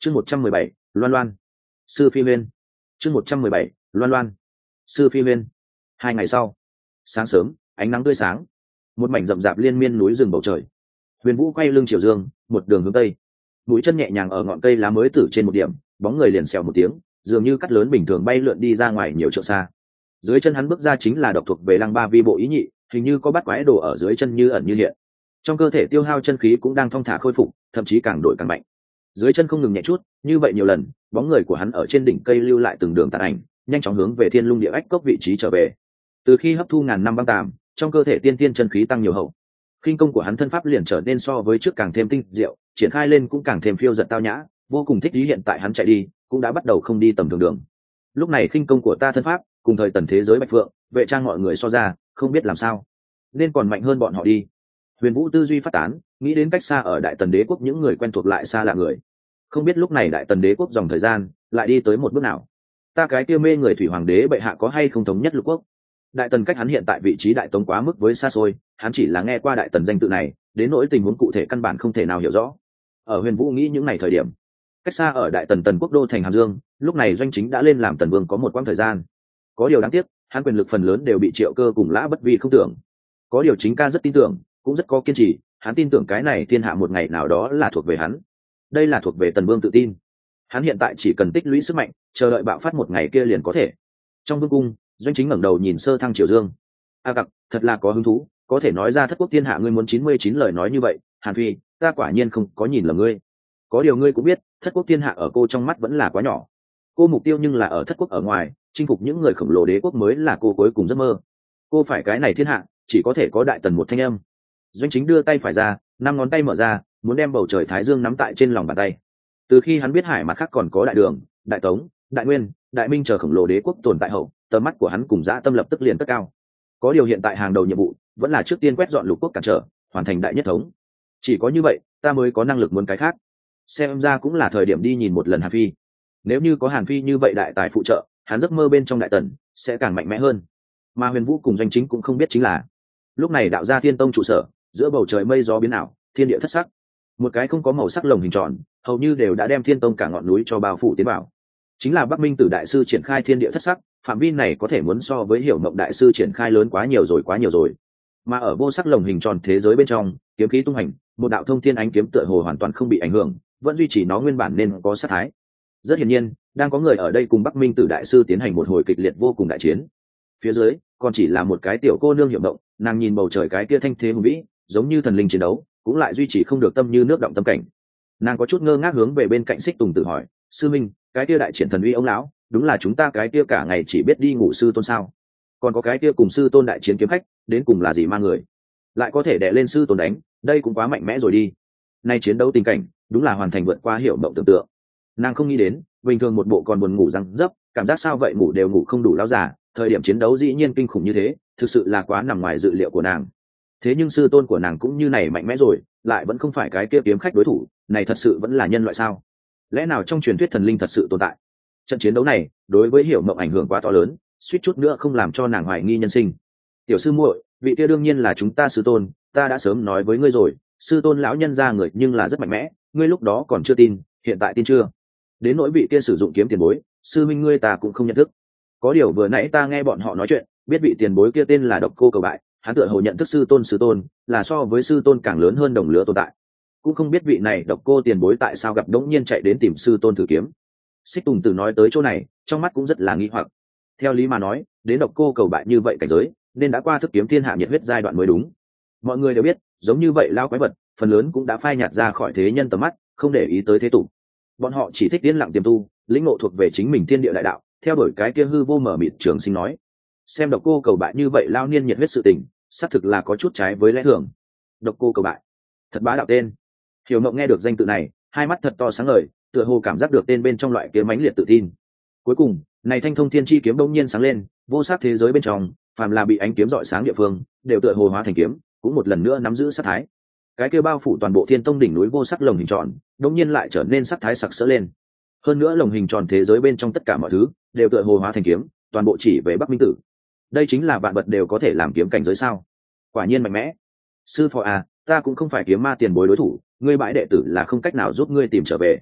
chương 117, loan loan sư phi huyên. chương 117, loan loan sư phi huyên. 2 ngày sau, sáng sớm, ánh nắng tươi sáng, một mảnh rậm rạp liên miên núi rừng bầu trời. Huyền Vũ quay lưng chiều dương, một đường hướng tây, mũi chân nhẹ nhàng ở ngọn cây lá mới tử trên một điểm, bóng người liền xèo một tiếng, dường như cắt lớn bình thường bay lượn đi ra ngoài nhiều trượng xa. Dưới chân hắn bước ra chính là độc thuộc về Lăng Ba Vi bộ ý nhị, hình như có bắt quái đồ ở dưới chân như ẩn như hiện. Trong cơ thể tiêu hao chân khí cũng đang thong thả khôi phục, thậm chí càng đổi càng mạnh. Dưới chân không ngừng nhẹ chút, như vậy nhiều lần, bóng người của hắn ở trên đỉnh cây lưu lại từng đường tàn ảnh, nhanh chóng hướng về Thiên Lung Địa Ách Cốc vị trí trở về. Từ khi hấp thu ngàn năm băng tàm, trong cơ thể tiên tiên chân khí tăng nhiều hậu, khinh công của hắn thân pháp liền trở nên so với trước càng thêm tinh diệu, triển khai lên cũng càng thêm phiêu dật tao nhã, vô cùng thích ý. Hiện tại hắn chạy đi cũng đã bắt đầu không đi tầm thường đường. Lúc này khinh công của ta thân pháp cùng thời tần thế giới Bạch Phượng, Vệ Trang mọi người so ra, không biết làm sao nên còn mạnh hơn bọn họ đi. Huyền Vũ tư duy phát tán, nghĩ đến cách xa ở Đại Tần Đế quốc những người quen thuộc lại xa lạ người, không biết lúc này Đại Tần Đế quốc dòng thời gian lại đi tới một bước nào. Ta cái kia mê người thủy hoàng đế bệ hạ có hay không thống nhất lục quốc? Đại Tần cách hắn hiện tại vị trí đại tống quá mức với xa xôi, hắn chỉ là nghe qua Đại Tần danh tự này, đến nỗi tình huống cụ thể căn bản không thể nào hiểu rõ. Ở Huyền Vũ nghĩ những ngày thời điểm, cách xa ở Đại Tần Tần quốc đô thành Hàm Dương, lúc này doanh chính đã lên làm Tần vương có một quãng thời gian. Có điều đáng tiếc, hắn quyền lực phần lớn đều bị Triệu Cơ cùng Lã Bất Vi không tưởng. Có điều chính ca rất tin tưởng, cũng rất có kiên trì, hắn tin tưởng cái này thiên hạ một ngày nào đó là thuộc về hắn. Đây là thuộc về Tần vương tự tin. Hắn hiện tại chỉ cần tích lũy sức mạnh, chờ đợi bạo phát một ngày kia liền có thể. Trong vương cung, doanh chính ngẩng đầu nhìn Sơ Thăng Triều Dương. A Cặc, thật là có hứng thú, có thể nói ra thất quốc thiên hạ ngươi muốn 99 lời nói như vậy. Hàn Phi, ta quả nhiên không có nhìn lầm ngươi. Có điều ngươi cũng biết, thất quốc thiên hạ ở cô trong mắt vẫn là quá nhỏ. Cô mục tiêu nhưng là ở thất quốc ở ngoài, chinh phục những người khổng lồ đế quốc mới là cô cuối cùng giấc mơ. Cô phải cái này thiên hạ, chỉ có thể có Đại Tần một thanh âm. Doanh chính đưa tay phải ra, 5 ngón tay mở ra, muốn đem bầu trời thái dương nắm tại trên lòng bàn tay. Từ khi hắn biết hải mặt khác còn có Đại Đường, Đại Tống, Đại Nguyên, Đại Minh chờ khổng lồ đế quốc tồn tại hậu, tầm mắt của hắn cùng dã tâm lập tức liền cất cao. Có điều hiện tại hàng đầu nhiệm vụ vẫn là trước tiên quét dọn lục quốc cản trở, hoàn thành đại nhất thống. Chỉ có như vậy, ta mới có năng lực muốn cái khác. Xem ra cũng là thời điểm đi nhìn một lần Hàn Phi. Nếu như có Hàn Phi như vậy đại tài phụ trợ, hắn giấc mơ bên trong Đại Tần sẽ càng mạnh mẽ hơn. Mà Huyền Vũ cùng doanh chính cũng không biết chính là, lúc này đạo gia Thiên Tông trụ sở, giữa bầu trời mây gió biến ảo, thiên địa thất sắc. Một cái không có màu sắc lồng hình tròn, hầu như đều đã đem Thiên Tông cả ngọn núi cho bao phủ tiến vào. Chính là Bắc Minh Tử đại sư triển khai thiên địa thất sắc, phạm vi này có thể muốn so với Hiểu Mộng đại sư triển khai lớn quá nhiều rồi. Mà ở vô sắc lồng hình tròn thế giới bên trong, kiếm khí tung hành, một đạo thông thiên ánh kiếm tựa hồ hoàn toàn không bị ảnh hưởng, vẫn duy trì nó nguyên bản nên có sát thái. Rất hiển nhiên, đang có người ở đây cùng Bắc Minh Tử đại sư tiến hành một hồi kịch liệt vô cùng đại chiến. Phía dưới còn chỉ là một cái tiểu cô nương Hiểu Mộng, nàng nhìn bầu trời cái kia thanh thế hùng vĩ, giống như thần linh chiến đấu, cũng lại duy trì không được tâm như nước động tâm cảnh. Nàng có chút ngơ ngác hướng về bên cạnh Xích Tùng tự hỏi, sư minh, cái kia đại triển thần uy ông lão, đúng là chúng ta cái kia cả ngày chỉ biết đi ngủ sư tôn sao? Còn có cái kia cùng sư tôn đại chiến kiếm khách, đến cùng là gì ma người, lại có thể đè lên sư tôn đánh, đây cũng quá mạnh mẽ rồi đi. Nay chiến đấu tình cảnh, đúng là hoàn thành vượt qua Hiểu Mộng tưởng tượng. Nàng không nghĩ đến, bình thường một bộ còn buồn ngủ răng dấp, cảm giác sao vậy ngủ đều ngủ không đủ lão già, thời điểm chiến đấu dĩ nhiên kinh khủng như thế, thực sự là quá nằm ngoài dự liệu của nàng. Thế nhưng sư tôn của nàng cũng như này mạnh mẽ rồi, lại vẫn không phải cái kia kiếm khách đối thủ, này thật sự vẫn là nhân loại sao? Lẽ nào trong truyền thuyết thần linh thật sự tồn tại? Trận chiến đấu này đối với Hiểu Mộng ảnh hưởng quá to lớn, suýt chút nữa không làm cho nàng hoài nghi nhân sinh. Tiểu sư muội, vị kia đương nhiên là chúng ta sư tôn, ta đã sớm nói với ngươi rồi, sư tôn lão nhân ra người nhưng là rất mạnh mẽ, ngươi lúc đó còn chưa tin, hiện tại tin chưa? Đến nỗi vị kia sử dụng kiếm tiền bối, sư minh ngươi ta cũng không nhận thức. Có điều vừa nãy ta nghe bọn họ nói chuyện, biết vị tiền bối kia tên là Độc Cô Cầu Bại, hắn tựa hồ nhận thức sư tôn là so với sư tôn càng lớn hơn đồng lứa tồn tại. Cũng không biết vị này Độc Cô tiền bối tại sao gặp đống nhiên chạy đến tìm sư tôn thử kiếm. Xích Tùng Tử nói tới chỗ này, trong mắt cũng rất là nghi hoặc. Theo lý mà nói, đến Độc Cô Cầu Bại như vậy cảnh giới, nên đã qua thức kiếm thiên hạ nhiệt huyết giai đoạn mới đúng. Mọi người đều biết, giống như vậy lao quái vật, phần lớn cũng đã phai nhạt ra khỏi thế nhân tầm mắt, không để ý tới thế tục. Bọn họ chỉ thích yên lặng tiềm tu, lĩnh ngộ thuộc về chính mình thiên địa đại đạo, theo đuổi cái kia hư vô mở mịt trường sinh nói. Xem Độc Cô Cầu Bại như vậy lao niên nhiệt huyết sự tình, xác thực là có chút trái với lẽ thường. Độc Cô Cầu Bại, thật bá đạo tên. Hiểu Mộng nghe được danh tự này, hai mắt thật to sáng ngời, tựa hồ cảm giác được tên bên trong loại kiếm mãnh liệt tự tin. Cuối cùng, này thanh thông thiên chi kiếm đông nhiên sáng lên, vô sắc thế giới bên trong, phàm là bị ánh kiếm rọi sáng địa phương, đều tựa hồ hóa thành kiếm, cũng một lần nữa nắm giữ sát thái. Cái kia bao phủ toàn bộ Thiên Tông đỉnh núi vô sắc lồng hình tròn, đông nhiên lại trở nên sắc thái sặc sỡ lên. Hơn nữa lồng hình tròn thế giới bên trong tất cả mọi thứ, đều tựa hồ hóa thành kiếm, toàn bộ chỉ về Bắc Minh Tử. Đây chính là vạn vật đều có thể làm kiếm cảnh giới sao? Quả nhiên mạnh mẽ. Sư phó à, ta cũng không phải kiếm ma tiền bối đối thủ, ngươi bãi đệ tử là không cách nào giúp ngươi tìm trở về.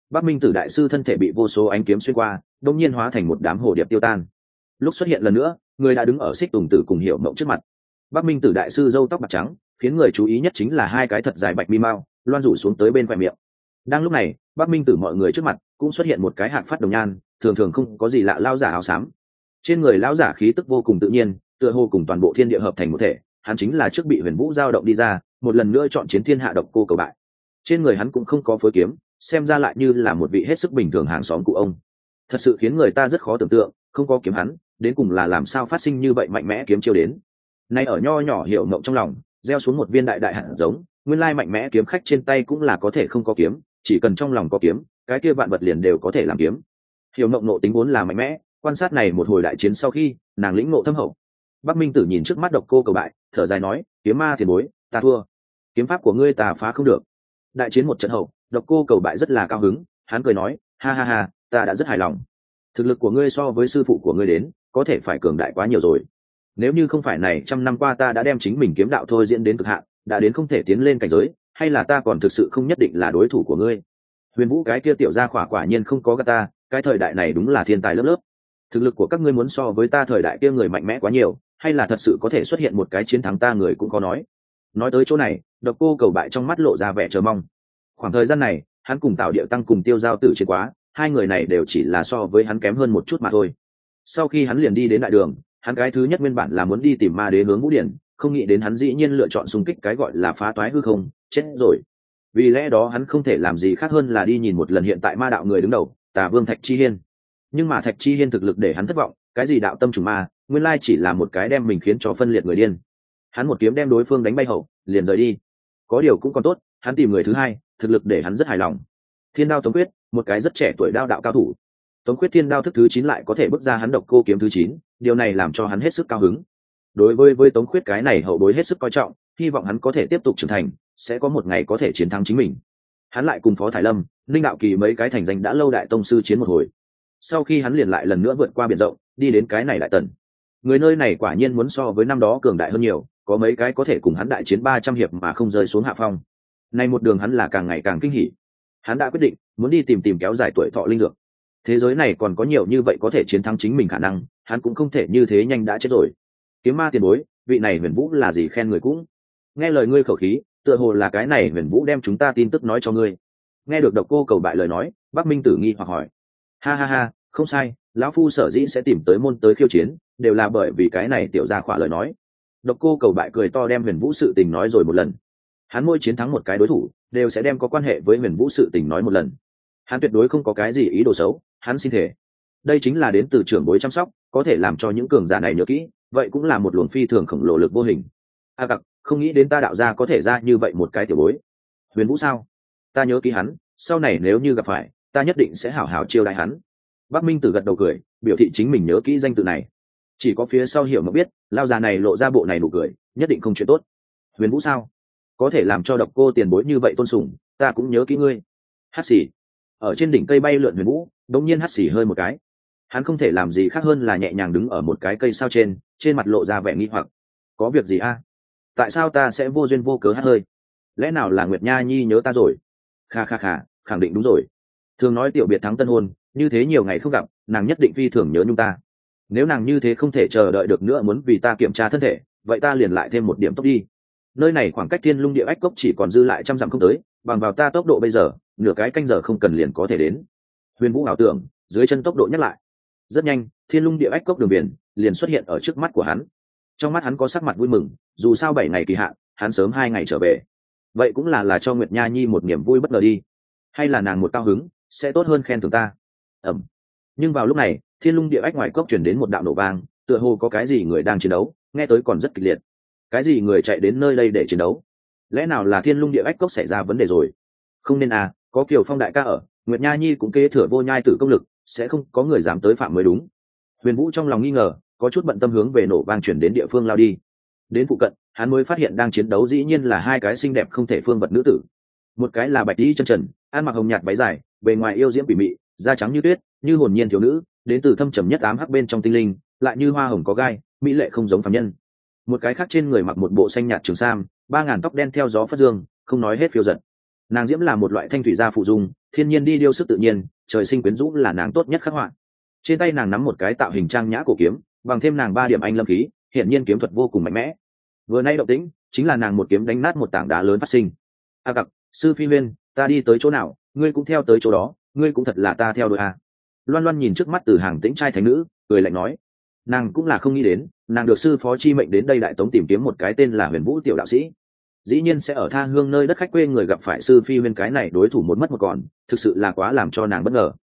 Bắc Minh Tử đại sư thân thể bị vô số ánh kiếm xuyên qua, đột nhiên hóa thành một đám hồ điệp tiêu tan. Lúc xuất hiện lần nữa, người đã đứng ở Xích Tùng Tử cùng Hiểu Mộng trước mặt. Bắc Minh Tử đại sư râu tóc bạc trắng, khiến người chú ý nhất chính là hai cái thật dài bạch mi mao, loan rủ xuống tới bên khóe miệng. Đang lúc này, Bắc Minh Tử mọi người trước mặt cũng xuất hiện một cái hạc phát đồng nhan, thường thường không có gì lạ lao giả áo xám. Trên người lão giả khí tức vô cùng tự nhiên, tựa hồ cùng toàn bộ thiên địa hợp thành một thể. Hắn chính là trước bị Huyền Vũ giao động đi ra, một lần nữa chọn chiến thiên hạ độc cô cầu bại. Trên người hắn cũng không có phối kiếm, xem ra lại như là một vị hết sức bình thường hàng xóm cụ ông. Thật sự khiến người ta rất khó tưởng tượng, không có kiếm hắn, đến cùng là làm sao phát sinh như vậy mạnh mẽ kiếm chiêu đến. Nay ở nho nhỏ Hiểu Mộng trong lòng, gieo xuống một viên đại đại hạt giống, nguyên lai mạnh mẽ kiếm khách trên tay cũng là có thể không có kiếm, chỉ cần trong lòng có kiếm, cái kia vạn vật liền đều có thể làm kiếm. Hiểu Mộng nộ tính vốn là mạnh mẽ, quan sát này một hồi đại chiến sau khi, nàng lĩnh ngộ thâm hậu. Bắc Minh Tử nhìn trước mắt độc cô cầu bại, thở dài nói, kiếm ma tiền bối, ta thua. Kiếm pháp của ngươi ta phá không được. Đại chiến một trận hậu, độc cô cầu bại rất là cao hứng, hắn cười nói, ha ha ha, ta đã rất hài lòng. Thực lực của ngươi so với sư phụ của ngươi đến, có thể phải cường đại quá nhiều rồi. Nếu như không phải này trăm năm qua ta đã đem chính mình kiếm đạo thôi diễn đến cực hạn, đã đến không thể tiến lên cảnh giới, hay là ta còn thực sự không nhất định là đối thủ của ngươi. Huyền Vũ cái kia tiểu gia quả nhiên không có gạt ta, cái thời đại này đúng là thiên tài lớp lớp. Thực lực của các ngươi muốn so với ta thời đại kia người mạnh mẽ quá nhiều, hay là thật sự có thể xuất hiện một cái chiến thắng ta người cũng có nói. Nói tới chỗ này, độc cô cầu bại trong mắt lộ ra vẻ chờ mong. Khoảng thời gian này, hắn cùng Tào Điệu Tăng cùng Tiêu Giao Tử chiến quá, hai người này đều chỉ là so với hắn kém hơn một chút mà thôi. Sau khi hắn liền đi đến đại đường, hắn cái thứ nhất nguyên bản là muốn đi tìm ma đế hướng Vũ Điển, không nghĩ đến hắn dĩ nhiên lựa chọn xung kích cái gọi là phá toái hư không, chết rồi. Vì lẽ đó hắn không thể làm gì khác hơn là đi nhìn một lần hiện tại ma đạo người đứng đầu, Tà Vương Thạch Chi Hiên. Nhưng mà Thạch Chi Hiên thực lực để hắn thất vọng, cái gì đạo tâm trùng ma, nguyên lai chỉ là một cái đem mình khiến cho phân liệt người điên. Hắn một kiếm đem đối phương đánh bay hậu, liền rời đi. Có điều cũng còn tốt, hắn tìm người thứ hai, thực lực để hắn rất hài lòng. Thiên Đao Tống Quyết, một cái rất trẻ tuổi đao đạo cao thủ. Tống Quyết Thiên Đao thức thứ 9 lại có thể bước ra hắn độc cô kiếm thứ 9, điều này làm cho hắn hết sức cao hứng. Đối với Tống Quyết cái này hậu bối hết sức coi trọng, hy vọng hắn có thể tiếp tục trưởng thành, sẽ có một ngày có thể chiến thắng chính mình. Hắn lại cùng Phó Thải Lâm, Ninh Đạo Kỳ mấy cái thành danh đã lâu đại tông sư chiến một hồi. Sau khi hắn liền lại lần nữa vượt qua biển rộng, đi đến cái này Đại Tần. Người nơi này quả nhiên muốn so với năm đó cường đại hơn nhiều, có mấy cái có thể cùng hắn đại chiến 300 hiệp mà không rơi xuống hạ phong. Nay một đường hắn là càng ngày càng kinh hỉ. Hắn đã quyết định muốn đi tìm kéo dài tuổi thọ linh dược. Thế giới này còn có nhiều như vậy có thể chiến thắng chính mình khả năng, hắn cũng không thể như thế nhanh đã chết rồi. Kiếm ma tiền bối, vị này Huyền Vũ là gì khen người cũng. Nghe lời ngươi khẩu khí, tựa hồ là cái này Huyền Vũ đem chúng ta tin tức nói cho ngươi. Nghe được độc cô cầu bại lời nói, Bắc Minh Tử nghi hoặc hỏi. Ha ha ha, không sai, lão phu sở dĩ sẽ tìm tới môn tới khiêu chiến, đều là bởi vì cái này tiểu gia khỏa lời nói. Độc cô cầu bại cười to đem Huyền Vũ sự tình nói rồi một lần. Hắn mỗi chiến thắng một cái đối thủ, đều sẽ đem có quan hệ với Huyền Vũ sự tình nói một lần. Hắn tuyệt đối không có cái gì ý đồ xấu, hắn xin thể. Đây chính là đến từ trưởng bối chăm sóc, có thể làm cho những cường giả này nhớ kỹ, vậy cũng là một luồng phi thường khổng lồ lực vô hình. A Cặc, không nghĩ đến ta đạo gia có thể ra như vậy một cái tiểu bối. Huyền Vũ sao? Ta nhớ kỹ hắn, sau này nếu như gặp phải, ta nhất định sẽ hảo hảo chiêu đãi hắn. Bắc Minh Tử gật đầu cười, biểu thị chính mình nhớ kỹ danh tự này. Chỉ có phía sau Hiểu Mộng biết, lao già này lộ ra bộ này nụ cười, nhất định không chuyện tốt. Huyền Vũ sao? Có thể làm cho độc cô tiền bối như vậy tôn sùng, ta cũng nhớ kỹ ngươi. Hắt xì. Ở trên đỉnh cây bay lượn Huyền Vũ, đột nhiên hắt xì hơi một cái. Hắn không thể làm gì khác hơn là nhẹ nhàng đứng ở một cái cây sao trên mặt lộ ra vẻ nghi hoặc. Có việc gì a? Tại sao ta sẽ vô duyên vô cớ hắt hơi? Lẽ nào là Nguyệt Nha Nhi nhớ ta rồi? Kha kha kha, khẳng định đúng rồi. Thường nói tiểu biệt thắng tân hôn, như thế nhiều ngày không gặp, nàng nhất định phi thường nhớ nhung ta. Nếu nàng như thế không thể chờ đợi được nữa muốn vì ta kiểm tra thân thể, vậy ta liền lại thêm một điểm tốc đi. Nơi này khoảng cách Thiên Lung Địa Ách Cốc chỉ còn dư lại 100 dặm không tới, bằng vào ta tốc độ bây giờ, nửa cái canh giờ không cần liền có thể đến. Huyền Vũ ảo tưởng, dưới chân tốc độ nhắc lại. Rất nhanh, Thiên Lung Địa Ách Cốc đường biển liền xuất hiện ở trước mắt của hắn. Trong mắt hắn có sắc mặt vui mừng, dù sao 7 ngày kỳ hạn, hắn sớm 2 ngày trở về. Vậy cũng là cho Nguyệt Nha Nhi một niềm vui bất ngờ đi, hay là nàng một cao hứng, sẽ tốt hơn khen thưởng ta. Ẩm. Nhưng vào lúc này, Thiên Lung Địa Ách ngoài cốc truyền đến một đạo nổ vang, tựa hồ có cái gì người đang chiến đấu, nghe tới còn rất kịch liệt. Cái gì người chạy đến nơi đây để chiến đấu? Lẽ nào là Thiên Lung Địa Ách cốc xảy ra vấn đề rồi? Không nên à, có Kiều Phong đại ca ở, Nguyệt Nha Nhi cũng kế thừa vô nhai tử công lực, sẽ không có người dám tới phạm mới đúng. Huyền Vũ trong lòng nghi ngờ, có chút bận tâm hướng về nổ vang chuyển đến địa phương lao đi. Đến phụ cận, hắn mới phát hiện đang chiến đấu dĩ nhiên là hai cái xinh đẹp không thể phương vật nữ tử. Một cái là bạch y chân trần, ăn mặc hồng nhạt váy dài, bề ngoài yêu diễm quỷ mị, da trắng như tuyết, như hồn nhiên thiếu nữ, đến từ thâm trầm nhất ám hắc bên trong tinh linh, lại như hoa hồng có gai, mỹ lệ không giống phàm nhân. Một cái khác trên người mặc một bộ xanh nhạt trường sam, 3000 tóc đen theo gió phất dương, không nói hết phiêu giật. Nàng diễm là một loại thanh thủy gia phụ dung, thiên nhiên đi điêu sức tự nhiên, trời sinh quyến rũ là nàng tốt nhất khắc họa. Trên tay nàng nắm một cái tạo hình trang nhã cổ kiếm, bằng thêm nàng 3 điểm anh lâm khí, hiện nhiên kiếm thuật vô cùng mạnh mẽ. Vừa nay động tĩnh chính là nàng một kiếm đánh nát một tảng đá lớn phát sinh. A Cặc, sư phi huyên, ta đi tới chỗ nào ngươi cũng theo tới chỗ đó, ngươi cũng thật là ta theo đuổi à. Loan Loan nhìn trước mắt Từ Hàng Tĩnh trai thánh nữ, cười lạnh nói. Nàng cũng là không nghĩ đến, nàng được sư phó chi mệnh đến đây Đại Tống tìm kiếm một cái tên là Huyền Vũ tiểu đạo sĩ, dĩ nhiên sẽ ở tha hương nơi đất khách quê người gặp phải sư phi huyên cái này đối thủ một mất một còn, thực sự là quá làm cho nàng bất ngờ.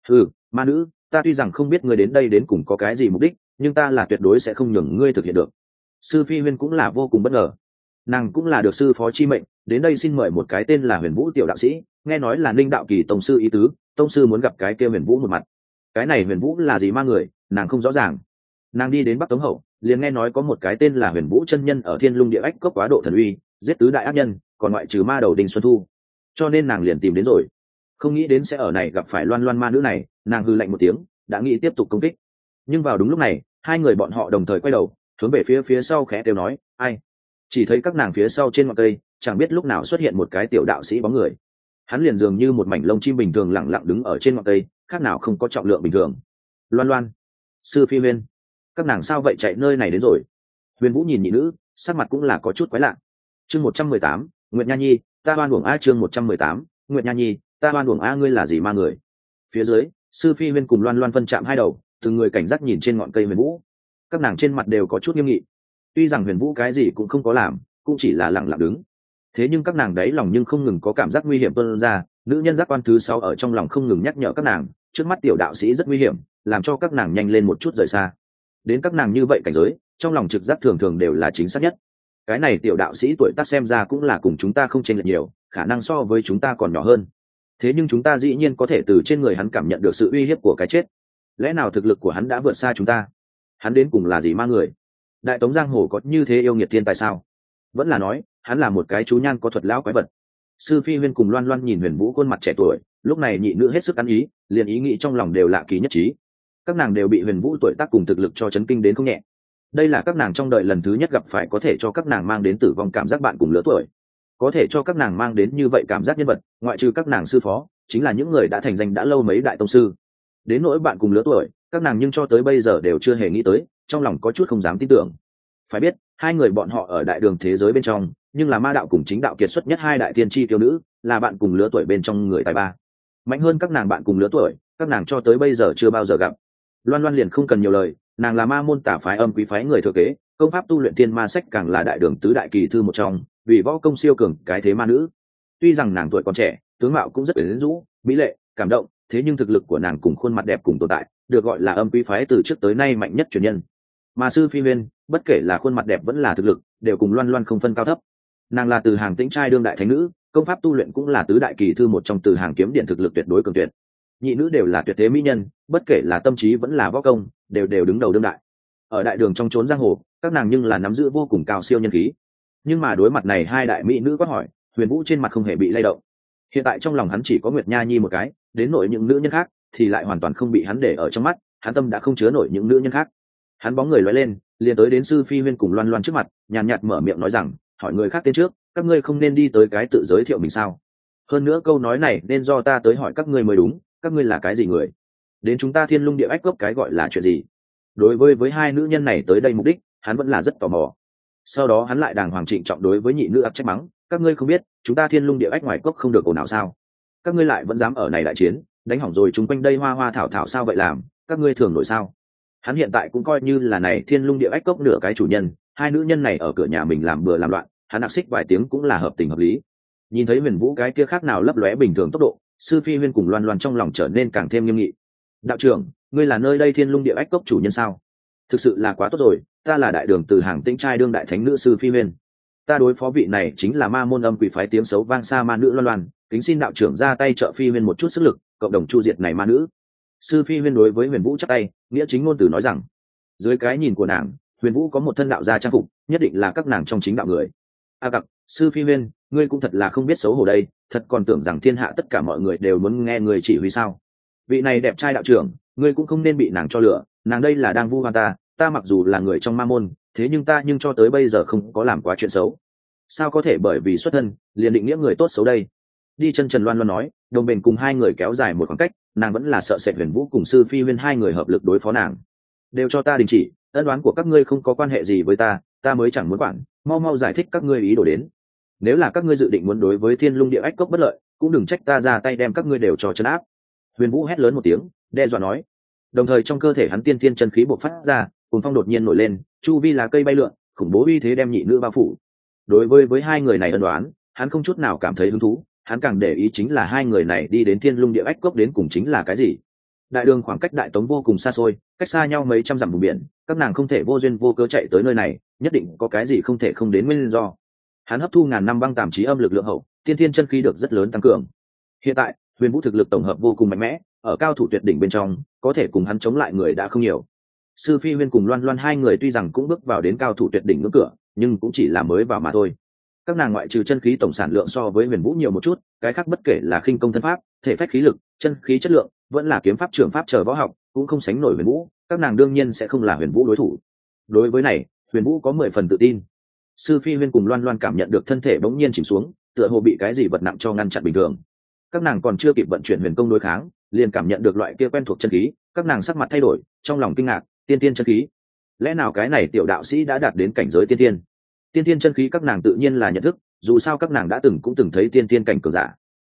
Ma nữ, ta tuy rằng không biết ngươi đến đây đến cùng có cái gì mục đích, nhưng ta là tuyệt đối sẽ không nhường ngươi thực hiện được. Sư phi huyên cũng là vô cùng bất ngờ, nàng cũng là được sư phó chi mệnh đến đây xin mời một cái tên là Huyền Vũ tiểu đạo sĩ, nghe nói là Ninh đạo kỳ tông sư ý tứ, tông sư muốn gặp cái kia Huyền Vũ một mặt. Cái này Huyền Vũ là gì ma người, nàng không rõ ràng. Nàng đi đến Bắc Tống hậu, liền nghe nói có một cái tên là Huyền Vũ chân nhân ở Thiên Lung Địa Ách cốc quá độ thần uy, giết tứ đại ác nhân, còn ngoại trừ ma đầu Đinh Xuân Thu, cho nên nàng liền tìm đến rồi. Không nghĩ đến sẽ ở này gặp phải Loan Loan ma nữ này, nàng hừ lạnh một tiếng, đã nghĩ tiếp tục công kích. Nhưng vào đúng lúc này, hai người bọn họ đồng thời quay đầu, hướng về phía sau khẽ kêu nói, ai? Chỉ thấy các nàng phía sau trên ngọn cây, chẳng biết lúc nào xuất hiện một cái tiểu đạo sĩ bóng người. Hắn liền dường như một mảnh lông chim bình thường lặng lặng đứng ở trên ngọn cây, khác nào không có trọng lượng bình thường. Loan Loan, sư phi huyên, các nàng sao vậy chạy nơi này đến rồi? Huyền Vũ nhìn nhị nữ, sắc mặt cũng là có chút quái lạ. Chương 118, Nguyệt Nha Nhi, ta oan uổng a. Chương 118, Nguyệt Nha Nhi, ta oan uổng a. Ngươi là gì ma người? Phía dưới, sư phi huyên cùng Loan Loan phân chạm hai đầu, từng người cảnh giác nhìn trên ngọn cây Huyền Vũ. Các nàng trên mặt đều có chút nghiêm nghị. Tuy rằng Huyền Vũ cái gì cũng không có làm, cũng chỉ là lặng lặng đứng, thế nhưng các nàng đấy lòng nhưng không ngừng có cảm giác nguy hiểm tuôn ra. Nữ nhân giác quan thứ 6 ở trong lòng không ngừng nhắc nhở các nàng, trước mắt tiểu đạo sĩ rất nguy hiểm, làm cho các nàng nhanh lên một chút rời xa. Đến các nàng như vậy cảnh giới, trong lòng trực giác thường thường đều là chính xác nhất. Cái này tiểu đạo sĩ tuổi tác xem ra cũng là cùng chúng ta không chênh lệch nhiều, khả năng so với chúng ta còn nhỏ hơn. Thế nhưng chúng ta dĩ nhiên có thể từ trên người hắn cảm nhận được sự uy hiếp của cái chết. Lẽ nào thực lực của hắn đã vượt xa chúng ta? Hắn đến cùng là gì ma người? Đại Tống giang hồ có như thế yêu nghiệt thiên tài sao? Vẫn là nói, hắn là một cái chú nhan có thuật lão quái vật. Sư phi huyên cùng Loan Loan nhìn Huyền Vũ khuôn mặt trẻ tuổi, lúc này nhị nữ hết sức ăn ý, liền ý nghĩ trong lòng đều lạ kỳ nhất trí. Các nàng đều bị Huyền Vũ tuổi tác cùng thực lực cho chấn kinh đến không nhẹ. Đây là các nàng trong đời lần thứ nhất gặp phải có thể cho các nàng mang đến tử vong cảm giác bạn cùng lứa tuổi, có thể cho các nàng mang đến như vậy cảm giác nhân vật, ngoại trừ các nàng sư phó, chính là những người đã thành danh đã lâu mấy đại tông sư. Đến nỗi bạn cùng lứa tuổi, các nàng nhưng cho tới bây giờ đều chưa hề nghĩ tới, trong lòng có chút không dám tin tưởng. Phải biết, hai người bọn họ ở đại đường thế giới bên trong, nhưng là ma đạo cùng chính đạo kiệt xuất nhất hai đại tiên tri tiêu nữ, là bạn cùng lứa tuổi bên trong người tài ba. Mạnh hơn các nàng bạn cùng lứa tuổi, các nàng cho tới bây giờ chưa bao giờ gặp. Loan Loan liền không cần nhiều lời, nàng là ma môn tả phái Âm Quý phái người thừa kế, công pháp tu luyện tiên ma sách càng là đại đường tứ đại kỳ thư một trong, vì võ công siêu cường cái thế ma nữ. Tuy rằng nàng tuổi còn trẻ, tướng mạo cũng rất quyến rũ, mỹ lệ, cảm động, thế nhưng thực lực của nàng cùng khuôn mặt đẹp cùng tồn tại, được gọi là Âm Quý phái từ trước tới nay mạnh nhất truyền nhân. Mà sư phi huyên, bất kể là khuôn mặt đẹp vẫn là thực lực, đều cùng Loan Loan không phân cao thấp. Nàng là Từ Hàng Tĩnh trai đương đại thánh nữ, công pháp tu luyện cũng là tứ đại kỳ thư một trong Từ Hàng kiếm điện, thực lực tuyệt đối cường tuyệt. Nhị nữ đều là tuyệt thế mỹ nhân, bất kể là tâm trí vẫn là võ công, đều đứng đầu đương đại. Ở đại đường trong chốn giang hồ, các nàng nhưng là nắm giữ vô cùng cao siêu nhân khí. Nhưng mà đối mặt này hai đại mỹ nữ quát hỏi, Huyền Vũ trên mặt không hề bị lay động. Hiện tại trong lòng hắn chỉ có Nguyệt Nha Nhi một cái, đến nỗi những nữ nhân khác thì lại hoàn toàn không bị hắn để ở trong mắt, hắn tâm đã không chứa nổi những nữ nhân khác. Hắn bóng người lóe lên, liền tới đến sư phi huyên cùng Loan Loan trước mặt, nhàn nhạt mở miệng nói rằng, hỏi người khác tên trước, các ngươi không nên đi tới cái tự giới thiệu mình sao? Hơn nữa câu nói này nên do ta tới hỏi các ngươi mới đúng, các ngươi là cái gì người? Đến chúng ta Thiên Lung Địa Ách cốc cái gọi là chuyện gì? Đối với hai nữ nhân này tới đây mục đích, hắn vẫn là rất tò mò. Sau đó hắn lại đàng hoàng trịnh trọng đối với nhị nữ áp trách mắng, các ngươi không biết chúng ta Thiên Lung Địa Ách ngoài cốc không được ồn ào sao? Các ngươi lại vẫn dám ở này đại chiến, đánh hỏng rồi chúng quanh đây hoa hoa thảo thảo sao vậy làm? Các ngươi thường nổi sao? Hắn hiện tại cũng coi như là này Thiên Lung Địa Ách cốc nửa cái chủ nhân, hai nữ nhân này ở cửa nhà mình làm bừa làm loạn, hắn ạc xích vài tiếng cũng là hợp tình hợp lý. Nhìn thấy Huyền Vũ cái kia khác nào lấp lóe bình thường tốc độ, sư phi huyên cùng Loan Loan trong lòng trở nên càng thêm nghiêm nghị. Đạo trưởng, ngươi là nơi đây Thiên Lung Địa Ách cốc chủ nhân sao? Thực sự là quá tốt rồi, ta là đại đường Từ Hàng Tĩnh trai đương đại thánh nữ sư phi huyên. Ta đối phó vị này chính là ma môn Âm Quỷ phái tiếng xấu vang xa ma nữ Loan Loan, kính xin đạo trưởng ra tay trợ phi huyên một chút sức lực, cộng đồng chu diệt này ma nữ. Sư phi huyên đối với Huyền Vũ chắp tay, nghĩa chính ngôn từ nói rằng, dưới cái nhìn của nàng, Huyền Vũ có một thân đạo gia trang phục, nhất định là các nàng trong chính đạo người. A Cặc, sư phi huyên, ngươi cũng thật là không biết xấu hổ đây, thật còn tưởng rằng thiên hạ tất cả mọi người đều muốn nghe người chỉ huy sao? Vị này đẹp trai đạo trưởng, ngươi cũng không nên bị nàng cho lửa, nàng đây là đang vu oan ta, ta mặc dù là người trong ma môn, thế nhưng ta cho tới bây giờ không có làm quá chuyện xấu. Sao có thể bởi vì xuất thân liền định nghĩa người tốt xấu đây? đi chân trần loan loan nói, đồng bền cùng hai người kéo dài một khoảng cách, nàng vẫn là sợ sệt Huyền Vũ cùng sư phi huyên hai người hợp lực đối phó nàng. Đều cho ta đình chỉ, ân đoán của các ngươi không có quan hệ gì với ta mới chẳng muốn quản, mau mau giải thích các ngươi ý đồ đến. Nếu là các ngươi dự định muốn đối với Thiên Lung Địa Ách Cốc bất lợi, cũng đừng trách ta ra tay đem các ngươi đều cho trấn áp. Huyền Vũ hét lớn một tiếng, đe dọa nói. Đồng thời trong cơ thể hắn tiên tiên chân khí bộc phát ra, cùng phong đột nhiên nổi lên, chu vi lá cây bay lượn, khủng bố uy thế đem nhị nữ bao phủ. Đối với hai người này ân đoán, hắn không chút nào cảm thấy hứng thú, hắn càng để ý chính là hai người này đi đến Thiên Lung Địa Ách Cốc đến cùng chính là cái gì. Đại đường khoảng cách Đại Tống vô cùng xa xôi, cách xa nhau mấy trăm dặm vùng biển, các nàng không thể vô duyên vô cớ chạy tới nơi này, nhất định có cái gì không thể không đến nguyên do. Hắn hấp thu ngàn năm băng tàm chí âm lực lượng hậu, tiên thiên chân khí được rất lớn tăng cường. Hiện tại Huyền Vũ thực lực tổng hợp vô cùng mạnh mẽ, ở cao thủ tuyệt đỉnh bên trong có thể cùng hắn chống lại người đã không nhiều. Sư phi huyên cùng loan loan hai người tuy rằng cũng bước vào đến cao thủ tuyệt đỉnh ngưỡng cửa, nhưng cũng chỉ là mới vào mà thôi. Các nàng ngoại trừ chân khí tổng sản lượng so với Huyền Vũ nhiều một chút, cái khác bất kể là khinh công thân pháp, thể phách khí lực, chân khí chất lượng, vẫn là kiếm pháp trường pháp chờ võ học, cũng không sánh nổi Huyền Vũ, các nàng đương nhiên sẽ không là Huyền Vũ đối thủ. Đối với này, Huyền Vũ có 10 phần tự tin. Sư phi huyên cùng loan loan cảm nhận được thân thể bỗng nhiên chìm xuống, tựa hồ bị cái gì vật nặng cho ngăn chặn bình thường. Các nàng còn chưa kịp vận chuyển huyền công đối kháng, liền cảm nhận được loại kia quen thuộc chân khí, các nàng sắc mặt thay đổi, trong lòng kinh ngạc, tiên tiên chân khí. Lẽ nào cái này tiểu đạo sĩ đã đạt đến cảnh giới tiên tiên? Tiên tiên chân khí các nàng tự nhiên là nhận thức, dù sao các nàng đã cũng từng thấy tiên tiên cảnh cường giả.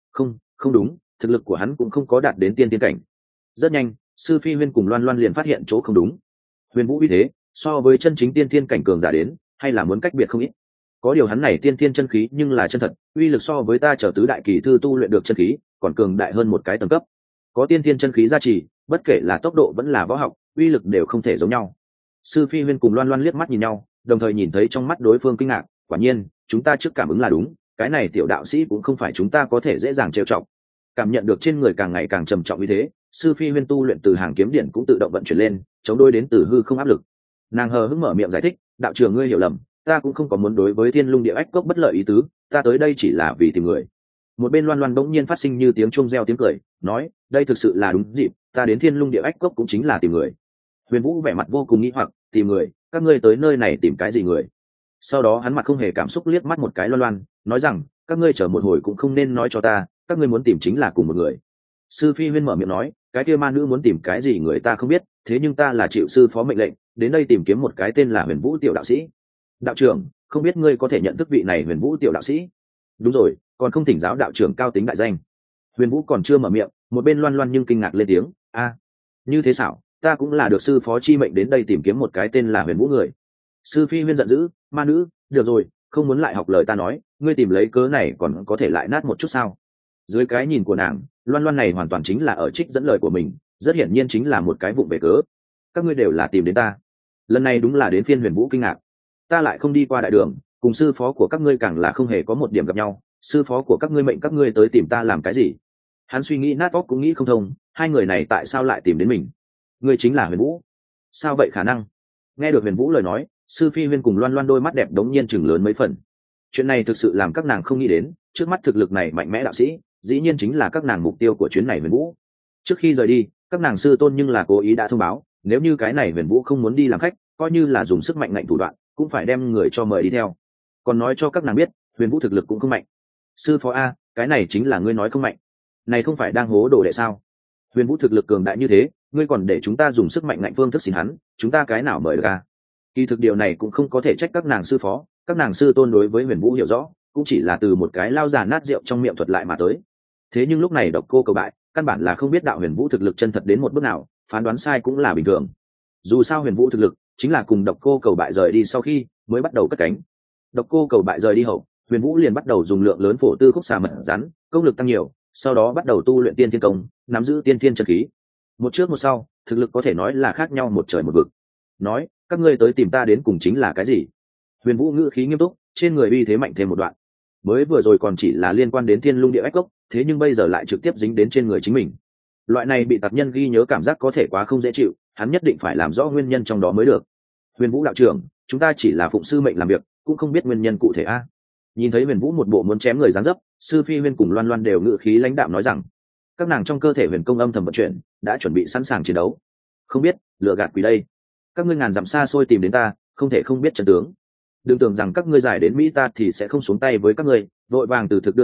Không đúng, thực lực của hắn cũng không có đạt đến tiên tiên cảnh. Rất nhanh, sư phi huyên cùng loan loan liền phát hiện chỗ không đúng. Huyền Vũ uy thế, so với chân chính tiên tiên cảnh cường giả đến, hay là muốn cách biệt không ít. Có điều hắn này tiên tiên chân khí nhưng là chân thật, uy lực so với ta trở tứ đại kỳ thư tu luyện được chân khí còn cường đại hơn một cái tầng cấp. Có tiên tiên chân khí gia trì, bất kể là tốc độ vẫn là võ học, uy lực đều không thể giống nhau. Sư phi huyên cùng loan loan liếc mắt nhìn nhau, đồng thời nhìn thấy trong mắt đối phương kinh ngạc. Quả nhiên, chúng ta trước cảm ứng là đúng, cái này tiểu đạo sĩ cũng không phải chúng ta có thể dễ dàng trêu chọc. Cảm nhận được trên người càng ngày càng trầm trọng như thế, sư phi huyên tu luyện từ hàng kiếm điển cũng tự động vận chuyển lên, chống đối đến từ hư không áp lực. Nàng hờ hững mở miệng giải thích, đạo trưởng ngươi hiểu lầm, ta cũng không có muốn đối với Thiên Lung Địa Ách Cốc bất lợi ý tứ, ta tới đây chỉ là vì tìm người. Một bên loan loan bỗng nhiên phát sinh như tiếng chuông reo tiếng cười, nói, đây thực sự là đúng dịp, ta đến Thiên Lung Địa Ách Cốc cũng chính là tìm người. Huyền Vũ vẻ mặt vô cùng nghi hoặc, tìm người, các ngươi tới nơi này tìm cái gì người? Sau đó hắn mặt không hề cảm xúc liếc mắt một cái loan loan, nói rằng, các ngươi chờ một hồi cũng không nên nói cho ta, các ngươi muốn tìm chính là cùng một người. Sư phi huyên mở miệng nói, cái kia ma nữ muốn tìm cái gì người ta không biết, thế nhưng ta là chịu sư phó mệnh lệnh, đến đây tìm kiếm một cái tên là Huyền Vũ tiểu đạo sĩ. Đạo trưởng, không biết ngươi có thể nhận thức vị này Huyền Vũ tiểu đạo sĩ? Đúng rồi, còn không thỉnh giáo đạo trưởng cao tính đại danh. Huyền Vũ còn chưa mở miệng, một bên loan loan nhưng kinh ngạc lên tiếng, a, như thế xảo, ta cũng là được sư phó chi mệnh đến đây tìm kiếm một cái tên là Huyền Vũ người. Sư phi huyên giận dữ, ma nữ, được rồi, không muốn lại học lời ta nói, ngươi tìm lấy cớ này còn có thể lại nát một chút sao? Dưới cái nhìn của nàng, loan loan này hoàn toàn chính là ở trích dẫn lời của mình, rất hiển nhiên chính là một cái vụng về cớ. Các ngươi đều là tìm đến ta. Lần này đúng là đến phiên Huyền Vũ kinh ngạc. Ta lại không đi qua đại đường, cùng sư phó của các ngươi càng là không hề có một điểm gặp nhau, sư phó của các ngươi mệnh các ngươi tới tìm ta làm cái gì? Hắn suy nghĩ nát óc cũng nghĩ không thông, hai người này tại sao lại tìm đến mình? Ngươi chính là Huyền Vũ? Sao vậy khả năng? Nghe được Huyền Vũ lời nói, sư phi huyên cùng loan loan đôi mắt đẹp đống nhiên chừng lớn mấy phần. Chuyện này thực sự làm các nàng không nghĩ đến, trước mắt thực lực này mạnh mẽ đạo sĩ, dĩ nhiên chính là các nàng mục tiêu của chuyến này Huyền Vũ. Trước khi rời đi, các nàng sư tôn nhưng là cố ý đã thông báo, nếu như cái này Huyền Vũ không muốn đi làm khách, coi như là dùng sức mạnh ngạnh thủ đoạn, cũng phải đem người cho mời đi theo. Còn nói cho các nàng biết, Huyền Vũ thực lực cũng không mạnh. Sư phó a, cái này chính là ngươi nói không mạnh, này không phải đang hố đồ đệ sao? Huyền Vũ thực lực cường đại như thế, ngươi còn để chúng ta dùng sức mạnh ngạnh phương thức xin hắn, chúng ta cái nào mời được a? Kỳ thực điều này cũng không có thể trách các nàng sư phó, các nàng sư tôn đối với Huyền Vũ hiểu rõ, cũng chỉ là từ một cái lao già nát rượu trong miệng thuật lại mà tới. Thế nhưng lúc này Độc Cô Cầu Bại, căn bản là không biết đạo Huyền Vũ thực lực chân thật đến một bước nào, phán đoán sai cũng là bình thường. Dù sao Huyền Vũ thực lực chính là cùng Độc Cô Cầu Bại rời đi sau khi mới bắt đầu cất cánh. Độc Cô Cầu Bại rời đi hậu, Huyền Vũ liền bắt đầu dùng lượng lớn phổ tư khúc xà mật rắn, công lực tăng nhiều, sau đó bắt đầu tu luyện tiên thiên công, nắm giữ tiên thiên chân khí. Một trước một sau, thực lực có thể nói là khác nhau một trời một vực. Nói, các ngươi tới tìm ta đến cùng chính là cái gì? Huyền Vũ ngữ khí nghiêm túc, trên người uy thế mạnh thêm một đoạn. Mới vừa rồi còn chỉ là liên quan đến Thiên Lung Địa Ách Cốc, thế nhưng bây giờ lại trực tiếp dính đến trên người chính mình. Loại này bị tạp nhân ghi nhớ cảm giác có thể quá không dễ chịu, hắn nhất định phải làm rõ nguyên nhân trong đó mới được. Huyền Vũ đạo trưởng, chúng ta chỉ là phụng sư mệnh làm việc, cũng không biết nguyên nhân cụ thể a. Nhìn thấy Huyền Vũ một bộ muốn chém người dáng dấp, sư phi huyên cùng loan loan đều ngữ khí lãnh đạm nói rằng, các nàng trong cơ thể huyền công âm thầm vận chuyển, đã chuẩn bị sẵn sàng chiến đấu. Không biết, lừa gạt quỷ đây. Các ngươi ngàn dặm xa xôi tìm đến ta, không thể không biết chân tướng. Đừng tưởng rằng các ngươi giải đến Mỹ ta thì sẽ không xuống tay với các ngươi, vội vàng từ thực đưa tới,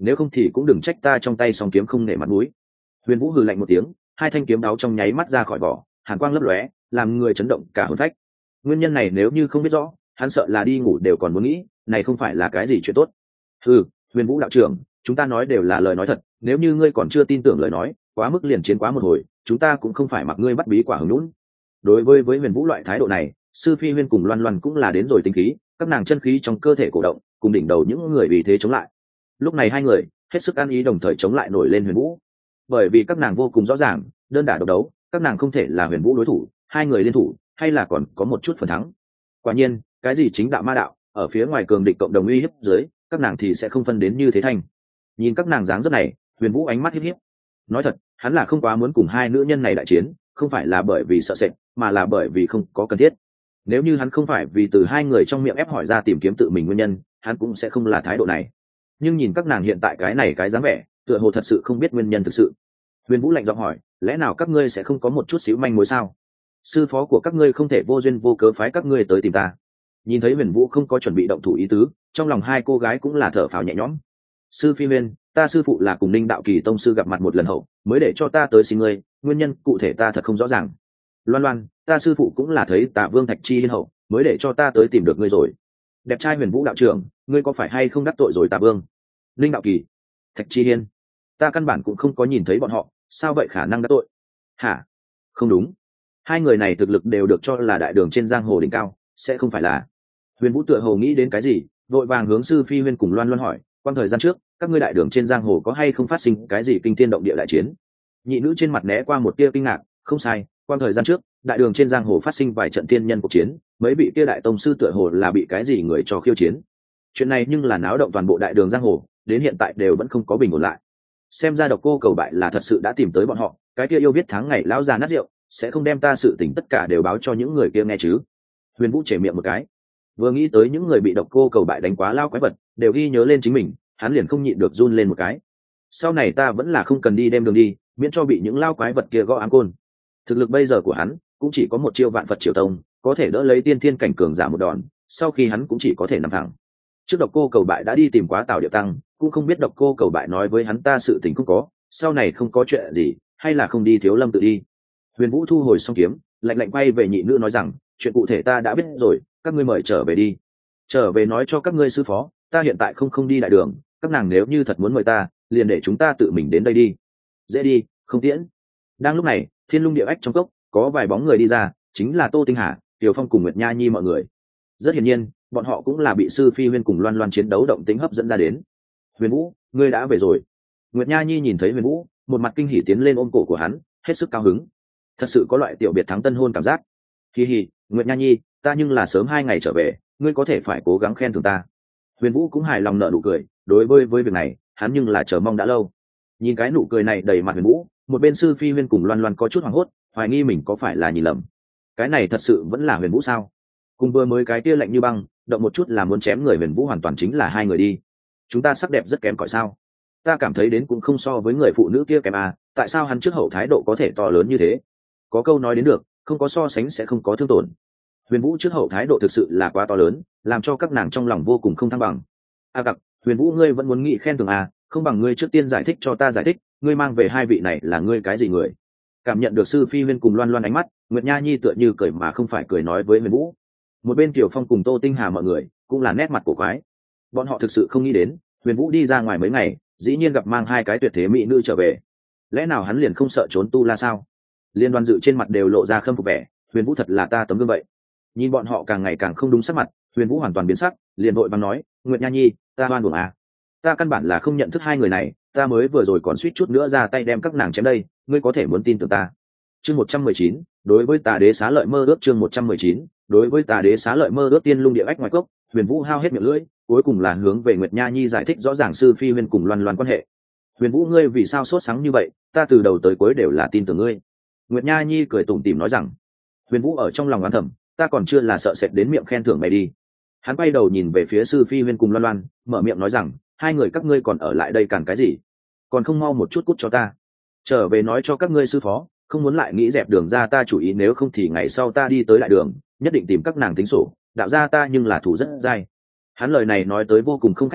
nếu không thì cũng đừng trách ta trong tay song kiếm không nể mặt mũi. Huyền Vũ hừ lạnh một tiếng, hai thanh kiếm đáo trong nháy mắt ra khỏi vỏ, hàn quang lấp lóe, làm người chấn động cả hồn phách. Nguyên nhân này nếu như không biết rõ, hắn sợ là đi ngủ đều còn muốn nghĩ, này không phải là cái gì chuyện tốt. Ừ, Huyền Vũ đạo trưởng, chúng ta nói đều là lời nói thật, nếu như ngươi còn chưa tin tưởng lời nói, quá mức liền chiến quá một hồi, chúng ta cũng không phải mặc ngươi bắt bí quả hứng lũn. Đối với Huyền Vũ loại thái độ này, sư phi Huyên cùng Loan Loan cũng là đến rồi tính khí, các nàng chân khí trong cơ thể cổ động, cùng đỉnh đầu những người vì thế chống lại. Lúc này hai người hết sức ăn ý đồng thời chống lại nổi lên Huyền Vũ, bởi vì các nàng vô cùng rõ ràng, đơn đả độc đấu, các nàng không thể là Huyền Vũ đối thủ, hai người liên thủ, hay là còn có một chút phần thắng. Quả nhiên, cái gì chính đạo ma đạo, ở phía ngoài cường địch cộng đồng uy hiếp dưới, các nàng thì sẽ không phân đến như thế thành. Nhìn các nàng dáng dấp này, Huyền Vũ ánh mắt hiếp hiếp. Nói thật, hắn là không quá muốn cùng hai nữ nhân này đại chiến, không phải là bởi vì sợ sệt, mà là bởi vì không có cần thiết. Nếu như hắn không phải vì từ hai người trong miệng ép hỏi ra tìm kiếm tự mình nguyên nhân, hắn cũng sẽ không là thái độ này. Nhưng nhìn các nàng hiện tại cái dáng vẻ, tựa hồ thật sự không biết nguyên nhân thực sự. Huyền Vũ lạnh giọng hỏi, lẽ nào các ngươi sẽ không có một chút xíu manh mối sao? Sư phó của các ngươi không thể vô duyên vô cớ phái các ngươi tới tìm ta. Nhìn thấy Huyền Vũ không có chuẩn bị động thủ ý tứ, trong lòng hai cô gái cũng là thở phào nhẹ nhõm. Sư phi Huyên, ta sư phụ là cùng Ninh Đạo Kỳ tông sư gặp mặt một lần hậu, mới để cho ta tới xin ngươi, nguyên nhân cụ thể ta thật không rõ ràng. Loan Loan, ta sư phụ cũng là thấy Tạ Vương Thạch Chi Hiên hậu, mới để cho ta tới tìm được ngươi rồi. Đẹp trai Huyền Vũ đạo trưởng, ngươi có phải hay không đắc tội rồi Tạ Vương? Ninh Đạo Kỳ, Thạch Chi Hiên, ta căn bản cũng không có nhìn thấy bọn họ, sao vậy khả năng đắc tội? Hả? Không đúng, hai người này thực lực đều được cho là đại đường trên giang hồ đỉnh cao, sẽ không phải là? Huyền Vũ tựa hồ nghĩ đến cái gì, vội vàng hướng sư phi Huyên cùng Loan Loan hỏi, quan thời gian trước, các ngươi đại đường trên giang hồ có hay không phát sinh cái gì kinh thiên động địa đại chiến? Nhị nữ trên mặt né qua một tia kinh ngạc, không sai, quan thời gian trước, đại đường trên giang hồ phát sinh vài trận thiên nhân cuộc chiến, mấy bị kia đại tông sư tựa hồ là bị cái gì người cho khiêu chiến. Chuyện này nhưng là náo động toàn bộ đại đường giang hồ, đến hiện tại đều vẫn không có bình ổn lại. Xem ra Độc Cô Cầu Bại là thật sự đã tìm tới bọn họ, cái kia yêu biết tháng ngày lão già nát rượu, sẽ không đem ta sự tình tất cả đều báo cho những người kia nghe chứ? Huyền Vũ chề miệng một cái, vừa nghĩ tới những người bị Độc Cô Cầu Bại đánh quá lao quái vật, đều ghi nhớ lên chính mình, hắn liền không nhịn được run lên một cái. Sau này ta vẫn là không cần đi đêm đường đi, miễn cho bị những lao quái vật kia gõ áng côn. Thực lực bây giờ của hắn cũng chỉ có một chiêu vạn Phật triều tông, có thể đỡ lấy tiên thiên cảnh cường giả một đòn, sau khi hắn cũng chỉ có thể nằm thẳng. Trước Độc Cô Cầu Bại đã đi tìm quá Tào Điệu Tăng, cũng không biết Độc Cô Cầu Bại nói với hắn ta sự tình không có, sau này không có chuyện gì, hay là không đi Thiếu Lâm tự đi. Huyền Vũ thu hồi xong kiếm, lạnh lạnh quay về nhị nữ nói rằng, chuyện cụ thể ta đã biết rồi, các ngươi mời trở về đi. Trở về nói cho các ngươi sư phó, ta hiện tại không đi đại đường, các nàng nếu như thật muốn mời ta, liền để chúng ta tự mình đến đây đi. Dễ đi, không tiễn. Đang lúc này, Thiên Lung Địa Ách trong cốc có vài bóng người đi ra, chính là Tô Tinh Hà, Tiểu Phong cùng Nguyệt Nha Nhi mọi người. Rất hiển nhiên, bọn họ cũng là bị sư phi Huyên cùng Loan Loan chiến đấu động tính hấp dẫn ra đến. Huyền Vũ, ngươi đã về rồi. Nguyệt Nha Nhi nhìn thấy Huyền Vũ, một mặt kinh hỉ tiến lên ôm cổ của hắn, hết sức cao hứng. Thật sự có loại tiểu biệt thắng tân hôn cảm giác. Hi hi, Nguyệt Nha Nhi, ta nhưng là sớm 2 ngày trở về, ngươi có thể phải cố gắng khen thưởng ta. Huyền Vũ cũng hài lòng nở nụ cười, đối với việc này, hắn nhưng là chờ mong đã lâu. Nhìn cái nụ cười này đầy mặt Huyền Vũ, một bên sư phi Huyên cùng Loan Loan có chút hoảng hốt, hoài nghi mình có phải là nhìn lầm. Cái này thật sự vẫn là Huyền Vũ sao? Cùng vừa mới cái kia lạnh như băng, động một chút là muốn chém người Huyền Vũ hoàn toàn chính là hai người đi. Chúng ta sắc đẹp rất kém cỏi sao? Ta cảm thấy đến cũng không so với người phụ nữ kia kém à, tại sao hắn trước hậu thái độ có thể to lớn như thế? Có câu nói đến được, không có so sánh sẽ không có thương tổn. Huyền Vũ trước hậu thái độ thực sự là quá to lớn, làm cho các nàng trong lòng vô cùng không thăng bằng. Gặp, Huyền Vũ ngươi vẫn muốn nghị khen thưởng à, không bằng ngươi trước tiên giải thích cho ta giải thích, ngươi mang về hai vị này là ngươi cái gì người? Cảm nhận được sư phi Huyên cùng Loan Loan ánh mắt, Nguyệt Nha Nhi tựa như cười mà không phải cười nói với Huyền Vũ. Một bên Tiểu Phong cùng Tô Tinh Hà mọi người cũng là nét mặt cổ quái. Bọn họ thực sự không nghĩ đến, Huyền Vũ đi ra ngoài mấy ngày, dĩ nhiên gặp mang hai cái tuyệt thế mỹ nữ trở về. Lẽ nào hắn liền không sợ trốn tu la sao? Liên Đoan Dự trên mặt đều lộ ra khâm phục vẻ, Huyền Vũ thật là ta tấm gương vậy. Nhìn bọn họ càng ngày càng không đúng sắc mặt, Huyền Vũ hoàn toàn biến sắc, liền vội vàng nói, Nguyệt Nha Nhi, ta oan uổng à? Ta căn bản là không nhận thức hai người này, ta mới vừa rồi còn suýt chút nữa ra tay đem các nàng chém đây, ngươi có thể muốn tin tưởng ta. Chương 119, đối với Tà Đế xá lợi mơ ước. Chương 119, đối với Tà Đế xá lợi mơ ước. Tiên Lung Địa Ách ngoài cốc, Huyền Vũ hao hết miệng lưỡi, cuối cùng là hướng về Nguyệt Nha Nhi giải thích rõ ràng sư phi Huyên cùng Loan Loan quan hệ. Huyền Vũ ngươi vì sao sốt sáng như vậy, ta từ đầu tới cuối đều là tin tưởng ngươi. Nguyệt Nha Nhi cười tủm tỉm nói rằng. Huyền Vũ ở trong lòng oán thầm, ta còn chưa là sợ sệt đến miệng khen thưởng mày đi. Hắn quay đầu nhìn về phía sư phi Huyên cùng Loan Loan, mở miệng nói rằng, hai người các ngươi còn ở lại đây cản cái gì? Còn không mau một chút cút cho ta. Trở về nói cho các ngươi sư phó, không muốn lại nghĩ dẹp đường ra ta chủ ý, nếu không thì ngày sau ta đi tới đại đường, nhất định tìm các nàng tính sổ, đạo gia ta nhưng là thủ rất dai. Hắn lời này nói tới vô cùng không khách khí,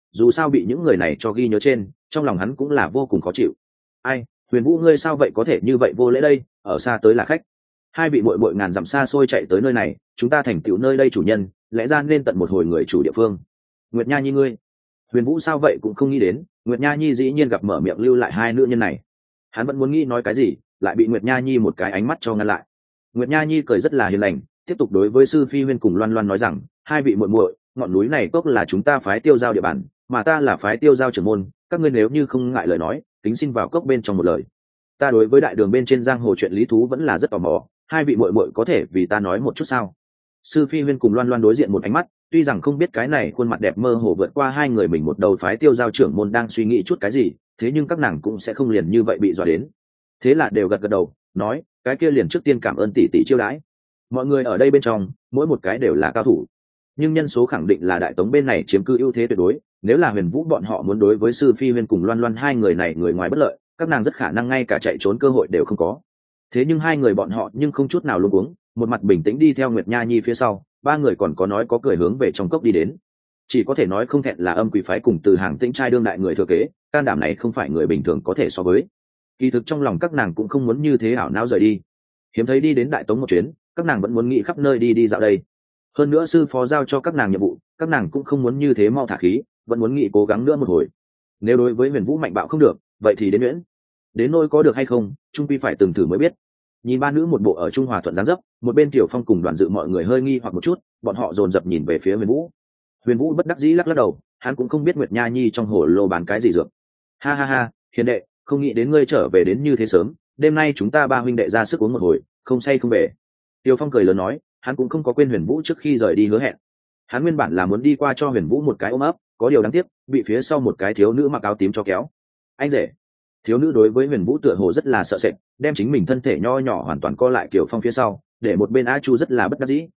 dù sao bị những người này cho ghi nhớ trên, trong lòng hắn cũng là vô cùng khó chịu. Ai, Huyền Vũ ngươi sao vậy, có thể như vậy vô lễ đây, ở xa tới là khách. Hai vị muội muội ngàn dặm xa xôi chạy tới nơi này, chúng ta thành tựu nơi đây chủ nhân, lẽ ra nên tận một hồi người chủ địa phương. Nguyệt Nha Nhi ngươi. Huyền Vũ sao vậy cũng không nghĩ đến, Nguyệt Nha Nhi dĩ nhiên gặp mở miệng lưu lại hai nữ nhân này. Hắn vẫn muốn nghĩ nói cái gì, lại bị Nguyệt Nha Nhi một cái ánh mắt cho ngăn lại. Nguyệt Nha Nhi cười rất là hiền lành, tiếp tục đối với Sư Phi Huyên cùng Loan Loan nói rằng, hai vị muội muội, ngọn núi này cốc là chúng ta phái Tiêu Giao địa bàn, mà ta là phái Tiêu Giao trưởng môn, các ngươi nếu như không ngại lời nói, kính xin vào cốc bên trong một lời. Ta đối với đại đường bên trên giang hồ chuyện lý thú vẫn là rất tò mò, hai vị muội muội có thể vì ta nói một chút sao? Sư Phi Huyên cùng Loan Loan đối diện một ánh mắt, tuy rằng không biết cái này khuôn mặt đẹp mơ hồ vượt qua hai người mình một đầu phái Tiêu Giao trưởng môn đang suy nghĩ chút cái gì, thế nhưng các nàng cũng sẽ không liền như vậy bị dọa đến. Thế là đều gật gật đầu, nói, cái kia liền trước tiên cảm ơn tỷ tỷ chiêu đãi. Mọi người ở đây bên trong, mỗi một cái đều là cao thủ, nhưng nhân số khẳng định là Đại Tống bên này chiếm cứ ưu thế tuyệt đối. Nếu là Huyền Vũ bọn họ muốn đối với Sư Phi Huyên cùng Loan Loan hai người này người ngoài bất lợi, các nàng rất khả năng ngay cả chạy trốn cơ hội đều không có. Thế nhưng hai người bọn họ nhưng không chút nào luống cuống, một mặt bình tĩnh đi theo Nguyệt Nha Nhi phía sau, ba người còn có nói có cười hướng về trong cốc đi đến. Chỉ có thể nói không thẹn là Âm Quỷ phái cùng Từ Hàng Tĩnh trai đương đại người thừa kế, can đảm này không phải người bình thường có thể so với. Kỳ thực trong lòng các nàng cũng không muốn như thế ảo não rời đi. Hiếm thấy đi đến Đại Tống một chuyến, các nàng vẫn muốn nghĩ khắp nơi đi đi dạo đây. Hơn nữa sư phó giao cho các nàng nhiệm vụ, các nàng cũng không muốn như thế mau thả khí, vẫn muốn nghĩ cố gắng nữa một hồi. Nếu đối với Huyền Vũ mạnh bạo không được, vậy thì đến Nguyễn. Đến nỗi có được hay không, trung quy phải từng thử mới biết. Nhìn ba nữ một bộ ở Trung Hòa thuận dáng dấp, một bên Tiểu Phong cùng Đoàn Dự mọi người hơi nghi hoặc một chút, bọn họ dồn dập nhìn về phía Huyền Vũ. Huyền Vũ bất đắc dĩ lắc lắc đầu, hắn cũng không biết Nguyệt Nha Nhi trong hồ lô bán cái gì dược. Ha ha ha, hiền đệ, không nghĩ đến ngươi trở về đến như thế sớm, đêm nay chúng ta ba huynh đệ ra sức uống một hồi, không say không về. Tiểu Phong cười lớn nói, hắn cũng không có quên Huyền Vũ trước khi rời đi hứa hẹn. Hắn nguyên bản là muốn đi qua cho Huyền Vũ một cái ôm ấp, có điều đáng tiếc, bị phía sau một cái thiếu nữ mặc áo tím cho kéo. Anh rể. Thiếu nữ đối với Huyền Vũ tựa hồ rất là sợ sệt, đem chính mình thân thể nho nhỏ hoàn toàn co lại Kiều Phong phía sau, để một bên A Chu rất là bất đắc dĩ.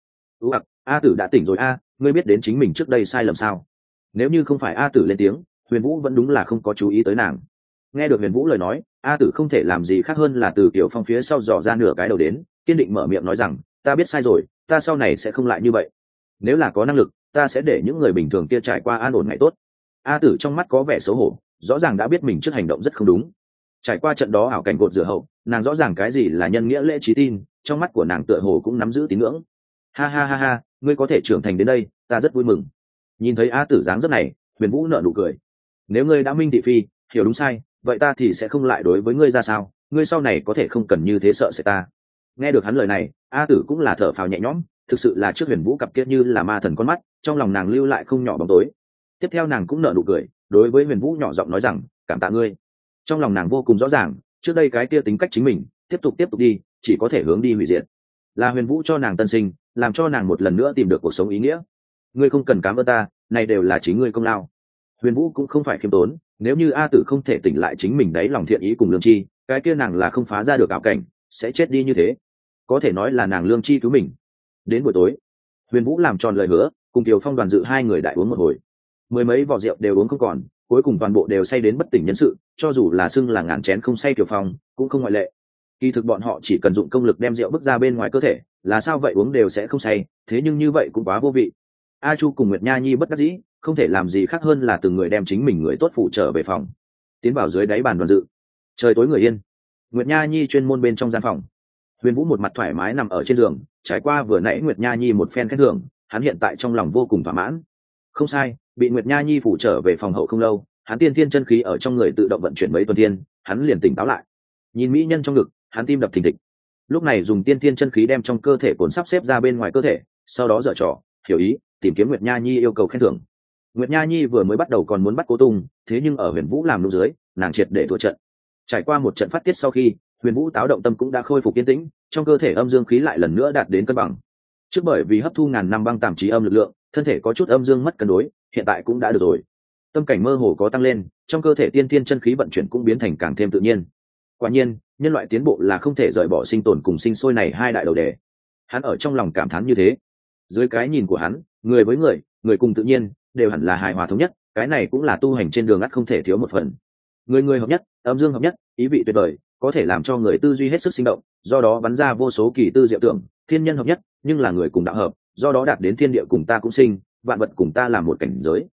A Tử đã tỉnh rồi a, ngươi biết đến chính mình trước đây sai lầm sao? Nếu như không phải A Tử lên tiếng, Huyền Vũ vẫn đúng là không có chú ý tới nàng. Nghe được Huyền Vũ lời nói, A Tử không thể làm gì khác hơn là từ Kiều Phong phía sau dò ra nửa cái đầu đến, kiên định mở miệng nói rằng, ta biết sai rồi, ta sau này sẽ không lại như vậy. Nếu là có năng lực, ta sẽ để những người bình thường kia trải qua an ổn ngày tốt. A Tử trong mắt có vẻ xấu hổ, rõ ràng đã biết mình trước hành động rất không đúng. Trải qua trận đó ảo cảnh gột rửa hậu, nàng rõ ràng cái gì là nhân nghĩa lễ trí tin, trong mắt của nàng tựa hồ cũng nắm giữ tín ngưỡng. Ha ha ha ha, ngươi có thể trưởng thành đến đây, ta rất vui mừng. Nhìn thấy A Tử dáng dấp này, Huyền Vũ nở nụ cười. Nếu ngươi đã minh thị phi, hiểu đúng sai, vậy ta thì sẽ không lại đối với ngươi ra sao, ngươi sau này có thể không cần như thế sợ sẽ ta. Nghe được hắn lời này, A Tử cũng là thở phào nhẹ nhõm, thực sự là trước Huyền Vũ cặp kiết như là ma thần con mắt, trong lòng nàng lưu lại không nhỏ bóng tối. Tiếp theo nàng cũng nở nụ cười, đối với Huyền Vũ nhỏ giọng nói rằng, cảm tạ ngươi. Trong lòng nàng vô cùng rõ ràng, trước đây cái kia tính cách chính mình, tiếp tục đi, chỉ có thể hướng đi hủy diệt. Là Huyền Vũ cho nàng tân sinh, làm cho nàng một lần nữa tìm được cuộc sống ý nghĩa. Ngươi không cần cảm ơn ta, này đều là chính ngươi công lao. Huyền Vũ cũng không phải khiêm tốn, nếu như A Tử không thể tỉnh lại chính mình đấy lòng thiện ý cùng lương chi, cái kia nàng là không phá ra được ảo cảnh, sẽ chết đi như thế. Có thể nói là nàng lương chi cứu mình. Đến buổi tối, Huyền Vũ làm tròn lời hứa, cùng Kiều Phong Đoàn Dự hai người đại uống một hồi. Mười mấy vò rượu đều uống không còn, cuối cùng toàn bộ đều say đến bất tỉnh nhân sự, cho dù là xưng là ngàn chén không say Kiều Phong, cũng không ngoại lệ. Kỳ thực bọn họ chỉ cần dụng công lực đem rượu bước ra bên ngoài cơ thể, là sao vậy uống đều sẽ không say, thế nhưng như vậy cũng quá vô vị. A Chu cùng Nguyệt Nha Nhi bất đắc dĩ, không thể làm gì khác hơn là từng người đem chính mình người tốt phụ trở về phòng. Tiến vào dưới đáy bàn Đoàn Dự. Trời tối người yên. Nguyệt Nha Nhi chuyên môn bên trong gian phòng. Huyền Vũ một mặt thoải mái nằm ở trên giường, trải qua vừa nãy Nguyệt Nha Nhi một phen khen thưởng, hắn hiện tại trong lòng vô cùng thỏa mãn. Không sai, bị Nguyệt Nha Nhi phủ trở về phòng hậu không lâu, hắn tiên thiên chân khí ở trong người tự động vận chuyển mấy tuần thiên, hắn liền tỉnh táo lại. Nhìn mỹ nhân trong ngực, hắn tim đập thình thịch. Lúc này dùng tiên thiên chân khí đem trong cơ thể cuốn sắp xếp ra bên ngoài cơ thể, sau đó dở trò, hiểu ý, tìm kiếm Nguyệt Nha Nhi yêu cầu khen thưởng. Nguyệt Nha Nhi vừa mới bắt đầu còn muốn bắt Cố Tung, thế nhưng ở Huyền Vũ làm nô dưới, nàng triệt để thua trận. Trải qua một trận phát tiết sau khi, Huyền Vũ táo động tâm cũng đã khôi phục yên tĩnh, trong cơ thể âm dương khí lại lần nữa đạt đến cân bằng. Trước bởi vì hấp thu ngàn năm băng tàm trí âm lực lượng, thân thể có chút âm dương mất cân đối, hiện tại cũng đã được rồi. Tâm cảnh mơ hồ có tăng lên, trong cơ thể tiên thiên chân khí vận chuyển cũng biến thành càng thêm tự nhiên. Quả nhiên, nhân loại tiến bộ là không thể rời bỏ sinh tồn cùng sinh sôi này hai đại đầu đề. Hắn ở trong lòng cảm thán như thế. Dưới cái nhìn của hắn, người với người, người cùng tự nhiên, đều hẳn là hài hòa thống nhất, cái này cũng là tu hành trên đường ắt không thể thiếu một phần. Người hợp nhất, âm dương hợp nhất, ý vị tuyệt vời, có thể làm cho người tư duy hết sức sinh động, do đó bắn ra vô số kỳ tư diệu tưởng. Thiên nhân hợp nhất, nhưng là người cùng đạo hợp, do đó đạt đến thiên địa cùng ta cũng sinh, vạn vật cùng ta làm một cảnh giới.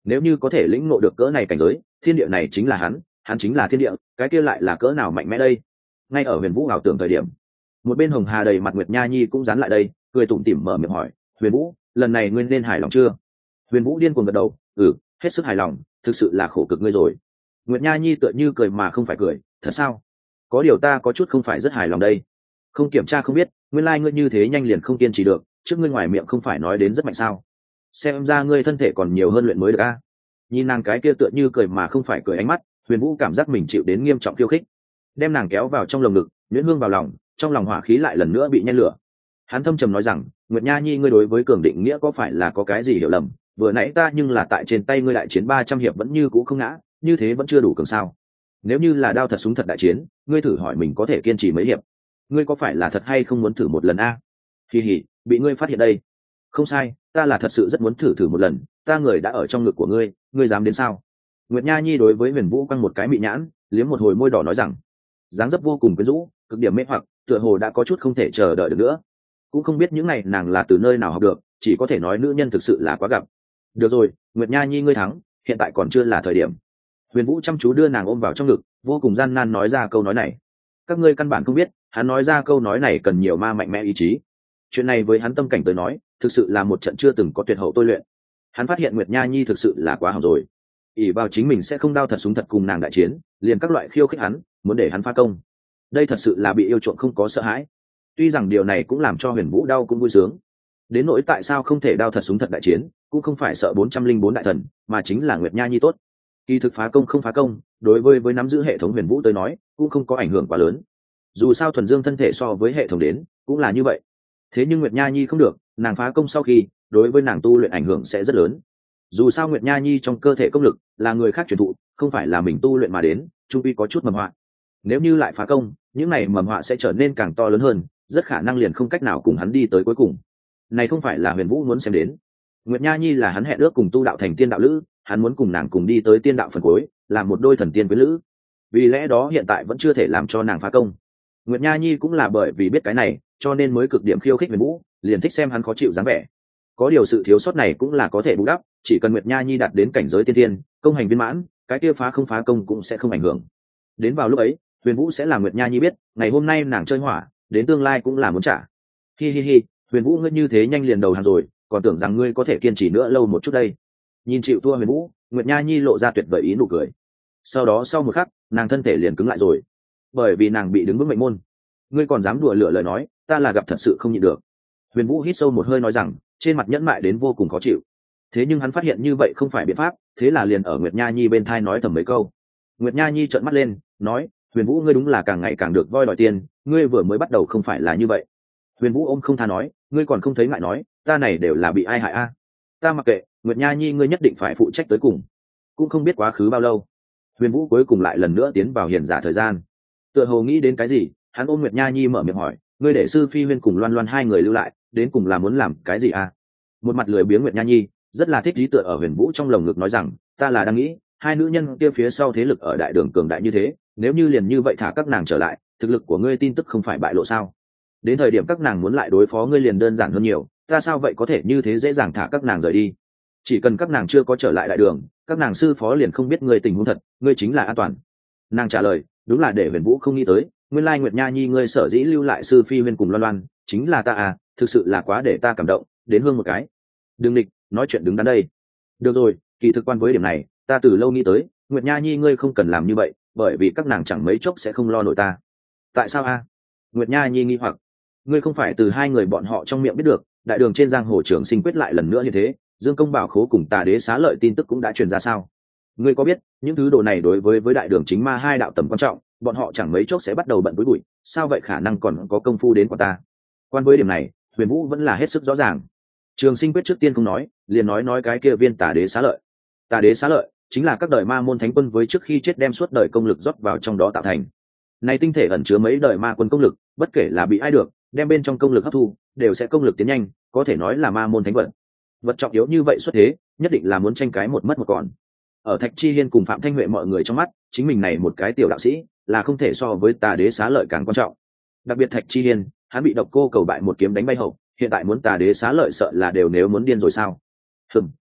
nếu như có thể lĩnh ngộ được cỡ này cảnh giới, thiên địa này chính là hắn chính là thiên địa, cái kia lại là cỡ nào mạnh mẽ đây. Ngay ở Huyền Vũ ảo tưởng thời điểm, một bên Hồng Hà đầy mặt Nguyệt Nha Nhi cũng dán lại đây, cười tủm tỉm mở miệng hỏi, Huyền Vũ, lần này ngươi nên hài lòng chưa? Huyền Vũ điên cuồng gật đầu, hết sức hài lòng, thực sự là khổ cực ngươi rồi. Nguyệt Nha Nhi tựa như cười mà không phải cười, thật sao? Có điều ta có chút không phải rất hài lòng đây. Không kiểm tra không biết, nguyên lai ngươi như thế nhanh liền không kiên trì được, trước ngươi ngoài miệng không phải nói đến rất mạnh sao? Xem ra ngươi thân thể còn nhiều hơn luyện mới được a. Nhìn nàng cái kia tựa như cười mà không phải cười ánh mắt, Huyền Vũ cảm giác mình chịu đến nghiêm trọng khiêu khích, đem nàng kéo vào trong lồng ngực, nhuyễn hương vào lòng, trong lòng hỏa khí lại lần nữa bị nhen lửa. Hắn thâm trầm nói rằng, Nguyệt Nha Nhi, ngươi đối với cường định nghĩa có phải là có cái gì hiểu lầm? Vừa nãy ta nhưng là tại trên tay ngươi đại chiến 300 hiệp vẫn như cũ không ngã, như thế vẫn chưa đủ cường sao? Nếu như là đao thật súng thật đại chiến, ngươi thử hỏi mình có thể kiên trì mấy hiệp? Ngươi có phải là thật hay không muốn thử một lần a? Kỳ hỉ, bị ngươi phát hiện đây. Không sai, ta là thật sự rất muốn thử một lần, ta người đã ở trong ngực của ngươi, ngươi dám đến sao? Nguyệt Nha Nhi đối với Huyền Vũ quăng một cái mị nhãn, liếm một hồi môi đỏ nói rằng, dáng dấp vô cùng quyến rũ, cực điểm mê hoặc, tựa hồ đã có chút không thể chờ đợi được nữa. Cũng không biết những này nàng là từ nơi nào học được, chỉ có thể nói nữ nhân thực sự là quá gặp. Được rồi, Nguyệt Nha Nhi ngươi thắng, hiện tại còn chưa là thời điểm. Huyền Vũ chăm chú đưa nàng ôm vào trong ngực, vô cùng gian nan nói ra câu nói này. Các ngươi căn bản không biết, hắn nói ra câu nói này cần nhiều ma mạnh mẽ ý chí. Chuyện này với hắn tâm cảnh tới nói, thực sự là một trận chưa từng có tuyệt hậu tôi luyện. Hắn phát hiện Nguyệt Nha Nhi thực sự là quá hỏng rồi, ỷ vào chính mình sẽ không đao thật súng thật cùng nàng đại chiến, liền các loại khiêu khích hắn, muốn để hắn phá công. Đây thật sự là bị yêu chuộng không có sợ hãi. Tuy rằng điều này cũng làm cho Huyền Vũ đau cũng vui sướng. Đến nỗi tại sao không thể đao thật súng thật đại chiến, cũng không phải sợ 404 đại thần, mà chính là Nguyệt Nha Nhi tốt. Kỳ thực phá công không phá công, đối với nắm giữ hệ thống Huyền Vũ tới nói, cũng không có ảnh hưởng quá lớn. Dù sao thuần dương thân thể so với hệ thống đến, cũng là như vậy. Thế nhưng Nguyệt Nha Nhi không được, nàng phá công sau khi, đối với nàng tu luyện ảnh hưởng sẽ rất lớn. Dù sao Nguyệt Nha Nhi trong cơ thể công lực là người khác truyền thụ, không phải là mình tu luyện mà đến, chung quy có chút mầm họa. Nếu như lại phá công, những này mầm họa sẽ trở nên càng to lớn hơn, rất khả năng liền không cách nào cùng hắn đi tới cuối cùng. Này không phải là Huyền Vũ muốn xem đến. Nguyệt Nha Nhi là hắn hẹn ước cùng tu đạo thành tiên đạo lữ, hắn muốn cùng nàng cùng đi tới tiên đạo phần cuối, làm một đôi thần tiên quyến lữ. Vì lẽ đó hiện tại vẫn chưa thể làm cho nàng phá công. Nguyệt Nha Nhi cũng là bởi vì biết cái này, cho nên mới cực điểm khiêu khích Huyền Vũ, liền thích xem hắn khó chịu dáng vẻ. Có điều sự thiếu sót này cũng là có thể bù đắp, chỉ cần Nguyệt Nha Nhi đạt đến cảnh giới tiên tiên, công hành viên mãn, cái kia phá không phá công cũng sẽ không ảnh hưởng. Đến vào lúc ấy, Huyền Vũ sẽ làm Nguyệt Nha Nhi biết, ngày hôm nay nàng chơi hỏa, đến tương lai cũng là muốn trả. Hi hi hi, Huyền Vũ ngươi như thế nhanh liền đầu hàng rồi, còn tưởng rằng ngươi có thể kiên trì nữa lâu một chút đây. Nhìn chịu thua Huyền Vũ, Nguyệt Nha Nhi lộ ra tuyệt vời ý nụ cười. Sau đó sau một khắc, nàng thân thể liền cứng lại rồi, bởi vì nàng bị đứng bước mệnh môn. Ngươi còn dám đùa lửa lời nói, ta là gặp thật sự không nhịn được. Huyền Vũ hít sâu một hơi nói rằng, trên mặt nhẫn mại đến vô cùng khó chịu. Thế nhưng hắn phát hiện như vậy không phải biện pháp, thế là liền ở Nguyệt Nha Nhi bên thai nói thầm mấy câu. Nguyệt Nha Nhi trợn mắt lên, nói, Huyền Vũ ngươi đúng là càng ngày càng được voi đòi tiền, ngươi vừa mới bắt đầu không phải là như vậy. Huyền Vũ ôm không tha nói, ngươi còn không thấy ngại nói, ta này đều là bị ai hại a? Ta mặc kệ, Nguyệt Nha Nhi ngươi nhất định phải phụ trách tới cùng. Cũng không biết quá khứ bao lâu, Huyền Vũ cuối cùng lại lần nữa tiến vào hiền giả thời gian. Tựa hồ nghĩ đến cái gì, hắn ôm Nguyệt Nha Nhi mở miệng hỏi, ngươi để Sư Phi Huyên cùng Loan Loan hai người lưu lại, đến cùng là muốn làm cái gì a? Một mặt lười biếng Nguyệt Nha Nhi rất là thích trí tựa ở Huyền Vũ trong lồng ngực nói rằng, ta là đang nghĩ, hai nữ nhân kia phía sau thế lực ở đại đường cường đại như thế, nếu như liền như vậy thả các nàng trở lại, thực lực của ngươi tin tức không phải bại lộ sao? Đến thời điểm các nàng muốn lại đối phó ngươi liền đơn giản hơn nhiều, ta sao vậy có thể như thế dễ dàng thả các nàng rời đi? Chỉ cần các nàng chưa có trở lại đại đường, các nàng sư phó liền không biết ngươi tình huống thật, ngươi chính là an toàn. Nàng trả lời, đúng là để Huyền Vũ không nghĩ tới, nguyên lai Nguyệt Nha Nhi ngươi sở dĩ lưu lại Sư Phi Huyên cùng Loan Loan, chính là ta à, thực sự là quá để ta cảm động, đến hương một cái. Đừng địch, nói chuyện đứng đắn đây. Được rồi, kỳ thực quan với điểm này, ta từ lâu nghĩ tới, Nguyệt Nha Nhi ngươi không cần làm như vậy, bởi vì các nàng chẳng mấy chốc sẽ không lo nổi ta. Tại sao a? Nguyệt Nha Nhi nghi hoặc. Ngươi không phải từ hai người bọn họ trong miệng biết được, đại đường trên giang hồ Trường Sinh quyết lại lần nữa như thế, Dương Công Bảo Khố cùng Tà Đế Xá Lợi tin tức cũng đã truyền ra sao? Ngươi có biết, những thứ đồ này đối với đại đường chính ma hai đạo tầm quan trọng, bọn họ chẳng mấy chốc sẽ bắt đầu bận với bụi, sao vậy khả năng còn có công phu đến của ta? Quan với điểm này, Huyền Vũ vẫn là hết sức rõ ràng. Trường Sinh quyết trước tiên không nói, liền nói cái kia viên Tà Đế Xá Lợi. Tà Đế Xá Lợi chính là các đời ma môn thánh quân với trước khi chết đem suốt đời công lực rót vào trong đó tạo thành. Này tinh thể ẩn chứa mấy đời ma quân công lực, bất kể là bị ai được, đem bên trong công lực hấp thu, đều sẽ công lực tiến nhanh, có thể nói là ma môn thánh vật. Vật trọng yếu như vậy xuất thế, nhất định là muốn tranh cái một mất một còn. Ở Thạch Chi Hiên cùng Phạm Thanh Huệ mọi người trong mắt, chính mình này một cái tiểu đạo sĩ, là không thể so với Tà Đế Xá Lợi càng quan trọng. Đặc biệt Thạch Chi Hiên, hắn bị Độc Cô Cầu bại một kiếm đánh bay hậu, hiện tại muốn Tà Đế Xá Lợi sợ là đều nếu muốn điên rồi sao?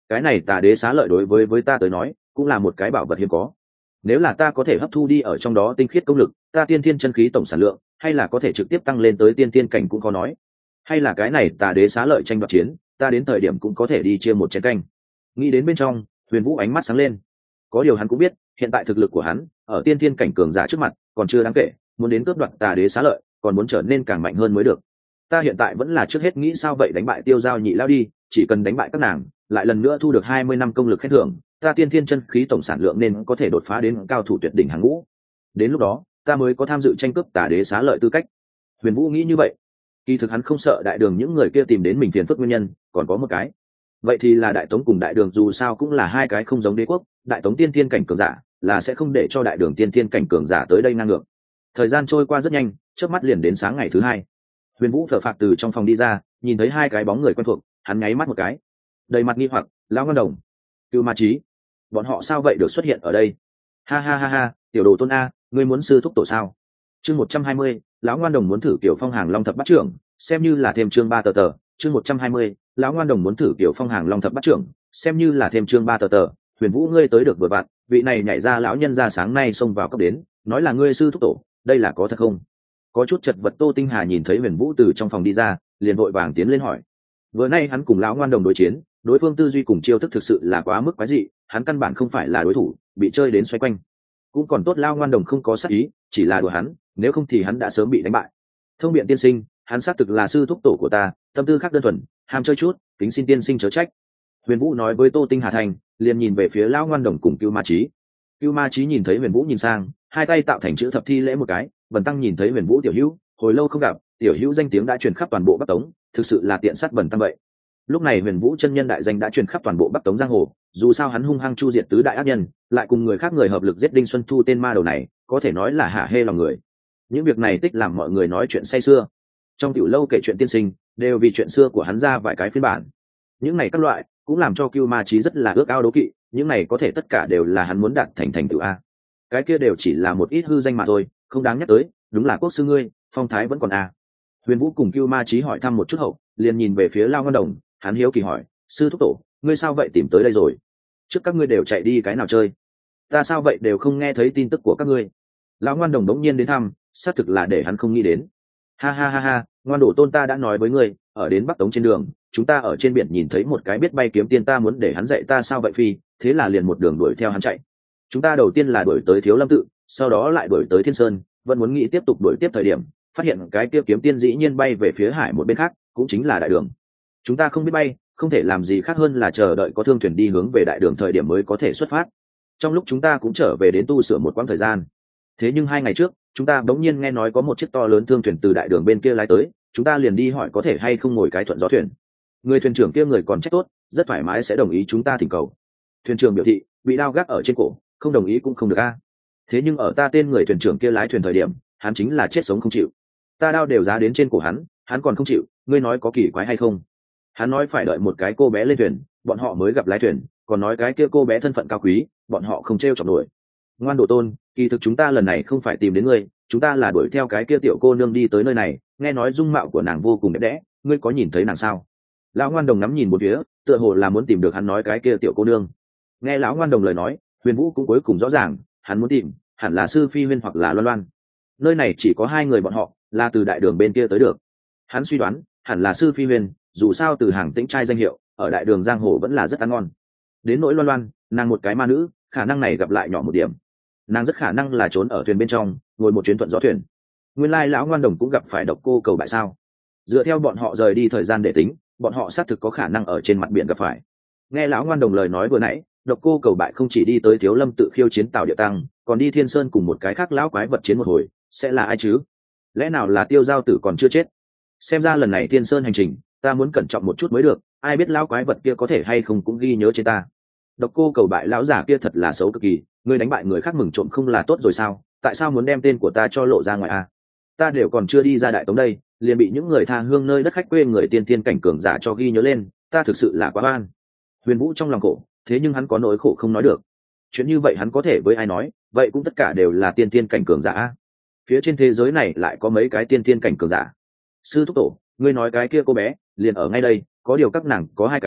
cái này tà đế xá lợi đối với ta tới nói cũng là một cái bảo vật hiếm có. Nếu là ta có thể hấp thu đi ở trong đó tinh khiết công lực, ta tiên thiên chân khí tổng sản lượng hay là có thể trực tiếp tăng lên tới tiên thiên cảnh cũng có nói. Hay là cái này tà đế xá lợi tranh đoạt chiến, ta đến thời điểm cũng có thể đi chia một chén canh. Nghĩ đến bên trong, Huyền Vũ ánh mắt sáng lên. Có điều hắn cũng biết, hiện tại thực lực của hắn ở tiên thiên cảnh cường giả trước mặt còn chưa đáng kể, muốn đến cướp đoạt tà đế xá lợi còn muốn trở nên càng mạnh hơn mới được. Ta hiện tại vẫn là trước hết nghĩ sao vậy đánh bại Tiêu Giao nhị lao đi, chỉ cần đánh bại các nàng, lại lần nữa thu được 20 năm công lực khen thưởng, ta tiên thiên chân khí tổng sản lượng nên có thể đột phá đến cao thủ tuyệt đỉnh hàng ngũ. Đến lúc đó, ta mới có tham dự tranh cướp tà đế xá lợi tư cách. Huyền Vũ nghĩ như vậy. Kỳ thực hắn không sợ đại đường những người kia tìm đến mình phiền phức nguyên nhân, còn có một cái. Vậy thì là Đại Tống cùng Đại Đường dù sao cũng là hai cái không giống đế quốc, Đại Tống tiên thiên cảnh cường giả là sẽ không để cho Đại Đường tiên thiên cảnh cường giả tới đây ngang ngược. Thời gian trôi qua rất nhanh, chớp mắt liền đến sáng ngày thứ hai. Huyền Vũ phở phạc từ trong phòng đi ra, nhìn thấy hai cái bóng người quen thuộc, hắn nháy mắt một cái, đầy mặt nghi hoặc, Lão Ngân Đồng, Cưu Ma Chí, bọn họ sao vậy được xuất hiện ở đây? Ha ha ha ha, tiểu đồ tôn a, ngươi muốn sư thúc tổ sao? Chương 120, Lão Ngoan Đồng muốn thử kiểu phong hàng long thập bát trưởng, xem như là thêm chương 3 tờ. Chương 120, Lão Ngoan Đồng muốn thử kiểu phong hàng long thập bát trưởng, xem như là thêm chương 3 tờ. Huyền Vũ ngươi tới được vừa vặn, vị này nhảy ra lão nhân ra sáng nay xông vào cấp đến, nói là ngươi sư thúc tổ, đây là có thật không? Có chút chật vật Tô Tinh Hà nhìn thấy Huyền Vũ từ trong phòng đi ra, liền vội vàng tiến lên hỏi. Vừa nay hắn cùng Lão Ngoan Đồng đối chiến, đối phương tư duy cùng chiêu thức thực sự là quá mức quái dị, hắn căn bản không phải là đối thủ, bị chơi đến xoay quanh. Cũng còn tốt Lão Ngoan Đồng không có sát ý, chỉ là đùa hắn, nếu không thì hắn đã sớm bị đánh bại. Thông biện tiên sinh, hắn xác thực là sư thúc tổ của ta, tâm tư khác đơn thuần, ham chơi chút, kính xin tiên sinh chớ trách. Huyền Vũ nói với Tô Tinh Hà thành, liền nhìn về phía Lão Ngoan Đồng cùng Cưu Ma Chí. Cưu Ma Chí nhìn thấy Huyền Vũ nhìn sang, hai tay tạo thành chữ thập thi lễ một cái. Bần tăng nhìn thấy Huyền Vũ tiểu hữu, hồi lâu không gặp, tiểu hữu danh tiếng đã truyền khắp toàn bộ Bắc Tống, thực sự là tiện sát bần tăng vậy. Lúc này Huyền Vũ chân nhân đại danh đã truyền khắp toàn bộ Bắc Tống giang hồ, dù sao hắn hung hăng chu diệt tứ đại ác nhân, lại cùng người khác người hợp lực giết Đinh Xuân Thu tên ma đầu này, có thể nói là hả hê lòng người. Những việc này tích làm mọi người nói chuyện say xưa. Trong tiểu lâu kể chuyện tiên sinh, đều vì chuyện xưa của hắn ra vài cái phiên bản. Những này các loại cũng làm cho Cưu Ma Chí rất là ước ao đố kỵ, những này có thể tất cả đều là hắn muốn đạt thành tựu a. Cái kia đều chỉ là một ít hư danh mà thôi, không đáng nhắc tới, đúng là quốc sư ngươi, phong thái vẫn còn a. Huyền Vũ cùng Cưu Ma Chí hỏi thăm một chút hậu, liền nhìn về phía Lão Ngân Đồng, hắn hiếu kỳ hỏi, sư thúc tổ, ngươi sao vậy tìm tới đây rồi? Trước các ngươi đều chạy đi cái nào chơi? Ta sao vậy đều không nghe thấy tin tức của các ngươi? Lão Ngoan Đồng đống nhiên đến thăm, xác thực là để hắn không nghĩ đến. Ha ha ha ha, Ngoan Đổ Tôn ta đã nói với ngươi, ở đến Bắc Tống trên đường, chúng ta ở trên biển nhìn thấy một cái biết bay kiếm tiên, ta muốn để hắn dạy ta sao vậy phi, thế là liền một đường đuổi theo hắn chạy. Chúng ta đầu tiên là đuổi tới Thiếu Lâm tự, sau đó lại đuổi tới Thiên Sơn, vẫn muốn nghĩ tiếp tục đuổi tiếp thời điểm, phát hiện cái kia kiếm tiên dĩ nhiên bay về phía hải một bên khác, cũng chính là đại đường. Chúng ta không biết bay, không thể làm gì khác hơn là chờ đợi có thương thuyền đi hướng về đại đường thời điểm mới có thể xuất phát. Trong lúc chúng ta cũng trở về đến tu sửa một quãng thời gian. Thế nhưng 2 ngày trước, chúng ta bỗng nhiên nghe nói có một chiếc to lớn thương thuyền từ đại đường bên kia lái tới, chúng ta liền đi hỏi có thể hay không ngồi cái thuận gió thuyền. Người thuyền trưởng kia người còn trách tốt, rất thoải mái sẽ đồng ý chúng ta thỉnh cầu. Thuyền trưởng biểu thị, bị đao gác ở trên cổ, không đồng ý cũng không được a. Thế nhưng ở ta tên người thuyền trưởng kia lái thuyền thời điểm, hắn chính là chết sống không chịu. Ta đao đều giá đến trên cổ hắn còn không chịu, ngươi nói có kỳ quái hay không? Hắn nói phải đợi một cái cô bé lên thuyền, bọn họ mới gặp lái thuyền, còn nói cái kia cô bé thân phận cao quý, bọn họ không trêu chọc nổi. Ngoan Đồ Tôn, kỳ thực chúng ta lần này không phải tìm đến ngươi, chúng ta là đuổi theo cái kia tiểu cô nương đi tới nơi này, nghe nói dung mạo của nàng vô cùng đẹp đẽ, ngươi có nhìn thấy nàng sao? Lão Ngoan Đồng ngắm nhìn một phía, tựa hồ là muốn tìm được hắn nói cái kia tiểu cô nương. Nghe Lão Ngoan Đồng lời nói, Huyền Vũ cũng cuối cùng rõ ràng, hắn muốn tìm hẳn là Sư Phi Huyên hoặc là Loan Loan. Nơi này chỉ có 2 người bọn họ, là từ đại đường bên kia tới được. Hắn suy đoán hẳn là Sư Phi Huyên, dù sao từ hàng Tĩnh trai danh hiệu ở đại đường giang hồ vẫn là rất ăn ngon. Đến nỗi Loan Loan, nàng một cái ma nữ, khả năng này gặp lại nhỏ một điểm, nàng rất khả năng là trốn ở thuyền bên trong, ngồi một chuyến thuận gió thuyền. Nguyên lai Lão Ngoan Đồng cũng gặp phải Độc Cô Cầu Bại sao? Dựa theo bọn họ rời đi thời gian để tính, bọn họ xác thực có khả năng ở trên mặt biển gặp phải. Nghe Lão Ngoan Đồng lời nói vừa nãy, Độc Cô Cầu Bại không chỉ đi tới Thiếu Lâm tự khiêu chiến Tào Địa Tăng, còn đi Thiên Sơn cùng một cái khác lão quái vật chiến một hồi, sẽ là ai chứ? Lẽ nào là Tiêu Giao Tử còn chưa chết? Xem ra lần này Thiên Sơn hành trình, ta muốn cẩn trọng một chút mới được, ai biết lão quái vật kia có thể hay không cũng ghi nhớ trên ta. Độc Cô Cầu Bại lão giả kia thật là xấu cực kỳ, ngươi đánh bại người khác mừng trộm không là tốt rồi sao? Tại sao muốn đem tên của ta cho lộ ra ngoài a? Ta đều còn chưa đi ra Đại Tống đây, liền bị những người tha hương nơi đất khách quê người tiên tiên cảnh cường giả cho ghi nhớ lên, ta thực sự là quá oan. Huyền Vũ trong lòng khổ, thế nhưng hắn có nỗi khổ không nói được. Chuyện như vậy hắn có thể với ai nói, vậy cũng tất cả đều là tiên tiên cảnh cường giả. Phía trên thế giới này lại có mấy cái tiên tiên cảnh cường giả. Sư thúc tổ, ngươi nói cái kia cô bé liền ở ngay đây, có điều các nàng có 2 cái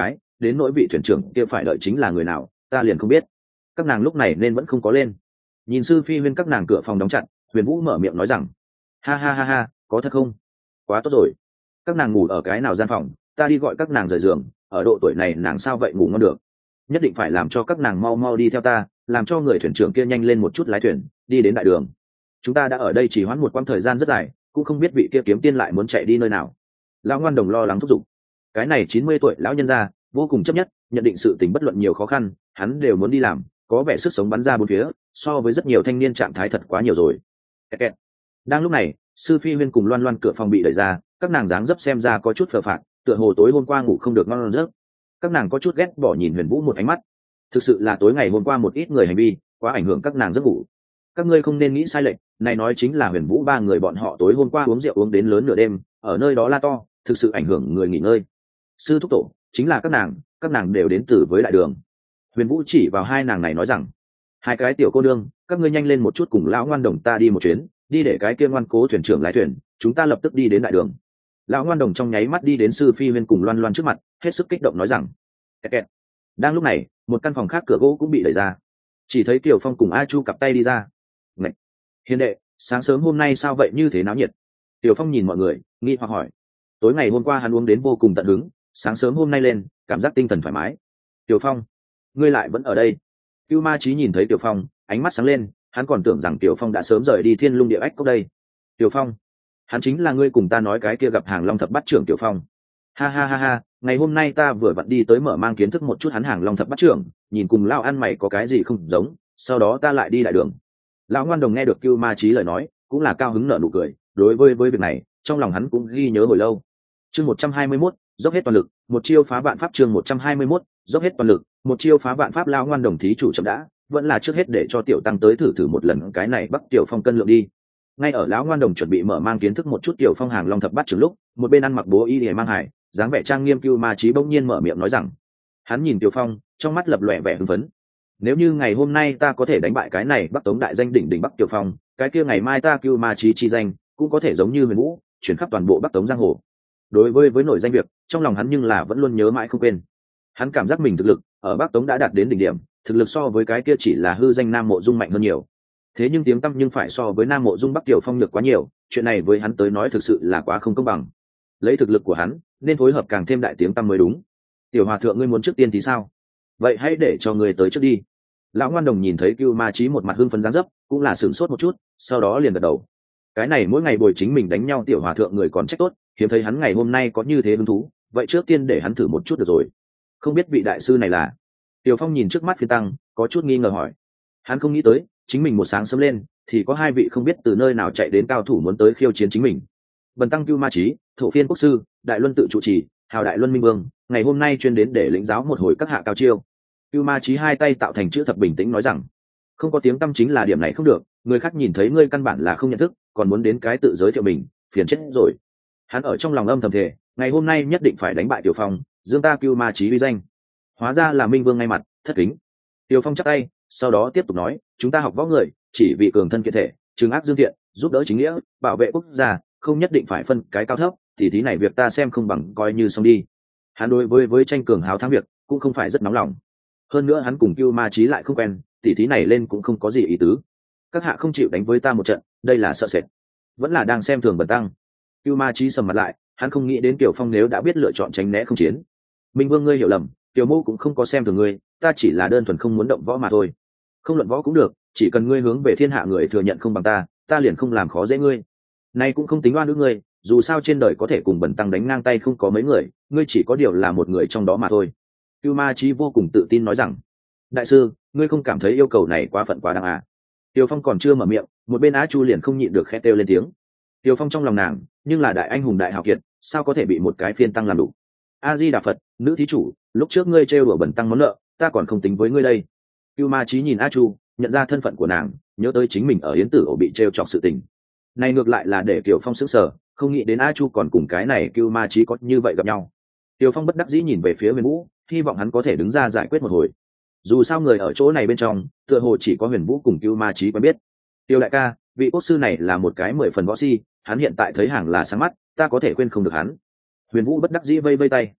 đến nỗi vị thuyền trưởng kia phải đợi chính là người nào ta liền không biết. Các nàng lúc này nên vẫn không có lên. Nhìn sư phi huyên các nàng cửa phòng đóng chặt, Huyền Vũ mở miệng nói rằng ha ha ha ha, có thật không? Quá tốt rồi. Các nàng ngủ ở cái nào gian phòng, ta đi gọi các nàng rời giường. Ở độ tuổi này nàng sao vậy ngủ ngon được? Nhất định phải làm cho các nàng mau mau đi theo ta, làm cho người thuyền trưởng kia nhanh lên một chút lái thuyền đi đến đại đường. Chúng ta đã ở đây chỉ hoãn một quãng thời gian rất dài, cũng không biết vị kia kiếm tiên lại muốn chạy đi nơi nào. Lão Ngoan Đồng lo lắng thúc giục. Cái này 90 tuổi lão nhân gia vô cùng chấp nhất, nhận định sự tình bất luận nhiều khó khăn hắn đều muốn đi làm, có vẻ sức sống bắn ra bốn phía, so với rất nhiều thanh niên trạng thái thật quá nhiều rồi. Kẹt kẹt. Đang lúc này, sư phi huyên cùng Loan Loan cửa phòng bị đẩy ra, các nàng dáng dấp xem ra có chút phờ phạc, tựa hồ tối hôm qua ngủ không được ngon giấc. Các nàng có chút ghét bỏ nhìn Huyền Vũ một ánh mắt. Thực sự là tối ngày hôm qua một ít người hành vi quá ảnh hưởng các nàng giấc ngủ. Các ngươi không nên nghĩ sai lệch, này nói chính là Huyền Vũ ba người bọn họ tối hôm qua uống rượu uống đến lớn nửa đêm, ở nơi đó la to, thực sự ảnh hưởng người nghỉ ngơi. Sư thúc tổ chính là các nàng đều đến từ với đại đường. Huyền Vũ chỉ vào hai nàng này nói rằng, hai cái tiểu cô nương, các ngươi nhanh lên một chút cùng lão Ngoan Đồng ta đi một chuyến, đi để cái kia ngoan cố thuyền trưởng lái thuyền, chúng ta lập tức đi đến đại đường. Lão Ngoan Đồng trong nháy mắt đi đến sư phi huyên cùng Loan Loan trước mặt, hết sức kích động nói rằng kẹt kẹt. Đang lúc này, một căn phòng khác cửa gỗ cũng bị đẩy ra, chỉ thấy Kiều Phong cùng A Chu cặp tay đi ra. Ngạch! Hiền đệ, sáng sớm hôm nay sao vậy, như thế náo nhiệt? Kiều Phong nhìn mọi người nghi hoặc hỏi. Tối ngày hôm qua hắn uống đến vô cùng tận hứng, sáng sớm hôm nay lên cảm giác tinh thần thoải mái. Kiều Phong, ngươi lại vẫn ở đây? Cưu Ma Chí nhìn thấy Kiều Phong, ánh mắt sáng lên, hắn còn tưởng rằng Kiều Phong đã sớm rời đi Thiên Lung Địa Ách cốc đây. Kiều Phong, hắn chính là ngươi cùng ta nói cái kia gặp Hàng Long Thập Bát Trưởng Kiều Phong. Ha ha ha ha, ngày hôm nay ta vừa vặn đi tới mở mang kiến thức một chút hắn Hàng Long Thập Bát Trưởng, nhìn cùng lao ăn mày có cái gì không giống, sau đó ta lại đi đại đường. Lão Ngoan Đồng nghe được Cưu Ma Chí lời nói, cũng là cao hứng nở nụ cười, đối với việc này, trong lòng hắn cũng ghi nhớ hồi lâu. Chương 121, dốc hết toàn lực, một chiêu phá vạn pháp. Chương 121, dốc hết toàn lực, một chiêu phá vạn pháp. Lão Ngoan Đồng thí chủ chậm đã, vẫn là trước hết để cho tiểu tăng tới thử một lần cái này Bắc Tiểu Phong cân lượng đi. Ngay ở lão Ngoan Đồng chuẩn bị mở mang kiến thức một chút Tiểu Phong Hàng Long Thập Bát Trưởng lúc, một bên ăn mặc bố y để mang hải, dáng vẻ trang nghiêm Cưu Ma Chí bỗng nhiên mở miệng nói rằng, hắn nhìn Tiểu Phong, trong mắt lập lòe vẻ hưng phấn. Nếu như ngày hôm nay ta có thể đánh bại cái này Bắc Tống đại danh đỉnh đỉnh Bắc Tiểu Phong, cái kia ngày mai ta Cưu Ma Chí chi danh cũng có thể giống như Huyền Vũ, chuyển khắp toàn bộ Bắc Tống giang hồ. Đối với nổi danh việc, trong lòng hắn nhưng là vẫn luôn nhớ mãi không quên. Hắn cảm giác mình thực lực ở Bắc Tống đã đạt đến đỉnh điểm, thực lực so với cái kia chỉ là hư danh Nam Mộ Dung mạnh hơn nhiều. Thế nhưng tiếng tăm nhưng phải so với Nam Mộ Dung Bắc Tiểu Phong nhược quá nhiều, chuyện này với hắn tới nói thực sự là quá không công bằng. Lấy thực lực của hắn, nên phối hợp càng thêm đại tiếng tăm mới đúng. Tiểu hòa thượng, ngươi muốn trước tiên thì sao? Vậy hãy để cho ngươi tới trước đi. Lão Ngoan Đồng nhìn thấy Cưu Ma Chí một mặt hưng phấn dáng dấp, cũng là sửng sốt một chút, sau đó liền gật đầu. Cái này mỗi ngày bồi chính mình đánh nhau tiểu hòa thượng người còn trách tốt, hiếm thấy hắn ngày hôm nay có như thế hứng thú, vậy trước tiên để hắn thử một chút được rồi. Không biết vị đại sư này là? Tiểu Phong nhìn trước mắt Phiên Tăng, có chút nghi ngờ hỏi. Hắn không nghĩ tới, chính mình một sáng sớm lên, thì có hai vị không biết từ nơi nào chạy đến cao thủ muốn tới khiêu chiến chính mình. Bần Tăng Cưu Ma Chí, Thổ Phiên Quốc sư, Đại Luân tự trụ trì, hào Đại Luân Minh Vương, ngày hôm nay chuyên đến để lĩnh giáo một hồi các hạ cao chiêu. Cưu Ma Chí hai tay tạo thành chữ thập bình tĩnh nói rằng, không có tiếng tăm chính là điểm này không được, người khác nhìn thấy ngươi căn bản là không nhận thức, còn muốn đến cái tự giới thiệu mình, phiền chết rồi. Hắn ở trong lòng âm thầm thề, ngày hôm nay nhất định phải đánh bại Tiểu Phong, dương ta Cưu Ma Chí uy danh. Hóa ra là Minh Vương ngay mặt, thất kính. Tiểu Phong chắp tay, sau đó tiếp tục nói, chúng ta học võ người, chỉ vì cường thân kiện thể, trừng ác dương thiện, giúp đỡ chính nghĩa, bảo vệ quốc gia, không nhất định phải phân cái cao thấp, thì tí này việc ta xem không bằng coi như xong đi. Hắn đối với tranh cường háo thắng việc cũng không phải rất nóng lòng. Hơn nữa hắn cùng Cưu Ma Chí lại không quen, tỉ thí này lên cũng không có gì ý tứ. Các hạ không chịu đánh với ta một trận, đây là sợ sệt, vẫn là đang xem thường Bần Tăng. Cưu Ma Chí sầm mặt lại, hắn không nghĩ đến Tiểu Phong nếu đã biết lựa chọn tránh né không chiến. Minh Vương, ngươi hiểu lầm, Tiểu Mô cũng không có xem thường ngươi, ta chỉ là đơn thuần không muốn động võ mà thôi. Không luận võ cũng được, chỉ cần ngươi hướng về thiên hạ người thừa nhận không bằng ta, ta liền không làm khó dễ ngươi. Nay cũng không tính oan ức ngươi, dù sao trên đời có thể cùng Bần Tăng đánh ngang tay không có mấy người, ngươi chỉ có điều là một người trong đó mà thôi. Cưu Ma Chí vô cùng tự tin nói rằng, đại sư, ngươi không cảm thấy yêu cầu này quá phận quá đáng à? Tiêu Phong còn chưa mở miệng, một bên Á Chu liền không nhịn được khẽ kêu lên tiếng. Tiêu Phong trong lòng nàng, nhưng là đại anh hùng đại hào kiệt, sao có thể bị một cái Phiên Tăng làm đủ? A Di Đà Phật, nữ thí chủ, lúc trước ngươi trêu đùa Bần Tăng món nợ, ta còn không tính với ngươi đây. Cưu Ma Chí nhìn A Chu, nhận ra thân phận của nàng, nhớ tới chính mình ở Yến Tử ổ bị trêu chọc sự tình. Này ngược lại là để Kiều Phong sững sờ, không nghĩ đến A Chu còn cùng cái này Cưu Ma Chí có như vậy gặp nhau. Tiêu Phong bất đắc dĩ nhìn về phía Huyền Vũ, hy vọng hắn có thể đứng ra giải quyết một hồi. Dù sao người ở chỗ này bên trong, tựa hồ chỉ có Huyền Vũ cùng Cưu Ma Chí quen biết. Tiêu đại ca, vị quốc sư này là một cái 10 phần võ si, hắn hiện tại thấy hàng là sáng mắt, ta có thể khuyên không được hắn. Huyền Vũ bất đắc dĩ vây vây tay.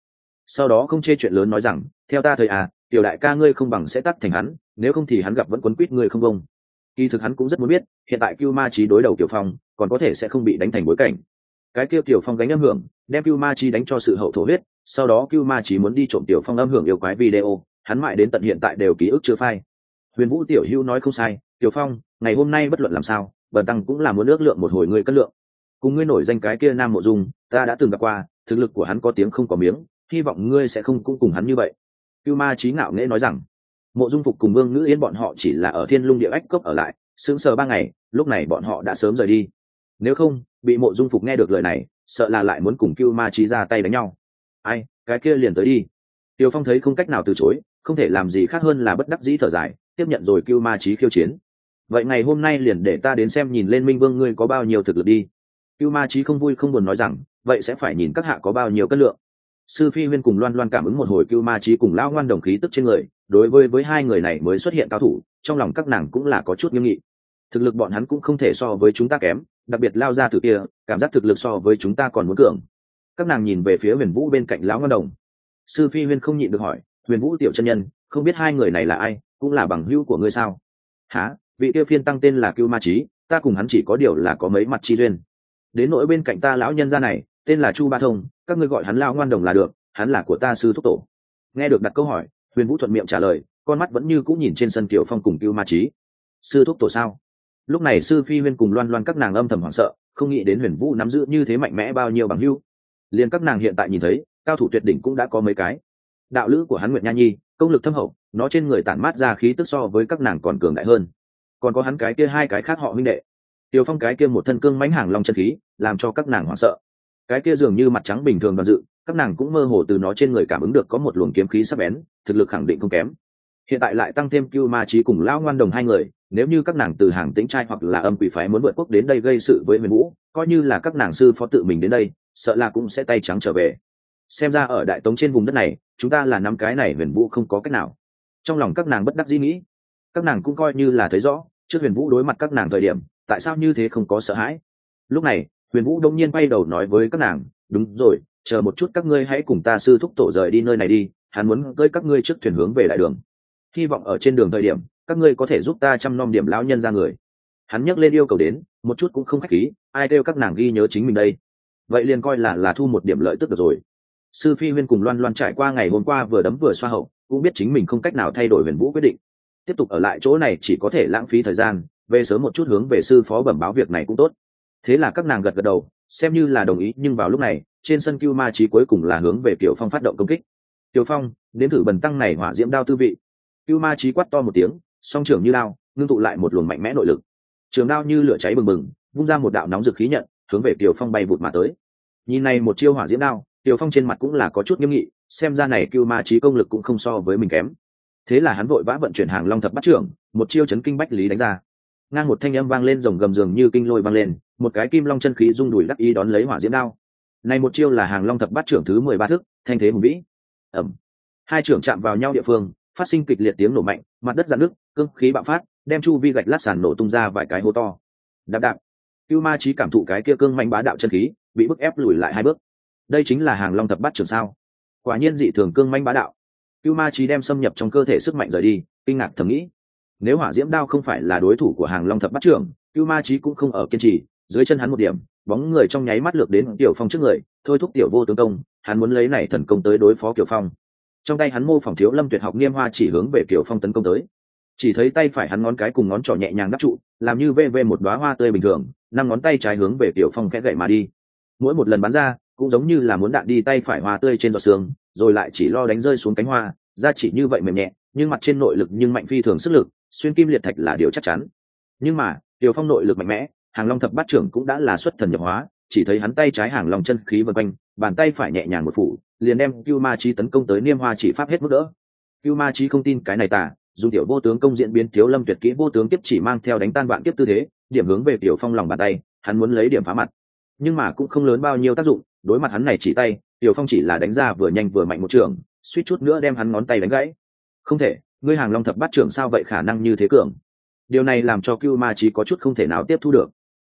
sau đó không chê chuyện lớn nói rằng theo ta thời tiểu đại ca ngươi không bằng sẽ tắt thành hắn, nếu không thì hắn gặp vẫn quấn quýt ngươi không công. Kỳ thực hắn cũng rất muốn biết hiện tại Cưu Ma Chí đối đầu Tiểu Phong còn có thể sẽ không bị đánh thành bối cảnh. Cái kia Tiểu Phong gánh âm hưởng đem Cưu Ma Chí đánh cho sự hậu thổ huyết, sau đó Cưu Ma Chí muốn đi trộm Tiểu Phong âm hưởng yêu quái video, hắn mãi đến tận hiện tại đều ký ức chưa phai. Huyền Vũ tiểu hữu nói không sai, Tiểu Phong ngày hôm nay bất luận làm sao bần tăng cũng là muốn ước lượng một hồi ngươi cân lượng. Cùng ngươi nổi danh cái kia Nam Mộ Dung ta đã từng gặp qua, thực lực của hắn có tiếng không có miếng, hy vọng ngươi sẽ không cũng cùng hắn như vậy. Cưu Ma Chí ngạo nghễ nói rằng Mộ Dung Phục cùng Vương Ngữ Yên bọn họ chỉ là ở Thiên Lung Địa Ách Cốc ở lại sững sờ 3 ngày, lúc này bọn họ đã sớm rời đi. Nếu không bị Mộ Dung Phục nghe được lời này, sợ là lại muốn cùng Cưu Ma Chí ra tay đánh nhau. Ai, cái kia liền tới đi. Tiêu Phong thấy không cách nào từ chối, không thể làm gì khác hơn là bất đắc dĩ thở dài, tiếp nhận rồi Cưu Ma Chí khiêu chiến. Vậy ngày hôm nay liền để ta đến xem nhìn lên Minh Vương ngươi có bao nhiêu thực lực đi. Cưu Ma Chí không vui không buồn nói rằng, vậy sẽ phải nhìn các hạ có bao nhiêu cân lượng. Sư Phi Huyên cùng Loan Loan cảm ứng một hồi Cưu Ma Chí cùng lão ngoan đồng khí tức trên người, đối với hai người này mới xuất hiện cao thủ, trong lòng các nàng cũng là có chút nghiêm nghị. Thực lực bọn hắn cũng không thể so với chúng ta kém, đặc biệt lao ra từ kia, cảm giác thực lực so với chúng ta còn muốn cường. Các nàng nhìn về phía Huyền Vũ bên cạnh lão ngoan đồng. Sư Phi Huyên không nhịn được hỏi, Huyền Vũ tiểu chân nhân, không biết hai người này là ai, cũng là bằng hữu của ngươi sao? Hả? Vị kia phiên tăng tên là Cưu Ma Chí, ta cùng hắn chỉ có điều là có mấy mặt chi duyên. Đến nỗi bên cạnh ta lão nhân gia này, tên là Chu Ba Thông, các ngươi gọi hắn lão ngoan đồng là được, hắn là của ta sư thúc tổ. Nghe được đặt câu hỏi, Huyền Vũ thuận miệng trả lời, con mắt vẫn như cũ nhìn trên sân Kiều Phong cùng Cưu Ma Chí. Sư thúc tổ sao? Lúc này Sư Phi Huyên cùng Loan Loan các nàng âm thầm hoảng sợ, không nghĩ đến Huyền Vũ nắm giữ như thế mạnh mẽ bao nhiêu bằng hữu. Liên các nàng hiện tại nhìn thấy, cao thủ tuyệt đỉnh cũng đã có mấy cái. Đạo lữ của hắn Nguyệt Nha Nhi, công lực thâm hậu, nó trên người tản mát ra khí tức so với các nàng còn cường đại hơn. Còn có hắn cái kia hai cái khác họ huynh đệ. Tiêu Phong cái kia một thân cương mãnh hàng long chân khí, làm cho các nàng hoảng sợ. Cái kia dường như mặt trắng bình thường Đoàn Dự, các nàng cũng mơ hồ từ nó trên người cảm ứng được có một luồng kiếm khí sắc bén, thực lực khẳng định không kém. Hiện tại lại tăng thêm Cưu Ma Chí cùng lão ngoan đồng hai người, nếu như các nàng từ hàng tĩnh trai hoặc là âm quỷ phái muốn vượt quốc đến đây gây sự với Huyền Vũ, coi như là các nàng sư phó tự mình đến đây, sợ là cũng sẽ tay trắng trở về. Xem ra ở Đại Tống trên vùng đất này, chúng ta là năm cái này Huyền Vũ không có cách nào. Trong lòng các nàng bất đắc dĩ nghĩ, các nàng cũng coi như là thấy rõ, trước Huyền Vũ đối mặt các nàng thời điểm, tại sao như thế không có sợ hãi. Lúc này, Huyền Vũ đông nhiên quay đầu nói với các nàng, đúng rồi, chờ một chút các ngươi hãy cùng ta sư thúc tổ rời đi nơi này đi, hắn muốn cưỡi các ngươi trước thuyền hướng về đại đường. Hy vọng ở trên đường thời điểm, các ngươi có thể giúp ta chăm nom điểm lão nhân ra người. Hắn nhắc lên yêu cầu đến, một chút cũng không khách khí, ai kêu các nàng ghi nhớ chính mình đây. Vậy liền coi là thu một điểm lợi tức được rồi. Sư Phi Huyên cùng Loan Loan trải qua ngày hôm qua vừa đấm vừa xoa hậu, cũng biết chính mình không cách nào thay đổi Huyền Vũ quyết định. Tiếp tục ở lại chỗ này chỉ có thể lãng phí thời gian, về sớm một chút hướng về sư phó bẩm báo việc này cũng tốt. Thế là các nàng gật gật đầu, xem như là đồng ý, nhưng vào lúc này, trên sân Cưu Ma Chí cuối cùng là hướng về Kiều Phong phát động công kích. Kiều Phong, đến thử bần tăng này hỏa diễm đao tư vị. Cưu Ma Chí quát to một tiếng, song trưởng như đao, ngưng tụ lại một luồng mạnh mẽ nội lực. Trường đao như lửa cháy bừng bừng, vung ra một đạo nóng rực khí nhận, hướng về Kiều Phong bay vụt mà tới. Nhìn này một chiêu hỏa diễm đao, Kiều Phong trên mặt cũng là có chút nghiêm nghị, xem ra này Cưu Ma Chí công lực cũng không so với mình kém. Thế là hắn vội vã vận chuyển Hàng Long Thập Bát Trưởng, một chiêu chấn kinh bách lý đánh ra. Ngang một thanh âm vang lên rồng gầm dường như kinh lôi vang lên, một cái kim long chân khí rung đùi đắc ý đón lấy hỏa diễm đao. Này một chiêu là Hàng Long Thập Bát Trưởng thứ 13 thức, thanh thế hùng vĩ. Ầm. Hai trưởng chạm vào nhau địa phương, phát sinh kịch liệt tiếng nổ mạnh, mặt đất rạn nứt, cương khí bạo phát, đem chu vi gạch lát sàn nổ tung ra vài cái hố to. Đạp đạp. Cưu Ma Chí cảm thụ cái kia cương mạnh bá đạo chân khí, bị bức ép lùi lại 2 bước. Đây chính là Hàng Long Thập Bát Trưởng sao? Quả nhiên dị thường cương mạnh bá đạo. Cưu Ma Chí đem xâm nhập trong cơ thể sức mạnh rời đi, kinh ngạc thầm nghĩ. Nếu hỏa diễm đao không phải là đối thủ của Hàng Long Thập Bát Trưởng, Cưu Ma Chí cũng không ở kiên trì, dưới chân hắn một điểm, bóng người trong nháy mắt lược đến Tiểu Phong trước người, thôi thúc Tiểu Vô tướng công, hắn muốn lấy này thần công tới đối phó Kiều Phong. Trong tay hắn mô phỏng Thiếu Lâm Tuyệt học Niêm Hoa chỉ hướng về Kiều Phong tấn công tới. Chỉ thấy tay phải hắn ngón cái cùng ngón trỏ nhẹ nhàng đắp trụ, làm như vê một đóa hoa tươi bình thường, 5 ngón tay trái hướng về Kiều Phong khẽ gậy mà đi. Mỗi một lần bắn ra, cũng giống như là muốn đạn đi tay phải hoa tươi trên giọt sương, rồi lại chỉ lo đánh rơi xuống cánh hoa, ra chỉ như vậy mềm nhẹ, nhưng mặt trên nội lực nhưng mạnh phi thường sức lực, xuyên kim liệt thạch là điều chắc chắn. Nhưng mà, Kiều Phong nội lực mạnh mẽ, Hàng Long Thập Bát Trưởng cũng đã là xuất thần nhập hóa, chỉ thấy hắn tay trái Hàng Long chân khí vần quanh, bàn tay phải nhẹ nhàng một phủ, liền đem Cưu Ma Chí tấn công tới Niêm Hoa chỉ pháp hết mức đỡ. Cưu Ma Chí không tin cái này tà, dùng Tiểu Vô tướng công diễn biến Thiếu Lâm tuyệt kỹ vô tướng kiếp chỉ mang theo đánh tan vạn kiếp tư thế, điểm hướng về Tiểu Phong lòng bàn tay, hắn muốn lấy điểm phá mặt. Nhưng mà cũng không lớn bao nhiêu tác dụng, đối mặt hắn này chỉ tay, Tiểu Phong chỉ là đánh ra vừa nhanh vừa mạnh một trường, suýt chút nữa đem hắn ngón tay đánh gãy. Không thể, ngươi Hàng Long Thập Bát Trưởng sao vậy khả năng như thế cường? Điều này làm cho Cưu Ma Chí có chút không thể nào tiếp thu được.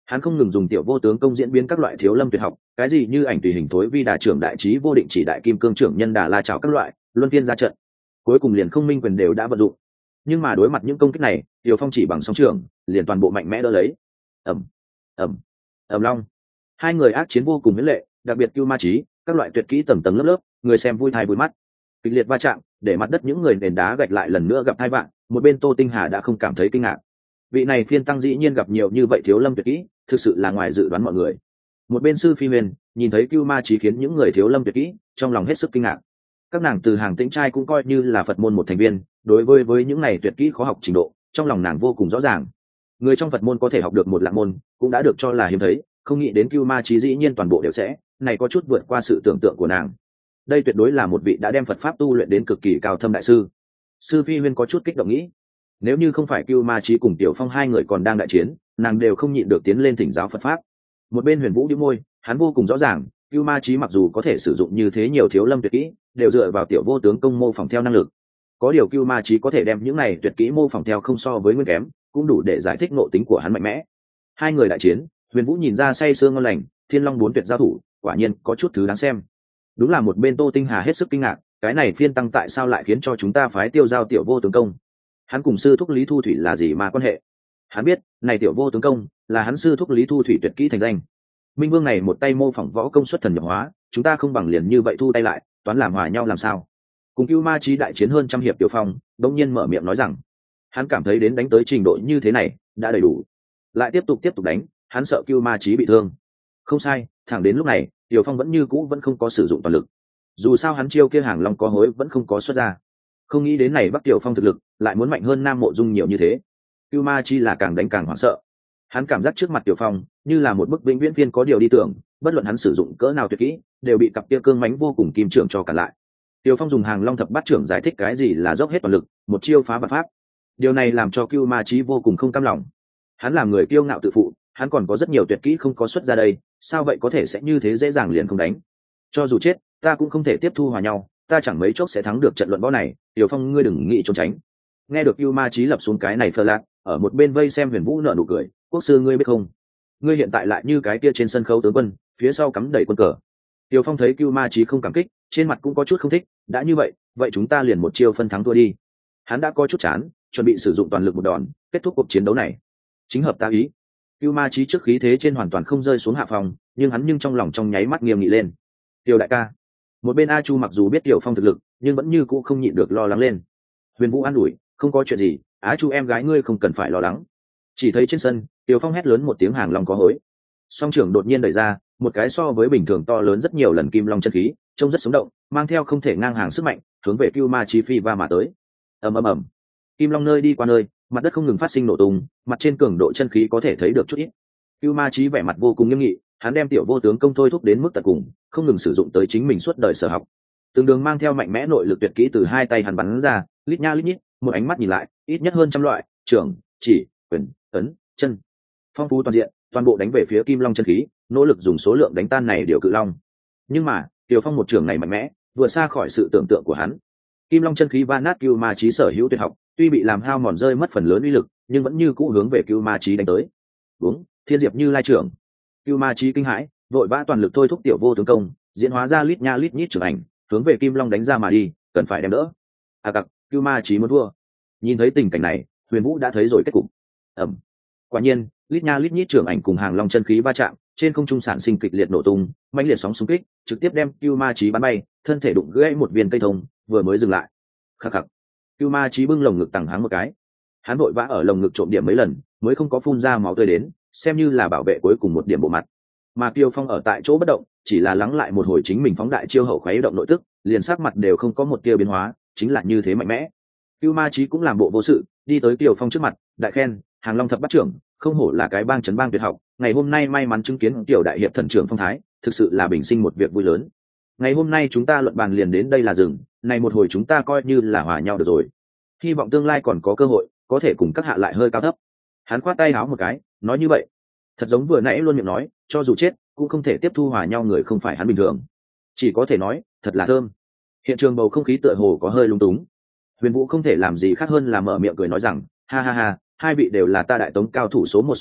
Hắn không ngừng dùng tiểu vô tướng công diễn biến các loại thiếu lâm tuyệt học, cái gì như ảnh tùy hình thối vi đà trưởng đại trí vô định chỉ đại kim cương trưởng nhân đà la chảo các loại luân phiên ra trận, cuối cùng liền không minh quyền đều đã vận dụng. Nhưng mà đối mặt những công kích này, Tiểu Phong chỉ bằng song trường liền toàn bộ mạnh mẽ đỡ lấy. ầm ầm ầm long, hai người ác chiến vô cùng mỹ lệ, đặc biệt Cưu Ma Chí, các loại tuyệt kỹ tầng tầng lớp lớp, người xem vui thai vui mắt. Kịch liệt va chạm để mặt đất những người nền đá gạch lại lần nữa gặp hai vạn. Một bên Tô Tinh Hà đã không cảm thấy kinh ngạc, vị này phiên tăng dĩ nhiên gặp nhiều như vậy thiếu lâm tuyệt kỹ, thực sự là ngoài dự đoán mọi người. Một bên Sư Phi Huyền nhìn thấy Cưu Ma Chí khiến những người thiếu lâm tuyệt kỹ, trong lòng hết sức kinh ngạc. Các nàng từ hàng tĩnh trai cũng coi như là Phật môn một thành viên, đối với những này tuyệt kỹ khó học trình độ, trong lòng nàng vô cùng rõ ràng. Người trong Phật môn có thể học được một lạc môn, cũng đã được cho là hiếm thấy, không nghĩ đến Cưu Ma Chí dĩ nhiên toàn bộ đều sẽ, này có chút vượt qua sự tưởng tượng của nàng. Đây tuyệt đối là một vị đã đem Phật pháp tu luyện đến cực kỳ cao thâm đại sư. Sư Phi Huyên có chút kích động nghĩ, nếu như không phải Cưu Ma Chí cùng Tiểu Phong hai người còn đang đại chiến, nàng đều không nhịn được tiến lên thỉnh giáo Phật pháp. Một bên Huyền Vũ nhếch môi, hắn vô cùng rõ ràng, Cưu Ma Chí mặc dù có thể sử dụng như thế nhiều thiếu lâm tuyệt kỹ, đều dựa vào tiểu vô tướng công mô phỏng theo năng lực. Có điều Cưu Ma Chí có thể đem những này tuyệt kỹ mô phỏng theo không so với nguyên kém, cũng đủ để giải thích nội tính của hắn mạnh mẽ. Hai người đại chiến, Huyền Vũ nhìn ra say sưa ngon lành, Thiên Long bốn tuyệt giao thủ, quả nhiên có chút thứ đáng xem. Đúng là một bên Tô Tinh Hà hết sức kinh ngạc, cái này phiên tăng tại sao lại khiến cho chúng ta phái tiêu giao tiểu vô tướng công? Hắn cùng sư thúc Lý Thu Thủy là gì mà quan hệ? Hắn biết, này tiểu vô tướng công là hắn sư thúc Lý Thu Thủy tuyệt kỹ thành danh. Minh Vương này một tay mô phỏng võ công xuất thần nhập hóa, chúng ta không bằng liền như vậy thu tay lại, toán làm hòa nhau làm sao? Cùng Cưu Ma Chí đại chiến hơn trăm hiệp, Tiểu Phong đống nhiên mở miệng nói rằng, hắn cảm thấy đến đánh tới trình độ như thế này đã đầy đủ, lại tiếp tục đánh, hắn sợ Cưu Ma Chí bị thương. Không sai, thẳng đến lúc này, Tiểu Phong vẫn như cũ vẫn không có sử dụng toàn lực. Dù sao hắn chiêu kia hàng long có hối vẫn không có xuất ra. Không nghĩ đến này Bắc Tiểu Phong thực lực lại muốn mạnh hơn Nam Mộ Dung nhiều như thế. Cưu Ma Chí là càng đánh càng hoảng sợ. Hắn cảm giác trước mặt Tiểu Phong như là một bức vĩnh viễn viên có điều đi tưởng, bất luận hắn sử dụng cỡ nào tuyệt kỹ, đều bị cặp kia cương mãnh vô cùng kim trưởng cho cản lại. Tiểu Phong dùng hàng long thập bát trưởng giải thích cái gì là dốc hết toàn lực, một chiêu phá vạn pháp. Điều này làm cho Cưu Ma Chí vô cùng không cam lòng. Hắn làm người kiêu ngạo tự phụ, hắn còn có rất nhiều tuyệt kỹ không có xuất ra đây, sao vậy có thể sẽ như thế dễ dàng liền không đánh? Cho dù chết, ta cũng không thể tiếp thu hòa nhau, ta chẳng mấy chốc sẽ thắng được trận luận võ này. Tiểu Phong ngươi đừng nghĩ trốn tránh. Nghe được Cưu Ma Chí lập xuống cái này phơ lạc, ở một bên vây xem Huyền Vũ nở nụ cười, quốc sư ngươi biết không? Ngươi hiện tại lại như cái kia trên sân khấu tướng quân, phía sau cắm đầy quân cờ. Tiểu Phong thấy Cưu Ma Chí không cảm kích, trên mặt cũng có chút không thích, đã như vậy, vậy chúng ta liền một chiêu phân thắng thua đi. Hắn đã có chút chán, chuẩn bị sử dụng toàn lực một đòn, kết thúc cuộc chiến đấu này. Chính hợp ta ý. Cưu Ma Chí trước khí thế trên hoàn toàn không rơi xuống hạ phòng, nhưng hắn trong lòng trong nháy mắt nghiêm nghị lên. Tiểu đại ca. Một bên A Chu mặc dù biết Tiểu Phong thực lực, nhưng vẫn như cũ không nhịn được lo lắng lên. Huyền Vũ an ủi, không có chuyện gì, Á Chu em gái ngươi không cần phải lo lắng. Chỉ thấy trên sân, Tiểu Phong hét lớn một tiếng hàng long có hối. Song trưởng đột nhiên đẩy ra, một cái so với bình thường to lớn rất nhiều lần kim long chân khí, trông rất sống động, mang theo không thể ngang hàng sức mạnh, hướng về Cưu Ma Chí phi va mà tới. Ầm ầm ầm. Kim long nơi đi qua nơi, mặt đất không ngừng phát sinh nổ tung, mặt trên cường độ chân khí có thể thấy được chút ít. Cưu Ma Chí vẻ mặt vô cùng nghiêm nghị, hắn đem tiểu vô tướng công thôi thúc đến mức tận cùng, không ngừng sử dụng tới chính mình suốt đời sở học. Từng đường mang theo mạnh mẽ nội lực tuyệt kỹ từ hai tay hắn bắn ra, lít nha lít nhít, một ánh mắt nhìn lại, ít nhất hơn trăm loại, trưởng, chỉ, quyền, ấn, chân, phong phú toàn diện, toàn bộ đánh về phía Kim Long chân khí, nỗ lực dùng số lượng đánh tan này điều cự long. Nhưng mà, Tiểu Phong một trường này mạnh mẽ, vượt xa khỏi sự tưởng tượng của hắn. Kim Long chân khí va nát Cưu Ma Chí sở hữu tuyệt học, tuy bị làm hao mòn rơi mất phần lớn uy lực, nhưng vẫn như cũ hướng về Cưu Ma Chí đánh tới. Đúng, Thiên Diệp Như Lai trưởng. Cưu Ma Chí kinh hãi, vội vã toàn lực thôi thúc tiểu vô tướng công, diễn hóa ra lít nha lít nhít trưởng ảnh, hướng về Kim Long đánh ra mà đi, cần phải đem đỡ. À cặc, Cưu Ma Chí muốn thua. Nhìn thấy tình cảnh này, Huyền Vũ đã thấy rồi kết cục. Ầm. Quả nhiên, lít nha lít nhít trưởng ảnh cùng hàng long chân khí va chạm, trên không trung sản sinh kịch liệt nổ tung, mãnh liệt sóng xung kích, trực tiếp đem Cưu Ma Chí bắn bay, thân thể đụng gãy một viên cây thông, vừa mới dừng lại. Khắc khắc. Cưu Ma Chí bưng lồng ngực tằng háng một cái. Hắn vội vã ở lồng ngực trộm điểm mấy lần, mới không có phun ra máu tươi đến, xem như là bảo vệ cuối cùng một điểm bộ mặt. Mà Kiều Phong ở tại chỗ bất động, chỉ là lắng lại một hồi chính mình phóng đại chiêu hậu khuấy động nội tức, liền sắc mặt đều không có một tia biến hóa, chính là như thế mạnh mẽ. Cưu Ma Chí cũng làm bộ vô sự, đi tới Kiều Phong trước mặt, đại khen, hàng long thập bát trưởng, không hổ là cái bang chấn bang tuyệt học, ngày hôm nay may mắn chứng kiến tiểu đại hiệp thần trưởng phong thái, thực sự là bình sinh một việc vui lớn. Ngày hôm nay chúng ta luận bàn liền đến đây là dừng, này một hồi chúng ta coi như là hòa nhau được rồi. Hy vọng tương lai còn có cơ hội, có thể cùng các hạ lại hơi cao thấp. Hắn khoát tay áo một cái, nói như vậy, thật giống vừa nãy luôn miệng nói, cho dù chết cũng không thể tiếp thu hòa nhau người không phải hắn bình thường, chỉ có thể nói thật là thơm. Hiện trường bầu không khí tựa hồ có hơi lung túng. Huyền Vũ không thể làm gì khác hơn là mở miệng cười nói rằng, ha ha ha, hai vị đều là ta Đại Tống cao thủ số 1 số 2,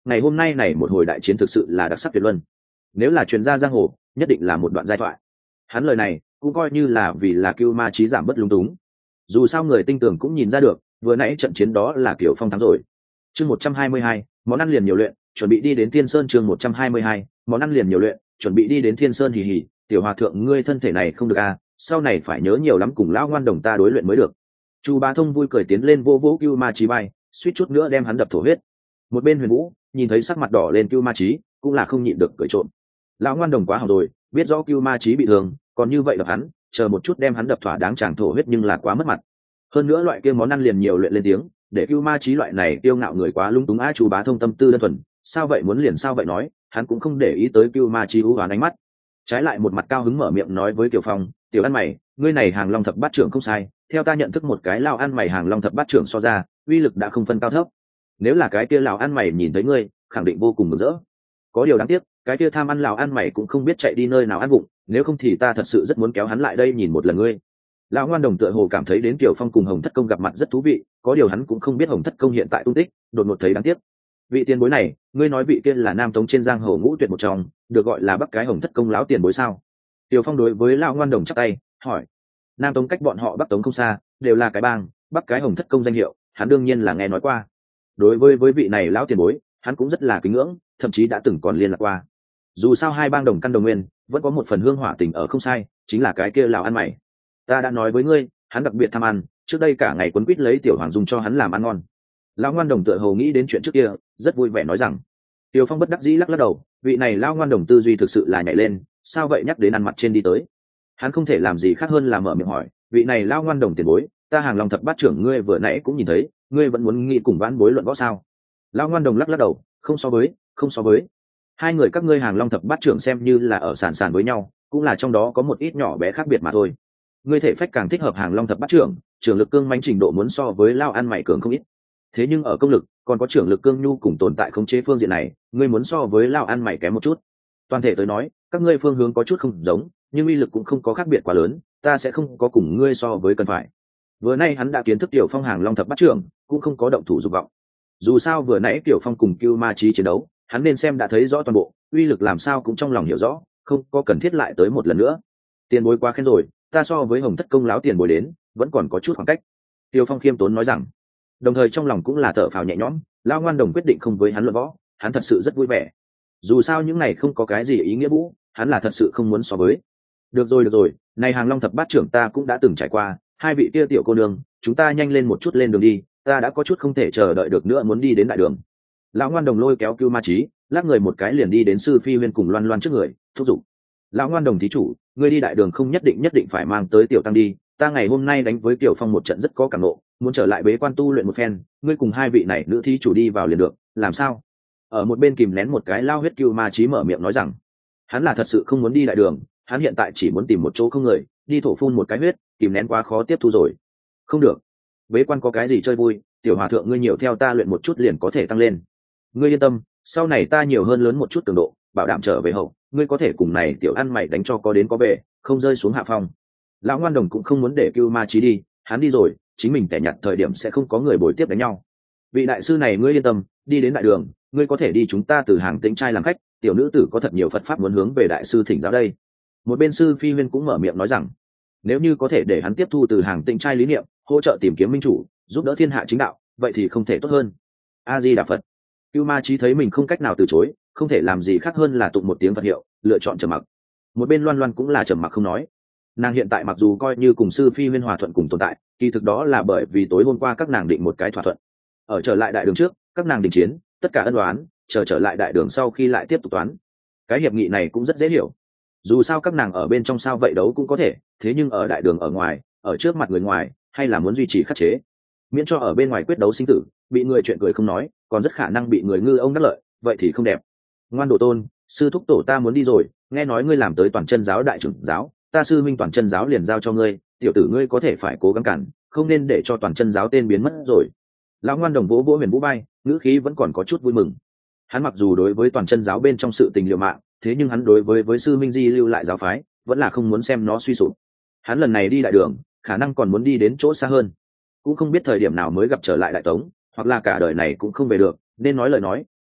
ngày hôm nay này một hồi đại chiến thực sự là đặc sắc tuyệt luân, nếu là truyền ra giang hồ nhất định là một đoạn giai thoại. Hắn lời này cũng coi như là vì là Cưu Ma Chí giảm bớt lúng túng. Dù sao người tinh tường cũng nhìn ra được, vừa nãy trận chiến đó là Kiều Phong thắng rồi. Chương 122, món ăn liền nhiều luyện, chuẩn bị đi đến Thiên Sơn. Chương 122, món ăn liền nhiều luyện, chuẩn bị đi đến Thiên Sơn. Hì hì, tiểu hòa thượng ngươi thân thể này không được à, sau này phải nhớ nhiều lắm cùng lão ngoan đồng ta đối luyện mới được. Chu Bá Thông vui cười tiến lên vô vỗ Cưu Ma Chí vai, suýt chút nữa đem hắn đập thổ huyết. Một bên Huyền Vũ nhìn thấy sắc mặt đỏ lên Cưu Ma Chí, cũng là không nhịn được cười trộm. Lão ngoan đồng quá hỏng rồi, biết rõ Cưu Ma Chí bị thương, còn như vậy đập hắn, chờ một chút đem hắn đập thỏa đáng chàng thổ huyết nhưng là quá mất mặt. Hơn nữa loại kia món ăn liền nhiều luyện lên tiếng, để Cưu Ma Chí loại này tiêu ngạo người quá lung túng á. Chu Bá Thông tâm tư đơn thuần, sao vậy muốn liền sao vậy nói, hắn cũng không để ý tới Cưu Ma Chí u hoán ánh mắt, trái lại một mặt cao hứng mở miệng nói với Kiều Phong, tiểu ăn mày, ngươi này hàng long thập bát trưởng không sai, theo ta nhận thức một cái lao ăn mày hàng long thập bát trưởng so ra, uy lực đã không phân cao thấp. Nếu là cái kia lão ăn mày nhìn thấy ngươi, khẳng định vô cùng mừng rỡ. Có điều đáng tiếc, cái kia tham ăn lão ăn mày cũng không biết chạy đi nơi nào ăn vụng, nếu không thì ta thật sự rất muốn kéo hắn lại đây nhìn một lần ngươi. Lão ngoan đồng tựa hồ cảm thấy đến Kiều Phong cùng Hồng Thất Công gặp mặt rất thú vị, có điều hắn cũng không biết Hồng Thất Công hiện tại tung tích, đột ngột thấy đáng tiếc. Vị tiền bối này, ngươi nói vị kia là Nam Tống trên giang hồ ngũ tuyệt một trong, được gọi là Bắc cái Hồng Thất Công lão tiền bối sao? Kiều Phong đối với lão ngoan đồng chắp tay, hỏi. Nam Tống cách bọn họ Bắc Tống không xa, đều là cái bang, Bắc cái Hồng Thất Công danh hiệu, hắn đương nhiên là nghe nói qua. Đối với vị này lão tiền bối, hắn cũng rất là kính ngưỡng, thậm chí đã từng còn liên lạc qua. Dù sao hai bang đồng căn đồng nguyên, vẫn có một phần hương hỏa tình ở không sai, chính là cái kia lão ăn mày. Ta đã nói với ngươi, hắn đặc biệt tham ăn, trước đây cả ngày quấn quýt lấy tiểu hoàng dùng cho hắn làm ăn ngon. Lão ngoan đồng tựa hồ nghĩ đến chuyện trước kia, rất vui vẻ nói rằng. Tiêu Phong bất đắc dĩ lắc lắc đầu, vị này lão ngoan đồng tư duy thực sự là nhảy lên, sao vậy nhắc đến ăn mặt trên đi tới. Hắn không thể làm gì khác hơn là mở miệng hỏi, vị này lão ngoan đồng tiền bối, ta hàng long thập bát trưởng ngươi vừa nãy cũng nhìn thấy, ngươi vẫn muốn nghĩ cùng vãn bối luận võ sao? Lão ngoan đồng lắc lắc đầu, không so với. Hai người các ngươi hàng long thập bát trưởng xem như là ở sàn sàn với nhau, cũng là trong đó có một ít nhỏ bé khác biệt mà thôi. Ngươi thể phách càng thích hợp hàng long thập bát trưởng, trưởng lực cương mãnh trình độ muốn so với lao ăn mày cường không ít. Thế nhưng ở công lực, còn có trưởng lực cương nhu cùng tồn tại khống chế phương diện này, ngươi muốn so với lao ăn mày kém một chút. Toàn thể tới nói, các ngươi phương hướng có chút không giống, nhưng uy lực cũng không có khác biệt quá lớn, ta sẽ không có cùng ngươi so với cần phải. Vừa nay hắn đã kiến thức Tiểu Phong hàng long thập bát trưởng, cũng không có động thủ dục vọng. Dù sao vừa nãy Tiểu Phong cùng Cưu Ma Chí chiến đấu, hắn nên xem đã thấy rõ toàn bộ, uy lực làm sao cũng trong lòng hiểu rõ, không có cần thiết lại tới một lần nữa. Tiền bối quá khen rồi, ta so với Hồng Thất Công láo tiền bối đến, vẫn còn có chút khoảng cách. Tiểu Phong khiêm tốn nói rằng, đồng thời trong lòng cũng là thở phào nhẹ nhõm, lão ngoan đồng quyết định không với hắn luận võ, hắn thật sự rất vui vẻ. Dù sao những này không có cái gì ý nghĩa vũ, hắn là thật sự không muốn so với. Được rồi, này hàng long thập bát trưởng ta cũng đã từng trải qua, hai vị kia tiểu cô nương, chúng ta nhanh lên một chút lên đường đi, ta đã có chút không thể chờ đợi được nữa muốn đi đến đại đường. Lão ngoan đồng lôi kéo Cưu Ma Chí, lắc người một cái liền đi đến Sư Phi Huyên cùng Loan Loan trước người, thúc giục. Lão ngoan đồng thí chủ, ngươi đi đại đường không nhất định phải mang tới tiểu tăng đi, ta ngày hôm nay đánh với Tiểu Phong một trận rất có cảm ngộ, muốn trở lại bế quan tu luyện một phen, ngươi cùng hai vị này nữ thí chủ đi vào liền được, làm sao? Ở một bên kìm nén một cái lao huyết Cưu Ma Chí mở miệng nói rằng, hắn là thật sự không muốn đi đại đường, hắn hiện tại chỉ muốn tìm một chỗ không người, đi thổ phun một cái huyết, kìm nén quá khó tiếp thu rồi. Không được, bế quan có cái gì chơi vui, tiểu hòa thượng ngươi nhiều theo ta luyện một chút liền có thể tăng lên. Ngươi yên tâm, sau này ta nhiều hơn lớn một chút cường độ, bảo đảm trở về hậu, ngươi có thể cùng này tiểu ăn mày đánh cho có đến có về, không rơi xuống hạ phong. Lão ngoan đồng cũng không muốn để Cưu Ma Chí đi, hắn đi rồi, chính mình tẻ nhặt thời điểm sẽ không có người bồi tiếp đánh nhau. Vị đại sư này ngươi yên tâm, đi đến đại đường, ngươi có thể đi chúng ta từ hàng Tĩnh trai làm khách, tiểu nữ tử có thật nhiều Phật pháp muốn hướng về đại sư thỉnh giáo đây. Một bên Sư Phi Huyên cũng mở miệng nói rằng, nếu như có thể để hắn tiếp thu từ hàng Tĩnh trai lý niệm, hỗ trợ tìm kiếm minh chủ, giúp đỡ thiên hạ chính đạo, vậy thì không thể tốt hơn. A Di Đà Phật. Cưu Ma Chí thấy mình không cách nào từ chối, không thể làm gì khác hơn là tụng một tiếng Phật hiệu, lựa chọn trầm mặc. Một bên Loan Loan cũng là trầm mặc không nói. Nàng hiện tại mặc dù coi như cùng Sư Phi Huyên hòa thuận cùng tồn tại, kỳ thực đó là bởi vì tối hôm qua các nàng định một cái thỏa thuận. Ở trở lại đại đường trước, các nàng đình chiến, tất cả ân oán, trở lại đại đường sau khi lại tiếp tục toán. Cái hiệp nghị này cũng rất dễ hiểu. Dù sao các nàng ở bên trong sao vậy đấu cũng có thể, thế nhưng ở đại đường ở ngoài, ở trước mặt người ngoài, hay là muốn duy trì khắc chế, miễn cho ở bên ngoài quyết đấu sinh tử, bị người chuyện cười không nói, còn rất khả năng bị người ngư ông đắc lợi, vậy thì không đẹp. Ngoan Đồ Tôn, sư thúc tổ ta muốn đi rồi, nghe nói ngươi làm tới Toàn Chân giáo đại trưởng giáo, ta sư minh Toàn Chân giáo liền giao cho ngươi, tiểu tử ngươi có thể phải cố gắng cản, không nên để cho Toàn Chân giáo tên biến mất rồi. Lão ngoan đồng vỗ vỗ Huyền Vũ bay, ngữ khí vẫn còn có chút vui mừng. Hắn mặc dù đối với Toàn Chân giáo bên trong sự tình liều mạng, thế nhưng hắn đối với sư minh di lưu lại giáo phái, vẫn là không muốn xem nó suy sụp. Hắn lần này đi đại đường, khả năng còn muốn đi đến chỗ xa hơn, cũng không biết thời điểm nào mới gặp trở lại đại tống, hoặc là cả đời này cũng không về được, nên nói lời nói,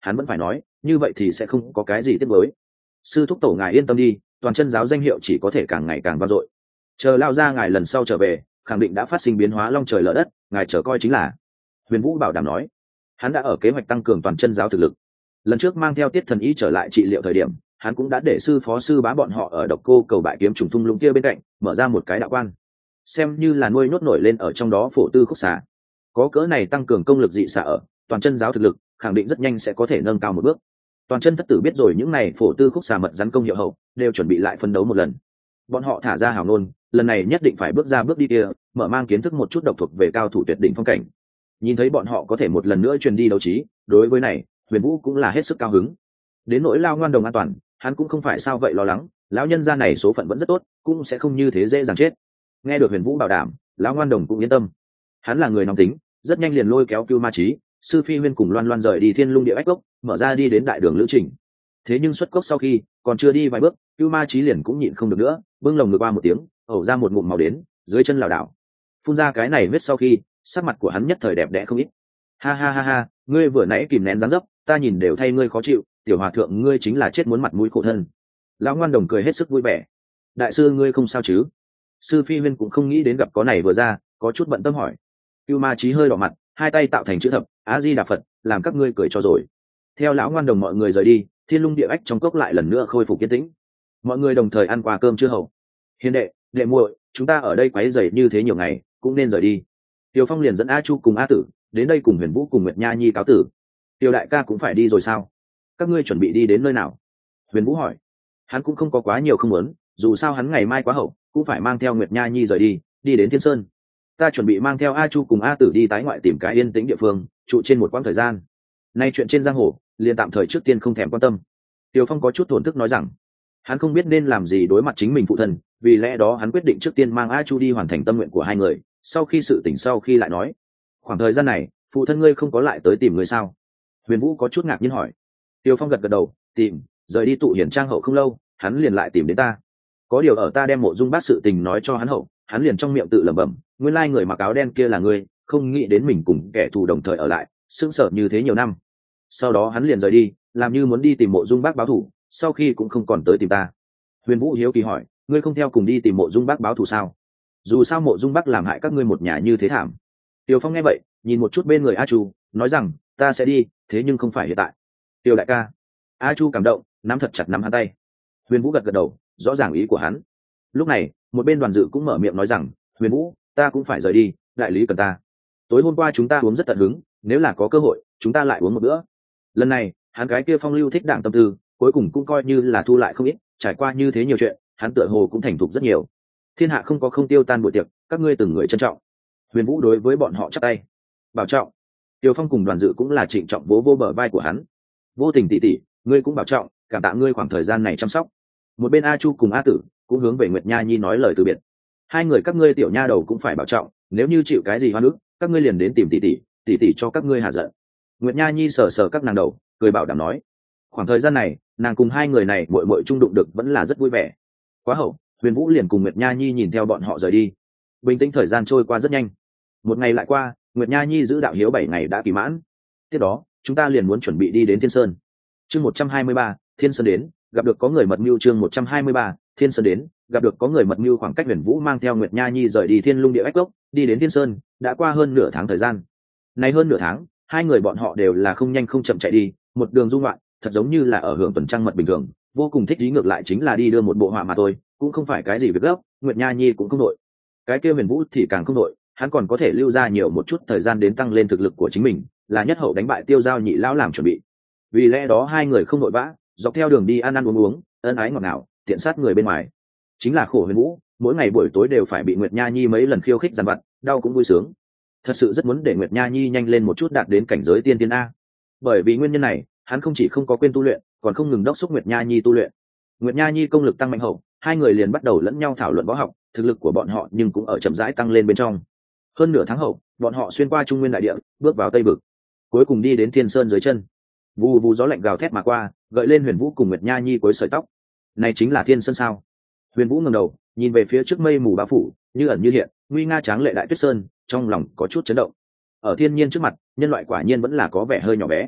hắn vẫn phải nói như vậy thì sẽ không có cái gì tiếp với. Sư thúc tổ ngài yên tâm đi, toàn chân giáo danh hiệu chỉ có thể càng ngày càng vang dội. Chờ lao ra ngài lần sau trở về khẳng định đã phát sinh biến hóa long trời lở đất, ngài chờ coi chính là. Huyền Vũ bảo đảm nói. Hắn đã ở kế hoạch tăng cường toàn chân giáo thực lực. Lần trước mang theo Tiết Thần Y trở lại trị liệu thời điểm, hắn cũng đã để sư phó sư bá bọn họ ở Độc Cô Cầu Bại Kiếm trùng thung lũng kia bên cạnh mở ra một cái đạo quan, xem như là nuôi nhốt nổi lên ở trong đó phổ tư khúc xà. Có cỡ này tăng cường công lực dị xà ở toàn chân giáo thực lực khẳng định rất nhanh sẽ có thể nâng cao một bước. Toàn chân thất tử biết rồi những này phổ tư khúc xà mật rắn công hiệu hậu đều chuẩn bị lại phân đấu một lần. Bọn họ thả ra hào nôn, lần này nhất định phải bước ra bước đi kia, mở mang kiến thức một chút độc thuộc về cao thủ tuyệt đỉnh phong cảnh. Nhìn thấy bọn họ có thể một lần nữa truyền đi đấu trí, đối với này Huyền Vũ cũng là hết sức cao hứng. Đến nỗi Lao Ngoan Đồng an toàn, hắn cũng không phải sao vậy lo lắng, lão nhân gia này số phận vẫn rất tốt, cũng sẽ không như thế dễ dàng chết. Nghe được Huyền Vũ bảo đảm, lão Ngoan Đồng cũng yên tâm. Hắn là người nóng tính, rất nhanh liền lôi kéo Cưu Ma Chí, Sư Phi Huyên cùng Loan Loan rời đi Thiên Lung Địa Ách Cốc, mở ra đi đến đại đường lữ trình. Thế nhưng xuất cốc sau khi còn chưa đi vài bước, Cưu Ma Chí liền cũng nhịn không được nữa, bưng lồng ngực qua một tiếng, ẩu ra một ngụm máu đến, dưới chân lảo đảo. Phun ra cái này huyết sau khi, sắc mặt của hắn nhất thời đẹp đẽ không ít. Ha ha ha ha, ngươi vừa nãy kìm nén dáng dấp, ta nhìn đều thay ngươi khó chịu, tiểu hòa thượng ngươi chính là chết muốn mặt mũi khổ thân. Lão Ngoan Đồng cười hết sức vui vẻ. Đại sư ngươi không sao chứ? Sư Phi Huyên cũng không nghĩ đến gặp có này vừa ra, có chút bận tâm hỏi. Cưu Ma Chí hơi đỏ mặt, hai tay tạo thành chữ thập, Á Di Đà Phật, làm các ngươi cười cho rồi. Theo lão Ngoan Đồng mọi người rời đi, Thiên Lung Địa Ách trong cốc lại lần nữa khôi phục yên tĩnh. Mọi người đồng thời ăn qua cơm chưa hậu. Hiền đệ, đệ muội, chúng ta ở đây quấy rầy như thế nhiều ngày, cũng nên rời đi. Tiêu Phong liền dẫn A Chu cùng A Tử đến đây cùng Huyền Vũ cùng Nguyệt Nha Nhi cáo tử. Tiêu đại ca cũng phải đi rồi sao? Các ngươi chuẩn bị đi đến nơi nào? Huyền Vũ hỏi. Hắn cũng không có quá nhiều không muốn, dù sao hắn ngày mai quá hậu, cũng phải mang theo Nguyệt Nha Nhi rời đi, đi đến Thiên Sơn. Ta chuẩn bị mang theo A Chu cùng A Tử đi tái ngoại tìm cái yên tĩnh địa phương, trụ trên một quãng thời gian. Nay chuyện trên giang hồ, liền tạm thời trước tiên không thèm quan tâm. Tiêu Phong có chút thổn thức nói rằng, hắn không biết nên làm gì đối mặt chính mình phụ thân, vì lẽ đó hắn quyết định trước tiên mang A Chu đi hoàn thành tâm nguyện của hai người, sau khi sự tỉnh sau khi lại nói. Khoảng thời gian này, phụ thân ngươi không có lại tới tìm ngươi sao? Huyền Vũ có chút ngạc nhiên hỏi. Tiêu Phong gật gật đầu, tìm, rời đi tụ hiển trang hậu không lâu, hắn liền lại tìm đến ta. Có điều ở ta đem Mộ Dung Bác sự tình nói cho hắn hậu, hắn liền trong miệng tự lẩm bẩm, nguyên lai người mặc áo đen kia là ngươi, không nghĩ đến mình cùng kẻ thù đồng thời ở lại, sững sờ như thế nhiều năm. Sau đó hắn liền rời đi, làm như muốn đi tìm Mộ Dung Bác báo thù, sau khi cũng không còn tới tìm ta. Huyền Vũ hiếu kỳ hỏi, ngươi không theo cùng đi tìm Mộ Dung Bác báo thù sao? Dù sao Mộ Dung Bác làm hại các ngươi một nhà như thế thảm. Tiêu Phong nghe vậy, nhìn một chút bên người A Chu, nói rằng, ta sẽ đi, thế nhưng không phải hiện tại. Tiêu đại ca. A Chu cảm động, nắm thật chặt nắm hắn tay. Huyền Vũ gật gật đầu, rõ ràng ý của hắn. Lúc này, một bên Đoàn Dự cũng mở miệng nói rằng, Huyền Vũ, ta cũng phải rời đi, đại lý cần ta. Tối hôm qua chúng ta uống rất tận hứng, nếu là có cơ hội, chúng ta lại uống một bữa. Lần này, hắn cái kia phong lưu thích đảng tâm tư, cuối cùng cũng coi như là thu lại không ít, trải qua như thế nhiều chuyện, hắn tựa hồ cũng thành thục rất nhiều. Thiên hạ không có không tiêu tan buổi tiệc, các ngươi từng người trân trọng. Huyền Vũ đối với bọn họ chắp tay. Bảo trọng. Tiêu Phong cùng Đoàn Dự cũng là trịnh trọng vỗ bờ vai của hắn. Vô Tình tỷ tỷ, ngươi cũng bảo trọng, cảm tạ ngươi khoảng thời gian này chăm sóc. Một bên A Chu cùng A Tử cũng hướng về Nguyệt Nha Nhi nói lời từ biệt. Hai người các ngươi tiểu nha đầu cũng phải bảo trọng, nếu như chịu cái gì hoa nước, các ngươi liền đến tìm tỷ tỷ cho các ngươi hạ giận. Nguyệt Nha Nhi sờ sờ các nàng đầu, cười bảo đảm nói. Khoảng thời gian này, nàng cùng hai người này muội muội chung đụng được vẫn là rất vui vẻ. Quá hậu, Huyền Vũ liền cùng Nguyệt Nha Nhi nhìn theo bọn họ rời đi. Bình tĩnh thời gian trôi qua rất nhanh. Một ngày lại qua, Nguyệt Nha Nhi giữ đạo hiếu 7 ngày đã kỳ mãn. Tiếp đó, chúng ta liền muốn chuẩn bị đi đến Thiên Sơn. Chương 123, Thiên Sơn đến, gặp được có người mật mưu. Chương 123, Thiên Sơn đến, gặp được có người mật mưu. Khoảng cách Huyền Vũ mang theo Nguyệt Nha Nhi rời đi Thiên Lung Địa Ách Cốc, đi đến Thiên Sơn, đã qua hơn nửa tháng thời gian. Này hơn nửa tháng, hai người bọn họ đều là không nhanh không chậm chạy đi, một đường dung loạn, thật giống như là ở hưởng tuần trăng mật bình thường, vô cùng thích ý. Ngược lại chính là đi đưa một bộ họa mà thôi, cũng không phải cái gì việc gấp. Nguyệt Nha Nhi cũng không đội, cái kia Huyền Vũ thì càng không đội, hắn còn có thể lưu ra nhiều một chút thời gian đến tăng lên thực lực của chính mình, là nhất hậu đánh bại Tiêu Giao nhị lão làm chuẩn bị. Vì lẽ đó hai người không vội vã, dọc theo đường đi ăn ăn uống uống, ân ái ngọt ngào, tiện sát người bên ngoài. Chính là khổ Huyền Vũ, mỗi ngày buổi tối đều phải bị Nguyệt Nha Nhi mấy lần khiêu khích dằn vặt, đau cũng vui sướng. Thật sự rất muốn để Nguyệt Nha Nhi nhanh lên một chút đạt đến cảnh giới tiên tiên a. Bởi vì nguyên nhân này, hắn không chỉ không có quên tu luyện, còn không ngừng đốc thúc Nguyệt Nha Nhi tu luyện. Nguyệt Nha Nhi công lực tăng mạnh hậu, hai người liền bắt đầu lẫn nhau thảo luận võ học, thực lực của bọn họ nhưng cũng ở chậm rãi tăng lên bên trong. Hơn nửa tháng hậu, bọn họ xuyên qua Trung Nguyên đại địa, bước vào Tây Vực, cuối cùng đi đến Thiên Sơn dưới chân. Vù vù gió lạnh gào thét mà qua, gợi lên Huyền Vũ cùng Nguyệt Nha Nhi cuối sợi tóc. Này chính là Thiên Sơn sao? Huyền Vũ ngẩng đầu, nhìn về phía trước mây mù bao phủ, như ẩn như hiện, nguy nga tráng lệ đại tuyết sơn, trong lòng có chút chấn động. Ở thiên nhiên trước mặt, nhân loại quả nhiên vẫn là có vẻ hơi nhỏ bé.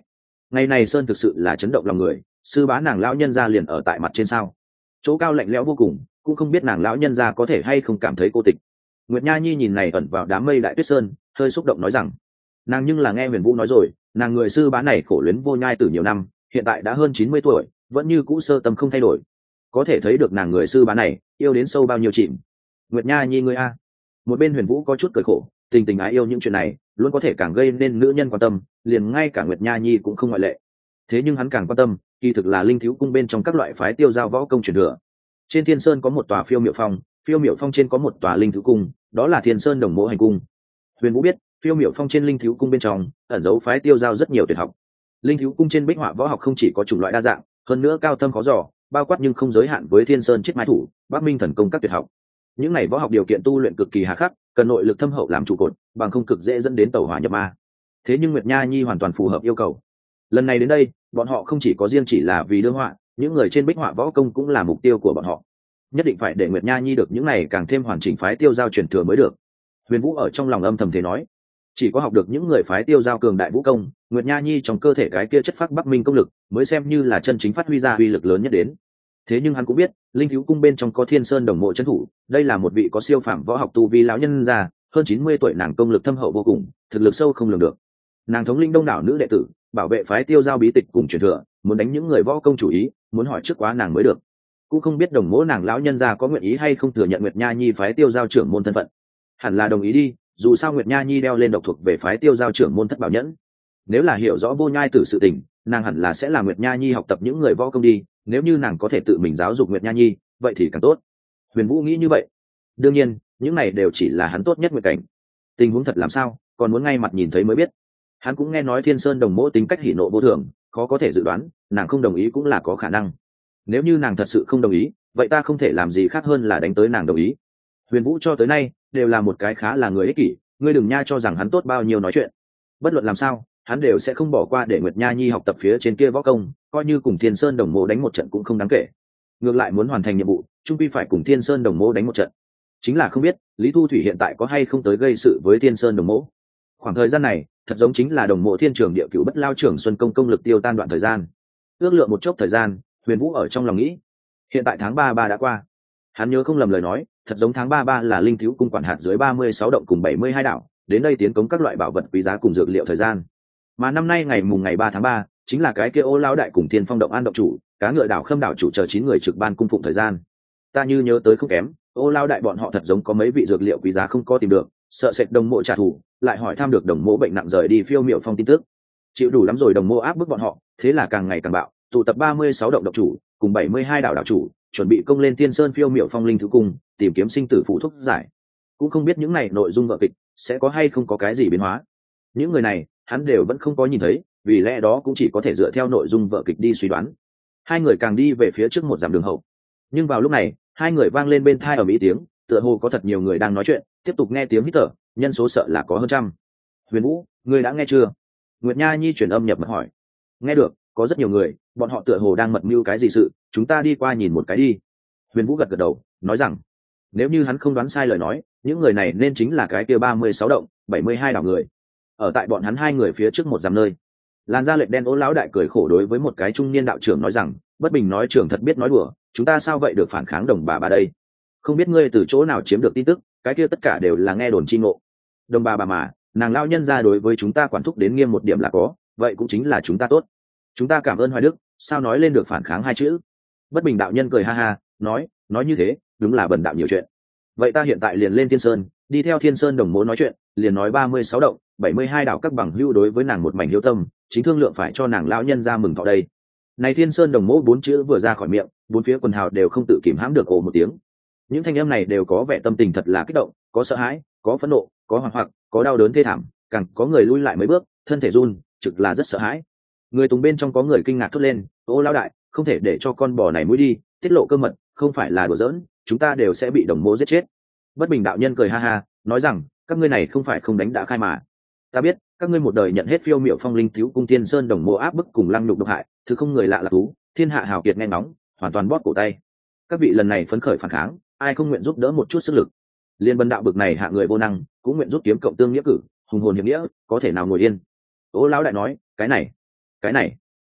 ngày này sơn thực sự là chấn động lòng người, sư bá nàng lão nhân gia liền ở tại mặt trên sao? Chỗ cao lạnh lẽo vô cùng, cũng không biết nàng lão nhân gia có thể hay không cảm thấy cô tịch. Nguyệt Nha Nhi nhìn này ẩn vào đám mây đại tuyết sơn, hơi xúc động nói rằng, nàng nhưng là nghe Huyền Vũ nói rồi, nàng người sư bá này khổ luyến vô nhai từ nhiều năm, hiện tại đã hơn 90 tuổi, vẫn như cũ sơ tâm không thay đổi. Có thể thấy được nàng người sư bá này yêu đến sâu bao nhiêu chìm. Nguyệt Nha Nhi ngươi a. Một bên Huyền Vũ có chút cười khổ, tình tình ái yêu những chuyện này luôn có thể càng gây nên nữ nhân quan tâm, liền ngay cả Nguyệt Nha Nhi cũng không ngoại lệ. Thế nhưng hắn càng quan tâm, kỳ thực là linh thiếu cung bên trong các loại phái tiêu giao võ công truyền thừa. Trên Thiên Sơn có một tòa Phiêu Miểu Phong, Phiêu Miểu Phong trên có một tòa linh thiếu cung, đó là Thiên Sơn Đồng Mộ hành cung. Huyền Vũ biết, Phiêu Miểu Phong trên linh thiếu cung bên trong ẩn giấu phái tiêu giao rất nhiều tuyệt học. Linh thiếu cung trên bích họa võ học không chỉ có chủng loại đa dạng, hơn nữa cao thâm khó dò, bao quát nhưng không giới hạn với Thiên Sơn Chiết Mai Thủ, Bắc Minh Thần Công các tuyệt học. Những này võ học điều kiện tu luyện cực kỳ hà khắc, cần nội lực thâm hậu làm trụ cột, bằng không cực dễ dẫn đến tẩu hỏa nhập ma. Thế nhưng Nguyệt Nha Nhi hoàn toàn phù hợp yêu cầu. Lần này đến đây, bọn họ không chỉ có riêng chỉ là vì đương họa, những người trên bích họa võ công cũng là mục tiêu của bọn họ. Nhất định phải để Nguyệt Nha Nhi được những này càng thêm hoàn chỉnh phái tiêu giao truyền thừa mới được. Huyền Vũ ở trong lòng âm thầm thế nói, chỉ có học được những người phái tiêu giao cường đại vũ công, Nguyệt Nha Nhi trong cơ thể cái kia chất phác Bắc Minh công lực mới xem như là chân chính phát huy ra uy lực lớn nhất đến. Thế nhưng hắn cũng biết, linh thiếu cung bên trong có Thiên Sơn Đồng Mộ trấn thủ, đây là một vị có siêu phàm võ học tu vi lão nhân già, hơn 90 tuổi nàng công lực thâm hậu vô cùng, thực lực sâu không lường được. Nàng thống linh đông đảo nữ đệ tử, bảo vệ phái tiêu giao bí tịch cùng truyền thừa, muốn đánh những người võ công chủ ý, muốn hỏi trước quá nàng mới được. Cũng không biết Đồng Mộ nàng lão nhân già có nguyện ý hay không thừa nhận Nguyệt Nha Nhi phái tiêu giao trưởng môn thân phận. Hẳn là đồng ý đi, dù sao Nguyệt Nha Nhi đeo lên độc thuộc về phái tiêu giao trưởng môn Thất Bảo Nhẫn. Nếu là hiểu rõ vô nhai tử sự tình, nàng hẳn là sẽ làm Nguyệt Nha Nhi học tập những người võ công đi, nếu như nàng có thể tự mình giáo dục Nguyệt Nha Nhi, vậy thì càng tốt. Huyền Vũ nghĩ như vậy. Đương nhiên, những này đều chỉ là hắn tốt nhất nguyện cảnh. Tình huống thật làm sao, còn muốn ngay mặt nhìn thấy mới biết. Hắn cũng nghe nói Thiên Sơn Đồng Mộ tính cách hỉ nộ vô thường, khó có thể dự đoán, nàng không đồng ý cũng là có khả năng. Nếu như nàng thật sự không đồng ý, vậy ta không thể làm gì khác hơn là đánh tới nàng đồng ý. Huyền Vũ cho tới nay đều là một cái khá là người ích kỷ, ngươi đừng nha cho rằng hắn tốt bao nhiêu nói chuyện. Bất luận làm sao, hắn đều sẽ không bỏ qua để Nguyệt Nha Nhi học tập phía trên kia võ công, coi như cùng Thiên Sơn Đồng Mộ đánh một trận cũng không đáng kể. Ngược lại muốn hoàn thành nhiệm vụ, chung quy phải cùng Thiên Sơn Đồng Mộ đánh một trận. Chính là không biết Lý Thu Thủy hiện tại có hay không tới gây sự với Thiên Sơn Đồng Mộ. Khoảng thời gian này thật giống chính là Đồng Mộ Thiên Trường địa cửu bất lao trưởng xuân công công lực tiêu tan đoạn thời gian. Ước lượng một chốc thời gian, Huyền Vũ ở trong lòng nghĩ, hiện tại tháng 33 đã qua. Hắn nhớ không lầm lời nói, thật giống tháng 33 là linh thiếu cung quản hạt dưới 36 động cùng 72 đảo, đến đây tiến cống các loại bảo vật quý giá cùng dược liệu thời gian. Mà năm nay ngày 3 tháng 3, chính là cái kia Ô lão đại cùng Thiên Phong động an động chủ, Cá Ngựa đảo Khâm đảo chủ chờ 9 người trực ban cung phụng thời gian. Ta như nhớ tới không kém, Ô lão đại bọn họ thật giống có mấy vị dược liệu quý giá không có tìm được, sợ sệt Đồng Mộ trả thù, lại hỏi thăm được Đồng Mộ bệnh nặng rời đi Phiêu Miểu Phong tin tức. Chịu đủ lắm rồi, Đồng Mộ áp bức bọn họ, thế là càng ngày càng bạo, tụ tập 36 động động chủ cùng 72 đảo đảo chủ, chuẩn bị công lên Tiên Sơn Phiêu Miểu Phong linh thứ cung, tìm kiếm sinh tử phụ thúc giải. Cũng không biết những này nội dung vở kịch sẽ có hay không có cái gì biến hóa. Những người này hắn đều vẫn không có nhìn thấy, vì lẽ đó cũng chỉ có thể dựa theo nội dung vở kịch đi suy đoán. Hai người càng đi về phía trước một dặm đường hậu, nhưng vào lúc này hai người vang lên bên tai ở mỹ tiếng, tựa hồ có thật nhiều người đang nói chuyện. Tiếp tục nghe tiếng hít thở, nhân số sợ là có hơn trăm. Huyền Vũ, ngươi đã nghe chưa? Nguyệt Nha Nhi truyền âm nhập mật hỏi. Nghe được, có rất nhiều người, bọn họ tựa hồ đang mật mưu cái gì sự, chúng ta đi qua nhìn một cái đi. Huyền Vũ gật gật đầu, nói rằng nếu như hắn không đoán sai lời nói, những người này nên chính là cái kia 36 động 72 đảo người. Ở tại bọn hắn hai người phía trước một dặm nơi, làn da lệch đen Ô lão đại cười khổ đối với một cái trung niên đạo trưởng nói rằng, bất bình nói trưởng thật biết nói đùa, chúng ta sao vậy được phản kháng Đồng bà đây? Không biết ngươi từ chỗ nào chiếm được tin tức, cái kia tất cả đều là nghe đồn chi ngộ. Đồng bà mà, nàng lão nhân gia đối với chúng ta quản thúc đến nghiêm một điểm là có, vậy cũng chính là chúng ta tốt. Chúng ta cảm ơn Hoài Đức, sao nói lên được phản kháng hai chữ? Bất bình đạo nhân cười ha ha, nói như thế, đúng là bần đạo nhiều chuyện. Vậy ta hiện tại liền lên Thiên Sơn, đi theo Thiên Sơn Đồng Mộ nói chuyện, liền nói 36 động 72 đảo các bằng hữu đối với nàng một mảnh hiếu tâm, chính thương lượng phải cho nàng lão nhân ra mừng thọ đây. Này Thiên Sơn Đồng Mộ 4 chữ vừa ra khỏi miệng, bốn phía quần hào đều không tự kìm hãm được ồ một tiếng. Những thanh âm này đều có vẻ tâm tình thật là kích động, có sợ hãi, có phẫn nộ, có hoảng hoặc, có đau đớn thê thảm, càng có người lui lại mấy bước, thân thể run, trực là rất sợ hãi. Người tùng bên trong có người kinh ngạc thốt lên, Ô lão đại, không thể để cho con bò này mũi đi, tiết lộ cơ mật, không phải là đùa giỡn, chúng ta đều sẽ bị Đồng Mộ giết chết. Bất bình đạo nhân cười ha ha, nói rằng các ngươi này không phải không đánh đã khai mà. Ta biết các ngươi một đời nhận hết Phiêu Miểu Phong linh thiếu cung Thiên Sơn Đồng Mộ áp bức cùng lăng nhục độc hại, thứ không người lạ là thú, thiên hạ hào kiệt nghe ngóng, hoàn toàn bóp cổ tay. Các vị lần này phấn khởi phản kháng, ai không nguyện giúp đỡ một chút sức lực? Liên bần đạo bực này hạ người vô năng, cũng nguyện giúp kiếm cộng tương nghĩa cử, hùng hồn hiệp nghĩa, có thể nào ngồi yên? Ô lão đại nói, cái này,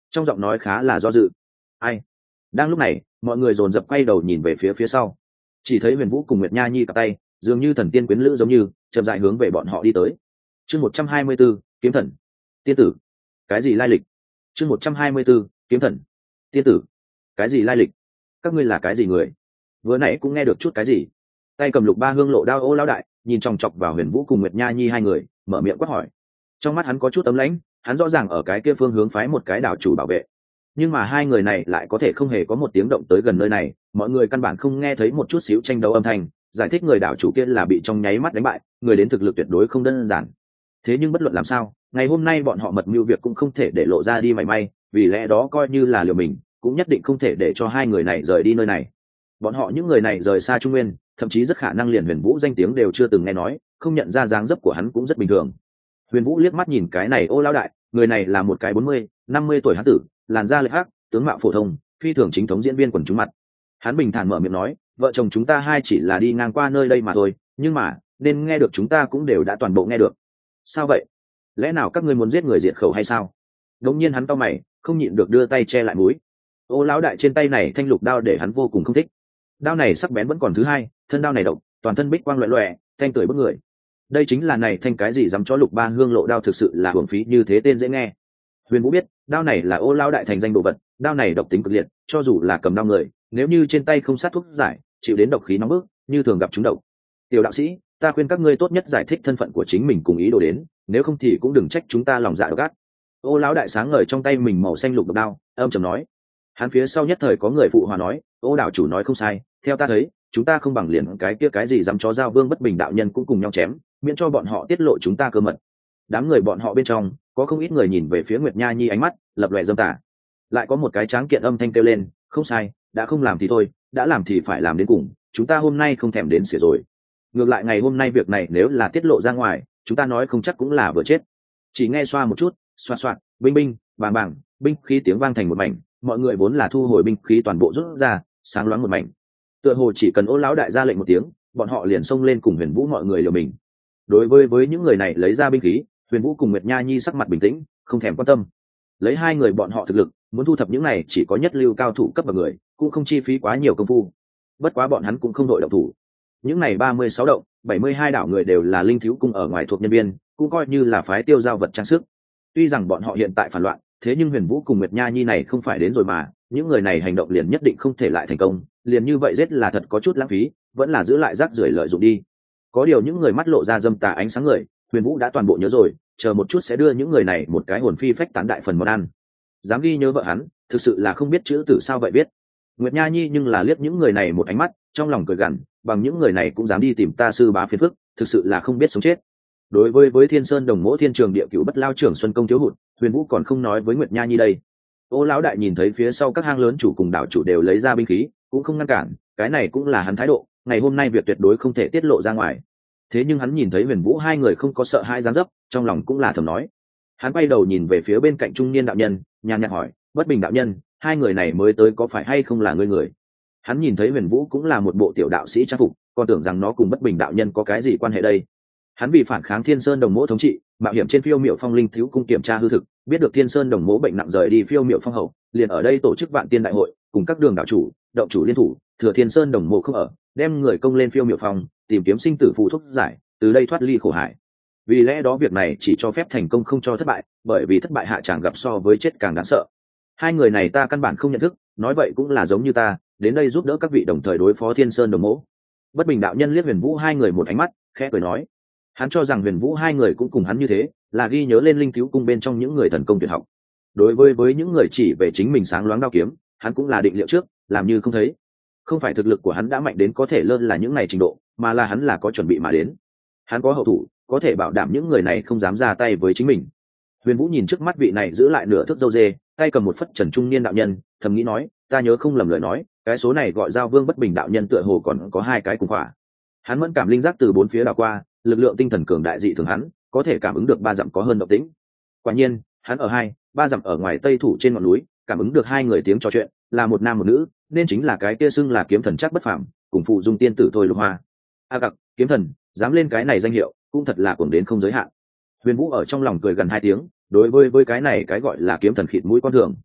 trong giọng nói khá là do dự. Ai? Đang lúc này mọi người dồn dập quay đầu nhìn về phía sau, chỉ thấy Huyền Vũ cùng Nguyệt Nha Nhi cặp tay dường như thần tiên quyến lữ giống như chậm rãi hướng về bọn họ đi tới. Chương 124, kiếm thần tiên tử. Cái gì lai lịch? Chương 124, kiếm thần tiên tử. Cái gì lai lịch? Các ngươi là cái gì người? Vừa nãy cũng nghe được chút cái gì? Tay cầm lục ba hương lộ đao Ô lão đại nhìn chòng chọc vào Huyền Vũ cùng Nguyệt Nha Nhi hai người, mở miệng quát hỏi. Trong mắt hắn có chút ấm lãnh, hắn rõ ràng ở cái kia phương hướng phái một cái đảo chủ bảo vệ, nhưng mà hai người này lại có thể không hề có một tiếng động tới gần nơi này, mọi người căn bản không nghe thấy một chút xíu tranh đấu âm thanh, giải thích người đảo chủ kia là bị trong nháy mắt đánh bại, người đến thực lực tuyệt đối không đơn giản. Thế nhưng bất luận làm sao, ngày hôm nay bọn họ mật mưu việc cũng không thể để lộ ra đi mảy may, vì lẽ đó coi như là liều mình cũng nhất định không thể để cho hai người này rời đi nơi này. Bọn họ những người này rời xa Trung Nguyên, thậm chí rất khả năng liền Huyền Vũ danh tiếng đều chưa từng nghe nói, không nhận ra dáng dấp của hắn cũng rất bình thường. Huyền Vũ liếc mắt nhìn cái này Ô lão đại, người này là một cái 40-50 tuổi hán tử, làn da lệch hắc, tướng mạo phổ thông, phi thường chính thống diễn viên quần chúng mặt. Hắn bình thản mở miệng nói, vợ chồng chúng ta hai chỉ là đi ngang qua nơi đây mà thôi, nhưng mà nên nghe được chúng ta cũng đều đã toàn bộ nghe được. Sao vậy? Lẽ nào các ngươi muốn giết người diệt khẩu hay sao? Đống nhiên hắn cau mày, không nhịn được đưa tay che lại mũi. Ô lão đại trên tay này thanh lục đao để hắn vô cùng không thích. Đao này sắc bén vẫn còn thứ hai, thân đao này độc, toàn thân bích quang loẹt loẹt, thanh tưởi bức người. Đây chính là này thanh cái gì dám cho lục ba hương lộ đao, thực sự là hưởng phí như thế tên dễ nghe. Huyền Vũ biết, đao này là Ô lão đại thành danh đồ vật, đao này độc tính cực liệt, cho dù là cầm đao người, nếu như trên tay không sát thuốc giải, chịu đến độc khí nóng bức, như thường gặp chúng độc. Tiểu đạo sĩ, ta khuyên các ngươi tốt nhất giải thích thân phận của chính mình cùng ý đồ đến, nếu không thì cũng đừng trách chúng ta lòng dạ độc ác. Ô lão đại sáng ngời trong tay mình màu xanh lục độc đao, âm trầm nói. Hắn phía sau nhất thời có người phụ hòa nói, Ô đạo chủ nói không sai, theo ta thấy, chúng ta không bằng liền cái kia cái gì dám chó giao vương bất bình đạo nhân cũng cùng nhau chém, miễn cho bọn họ tiết lộ chúng ta cơ mật. Đám người bọn họ bên trong có không ít người nhìn về phía Nguyệt Nha Nhi, ánh mắt lập lòe dâm tà. Lại có một cái tráng kiện âm thanh kêu lên, không sai, đã không làm thì thôi, đã làm thì phải làm đến cùng, chúng ta hôm nay không thèm đến xỉa rồi. Ngược lại ngày hôm nay việc này nếu là tiết lộ ra ngoài, chúng ta nói không chắc cũng là vừa chết. Chỉ nghe xoa một chút, xoa xoạt, binh binh bàng bàng, binh khí tiếng vang thành một mảnh, mọi người vốn là thu hồi binh khí toàn bộ rút ra, sáng loáng một mảnh. Tựa hồ chỉ cần Ô lão đại ra lệnh một tiếng, bọn họ liền xông lên cùng Huyền Vũ mọi người liều mình. Đối với những người này lấy ra binh khí, Huyền Vũ cùng Nguyệt Nha Nhi sắc mặt bình tĩnh, không thèm quan tâm. Lấy hai người bọn họ thực lực, muốn thu thập những này chỉ có nhất lưu cao thủ cấp bậc người, cũng không chi phí quá nhiều công phu. Bất quá bọn hắn cũng không đội động thủ. Những này 36 động, 72 đảo người đều là linh thiếu cung ở ngoài thuộc nhân viên, cũng coi như là phái tiêu giao vật trang sức. Tuy rằng bọn họ hiện tại phản loạn, thế nhưng Huyền Vũ cùng Nguyệt Nha Nhi này không phải đến rồi mà, những người này hành động liền nhất định không thể lại thành công, liền như vậy giết là thật có chút lãng phí, vẫn là giữ lại rác rưởi lợi dụng đi. Có điều những người mắt lộ ra dâm tà ánh sáng người, Huyền Vũ đã toàn bộ nhớ rồi, chờ một chút sẽ đưa những người này một cái hồn phi phách tán đại phần món ăn. Dám ghi nhớ vợ hắn, thực sự là không biết chữ tử sao vậy biết. Nguyệt Nha Nhi nhưng là liếc những người này một ánh mắt, trong lòng cười gằn, bằng những người này cũng dám đi tìm ta sư bá phiền phức, thực sự là không biết sống chết. Đối với Thiên Sơn Đồng Mỗ Thiên Trường Địa Cửu Bất Lao trưởng Xuân Công thiếu hụt, Huyền Vũ còn không nói với Nguyệt Nha Nhi đây. Ô lão đại nhìn thấy phía sau các hang lớn chủ cùng đảo chủ đều lấy ra binh khí, cũng không ngăn cản, cái này cũng là hắn thái độ, ngày hôm nay việc tuyệt đối không thể tiết lộ ra ngoài. Thế nhưng hắn nhìn thấy Huyền Vũ hai người không có sợ hãi dáng dấp, trong lòng cũng là thầm nói. Hắn quay đầu nhìn về phía bên cạnh trung niên đạo nhân, nhàn nhạt hỏi, Bất Bình đạo nhân, hai người này mới tới có phải hay không là ngươi người? Hắn nhìn thấy Huyền Vũ cũng là một bộ tiểu đạo sĩ trang phục, còn tưởng rằng nó cùng Bất Bình đạo nhân có cái gì quan hệ đây. Hắn vì phản kháng Thiên Sơn Đồng Mỗ thống trị, mạo hiểm trên Phiêu Miểu Phong linh thiếu cung kiểm tra hư thực, biết được Thiên Sơn Đồng Mỗ bệnh nặng rời đi Phiêu Miểu Phong hậu, liền ở đây tổ chức vạn tiên đại hội, cùng các đường đạo chủ, động chủ liên thủ, thừa Thiên Sơn Đồng Mỗ không ở, đem người công lên Phiêu Miểu Phong, tìm kiếm sinh tử phù thuốc giải, từ đây thoát ly khổ hải. Vì lẽ đó việc này chỉ cho phép thành công không cho thất bại, bởi vì thất bại hạ chẳng gặp so với chết càng đáng sợ. Hai người này ta căn bản không nhận thức, nói vậy cũng là giống như ta, đến đây giúp đỡ các vị đồng thời đối phó Thiên Sơn Đồng Mỗ. Bất Bình đạo nhân liếc Huyền Vũ hai người một ánh mắt, khẽ cười nói. Hắn cho rằng Huyền Vũ hai người cũng cùng hắn như thế, là ghi nhớ lên linh thiếu cung bên trong những người thần công tuyệt học. Đối với những người chỉ về chính mình sáng loáng đao kiếm, hắn cũng là định liệu trước, làm như không thấy. Không phải thực lực của hắn đã mạnh đến có thể lơ là những này trình độ, mà là hắn là có chuẩn bị mà đến. Hắn có hậu thủ, có thể bảo đảm những người này không dám ra tay với chính mình. Huyền Vũ nhìn trước mắt vị này giữ lại nửa thước râu dê, tay cầm một phất trần trung niên đạo nhân, thầm nghĩ nói, ta nhớ không lầm lời nói, cái số này gọi Giao Vương Bất Bình đạo nhân tựa hồ còn có hai cái cùng khỏa. Hắn mẫn cảm linh giác từ bốn phía đảo qua, lực lượng tinh thần cường đại dị thường hắn, có thể cảm ứng được 3 dặm có hơn động tĩnh. Quả nhiên, hắn ở 2-3 dặm ở ngoài tây thủ trên ngọn núi, cảm ứng được hai người tiếng trò chuyện, là một nam một nữ, nên chính là cái kia xưng là kiếm thần chắc bất phàm, cùng phụ dung tiên tử Thôi Lục Hoa. A Cặc, kiếm thần, dám lên cái này danh hiệu, cũng thật là cuồng đến không giới hạn. Huyền Vũ ở trong lòng cười gần 2 tiếng, đối với cái này cái gọi là kiếm thần khịt mũi con thường.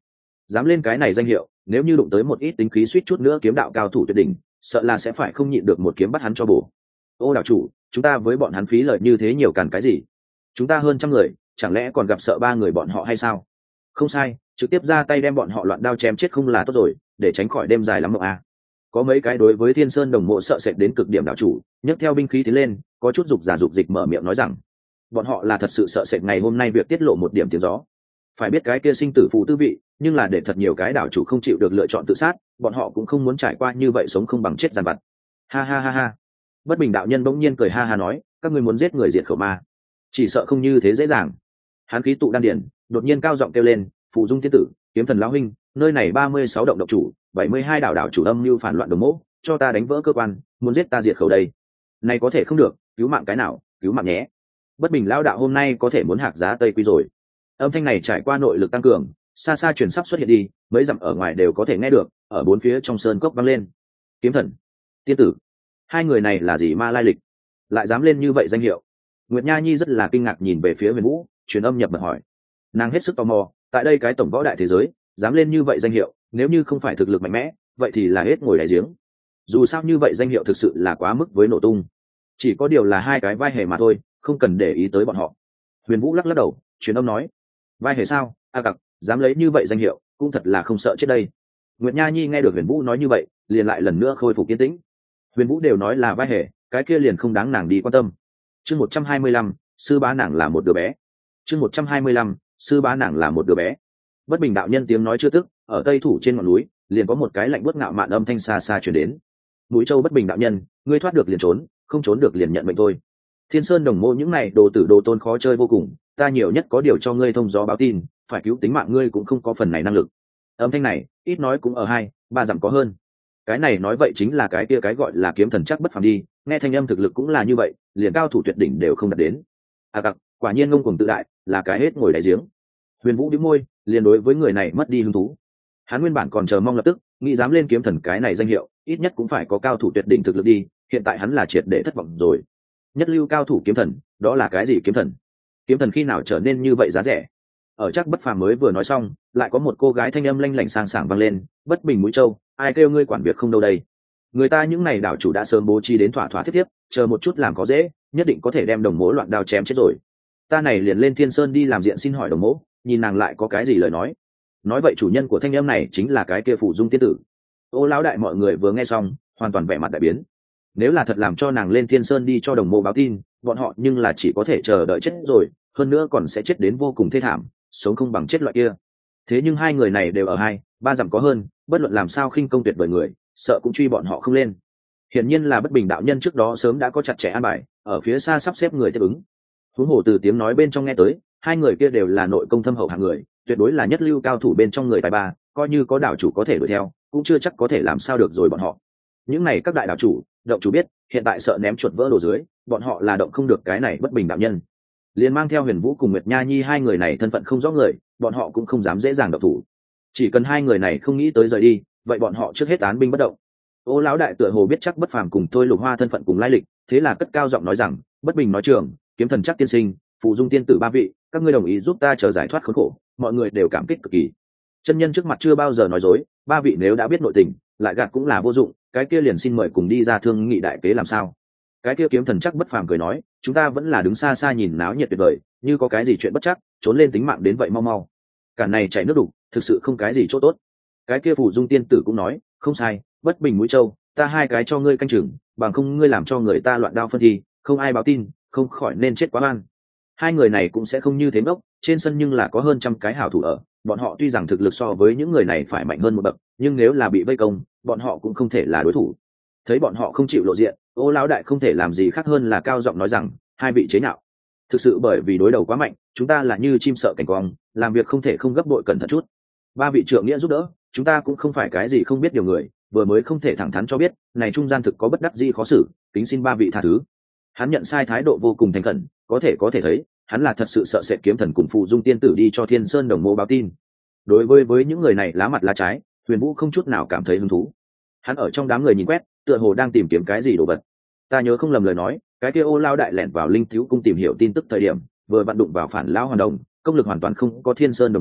dám lên cái này danh hiệu, nếu như đụng tới một ít tính khí suýt chút nữa kiếm đạo cao thủ tuyệt đỉnh, sợ là sẽ phải không nhịn được một kiếm bắt hắn cho bổ. Ô đạo chủ, chúng ta với bọn hắn phí lợi như thế nhiều càn cái gì? Chúng ta hơn trăm người, chẳng lẽ còn gặp sợ ba người bọn họ hay sao? Không sai, trực tiếp ra tay đem bọn họ loạn đao chém chết không là tốt rồi, để tránh khỏi đêm dài lắm mộng a. Có mấy cái đối với Thiên Sơn Đồng Mộ sợ sệt đến cực điểm đạo chủ, nhấc theo binh khí tiến lên, có chút dục giả dục dịch mở miệng nói rằng, bọn họ là thật sự sợ sệt ngày hôm nay việc tiết lộ một điểm tiếng gió. Phải biết cái kia sinh tử phù tư vị, nhưng là để thật nhiều cái đạo chủ không chịu được lựa chọn tự sát, bọn họ cũng không muốn trải qua như vậy sống không bằng chết giàn vặt. Ha ha ha ha. Bất Bình đạo nhân bỗng nhiên cười ha ha nói, các ngươi muốn giết người diệt khẩu ma, chỉ sợ không như thế dễ dàng. Hắn khí tụ đan điển, đột nhiên cao giọng kêu lên, phụ dung tiên tử, kiếm thần lão huynh, nơi này 36 động chủ, 72 đảo chủ âm mưu phản loạn Đồng Mộ, cho ta đánh vỡ cơ quan, muốn giết ta diệt khẩu đây. Này có thể không được, cứu mạng cái nào, cứu mạng nhé. Bất Bình lão đạo hôm nay có thể muốn hạc giá tây quy rồi. Âm thanh này trải qua nội lực tăng cường, xa xa truyền sắp xuất hiện đi, mấy dặm ở ngoài đều có thể nghe được, ở bốn phía trong sơn cốc vang lên. Kiếm thần, tiên tử, hai người này là gì ma lai lịch, lại dám lên như vậy danh hiệu? Nguyệt Nha Nhi rất là kinh ngạc nhìn về phía Huyền Vũ, truyền âm nhập mật hỏi. Nàng hết sức tò mò, tại đây cái tổng võ đại thế giới, dám lên như vậy danh hiệu, nếu như không phải thực lực mạnh mẽ, vậy thì là hết ngồi đáy giếng. Dù sao như vậy danh hiệu thực sự là quá mức với nổ tung. Chỉ có điều là hai cái vai hề mà thôi, không cần để ý tới bọn họ. Huyền Vũ lắc lắc đầu, truyền âm nói, vai hề sao? A cặc, dám lấy như vậy danh hiệu, cũng thật là không sợ chết đây. Nguyệt Nha Nhi nghe được Huyền Vũ nói như vậy, liền lại lần nữa khôi phục kiên tĩnh. Huyền Vũ đều nói là vai hề, cái kia liền không đáng nàng đi quan tâm. Chương 125, sư bá nàng là một đứa bé. Chương 125, sư bá nàng là một đứa bé. Bất Bình đạo nhân tiếng nói chưa tức, ở tây thủ trên ngọn núi, liền có một cái lạnh buốt ngạo mạn âm thanh xa xa truyền đến. Núi Châu Bất Bình đạo nhân, ngươi thoát được liền trốn, không trốn được liền nhận mệnh thôi. Thiên Sơn Đồng Mộ những này đồ tử đồ tôn khó chơi vô cùng, ta nhiều nhất có điều cho ngươi thông gió báo tin, phải cứu tính mạng ngươi cũng không có phần này năng lực. Âm thanh này, ít nói cũng ở 2-3 dặm có hơn. Cái này nói vậy chính là cái kia cái gọi là kiếm thần chắc bất phàm đi, nghe thanh âm thực lực cũng là như vậy, liền cao thủ tuyệt đỉnh đều không đạt đến. À cặc, quả nhiên ngông cuồng tự đại, là cái hết ngồi đáy giếng. Huyền Vũ bĩu môi, liền đối với người này mất đi hứng thú. Hắn nguyên bản còn chờ mong lập tức nghĩ dám lên kiếm thần cái này danh hiệu, ít nhất cũng phải có cao thủ tuyệt đỉnh thực lực đi, hiện tại hắn là triệt để thất vọng rồi. Nhất lưu cao thủ kiếm thần, đó là cái gì kiếm thần? Kiếm thần khi nào trở nên như vậy giá rẻ? Ở chắc bất phàm mới vừa nói xong, lại có một cô gái thanh âm lanh lảnh sang sảng vang lên, Bất Bình Mũi Châu, ai kêu ngươi quản việc không đâu đây? Người ta những này đảo chủ đã sớm bố trí đến thỏa thỏa thiết tiếp, chờ một chút làm có dễ, nhất định có thể đem Đồng Mỗ loạn đao chém chết rồi. Ta này liền lên Thiên Sơn đi làm diện xin hỏi Đồng Mỗ, nhìn nàng lại có cái gì lời nói. Nói vậy chủ nhân của thanh âm này chính là cái kia Phủ Dung tiên tử. Ô lão đại mọi người vừa nghe xong, hoàn toàn vẻ mặt đại biến. Nếu là thật làm cho nàng lên Thiên Sơn đi cho Đồng Mộ báo tin, bọn họ nhưng là chỉ có thể chờ đợi chết rồi, hơn nữa còn sẽ chết đến vô cùng thê thảm, sống không bằng chết loại kia. Thế nhưng hai người này đều ở 2-3 dặm có hơn, bất luận làm sao khinh công tuyệt vời người, sợ cũng truy bọn họ không lên. Hiển nhiên là Bất Bình đạo nhân trước đó sớm đã có chặt chẽ an bài, ở phía xa sắp xếp người tiếp ứng. Huống hồ từ tiếng nói bên trong nghe tới, hai người kia đều là nội công thâm hậu hạng người, tuyệt đối là nhất lưu cao thủ bên trong người tài ba, coi như có đảo chủ có thể đuổi theo, cũng chưa chắc có thể làm sao được rồi bọn họ. Những này các đại đảo chủ, động chủ biết, hiện tại sợ ném chuột vỡ đồ dưới, bọn họ là động không được cái này Bất Bình đạo nhân. Liền mang theo Huyền Vũ cùng Nguyệt Nha Nhi hai người này thân phận không rõ người, bọn họ cũng không dám dễ dàng động thủ. Chỉ cần hai người này không nghĩ tới rời đi, vậy bọn họ trước hết án binh bất động. Ô lão đại tựa hồ biết chắc Bất Phàm cùng Thôi Lục Hoa thân phận cùng lai lịch, thế là cất cao giọng nói rằng, Bất Bình nói trường, kiếm thần chắc tiên sinh, Phụ Dung tiên tử ba vị, các ngươi đồng ý giúp ta chờ giải thoát khốn khổ, mọi người đều cảm kích cực kỳ. Chân nhân trước mặt chưa bao giờ nói dối, ba vị nếu đã biết nội tình, lại gạt cũng là vô dụng, cái kia liền xin mời cùng đi ra thương nghị đại kế làm sao. Cái kia kiếm thần chắc Bất Phàm cười nói, chúng ta vẫn là đứng xa xa nhìn náo nhiệt tuyệt vời, như có cái gì chuyện bất chắc, trốn lên tính mạng đến vậy mau mau. Cả này chảy nước đục, thực sự không cái gì chỗ tốt. Cái kia Phủ Dung tiên tử cũng nói, không sai, Bất Bình Mũi Châu, ta hai cái cho ngươi canh chừng, bằng không ngươi làm cho người ta loạn đao phân thi, không ai báo tin, không khỏi nên chết quá oan. Hai người này cũng sẽ không như thế ngốc, trên sân nhưng là có hơn trăm cái hảo thủ ở, bọn họ tuy rằng thực lực so với những người này phải mạnh hơn một bậc, nhưng nếu là bị vây công, bọn họ cũng không thể là đối thủ. Thấy bọn họ không chịu lộ diện, Ô lão đại không thể làm gì khác hơn là cao giọng nói rằng, hai vị chế nhạo. Thực sự bởi vì đối đầu quá mạnh, chúng ta là như chim sợ cảnh quang, làm việc không thể không gấp bội cẩn thận chút. Ba vị trượng nghĩa giúp đỡ, chúng ta cũng không phải cái gì không biết điều người, vừa mới không thể thẳng thắn cho biết, này trung gian thực có bất đắc dĩ khó xử, kính xin ba vị tha thứ. Hắn nhận sai thái độ vô cùng thành khẩn, có thể thấy, hắn là thật sự sợ sệt kiếm thần cùng Phụ Dung tiên tử đi cho Thiên Sơn Đồng Mộ báo tin. Đối với những người này lá mặt lá trái, Huyền Vũ không chút nào cảm thấy hứng thú. Hắn ở trong đám người nhìn quét, tựa hồ đang tìm kiếm cái gì đồ vật. Ta nhớ không lầm lời nói, cái kia Ô lao đại lẻn vào Linh Thiếu cung tìm hiểu tin tức thời điểm, vừa vặn đụng vào phản lão hoàn đồng, công lực hoàn toàn không có Thiên Sơn Đồng Mộ,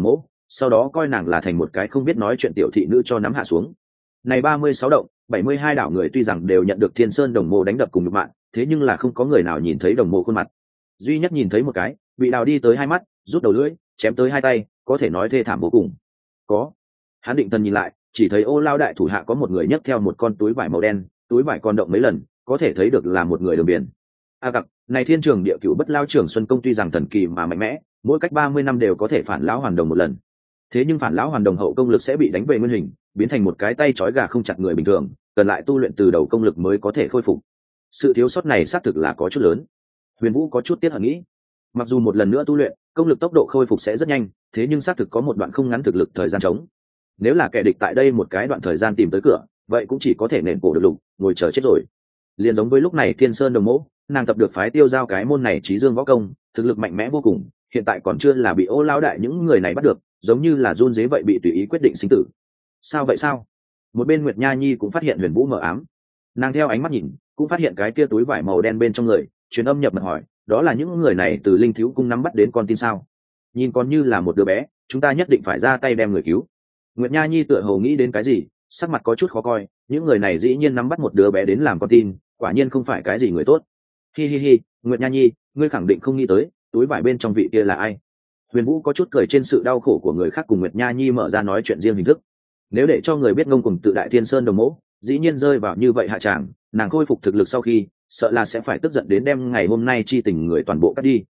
sau đó coi nàng là thành một cái không biết nói chuyện tiểu thị nữ cho nắm hạ xuống. Này 36 động 72 đảo người tuy rằng đều nhận được Thiên Sơn Đồng Mộ đánh đập cùng nhục mạ, thế nhưng là không có người nào nhìn thấy Đồng Mộ khuôn mặt. Duy nhất nhìn thấy một cái bị đào đi tới hai mắt, rút đầu lưỡi, chém tới hai tay, có thể nói thê thảm vô cùng. Có, hắn định thần nhìn lại, chỉ thấy Ô Lao đại thủ hạ có một người nhấc theo một con túi vải màu đen, túi vải còn động mấy lần, có thể thấy được là một người đường biển. Cặc, này Thiên Trường Địa Cửu Bất Lao Trưởng Xuân Công tuy rằng thần kỳ mà mạnh mẽ, mỗi cách 30 năm đều có thể phản lão hoàn đồng một lần. Thế nhưng phản lão hoàn đồng hậu công lực sẽ bị đánh về nguyên hình, biến thành một cái tay trói gà không chặt người bình thường, cần lại tu luyện từ đầu công lực mới có thể khôi phục. Sự thiếu sót này xác thực là có chút lớn. Huyền Vũ có chút tiếc hận nghĩ, mặc dù một lần nữa tu luyện, công lực tốc độ khôi phục sẽ rất nhanh, thế nhưng xác thực có một đoạn không ngắn thực lực thời gian trống. Nếu là kẻ địch tại đây một cái đoạn thời gian tìm tới cửa, vậy cũng chỉ có thể nện cổ được lục, ngồi chờ chết rồi. Liền giống với lúc này Thiên Sơn Đồng Mộ, nàng tập được phái Tiêu Giao cái môn này Chí Dương võ công, thực lực mạnh mẽ vô cùng, hiện tại còn chưa là bị Ô Lão đại những người này bắt được, giống như là run dế vậy bị tùy ý quyết định sinh tử. Sao vậy sao? Một bên Nguyệt Nha Nhi cũng phát hiện Huyền Vũ mờ ám, nàng theo ánh mắt nhìn, cũng phát hiện cái kia túi vải màu đen bên trong người, truyền âm nhập mật hỏi, đó là những người này từ Linh Thiếu cung nắm bắt đến con tin sao? Nhìn còn như là một đứa bé, chúng ta nhất định phải ra tay đem người cứu. Nguyệt Nha Nhi tựa hồ nghĩ đến cái gì, sắc mặt có chút khó coi, những người này dĩ nhiên nắm bắt một đứa bé đến làm con tin, quả nhiên không phải cái gì người tốt. Hi hi hi, Nguyệt Nha Nhi, ngươi khẳng định không nghĩ tới, túi vải bên trong vị kia là ai? Huyền Vũ có chút cười trên sự đau khổ của người khác, cùng Nguyệt Nha Nhi mở ra nói chuyện riêng hình thức. Nếu để cho người biết ngông cuồng tự đại Thiên Sơn Đồng Mộ, dĩ nhiên rơi vào như vậy hạ tràng, nàng khôi phục thực lực sau khi, sợ là sẽ phải tức giận đến đem ngày hôm nay chi tình người toàn bộ cắt đi.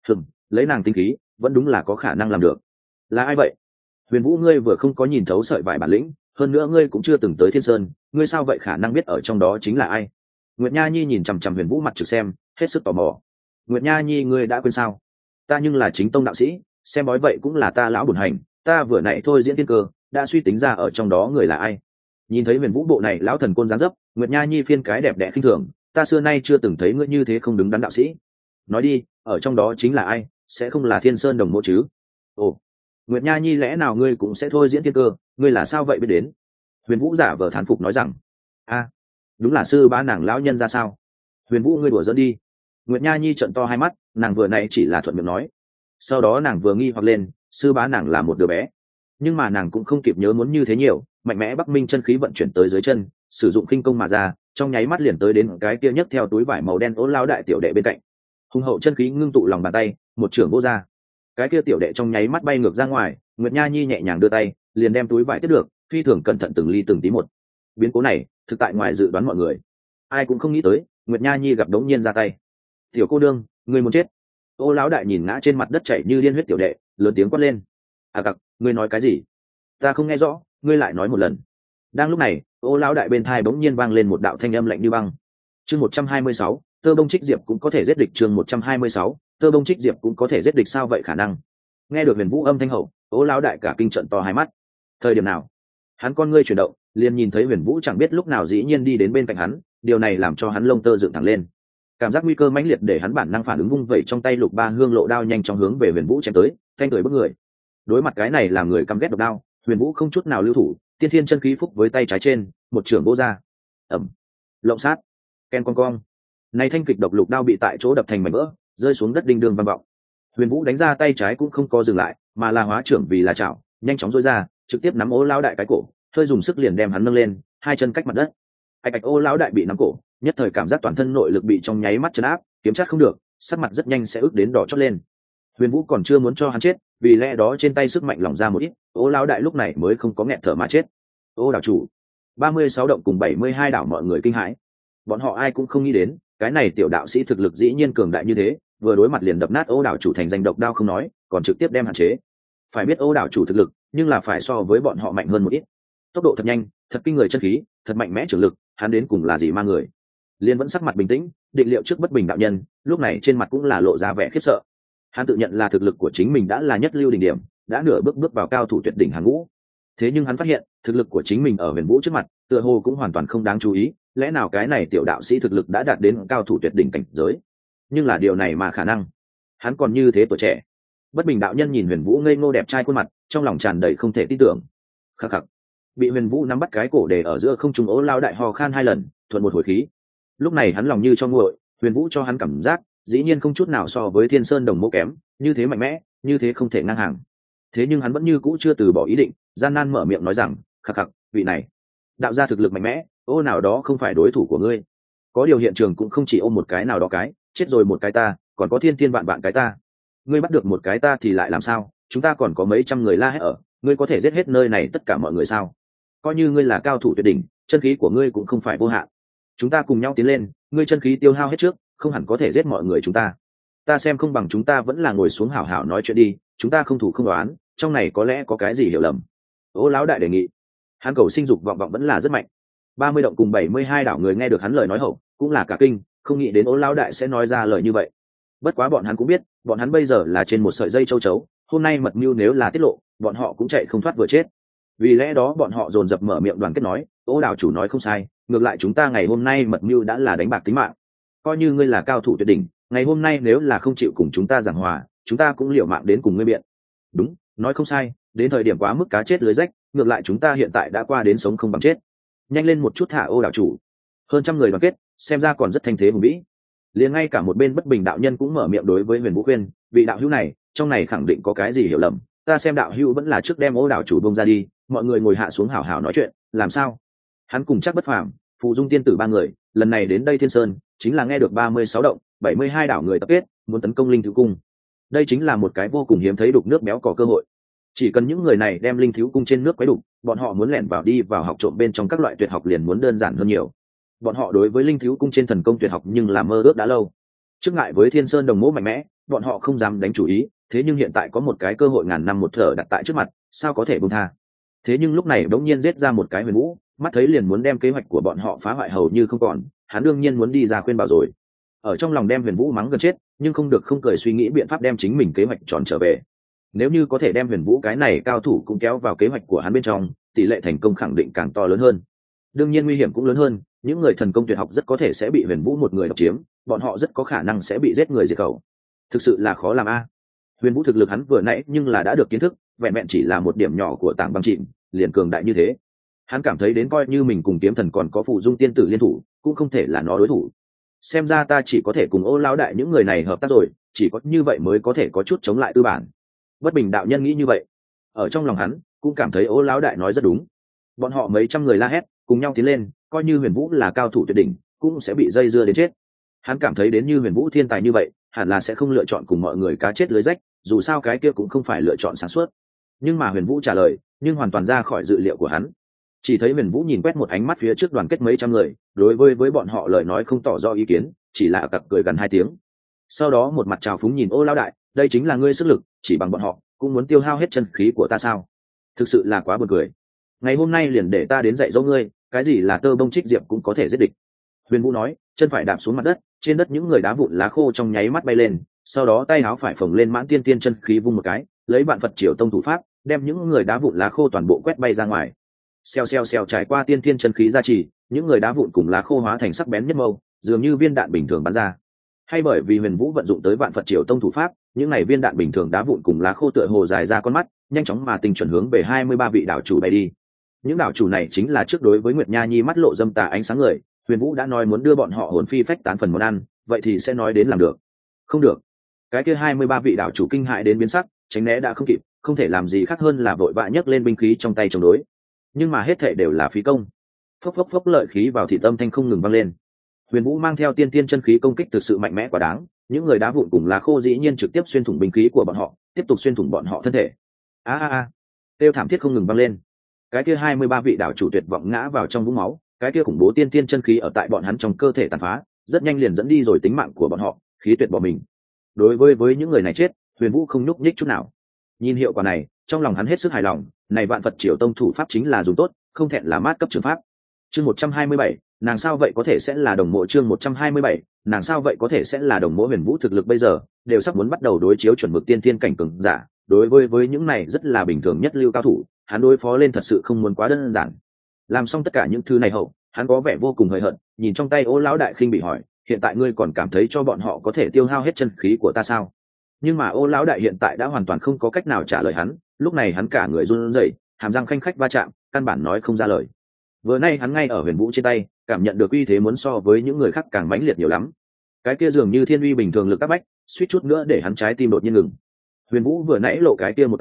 Lấy nàng tinh khí, vẫn đúng là có khả năng làm được. Là ai vậy? Huyền Vũ, ngươi vừa không có nhìn thấu sợi vải bản lĩnh, hơn nữa ngươi cũng chưa từng tới Thiên Sơn, ngươi sao vậy khả năng biết ở trong đó chính là ai? Nguyệt Nha Nhi nhìn chằm chằm Huyền Vũ mặt trực xem, hết sức tò mò. Nguyệt Nha Nhi, ngươi đã quên sao? Ta nhưng là chính tông đạo sĩ, xem bói vậy cũng là ta lão bổn hành, ta vừa nãy thôi diễn tiên cơ, đã suy tính ra ở trong đó người là ai. Nhìn thấy Huyền Vũ bộ này lão thần côn dáng dấp, Nguyệt Nha Nhi phiên cái đẹp đẽ khinh thường, ta xưa nay chưa từng thấy ngươi như thế không đứng đắn đạo sĩ. Nói đi, ở trong đó chính là ai, sẽ không là Thiên Sơn Đồng Mộ chứ? Ồ, Nguyệt Nha Nhi, lẽ nào ngươi cũng sẽ thôi diễn tiên cơ, ngươi là sao vậy biết đến? Huyền Vũ giả vờ thán phục nói rằng, đúng là sư bá nàng lão nhân ra sao? Huyền Vũ, ngươi đùa giỡn đi. Nguyệt Nha Nhi trợn to hai mắt, nàng vừa nãy chỉ là thuận miệng nói, sau đó nàng vừa nghi hoặc lên, sư bá nàng là một đứa bé, nhưng mà nàng cũng không kịp nhớ muốn như thế nhiều, mạnh mẽ Bắc Minh chân khí vận chuyển tới dưới chân, sử dụng khinh công mà ra, trong nháy mắt liền tới đến cái kia nhấc theo túi vải màu đen Ô Lao đại tiểu đệ bên cạnh. Hùng hậu chân khí ngưng tụ lòng bàn tay, một chưởng vô ra, cái kia tiểu đệ trong nháy mắt bay ngược ra ngoài. Nguyệt Nha Nhi nhẹ nhàng đưa tay, liền đem túi vải tiếp được, phi thường cẩn thận từng ly từng tí một. Biến cố này thực tại ngoài dự đoán mọi người, ai cũng không nghĩ tới Nguyệt Nha Nhi gặp đống nhiên ra tay. Tiểu cô đương, người muốn chết! Ô Lão đại nhìn ngã trên mặt đất chảy như liên huyết tiểu đệ, lớn tiếng quát lên. Cặc, ngươi nói cái gì? Ta không nghe rõ, ngươi lại nói một lần. Đang lúc này, Ô Lão đại bên thai bỗng nhiên vang lên một đạo thanh âm lạnh như băng. Chương 126, Tơ Bông Trích Diệp cũng có thể giết địch. Chương 126, Tơ Bông Trích Diệp cũng có thể giết địch, sao vậy khả năng? Nghe được Huyền Vũ âm thanh hậu, Ô Lão đại cả kinh trận to hai mắt. Thời điểm nào? Hắn con ngươi chuyển động, liền nhìn thấy Huyền Vũ chẳng biết lúc nào dĩ nhiên đi đến bên cạnh hắn, điều này làm cho hắn lông tơ dựng thẳng lên. Cảm giác nguy cơ mãnh liệt để hắn bản năng phản ứng, vung vẩy trong tay Lục Ba Hương Lộ đao nhanh chóng hướng về Huyền Vũ chém tới, thanh cười bức người. Đối mặt cái này làm người căm ghét độc đao, Huyền Vũ không chút nào lưu thủ, tiên thiên chân khí phúc với tay trái trên, một chưởng vỗ ra. Ầm. Lộng sát. Ken con cong. Này thanh kịch độc lục đao bị tại chỗ đập thành mảnh vỡ, rơi xuống đất đinh đường vang vọng. Huyền Vũ đánh ra tay trái cũng không có dừng lại, mà là hóa trưởng vì là chảo, nhanh chóng duỗi ra, trực tiếp nắm Ô Lão đại cái cổ, hơi dùng sức liền đem hắn nâng lên, hai chân cách mặt đất. Ô Lão đại bị nắm cổ, nhất thời cảm giác toàn thân nội lực bị trong nháy mắt chấn áp, kiếm chắc không được, sắc mặt rất nhanh sẽ ức đến đỏ chót lên. Huyền Vũ còn chưa muốn cho hắn chết, vì lẽ đó trên tay sức mạnh lỏng ra một ít, Ô Lão đại lúc này mới không có nghẹt thở mà chết. Ô đảo chủ, 36 động cùng 72 đảo, mọi người kinh hãi. Bọn họ ai cũng không nghĩ đến, cái này tiểu đạo sĩ thực lực dĩ nhiên cường đại như thế, vừa đối mặt liền đập nát Ô đảo chủ thành danh độc đao không nói, còn trực tiếp đem hạn chế. Phải biết Ô đảo chủ thực lực, nhưng là phải so với bọn họ mạnh hơn một ít. Tốc độ thật nhanh, thật kinh người chân khí, thật mạnh mẽ trường lực, hắn đến cùng là gì ma người? Liên vẫn sắc mặt bình tĩnh, định liệu trước bất bình đạo nhân, lúc này trên mặt cũng là lộ ra vẻ khiếp sợ. Hắn tự nhận là thực lực của chính mình đã là nhất lưu đỉnh điểm, đã nửa bước vào cao thủ tuyệt đỉnh hàng ngũ. Thế nhưng hắn phát hiện, thực lực của chính mình ở Huyền Vũ trước mặt, tựa hồ cũng hoàn toàn không đáng chú ý, lẽ nào cái này tiểu đạo sĩ thực lực đã đạt đến cao thủ tuyệt đỉnh cảnh giới? Nhưng là điều này mà khả năng, hắn còn như thế tuổi trẻ. Bất bình đạo nhân nhìn Huyền Vũ ngây ngô đẹp trai khuôn mặt, trong lòng tràn đầy không thể tin tưởng. Khắc khắc. Bị Huyền Vũ nắm bắt cái cổ để ở giữa không trung, Ô Lao đại ho khan hai lần, thuận một hồi khí. Lúc này hắn lòng như cho nguội, Huyền Vũ cho hắn cảm giác dĩ nhiên không chút nào so với Thiên Sơn Đồng Mộ kém, như thế mạnh mẽ, như thế không thể ngang hàng. thế nhưng hắn vẫn như cũ chưa từ bỏ ý định, gian nan mở miệng nói rằng, khắc khắc, vị này đạo gia thực lực mạnh mẽ, ô nào đó không phải đối thủ của ngươi. Có điều hiện trường cũng không chỉ ôm một cái nào đó cái, chết rồi một cái ta, còn có thiên thiên vạn vạn cái ta. Ngươi bắt được một cái ta thì lại làm sao, chúng ta còn có mấy trăm người la hét ở, ngươi có thể giết hết nơi này tất cả mọi người sao? Coi như ngươi là cao thủ tuyệt đỉnh, chân khí của ngươi cũng không phải vô hạn. Chúng ta cùng nhau tiến lên, ngươi chân khí tiêu hao hết trước, không hẳn có thể giết mọi người chúng ta. Ta xem không bằng chúng ta vẫn là ngồi xuống hảo hảo nói chuyện đi, chúng ta không thủ không đoán, trong này có lẽ có cái gì hiểu lầm. Ô lão đại đề nghị. Hắn cầu sinh dục vọng vọng vẫn là rất mạnh. 30 động cùng 72 đảo người nghe được hắn lời nói hậu, cũng là cả kinh, không nghĩ đến Ô lão đại sẽ nói ra lời như vậy. Bất quá bọn hắn cũng biết, bọn hắn bây giờ là trên một sợi dây châu chấu, hôm nay mật mưu nếu là tiết lộ, bọn họ cũng chạy không thoát vừa chết. Vì lẽ đó bọn họ dồn dập mở miệng đoàn kết nói, Ô đảo chủ nói không sai, ngược lại chúng ta ngày hôm nay mật mưu đã là đánh bạc tính mạng. Coi như ngươi là cao thủ tuyệt đỉnh, ngày hôm nay nếu là không chịu cùng chúng ta giảng hòa, chúng ta cũng liều mạng đến cùng ngươi biện. Đúng, nói không sai, đến thời điểm quá mức cá chết lưới rách, ngược lại chúng ta hiện tại đã qua đến sống không bằng chết. Nhanh lên một chút thả Ô đảo chủ. Hơn trăm người đoàn kết, xem ra còn rất thanh thế hùng vĩ. Liền ngay cả một bên bất bình đạo nhân cũng mở miệng đối với Huyền Vũ khuyên, vị đạo hữu này, trong này khẳng định có cái gì hiểu lầm, ta xem đạo hữu vẫn là trước đem Ô đảo chủ bông ra đi, mọi người ngồi hạ xuống hảo hảo nói chuyện, làm sao? Hắn cùng chắc bất phàm, Phù Dung tiên tử ba người, lần này đến đây Thiên Sơn, chính là nghe được 36 động, 72 đảo người tập kết, muốn tấn công Linh Thiếu Cung. Đây chính là một cái vô cùng hiếm thấy đục nước béo cò cơ hội. Chỉ cần những người này đem Linh Thiếu Cung trên nước quấy đục, bọn họ muốn lẻn vào đi vào học trộm bên trong các loại tuyệt học liền muốn đơn giản hơn nhiều. Bọn họ đối với Linh Thiếu Cung trên thần công tuyệt học nhưng là mơ ước đã lâu. Trước ngại với Thiên Sơn đồng mẫu mạnh mẽ, bọn họ không dám đánh chủ ý, thế nhưng hiện tại có một cái cơ hội ngàn năm một thở đặt tại trước mặt, sao có thể buông tha. Thế nhưng lúc này bỗng nhiên giết ra một cái Huyền Vũ, mắt thấy liền muốn đem kế hoạch của bọn họ phá hoại hầu như không còn, hắn đương nhiên muốn đi ra khuyên bảo rồi. Ở trong lòng đem Huyền Vũ mắng gần chết, nhưng không được không cười suy nghĩ biện pháp đem chính mình kế hoạch tròn trở về. Nếu như có thể đem Huyền Vũ cái này cao thủ cũng kéo vào kế hoạch của hắn bên trong, tỷ lệ thành công khẳng định càng to lớn hơn. Đương nhiên nguy hiểm cũng lớn hơn, những người thần công tuyệt học rất có thể sẽ bị Huyền Vũ một người độc chiếm, bọn họ rất có khả năng sẽ bị giết người diệt khẩu. Thực sự là khó làm a. Huyền Vũ thực lực hắn vừa nãy nhưng là đã được kiến thức, vẹn vẹn chỉ là một điểm nhỏ của Tảng Băng Chìm, liền cường đại như thế. Hắn cảm thấy đến coi như mình cùng Kiếm Thần còn có Phù Dung tiên tử liên thủ, cũng không thể là nó đối thủ. Xem ra ta chỉ có thể cùng Ô lão đại những người này hợp tác rồi, chỉ có như vậy mới có thể có chút chống lại tư bản. Bất bình đạo nhân nghĩ như vậy. Ở trong lòng hắn cũng cảm thấy Ô lão đại nói rất đúng. Bọn họ mấy trăm người la hét, cùng nhau tiến lên, coi như Huyền Vũ là cao thủ tuyệt đỉnh, cũng sẽ bị dây dưa đến chết. Hắn cảm thấy đến như Huyền Vũ thiên tài như vậy, hẳn là sẽ không lựa chọn cùng mọi người cá chết lưới rách, dù sao cái kia cũng không phải lựa chọn sáng suốt. Nhưng mà Huyền Vũ trả lời, nhưng hoàn toàn ra khỏi dự liệu của hắn. Chỉ thấy Huyền Vũ nhìn quét một ánh mắt phía trước đoàn kết mấy trăm người, đối với bọn họ lời nói không tỏ rõ ý kiến, chỉ là cặc cười gần 2 tiếng. Sau đó một mặt trào phúng nhìn Ô lão đại, đây chính là ngươi sức lực, chỉ bằng bọn họ cũng muốn tiêu hao hết chân khí của ta sao? Thực sự là quá buồn cười. Ngày hôm nay liền để ta đến dạy dỗ ngươi, cái gì là tơ bông trích diệp cũng có thể giết địch. Huyền Vũ nói, chân phải đạp xuống mặt đất, trên đất những người đá vụn lá khô trong nháy mắt bay lên, sau đó tay áo phải phồng lên mãn tiên tiên chân khí vung một cái, lấy Vạn Phật Triều Tông thủ pháp, đem những người đá vụn lá khô toàn bộ quét bay ra ngoài. Xèo xèo xèo trải qua tiên tiên chân khí gia trì, những người đá vụn cùng lá khô hóa thành sắc bén nhất mâu, dường như viên đạn bình thường bắn ra. Hay bởi vì Huyền Vũ vận dụng tới Vạn Phật Triều Tông thủ pháp, những này viên đạn bình thường đá vụn cùng lá khô tựa hồ dài ra con mắt, nhanh chóng mà tinh chuẩn hướng về 23 vị đảo chủ bay đi. Những đảo chủ này chính là trước đối với Nguyệt Nha Nhi mắt lộ dâm tà ánh sáng người, Huyền Vũ đã nói muốn đưa bọn họ hồn phi phách tán phần món ăn, vậy thì sẽ nói đến làm được. Không được. Cái kia 23 vị đảo chủ kinh hại đến biến sắc, tránh né đã không kịp, không thể làm gì khác hơn là vội vã nhấc lên binh khí trong tay chống đối. Nhưng mà hết thảy đều là phí công. Phốc phốc phốc lợi khí vào thị tâm thanh không ngừng vang lên. Huyền Vũ mang theo tiên tiên chân khí công kích thực sự mạnh mẽ quá đáng, những người đá vụn cùng lá khô dĩ nhiên trực tiếp xuyên thủng binh khí của bọn họ, tiếp tục xuyên thủng bọn họ thân thể. Tiêu thảm thiết không ngừng vang lên. Cái kia 23 vị đảo chủ tuyệt vọng ngã vào trong vũng máu, cái kia khủng bố tiên tiên chân khí ở tại bọn hắn trong cơ thể tàn phá, rất nhanh liền dẫn đi rồi tính mạng của bọn họ, khí tuyệt bỏ mình. Đối với những người này chết, Huyền Vũ không nhúc nhích chút nào. Nhìn hiệu quả này, trong lòng hắn hết sức hài lòng, này Vạn Phật Triều Tông thủ pháp chính là dùng tốt, không thẹn là mát cấp trường pháp. Chương 127, nàng sao vậy có thể sẽ là đồng mộ. Chương 127, nàng sao vậy có thể sẽ là đồng mộ. Huyền Vũ thực lực bây giờ đều sắp muốn bắt đầu đối chiếu chuẩn mực tiên tiên cảnh cường giả, đối với những này rất là bình thường nhất lưu cao thủ, hắn đối phó lên thật sự không muốn quá đơn giản. Làm xong tất cả những thứ này hậu, hắn có vẻ vô cùng hời hợt, nhìn trong tay Ô lão đại khinh bị hỏi, hiện tại ngươi còn cảm thấy cho bọn họ có thể tiêu hao hết chân khí của ta sao? Nhưng mà Ô lão đại hiện tại đã hoàn toàn không có cách nào trả lời hắn, lúc này hắn cả người run rẩy, hàm răng khanh khách va chạm, căn bản nói không ra lời. Vừa nay hắn ngay ở Huyền Vũ trên tay, cảm nhận được uy thế muốn so với những người khác càng mãnh liệt nhiều lắm. Cái kia dường như thiên uy bình thường lực áp bách, suýt chút nữa để hắn trái tim đột nhiên ngừng. Huyền Vũ vừa nãy lộ cái kia một tay,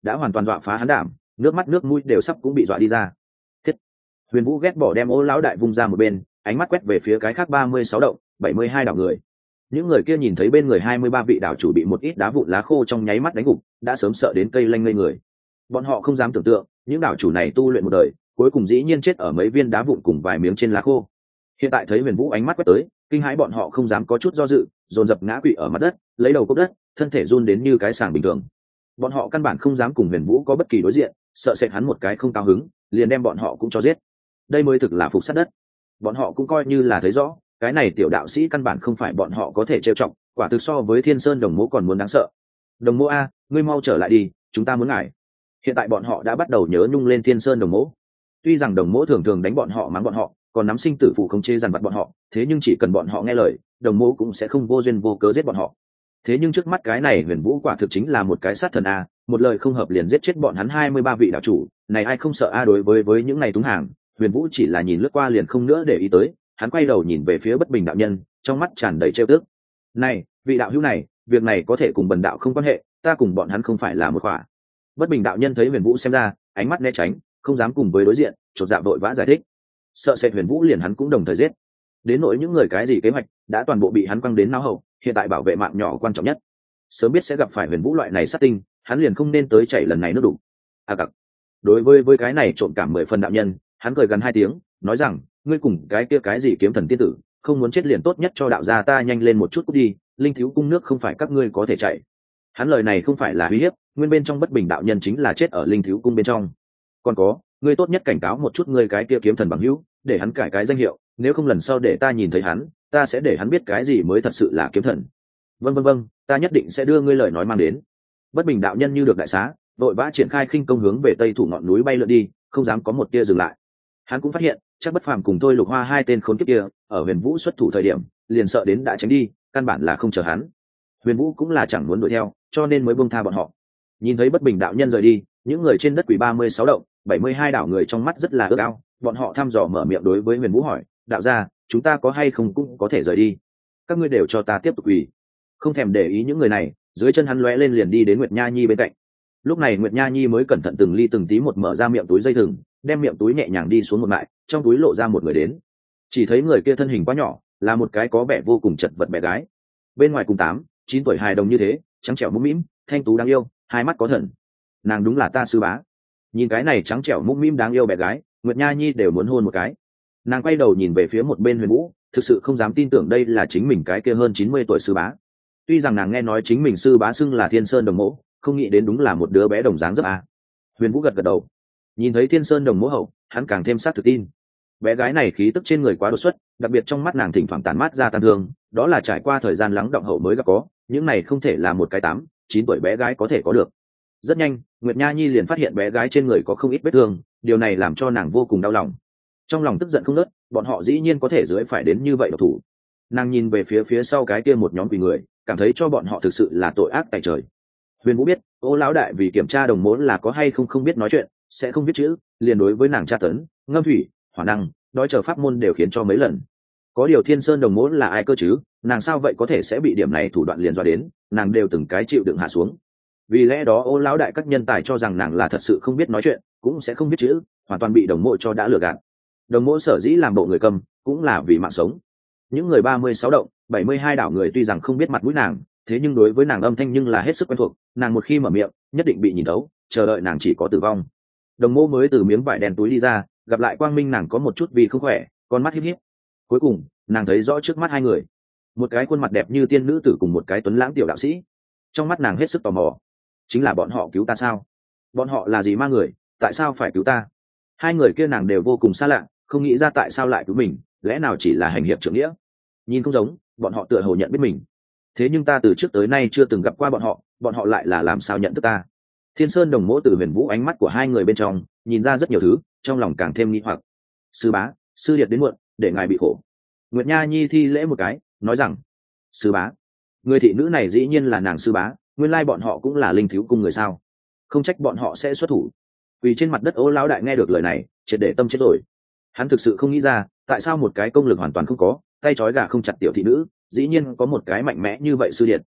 đã hoàn toàn dọa phá hắn đảm, nước mắt nước mũi đều sắp cũng bị dọa đi ra. Thiết. Huyền Vũ ghét bỏ đem Ô lão đại vung ra một bên, ánh mắt quét về phía cái khác 36 động 72 đảo người. Những người kia nhìn thấy bên người 23 vị đảo chủ bị một ít đá vụn lá khô trong nháy mắt đánh gục, đã sớm sợ đến cây lanh ngây người. Bọn họ không dám tưởng tượng, những đảo chủ này tu luyện một đời, cuối cùng dĩ nhiên chết ở mấy viên đá vụn cùng vài miếng trên lá khô. Hiện tại thấy Huyền Vũ ánh mắt quét tới, kinh hãi bọn họ không dám có chút do dự, dồn dập ngã quỵ ở mặt đất, lấy đầu cốc đất, thân thể run đến như cái sàng bình thường. Bọn họ căn bản không dám cùng Huyền Vũ có bất kỳ đối diện, sợ sệt hắn một cái không cao hứng, liền đem bọn họ cũng cho giết. Đây mới thực là phục sát đất. Bọn họ cũng coi như là thấy rõ, cái này tiểu đạo sĩ căn bản không phải bọn họ có thể trêu chọc, quả thực so với Thiên Sơn Đồng Mỗ còn muốn đáng sợ. Đồng Mỗ a, ngươi mau trở lại đi, chúng ta muốn ngài. Hiện tại bọn họ đã bắt đầu nhớ nhung lên Thiên Sơn Đồng Mỗ. Tuy rằng Đồng Mỗ thường thường đánh bọn họ mắng bọn họ, còn nắm sinh tử phụ không chế dằn vặt bọn họ, thế nhưng chỉ cần bọn họ nghe lời, Đồng Mỗ cũng sẽ không vô duyên vô cớ giết bọn họ. Thế nhưng trước mắt cái này Huyền Vũ quả thực chính là một cái sát thần a, một lời không hợp liền giết chết bọn hắn 23 vị đạo chủ, này ai không sợ a. Đối với những này túng hàng, Huyền Vũ chỉ là nhìn lướt qua liền không nữa để ý tới, hắn quay đầu nhìn về phía Bất Bình đạo nhân, trong mắt tràn đầy trêu tức. Này, vị đạo hữu này, việc này có thể cùng Bần đạo không quan hệ, ta cùng bọn hắn không phải là một khỏa. Bất Bình đạo nhân thấy Huyền Vũ xem ra, ánh mắt né tránh, không dám cùng với đối diện, chột dạ vội vã giải thích. Sợ sệt Huyền Vũ liền hắn cũng đồng thời giết. Đến nỗi những người cái gì kế hoạch, đã toàn bộ bị hắn quăng đến não hậu, hiện tại bảo vệ mạng nhỏ quan trọng nhất. Sớm biết sẽ gặp phải Huyền Vũ loại này sát tinh, hắn liền không nên tới chảy lần này nước đủ. Cặc. Đối với cái này trộm cảm 10 phần đạo nhân, hắn cười gần 2 tiếng, nói rằng, ngươi cùng cái kia cái gì kiếm thần tiên tử, không muốn chết liền tốt nhất cho đạo gia ta nhanh lên một chút cút đi, linh thiếu cung nước không phải các ngươi có thể chạy. Hắn lời này không phải là uy hiếp, nguyên bên trong Bất Bình đạo nhân chính là chết ở linh thiếu cung bên trong. Còn có, ngươi tốt nhất cảnh cáo một chút ngươi cái kia kiếm thần bằng hữu, để hắn cải cái danh hiệu, nếu không lần sau để ta nhìn thấy hắn, ta sẽ để hắn biết cái gì mới thật sự là kiếm thần. Vâng, ta nhất định sẽ đưa ngươi lời nói mang đến. Bất Bình đạo nhân như được đại xá, vội vã triển khai khinh công hướng về tây thủ ngọn núi bay lượn đi, không dám có một tia dừng lại. Hắn cũng phát hiện, chắc Bất Phàm cùng Thôi Lục Hoa hai tên khốn kiếp kia, ở Huyền Vũ xuất thủ thời điểm, liền sợ đến đã tránh đi, căn bản là không chờ hắn. Huyền Vũ cũng là chẳng muốn đuổi theo, cho nên mới buông tha bọn họ. Nhìn thấy Bất Bình đạo nhân rời đi, những người trên đất quỷ 36 động, 72 đảo người trong mắt rất là ước ao, bọn họ thăm dò mở miệng đối với Huyền Vũ hỏi, đạo gia, chúng ta có hay không cũng có thể rời đi. Các ngươi đều cho ta tiếp tục quỳ. Không thèm để ý những người này, dưới chân hắn lóe lên liền đi đến Nguyệt Nha Nhi bên cạnh. Lúc này Nguyệt Nha Nhi mới cẩn thận từng ly từng tí một mở ra miệng túi dây thừng, đem miệng túi nhẹ nhàng đi xuống một mại, trong túi lộ ra một người đến. Chỉ thấy người kia thân hình quá nhỏ, là một cái có vẻ vô cùng chật vật bé gái. Bên ngoài cùng 8, 9 tuổi hài đồng như thế, trắng trẻo mũm mĩm, thanh tú đáng yêu, hai mắt có thần. Nàng đúng là ta sư bá. Nhìn cái này trắng trẻo mũm mĩm đáng yêu bé gái, Nguyệt Nha Nhi đều muốn hôn một cái. Nàng quay đầu nhìn về phía một bên Huyền Vũ, thực sự không dám tin tưởng đây là chính mình cái kia hơn 90 tuổi sư bá. Tuy rằng nàng nghe nói chính mình sư bá xưng là Thiên Sơn Đồng Mỗ, không nghĩ đến đúng là một đứa bé đồng dáng dấp à. Huyền Vũ gật gật đầu. Nhìn thấy Thiên Sơn Đồng Mỗ hậu, hắn càng thêm xác thực tin. Bé gái này khí tức trên người quá đột xuất, đặc biệt trong mắt nàng thỉnh thoảng tàn mát ra tàn thương, đó là trải qua thời gian lắng đọng hậu mới gặp có, những này không thể là một cái 8, 9 tuổi bé gái có thể có được. Rất nhanh, Nguyệt Nha Nhi liền phát hiện bé gái trên người có không ít vết thương, điều này làm cho nàng vô cùng đau lòng. Trong lòng tức giận không nớt, bọn họ dĩ nhiên có thể dưới phải đến như vậy độc thủ. Nàng nhìn về phía sau cái kia một nhóm quỷ người, cảm thấy cho bọn họ thực sự là tội ác tại trời. Huyền Vũ biết, Ô lão đại vì kiểm tra đồng môn là có hay không biết nói chuyện, sẽ không biết chữ, liền đối với nàng tra tấn, ngâm thủy, hỏa năng, nói chờ pháp môn đều khiến cho mấy lần. Có điều Thiên Sơn Đồng Môn là ai cơ chứ, nàng sao vậy có thể sẽ bị điểm này thủ đoạn liền dọa đến, nàng đều từng cái chịu đựng hạ xuống. Vì lẽ đó Ô lão đại các nhân tài cho rằng nàng là thật sự không biết nói chuyện, cũng sẽ không biết chữ, hoàn toàn bị đồng mộ cho đã lừa gạt. Đồng mộ sở dĩ làm bộ người cầm, cũng là vì mạng sống. Những người 36 động, 72 đảo người tuy rằng không biết mặt mũi nàng, thế nhưng đối với nàng âm thanh nhưng là hết sức quen thuộc, nàng một khi mở miệng, nhất định bị nhìn thấu, chờ đợi nàng chỉ có tử vong. Đồng mộ mới từ miếng vải đen túi đi ra, gặp lại quang minh nàng có một chút vì không khỏe, con mắt híp híp. Cuối cùng, nàng thấy rõ trước mắt hai người, một cái khuôn mặt đẹp như tiên nữ tử cùng một cái tuấn lãng tiểu đạo sĩ. Trong mắt nàng hết sức tò mò, chính là bọn họ cứu ta sao? Bọn họ là gì ma người, tại sao phải cứu ta? Hai người kia nàng đều vô cùng xa lạ, không nghĩ ra tại sao lại cứu mình, lẽ nào chỉ là hành hiệp trưởng nghĩa? Nhìn không giống, bọn họ tựa hồ nhận biết mình. Thế nhưng ta từ trước tới nay chưa từng gặp qua bọn họ lại là làm sao nhận thức ta? Thiên Sơn Đồng Mỗ từ Huyền Vũ ánh mắt của hai người bên trong nhìn ra rất nhiều thứ, trong lòng càng thêm nghi hoặc. Sư bá, sư điệt đến muộn, để ngài bị khổ. Nguyệt Nha Nhi thi lễ một cái, nói rằng, sư bá, người thị nữ này dĩ nhiên là nàng sư bá, nguyên lai bọn họ cũng là linh thiếu cung người sao? Không trách bọn họ sẽ xuất thủ. Vì trên mặt đất Ô lão đại nghe được lời này, triệt để tâm chết rồi. Hắn thực sự không nghĩ ra, tại sao một cái công lực hoàn toàn không có, tay trói gà không chặt tiểu thị nữ, dĩ nhiên có một cái mạnh mẽ như vậy sư điệt.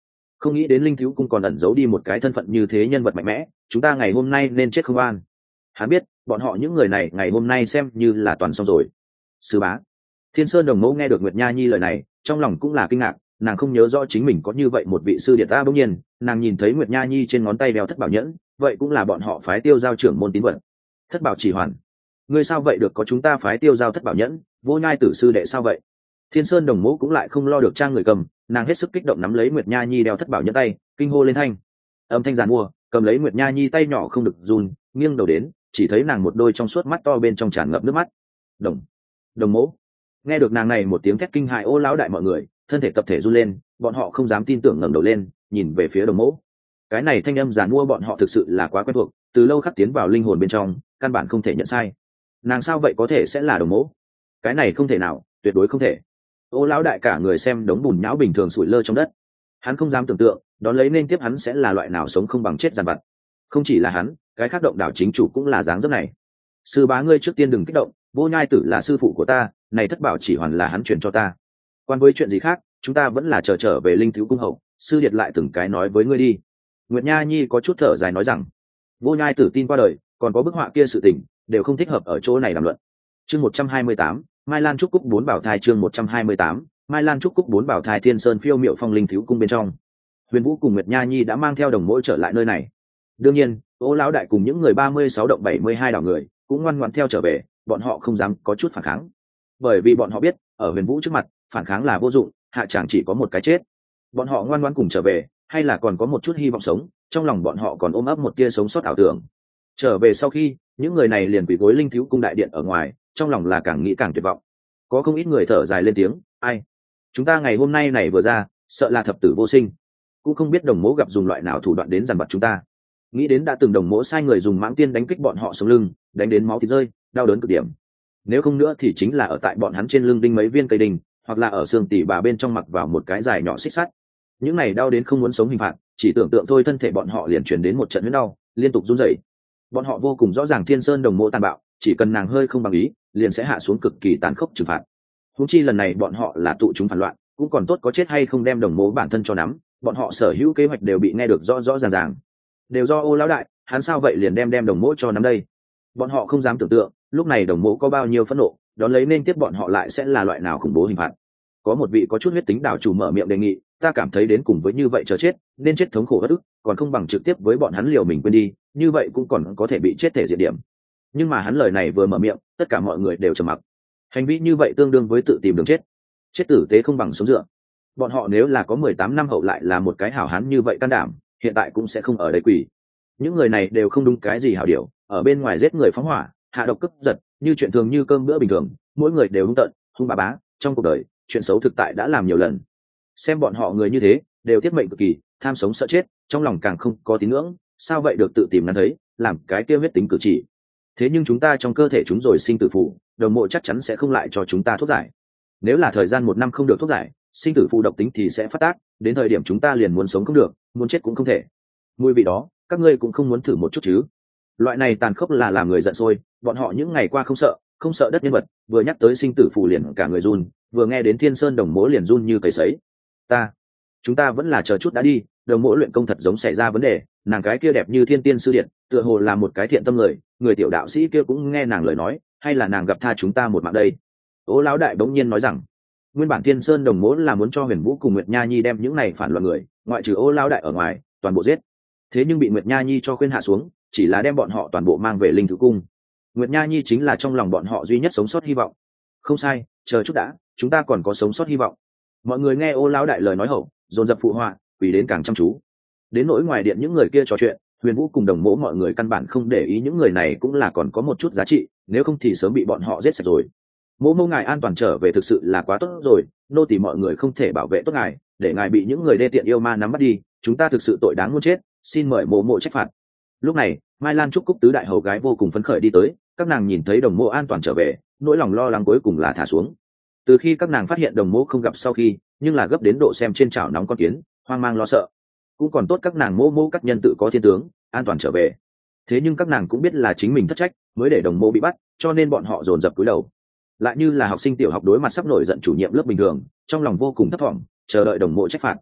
không nghĩ đến linh thiếu cung còn ẩn giấu đi một cái thân phận như thế nhân vật mạnh mẽ, chúng ta ngày hôm nay nên chết không an. Hắn biết bọn họ những người này ngày hôm nay xem như là toàn xong rồi. Sư bá. Thiên Sơn Đồng Mẫu nghe được Nguyệt Nha Nhi lời này, trong lòng cũng là kinh ngạc, nàng không nhớ rõ chính mình có như vậy một vị sư điện ta. Bỗng nhiên nàng nhìn thấy Nguyệt Nha Nhi trên ngón tay đeo thất bảo nhẫn, vậy cũng là bọn họ phái Tiêu Giao trưởng môn tín vật. Thất bảo chỉ hoàn, ngươi sao vậy được có chúng ta phái Tiêu Giao thất bảo nhẫn, Vô Nhai tử sư đệ sao vậy? Thiên Sơn Đồng Mẫu cũng lại không lo được trang người cầm, nàng hết sức kích động nắm lấy Nguyệt Nha Nhi đeo thất bảo nhẫn tay, kinh hô lên thanh. Âm thanh giàn mua, cầm lấy Nguyệt Nha Nhi tay nhỏ không được run, nghiêng đầu đến, chỉ thấy nàng một đôi trong suốt mắt to bên trong tràn ngập nước mắt. Đồng Mẫu. Nghe được nàng này một tiếng thét kinh hại, Ô lão đại mọi người thân thể tập thể run lên, bọn họ không dám tin tưởng ngẩng đầu lên nhìn về phía Đồng Mẫu. Cái này thanh âm giàn mua bọn họ thực sự là quá quen thuộc, từ lâu khắc tiến vào linh hồn bên trong, căn bản không thể nhận sai. Nàng sao vậy có thể sẽ là Đồng Mẫu? Cái này không thể nào, tuyệt đối không thể. Ô lão đại cả người xem đống bùn nhão bình thường sủi lơ trong đất, hắn không dám tưởng tượng đón lấy nên tiếp hắn sẽ là loại nào sống không bằng chết giàn vặt. Không chỉ là hắn, cái khác động đảo chính chủ cũng là dáng dấp này. Sư bá ngươi trước tiên đừng kích động, Vô Nhai tử là sư phụ của ta, này thất bảo chỉ hoàn là hắn truyền cho ta. Quan với chuyện gì khác chúng ta vẫn là chờ trở về linh thiếu cung hậu, sư điệt lại từng cái nói với ngươi đi. Nguyệt Nha Nhi có chút thở dài nói rằng, Vô Nhai tử tin qua đời, còn có bức họa kia sự tình đều không thích hợp ở chỗ này làm luận. Chương 128, Mai Lan trúc cúc 4 bảo thai. Chương 128, Mai Lan trúc cúc 4 bảo thai. Thiên Sơn phiêu miệu phong linh thiếu cung bên trong, Huyền Vũ cùng Nguyệt Nha Nhi đã mang theo Đồng Mẫu trở lại nơi này. Đương nhiên Ô lão đại cùng những người 36 động 72 đảo người cũng ngoan ngoãn theo trở về, bọn họ không dám có chút phản kháng, bởi vì bọn họ biết ở Huyền Vũ trước mặt phản kháng là vô dụng, hạ tràng chỉ có một cái chết. Bọn họ ngoan ngoãn cùng trở về, hay là còn có một chút hy vọng sống, trong lòng bọn họ còn ôm ấp một tia sống sót ảo tưởng. Trở về sau khi những người này liền quỳ gối linh thiếu cung đại điện ở ngoài, trong lòng là càng nghĩ càng tuyệt vọng. Có không ít người thở dài lên tiếng, ai, chúng ta ngày hôm nay này vừa ra sợ là thập tử vô sinh, cũng không biết Đồng Mẫu gặp dùng loại nào thủ đoạn đến dằn vặt chúng ta. Nghĩ đến đã từng Đồng Mẫu sai người dùng mãng tiên đánh kích bọn họ sống lưng, đánh đến máu thịt rơi, đau đớn cực điểm. Nếu không nữa thì chính là ở tại bọn hắn trên lưng đinh mấy viên cây đinh, hoặc là ở xương tỉ bà bên trong mặc vào một cái dài nhỏ xích sắt. Những này đau đến không muốn sống hình phạt, chỉ tưởng tượng thôi thân thể bọn họ liền truyền đến một trận huyết đau, liên tục run rẩy. Bọn họ vô cùng rõ ràng Thiên Sơn Đồng Mẫu tàn bạo, chỉ cần nàng hơi không bằng ý liền sẽ hạ xuống cực kỳ tàn khốc trừng phạt. Huống chi lần này bọn họ là tụ chúng phản loạn, cũng còn tốt có chết hay không đem Đồng Mẫu bản thân cho nắm, bọn họ sở hữu kế hoạch đều bị nghe được rõ rõ ràng ràng. Đều do Ô lão đại, hắn sao vậy liền đem Đồng Mẫu cho nắm đây. Bọn họ không dám tưởng tượng lúc này Đồng Mẫu có bao nhiêu phẫn nộ, đón lấy nên tiếp bọn họ lại sẽ là loại nào khủng bố hình phạt. Có một vị có chút huyết tính đảo chủ mở miệng đề nghị, ta cảm thấy đến cùng với như vậy chờ chết nên chết thống khổ bất ức, còn không bằng trực tiếp với bọn hắn liều mình quên đi, như vậy cũng còn có thể bị chết thể diệt điểm. Nhưng mà hắn lời này vừa mở miệng, tất cả mọi người đều trầm mặc. Hành vi như vậy tương đương với tự tìm đường chết, chết tử tế không bằng sống dựa. Bọn họ nếu là có 18 năm hậu lại là một cái hảo hán như vậy can đảm, hiện tại cũng sẽ không ở đây quỷ. Những người này đều không đúng cái gì hảo điều, ở bên ngoài giết người phóng hỏa, hạ độc cướp giật, như chuyện thường như cơm bữa bình thường, mỗi người đều hung tợn, hung bá bá, trong cuộc đời, chuyện xấu thực tại đã làm nhiều lần. Xem bọn họ người như thế, đều tiết mệnh cực kỳ, tham sống sợ chết, trong lòng càng không có tín ngưỡng, sao vậy được tự tìm ngắn thấy, làm cái kia huyết tính cử chỉ. Thế nhưng chúng ta trong cơ thể chúng rồi sinh tử phụ, Đồng Mộ chắc chắn sẽ không lại cho chúng ta thuốc giải. Nếu là thời gian 1 năm không được thuốc giải, sinh tử phụ độc tính thì sẽ phát tác, đến thời điểm chúng ta liền muốn sống không được, muốn chết cũng không thể. Mùi vị đó, các ngươi cũng không muốn thử một chút chứ? Loại này tàn khốc là làm người giận sôi, bọn họ những ngày qua không sợ đất nhân vật, vừa nhắc tới sinh tử phù liền cả người run, vừa nghe đến Thiên Sơn Đồng Mỗ liền run như cầy sấy. Chúng ta vẫn là chờ chút đã đi, Đồng Mỗ luyện công thật giống xảy ra vấn đề, nàng cái kia đẹp như thiên tiên sư điện, tựa hồ là một cái thiện tâm người tiểu đạo sĩ kia cũng nghe nàng lời nói, hay là nàng gặp tha chúng ta một mạng đây. Ô lão đại bỗng nhiên nói rằng, nguyên bản Thiên Sơn Đồng Mỗ là muốn cho Huyền Vũ cùng Nguyệt Nha Nhi đem những này phản loạn người, ngoại trừ Ô lão đại ở ngoài, toàn bộ giết. Thế nhưng bị Nguyệt Nha Nhi cho khuyên hạ xuống, chỉ là đem bọn họ toàn bộ mang về linh thử cung. Nguyệt Nha Nhi chính là trong lòng bọn họ duy nhất sống sót hy vọng. Không sai, chờ chút đã, chúng ta còn có sống sót hy vọng. Mọi người nghe Ô lão đại lời nói hậu, dồn dập phụ họa, quỳ đến càng chăm chú. Đến nỗi ngoài điện những người kia trò chuyện, Huyền Vũ cùng Đồng Mỗ mọi người căn bản không để ý những người này cũng là còn có một chút giá trị, nếu không thì sớm bị bọn họ giết sạch rồi. Mỗ Mỗ ngài an toàn trở về thực sự là quá tốt rồi, nô tỳ mọi người không thể bảo vệ tốt ngài, để ngài bị những người đê tiện yêu ma nắm bắt đi, chúng ta thực sự tội đáng muốn chết, xin mời Mỗ Mỗ trách phạt. Lúc này, Mai Lan Trúc Cúc tứ đại hầu gái vô cùng phấn khởi đi tới, các nàng nhìn thấy Đồng Mỗ an toàn trở về, nỗi lòng lo lắng cuối cùng là thả xuống. Từ khi các nàng phát hiện Đồng Mỗ không gặp sau khi, nhưng là gấp đến độ xem trên chảo nóng con kiến, hoang mang lo sợ. Cũng còn tốt các nàng Mỗ các nhân tự có thiên tướng, an toàn trở về. Thế nhưng các nàng cũng biết là chính mình thất trách, mới để Đồng Mỗ bị bắt, cho nên bọn họ dồn dập cúi đầu. Lại như là học sinh tiểu học đối mặt sắp nổi giận chủ nhiệm lớp bình thường, trong lòng vô cùng thấp thỏm, chờ đợi Đồng Mỗ trách phạt.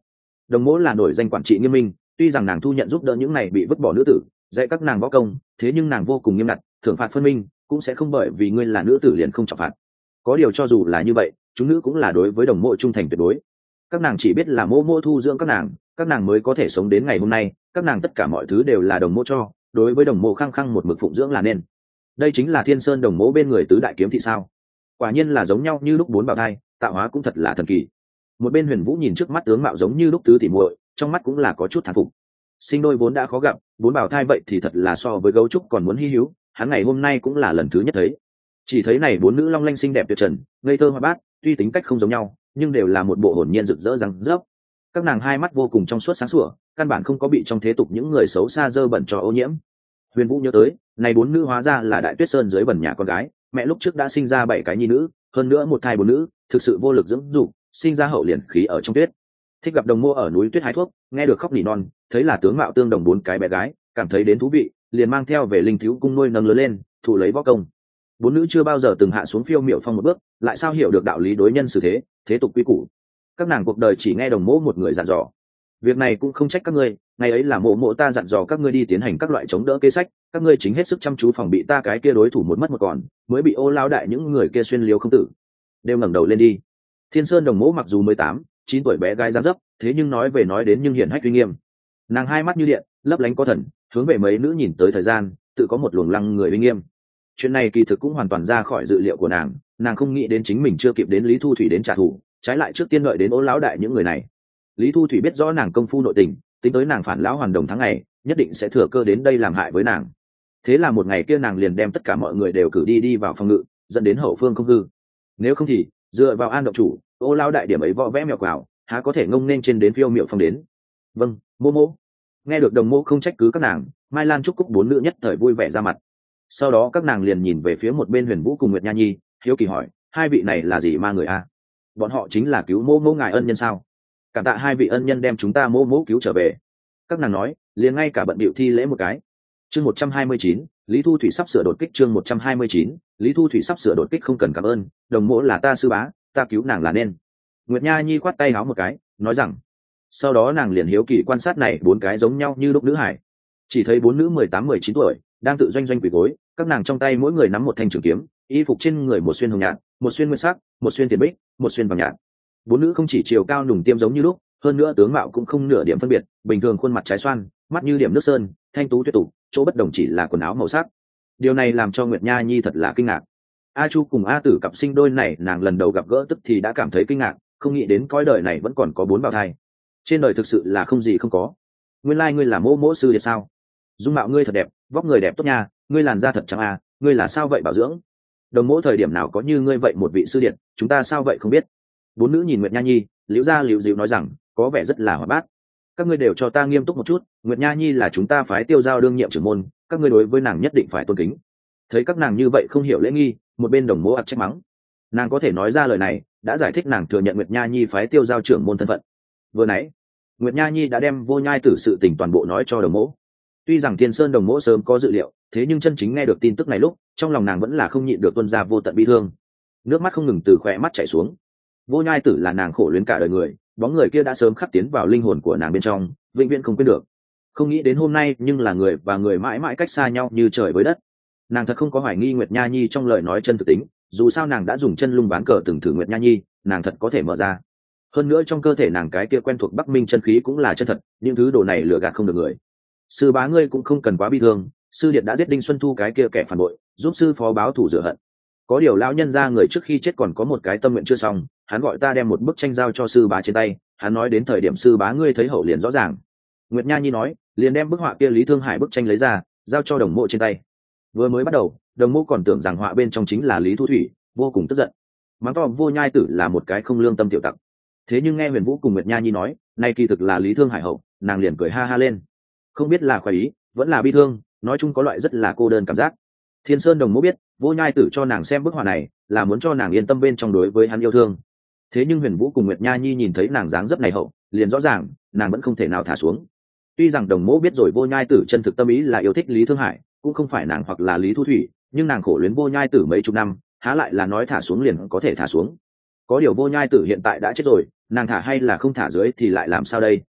Đồng mỗ là nổi danh quản trị nghiêm minh, tuy rằng nàng thu nhận giúp đỡ những này bị vứt bỏ nữ tử, dạy các nàng võ công, thế nhưng nàng vô cùng nghiêm ngặt, thưởng phạt phân minh, cũng sẽ không bởi vì ngươi là nữ tử liền không trọng phạt. Có điều cho dù là như vậy, chúng nữ cũng là đối với đồng mộ trung thành tuyệt đối. Các nàng chỉ biết là mỗ mỗ thu dưỡng các nàng mới có thể sống đến ngày hôm nay, các nàng tất cả mọi thứ đều là đồng mộ cho, đối với đồng mộ khăng khăng một mực phụng dưỡng là nên. Đây chính là Thiên Sơn đồng mộ bên người tứ đại kiếm thị sao? Quả nhiên là giống nhau như lúc bốn bào thai, tạo hóa cũng thật là thần kỳ. Một bên Huyền Vũ nhìn trước mắt tướng mạo giống như lúc tứ tỷ muội, trong mắt cũng là có chút thán phục. Sinh đôi vốn đã khó gặp, bốn bào thai vậy thì thật là so với gấu trúc còn muốn hy hữu, hắn ngày hôm nay cũng là lần thứ nhất thấy. Chỉ thấy này bốn nữ long lanh xinh đẹp tuyệt trần, ngây thơ hoạt bát, tuy tính cách không giống nhau, nhưng đều là một bộ hồn nhiên rực rỡ răng rớp. Các nàng hai mắt vô cùng trong suốt sáng sủa, căn bản không có bị trong thế tục những người xấu xa dơ bẩn cho ô nhiễm. Huyền Vũ nhớ tới, này bốn nữ hóa ra là Đại Tuyết Sơn dưới bẩn nhà con gái, mẹ lúc trước đã sinh ra 7 cái nhi nữ, hơn nữa một thai bốn nữ, thực sự vô lực dưỡng dục, sinh ra hậu liền khí ở trong tuyết. Thích gặp đồng mô ở núi tuyết hái thuốc, nghe được khóc nỉ non, thấy là tướng mạo tương đồng 4 cái bé gái, cảm thấy đến thú vị, liền mang theo về Linh Thiếu cung nuôi nâng lớn lên, thụ lấy võ công. Bốn nữ chưa bao giờ từng hạ xuống phiêu miểu phong một bước, lại sao hiểu được đạo lý đối nhân xử thế, thế tục quy củ. Các nàng cuộc đời chỉ nghe đồng mô một người dặn dò. Việc này cũng không trách các ngươi, ngày ấy là mộ ta dặn dò các ngươi đi tiến hành các loại chống đỡ kế sách, các ngươi chính hết sức chăm chú phòng bị ta cái kia đối thủ một mất một còn, mới bị Ô lao đại những người kia xuyên liếu không tử. Đều ngẩng đầu lên đi. Thiên Sơn đồng mỗ mặc dù 18, 9 tuổi bé gái dáng dấp, thế nhưng nói về nói đến nhưng hiển hách uy nghiêm. Nàng hai mắt như điện, lấp lánh có thần, hướng về mấy nữ nhìn tới thời gian, tự có một luồng lăng người uy nghiêm. Chuyện này kỳ thực cũng hoàn toàn ra khỏi dự liệu của nàng không nghĩ đến chính mình chưa kịp đến Lý Thu Thủy đến trả thù, trái lại trước tiên đợi đến Ô lão đại những người này. Lý Thu Thủy biết rõ nàng công phu nội tình, tính tới nàng phản lão hoàn đồng tháng ngày, nhất định sẽ thừa cơ đến đây làm hại với nàng. Thế là một ngày kia nàng liền đem tất cả mọi người đều cử đi vào phòng ngự, dẫn đến hậu phương không hư. Nếu không thì dựa vào An động chủ, Ô lão đại điểm ấy võ vẽ mèo quào, há có thể ngông nên trên đến phiêu miệu phong đến. Vâng, mô mô. Nghe được đồng mô không trách cứ các nàng, Mai Lan Trúc Cúc bốn nữ nhất thời vui vẻ ra mặt. Sau đó các nàng liền nhìn về phía một bên Huyền Vũ cùng Nguyệt Nha Nhi, hiếu kỳ hỏi, hai vị này là gì ma người a? Bọn họ chính là cứu mô ngài ân nhân sao? Cảm tạ hai vị ân nhân đem chúng ta mô cứu trở về. Các nàng nói, liền ngay cả bận bịu thi lễ một cái. Chương 129, Lý Thu Thủy sắp sửa đột kích. Chương 129, Lý Thu Thủy sắp sửa đột kích. Không cần cảm ơn, đồng mỗ là ta sư bá, ta cứu nàng là nên. Nguyệt Nha Nhi khoát tay áo một cái, nói rằng. Sau đó nàng liền hiếu kỳ quan sát này bốn cái giống nhau như lúc nữ hải. Chỉ thấy bốn nữ 18-19 tuổi, đang tự doanh quỳ gối, các nàng trong tay mỗi người nắm một thanh trường kiếm, y phục trên người một xuyên hồng nhạt, một xuyên nguyên sắc, một xuyên tiền bích, một xuyên vàng nhạt. Bốn nữ không chỉ chiều cao nùng tiêm giống như lúc, hơn nữa tướng mạo cũng không nửa điểm phân biệt, bình thường khuôn mặt trái xoan, mắt như điểm nước sơn, thanh tú tuyệt tục, chỗ bất đồng chỉ là quần áo màu sắc. Điều này làm cho Nguyệt Nha Nhi thật là kinh ngạc. A Chu cùng A Tử cặp sinh đôi này nàng lần đầu gặp gỡ tức thì đã cảm thấy kinh ngạc, không nghĩ đến cõi đời này vẫn còn có bốn bào thai. Trên đời thực sự là không gì không có. Nguyên lai ngươi là mỗ sư điệt sao? Dung mạo ngươi thật đẹp, vóc người đẹp tốt nha, ngươi làn da thật trắng à, ngươi là sao vậy bảo dưỡng? Đồng mỗ thời điểm nào có như ngươi vậy một vị sư điện, chúng ta sao vậy không biết. Bốn nữ nhìn Nguyệt Nha Nhi, liễu ra liễu dịu nói rằng, có vẻ rất là hoạt bát. Các ngươi đều cho ta nghiêm túc một chút, Nguyệt Nha Nhi là chúng ta phái Tiêu Giao đương nhiệm trưởng môn, các ngươi đối với nàng nhất định phải tôn kính. Thấy các nàng như vậy không hiểu lễ nghi, một bên đồng mỗ ặc trách mắng. Nàng có thể nói ra lời này, đã giải thích nàng thừa nhận Nguyệt Nha Nhi phái Tiêu Giao trưởng môn thân phận. Vừa nãy, Nguyệt Nha Nhi đã đem Vô Nhai Tử sự tình toàn bộ nói cho đồng mỗ. Tuy rằng Thiên Sơn đồng mỗ sớm có dự liệu, thế nhưng chân chính nghe được tin tức này lúc, trong lòng nàng vẫn là không nhịn được tuôn ra vô tận bi thương. Nước mắt không ngừng từ khóe mắt chảy xuống. Vô Nhai Tử là nàng khổ luyến cả đời người, bóng người kia đã sớm khắc tiến vào linh hồn của nàng bên trong, vĩnh viễn không quên được. Không nghĩ đến hôm nay, nhưng là người và người mãi mãi cách xa nhau như trời với đất. Nàng thật không có hoài nghi Nguyệt Nha Nhi trong lời nói chân thực tính, dù sao nàng đã dùng chân lung ván cờ từng thử Nguyệt Nha Nhi, nàng thật có thể mở ra. Hơn nữa trong cơ thể nàng cái kia quen thuộc Bắc Minh chân khí cũng là chân thật, những thứ đồ này lừa gạt không được người. Sư bá ngươi cũng không cần quá bi thương, sư điện đã giết Đinh Xuân Thu cái kia kẻ phản bội, giúp sư phó báo thù rửa hận. Có điều lão nhân gia người trước khi chết còn có một cái tâm nguyện chưa xong, hắn gọi ta đem một bức tranh giao cho sư bá trên tay, hắn nói đến thời điểm sư bá ngươi thấy hậu liền rõ ràng. Nguyệt Nha Nhi nói, liền đem bức họa kia Lý Thương Hải bức tranh lấy ra, giao cho đồng mộ trên tay. Vừa mới bắt đầu, đồng mộ còn tưởng rằng họa bên trong chính là Lý Thu Thủy, vô cùng tức giận, mắng to Vô Nhai Tử là một cái không lương tâm tiểu tặc. Thế nhưng nghe Huyền Vũ cùng Nguyệt Nha Nhi nói, nay kỳ thực là Lý Thương Hải hậu, nàng liền cười ha ha lên. Không biết là khoái ý, vẫn là bi thương, nói chung có loại rất là cô đơn cảm giác. Thiên Sơn đồng mộ biết, Vô Nhai Tử cho nàng xem bức họa này, là muốn cho nàng yên tâm bên trong đối với hắn yêu thương. Thế nhưng Huyền Vũ cùng Nguyệt Nha Nhi nhìn thấy nàng dáng dấp này hậu, liền rõ ràng, nàng vẫn không thể nào thả xuống. Tuy rằng đồng mộ biết rồi Vô Nhai Tử chân thực tâm ý là yêu thích Lý Thương Hải, cũng không phải nàng hoặc là Lý Thu Thủy, nhưng nàng khổ luyến Vô Nhai Tử mấy chục năm, há lại là nói thả xuống liền có thể thả xuống. Có điều Vô Nhai Tử hiện tại đã chết rồi, nàng thả hay là không thả dưới thì lại làm sao đây,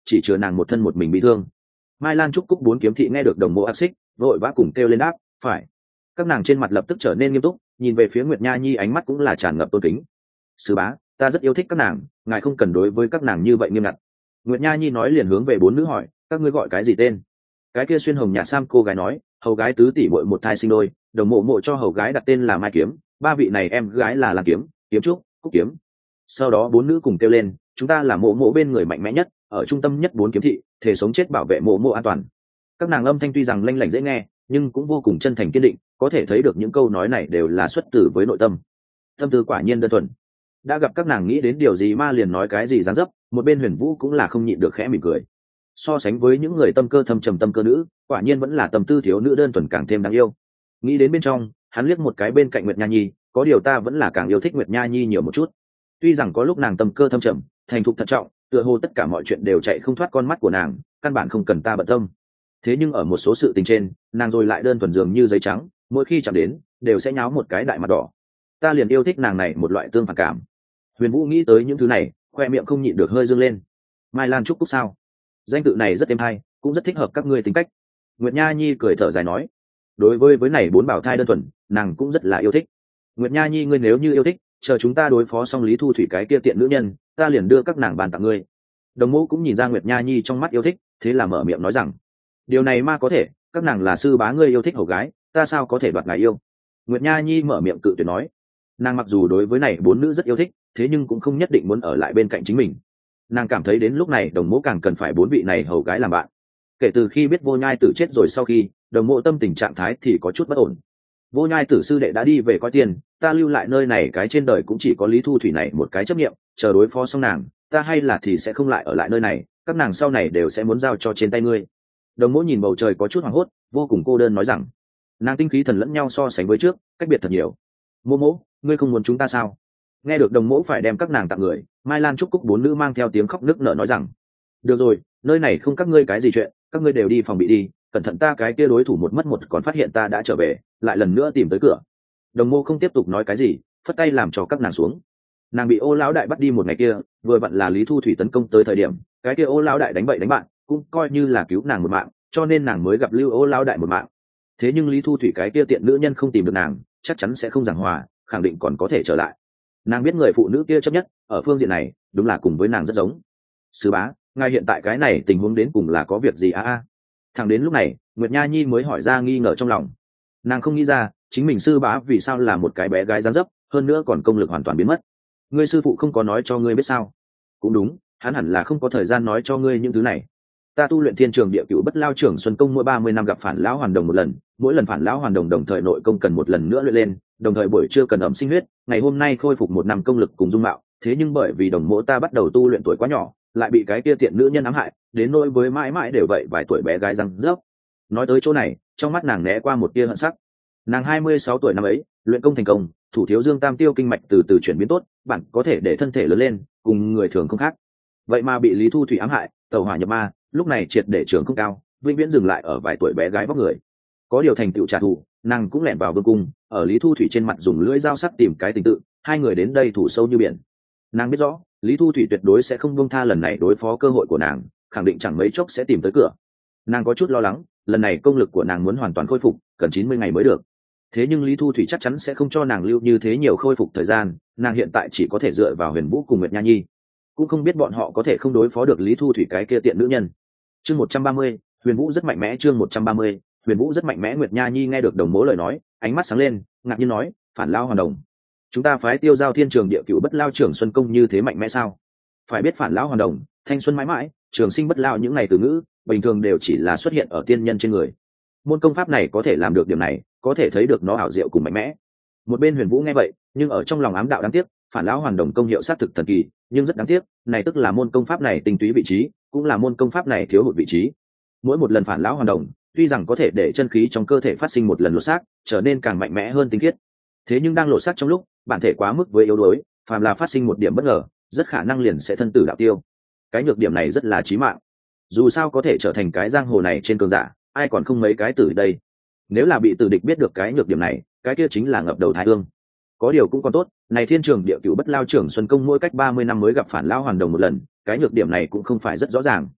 chỉ chứa nàng một thân một mình bị thương. Mai Lan Trúc Cúc bốn kiếm thị nghe được đồng mộ ác xích, vội vã cùng kêu lên đáp, phải. Các nàng trên mặt lập tức trở nên nghiêm túc, nhìn về phía Nguyệt Nha Nhi ánh mắt cũng là tràn ngập tôn kính. Sư bá, ta rất yêu thích các nàng, ngài không cần đối với các nàng như vậy nghiêm ngặt. Nguyệt Nha Nhi nói liền hướng về bốn nữ hỏi, các ngươi gọi cái gì tên? Cái kia xuyên hồng nhạt sam cô gái nói, hầu gái tứ tỷ muội một thai sinh đôi, đồng mộ mộ cho hầu gái đặt tên là Mai Kiếm, ba vị này em gái là Lan Kiếm, Kiếm Trúc, Cúc Kiếm. Sau đó bốn nữ cùng kêu lên, chúng ta là mộ mộ bên người mạnh mẽ nhất, ở trung tâm nhất bốn kiếm thị, thể sống chết bảo vệ mộ mộ an toàn. Các nàng âm thanh tuy rằng lanh lảnh dễ nghe, nhưng cũng vô cùng chân thành kiên định, có thể thấy được những câu nói này đều là xuất từ với nội tâm. Tâm tư quả nhiên đơn thuần. Đã gặp các nàng nghĩ đến điều gì ma liền nói cái gì dáng dấp, một bên Huyền Vũ cũng là không nhịn được khẽ mỉm cười. So sánh với những người tâm cơ thâm trầm tâm cơ nữ, quả nhiên vẫn là tâm tư thiếu nữ đơn thuần càng thêm đáng yêu. Nghĩ đến bên trong, hắn liếc một cái bên cạnh Nguyệt Nha Nhi, có điều ta vẫn là càng yêu thích Nguyệt Nha Nhi nhiều một chút. Tuy rằng có lúc nàng tâm cơ thâm trầm, thành thục thận trọng, tựa hồ tất cả mọi chuyện đều chạy không thoát con mắt của nàng, căn bản không cần ta bận tâm. Thế nhưng ở một số sự tình trên, nàng rồi lại đơn thuần dường như giấy trắng, mỗi khi chạm đến, đều sẽ nháo một cái đại mặt đỏ. Ta liền yêu thích nàng này một loại tương phản cảm. Huyền Vũ nghĩ tới những thứ này, khoe miệng không nhịn được hơi dương lên. Mai Lan Trúc Cúc sao? Danh tự này rất êm hay, cũng rất thích hợp các ngươi tính cách. Nguyệt Nha Nhi cười thở dài nói. Đối với này bốn bảo thai đơn thuần, nàng cũng rất là yêu thích. Nguyệt Nha Nhi ngươi nếu như yêu thích, chờ chúng ta đối phó xong Lý Thu Thủy cái kia tiện nữ nhân, ta liền đưa các nàng bàn tặng ngươi. Đồng Mộ cũng nhìn ra Nguyệt Nha Nhi trong mắt yêu thích, thế là mở miệng nói rằng, điều này ma có thể, các nàng là sư bá ngươi yêu thích hầu gái, ta sao có thể đoạt ngài yêu? Nguyệt Nha Nhi mở miệng cự tuyệt nói. Nàng mặc dù đối với này bốn nữ rất yêu thích, thế nhưng cũng không nhất định muốn ở lại bên cạnh chính mình. Nàng cảm thấy đến lúc này Đồng Mộ càng cần phải bốn vị này hầu gái làm bạn. Kể từ khi biết Vô Nhai Tử chết rồi sau khi, Đồng Mộ tâm tình trạng thái thì có chút bất ổn. Vô Nhai Tử sư đệ đã đi về coi tiền, ta lưu lại nơi này cái trên đời cũng chỉ có Lý Thu Thủy này một cái chấp niệm, chờ đối phó xong nàng, ta hay là thì sẽ không lại ở lại nơi này, các nàng sau này đều sẽ muốn giao cho trên tay ngươi. Đồng Mộ nhìn bầu trời có chút hoảng hốt, vô cùng cô đơn nói rằng, nàng tinh khí thần lẫn nhau so sánh với trước, cách biệt thật nhiều. Mộ Mộ, ngươi không muốn chúng ta sao? Nghe được Đồng Mộ phải đem các nàng tặng người, Mai Lan Trúc Cúc bốn nữ mang theo tiếng khóc nức nở nói rằng, được rồi, nơi này không các ngươi cái gì chuyện, các ngươi đều đi phòng bị đi, cẩn thận ta cái kia đối thủ một mất một còn phát hiện ta đã trở về, lại lần nữa tìm tới cửa. Đồng Mộ không tiếp tục nói cái gì, phất tay làm cho các nàng xuống. Nàng bị Ô lão đại bắt đi một ngày kia, vừa vặn là Lý Thu Thủy tấn công tới thời điểm, cái kia Ô lão đại đánh bậy đánh bạn, cũng coi như là cứu nàng một mạng, cho nên nàng mới gặp lưu Ô lão đại một mạng. Thế nhưng Lý Thu Thủy cái kia tiện nữ nhân không tìm được nàng, chắc chắn sẽ không giảng hòa, khẳng định còn có thể trở lại. Nàng biết người phụ nữ kia chấp nhất, ở phương diện này, đúng là cùng với nàng rất giống. Sư bá, ngài hiện tại cái này tình huống đến cùng là có việc gì a? Thẳng đến lúc này, Nguyệt Nha Nhi mới hỏi ra nghi ngờ trong lòng. Nàng không nghĩ ra, chính mình sư bá vì sao là một cái bé gái dáng dấp, hơn nữa còn công lực hoàn toàn biến mất. Ngươi sư phụ không có nói cho ngươi biết sao? Cũng đúng, hắn hẳn là không có thời gian nói cho ngươi những thứ này. Ta tu luyện Thiên Trường Địa Cửu Bất Lao Trưởng Xuân Công mỗi 30 năm gặp phản lão hoàn đồng một lần, mỗi lần phản lão hoàn đồng đồng thời nội công cần một lần nữa luyện lên, đồng thời buổi trưa cần ẩm sinh huyết, ngày hôm nay khôi phục một năm công lực cùng dung mạo, thế nhưng bởi vì Đồng Mộ ta bắt đầu tu luyện tuổi quá nhỏ, lại bị cái kia tiện nữ nhân ám hại, đến nỗi với mãi mãi đều vậy vài tuổi bé gái răng rớp. Nói tới chỗ này, trong mắt nàng né qua một tia hận sắc. Nàng 26 tuổi năm ấy, luyện công thành công, thủ thiếu dương tam tiêu kinh mạch từ từ chuyển biến tốt, bản có thể để thân thể lớn lên, cùng người thường không khác. Vậy mà bị Lý Thu Thủy ám hại, tẩu hỏa nhập ma, lúc này triệt để trường không cao, vĩnh viễn dừng lại ở vài tuổi bé gái vóc người. Có điều thành tựu trả thù, nàng cũng lẻn vào vương cung, ở Lý Thu Thủy trên mặt dùng lưỡi dao sắc tìm cái tình tự, hai người đến đây thủ sâu như biển. Nàng biết rõ, Lý Thu Thủy tuyệt đối sẽ không buông tha lần này đối phó cơ hội của nàng, khẳng định chẳng mấy chốc sẽ tìm tới cửa. Nàng có chút lo lắng, lần này công lực của nàng muốn hoàn toàn khôi phục, cần 90 ngày mới được. Thế nhưng Lý Thu Thủy chắc chắn sẽ không cho nàng lưu như thế nhiều khôi phục thời gian, nàng hiện tại chỉ có thể dựa vào Huyền Vũ cùng Nguyệt Nha Nhi. Cũng không biết bọn họ có thể không đối phó được Lý Thu Thủy cái kia tiện nữ nhân. Chương 130, Huyền Vũ rất mạnh mẽ. Chương 130, Huyền Vũ rất mạnh mẽ. Nguyệt Nha Nhi nghe được Đồng Mỗ lời nói, ánh mắt sáng lên, ngạc nhiên nói, phản lao hoàn đồng. Chúng ta phái tiêu giao Thiên Trường Địa Cửu Bất Lao Trưởng Xuân Công như thế mạnh mẽ sao? Phải biết phản lão hoàn đồng, thanh xuân mãi mãi, trường sinh bất lao những ngày từ ngữ, bình thường đều chỉ là xuất hiện ở tiên nhân trên người. Môn công pháp này có thể làm được điểm này, có thể thấy được nó ảo diệu cùng mạnh mẽ. Một bên Huyền Vũ nghe vậy, nhưng ở trong lòng ám đạo đáng tiếc, phản lão hoàn đồng công hiệu sát thực thần kỳ, nhưng rất đáng tiếc, này tức là môn công pháp này tinh túy vị trí, cũng là môn công pháp này thiếu hụt vị trí. Mỗi một lần phản lão hoàn đồng, tuy rằng có thể để chân khí trong cơ thể phát sinh một lần lột xác, trở nên càng mạnh mẽ hơn tinh khiết. Thế nhưng đang lột xác trong lúc, bản thể quá mức với yếu đuối, phàm là phát sinh một điểm bất ngờ, rất khả năng liền sẽ thân tử đạo tiêu. Cái nhược điểm này rất là chí mạng. Dù sao có thể trở thành cái giang hồ này trên cường giả, ai còn không mấy cái tử đây. Nếu là bị tử địch biết được cái nhược điểm này, cái kia chính là ngập đầu thái hương. Có điều cũng còn tốt, này Thiên Trường Địa Cửu Bất Lao Trưởng Xuân Công mỗi cách 30 năm mới gặp phản lão hoàn đồng một lần, cái nhược điểm này cũng không phải rất rõ ràng.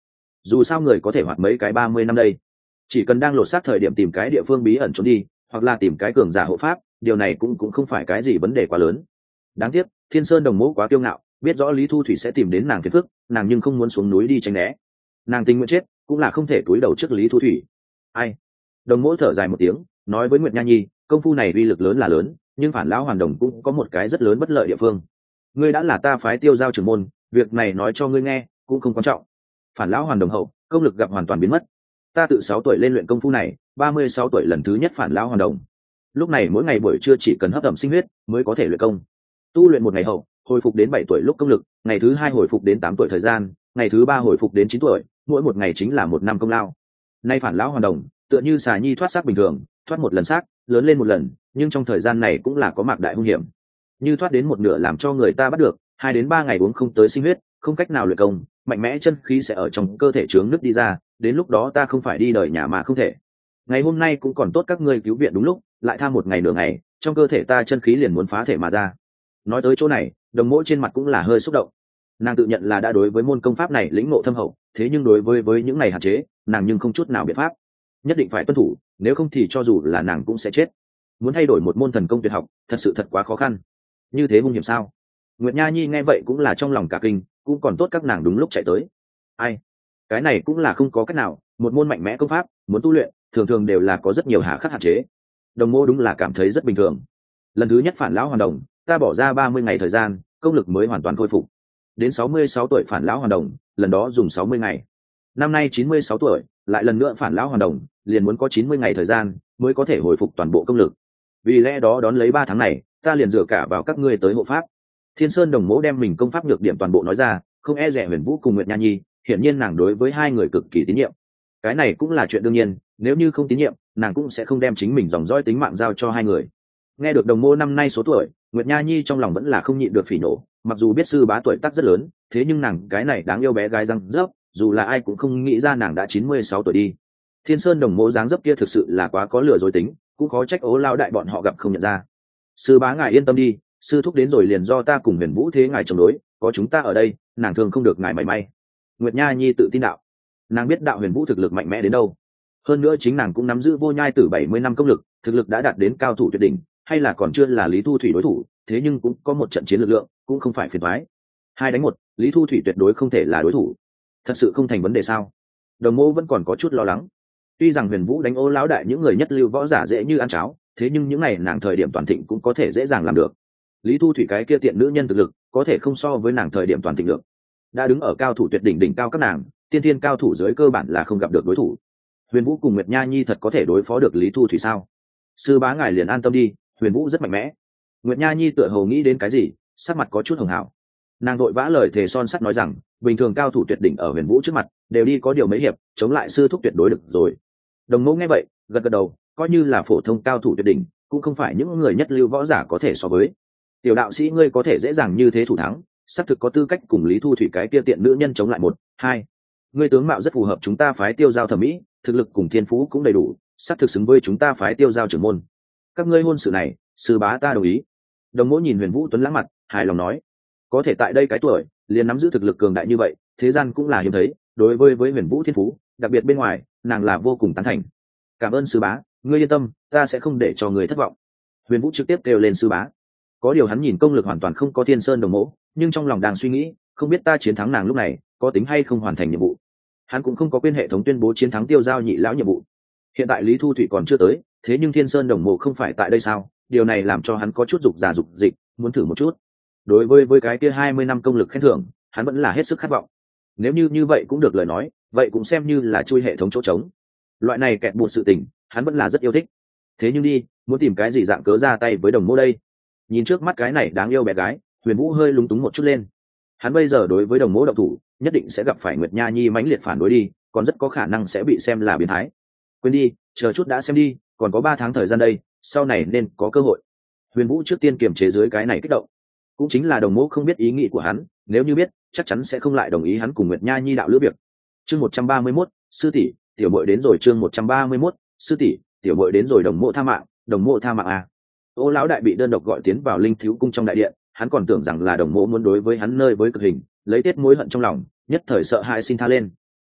dù sao người có thể hoạt mấy cái 30 năm đây, chỉ cần đang lột xác thời điểm tìm cái địa phương bí ẩn trốn đi, hoặc là tìm cái cường giả hộ pháp, điều này cũng không phải cái gì vấn đề quá lớn. Đáng tiếc Thiên Sơn Đồng Mẫu quá kiêu ngạo, biết rõ Lý Thu Thủy sẽ tìm đến nàng phiền phức, nàng nhưng không muốn xuống núi đi tránh né. Nàng tình nguyện chết cũng là không thể cúi đầu trước Lý Thu Thủy. Ai? Đồng Mẫu thở dài một tiếng, nói với Nguyệt Nha Nhi, công phu này uy lực lớn là lớn, nhưng Phản lão Hoàn Đồng cũng có một cái rất lớn bất lợi địa phương. Ngươi đã là ta phái Tiêu Giao trưởng môn, việc này nói cho ngươi nghe cũng không quan trọng. Phản lão Hoàn Đồng hậu, công lực gặp hoàn toàn biến mất. Ta tự 6 tuổi lên luyện công phu này, 36 tuổi lần thứ nhất Phản lão Hoàn Đồng. Lúc này mỗi ngày buổi trưa chỉ cần hấp thụ sinh huyết mới có thể luyện công. Tu luyện một ngày hậu, hồi phục đến 7 tuổi lúc công lực, ngày thứ 2 hồi phục đến 8 tuổi thời gian, ngày thứ 3 hồi phục đến 9 tuổi, mỗi một ngày chính là 1 năm công lao. Nay Phản lão Hoàn Đồng, tựa như xà nhi thoát xác bình thường, thoát một lần xác, lớn lên một lần, nhưng trong thời gian này cũng là có mạc đại hung hiểm. Như thoát đến một nửa làm cho người ta bắt được, 2 đến 3 ngày uống không tới sinh huyết, không cách nào luyện công, mạnh mẽ chân khí sẽ ở trong cơ thể chướng nứt đi ra, đến lúc đó ta không phải đi đời nhà mà không thể. Ngày hôm nay cũng còn tốt các ngươi cứu viện đúng lúc, lại tham một ngày nửa ngày, trong cơ thể ta chân khí liền muốn phá thể mà ra. Nói tới chỗ này, Đồng Mỗ trên mặt cũng là hơi xúc động. Nàng tự nhận là đã đối với môn công pháp này lĩnh ngộ thâm hậu, thế nhưng đối với những này hạn chế, nàng nhưng không chút nào biện pháp, nhất định phải tuân thủ, nếu không thì cho dù là nàng cũng sẽ chết. Muốn thay đổi một môn thần công tuyệt học, thật sự thật quá khó khăn. Như thế hung hiểm sao? Nguyệt Nha Nhi nghe vậy cũng là trong lòng cả kinh, cũng còn tốt các nàng đúng lúc chạy tới. Ai? Cái này cũng là không có cách nào, một môn mạnh mẽ công pháp, muốn tu luyện, thường thường đều là có rất nhiều hà khắc hạn chế. Đồng Mô đúng là cảm thấy rất bình thường. Lần thứ nhất Phản lão Hoàn Đồng, ta bỏ ra 30 ngày thời gian, công lực mới hoàn toàn khôi phục. Đến 66 tuổi Phản lão Hoàn Đồng, lần đó dùng 60 ngày. Năm nay 96 tuổi, lại lần nữa Phản lão Hoàn Đồng, liền muốn có 90 ngày thời gian mới có thể hồi phục toàn bộ công lực. Vì lẽ đó đón lấy 3 tháng này, ta liền dựa cả vào các ngươi tới hộ pháp. Thiên Sơn Đồng Mẫu đem mình công pháp nhược điểm toàn bộ nói ra, không e dè Huyền Vũ cùng Nguyệt Nha Nhi, hiển nhiên nàng đối với hai người cực kỳ tín nhiệm. Cái này cũng là chuyện đương nhiên, nếu như không tín nhiệm, nàng cũng sẽ không đem chính mình dòng dõi tính mạng giao cho hai người. Nghe được Đồng Mô năm nay số tuổi, Nguyệt Nha Nhi trong lòng vẫn là không nhịn được phỉ nổ, mặc dù biết sư bá tuổi tác rất lớn, thế nhưng nàng cái này đáng yêu bé gái răng rớp, dù là ai cũng không nghĩ ra nàng đã 96 tuổi đi. Thiên Sơn Đồng Mẫu dáng dấp kia thực sự là quá có lừa dối tính, cũng khó trách Ố Lao đại bọn họ gặp không nhận ra. Sư bá ngài yên tâm đi, sư thúc đến rồi liền do ta cùng Huyền Vũ thế ngài chống đối, có chúng ta ở đây, nàng thường không được ngài mảy may. Nguyệt Nha Nhi tự tin đạo. Nàng biết đạo Huyền Vũ thực lực mạnh mẽ đến đâu, hơn nữa chính nàng cũng nắm giữ Vô Nhai Tử 70 năm công lực, thực lực đã đạt đến cao thủ tuyệt đỉnh, hay là còn chưa là Lý Thu Thủy đối thủ, thế nhưng cũng có một trận chiến lực lượng, cũng không phải phiền toái. 2 đánh 1, Lý Thu Thủy tuyệt đối không thể là đối thủ. Thật sự không thành vấn đề sao? Đồng Mô vẫn còn có chút lo lắng. Tuy rằng Huyền Vũ đánh Ô lão đại những người nhất lưu võ giả dễ như ăn cháo, thế nhưng những ngày nàng thời điểm toàn thịnh cũng có thể dễ dàng làm được. Lý Thu Thủy cái kia tiện nữ nhân thực lực, có thể không so với nàng thời điểm toàn thịnh được. Đã đứng ở cao thủ tuyệt đỉnh đỉnh cao các nàng, tiên thiên cao thủ dưới cơ bản là không gặp được đối thủ. Huyền Vũ cùng Nguyệt Nha Nhi thật có thể đối phó được Lý Thu Thủy sao? Sư bá ngài liền an tâm đi, Huyền Vũ rất mạnh mẽ. Nguyệt Nha Nhi tựa hồ nghĩ đến cái gì, sắc mặt có chút hồng hào. Nàng vội vã lời thề son sắt nói rằng, bình thường cao thủ tuyệt đỉnh ở Huyền Vũ trước mặt, đều đi có điều mấy hiệp, chống lại sư thúc tuyệt đối được rồi. Đồng Mẫu nghe vậy, gật gật đầu, coi như là phổ thông cao thủ tuyệt đỉnh, cũng không phải những người nhất lưu võ giả có thể so với. Tiểu đạo sĩ ngươi có thể dễ dàng như thế thủ thắng, xác thực có tư cách cùng Lý Thu Thủy cái kia tiện nữ nhân chống lại 1, 2. Ngươi tướng mạo rất phù hợp chúng ta phái Tiêu Giao thẩm mỹ, thực lực cùng thiên phú cũng đầy đủ, xác thực xứng với chúng ta phái Tiêu Giao trưởng môn. Các ngươi hôn sự này, sư bá ta đồng ý. Đồng Mẫu nhìn Huyền Vũ tuấn lãng mặt, hài lòng nói, có thể tại đây cái tuổi liền nắm giữ thực lực cường đại như vậy, thế gian cũng là hiếm thấy, đối với Huyền Vũ thiên phú, đặc biệt bên ngoài, nàng là vô cùng tán thành. Cảm ơn sư bá, ngươi yên tâm, ta sẽ không để cho người thất vọng. Huyền Vũ trực tiếp kêu lên sư bá. Có điều hắn nhìn công lực hoàn toàn không có Thiên Sơn Đồng Mẫu, nhưng trong lòng đang suy nghĩ, không biết ta chiến thắng nàng lúc này có tính hay không hoàn thành nhiệm vụ. Hắn cũng không có quên hệ thống tuyên bố chiến thắng Tiêu Giao nhị lão nhiệm vụ. Hiện tại Lý Thu Thủy còn chưa tới, thế nhưng Thiên Sơn Đồng Mộ không phải tại đây sao? Điều này làm cho hắn có chút dục giả dục dịch, muốn thử một chút. Đối với cái kia 20 năm công lực khen thưởng, hắn vẫn là hết sức khát vọng. Nếu như vậy cũng được lời nói, vậy cũng xem như là chui hệ thống chỗ trống. Loại này kẹt buộc sự tình, hắn vẫn là rất yêu thích. Thế nhưng đi, muốn tìm cái gì dạng cớ ra tay với Đồng Mộ đây? Nhìn trước mắt cái này đáng yêu bé gái, Huyền Vũ hơi lúng túng một chút lên. Hắn bây giờ đối với Đồng Mộ động thủ, nhất định sẽ gặp phải Nguyệt Nha Nhi mãnh liệt phản đối đi, còn rất có khả năng sẽ bị xem là biến thái. Quên đi, chờ chút đã xem đi, còn có 3 tháng thời gian đây, sau này nên có cơ hội. Huyền Vũ trước tiên kiềm chế dưới cái này kích động. Cũng chính là Đồng Mộ không biết ý nghĩ của hắn, nếu như biết, chắc chắn sẽ không lại đồng ý hắn cùng Nguyệt Nha Nhi đạo lữ việc. Chương 131, sư tỷ, tiểu muội đến rồi. Chương 131, sư tỷ, tiểu muội đến rồi. Đồng Mộ tha mạng, Đồng Mộ tha mạng à? Ô lão đại bị đơn độc gọi tiến vào Linh Thiếu cung trong đại điện, hắn còn tưởng rằng là Đồng Mộ muốn đối với hắn nơi với cực hình, lấy tiết mối hận trong lòng, nhất thời sợ hãi xin tha lên.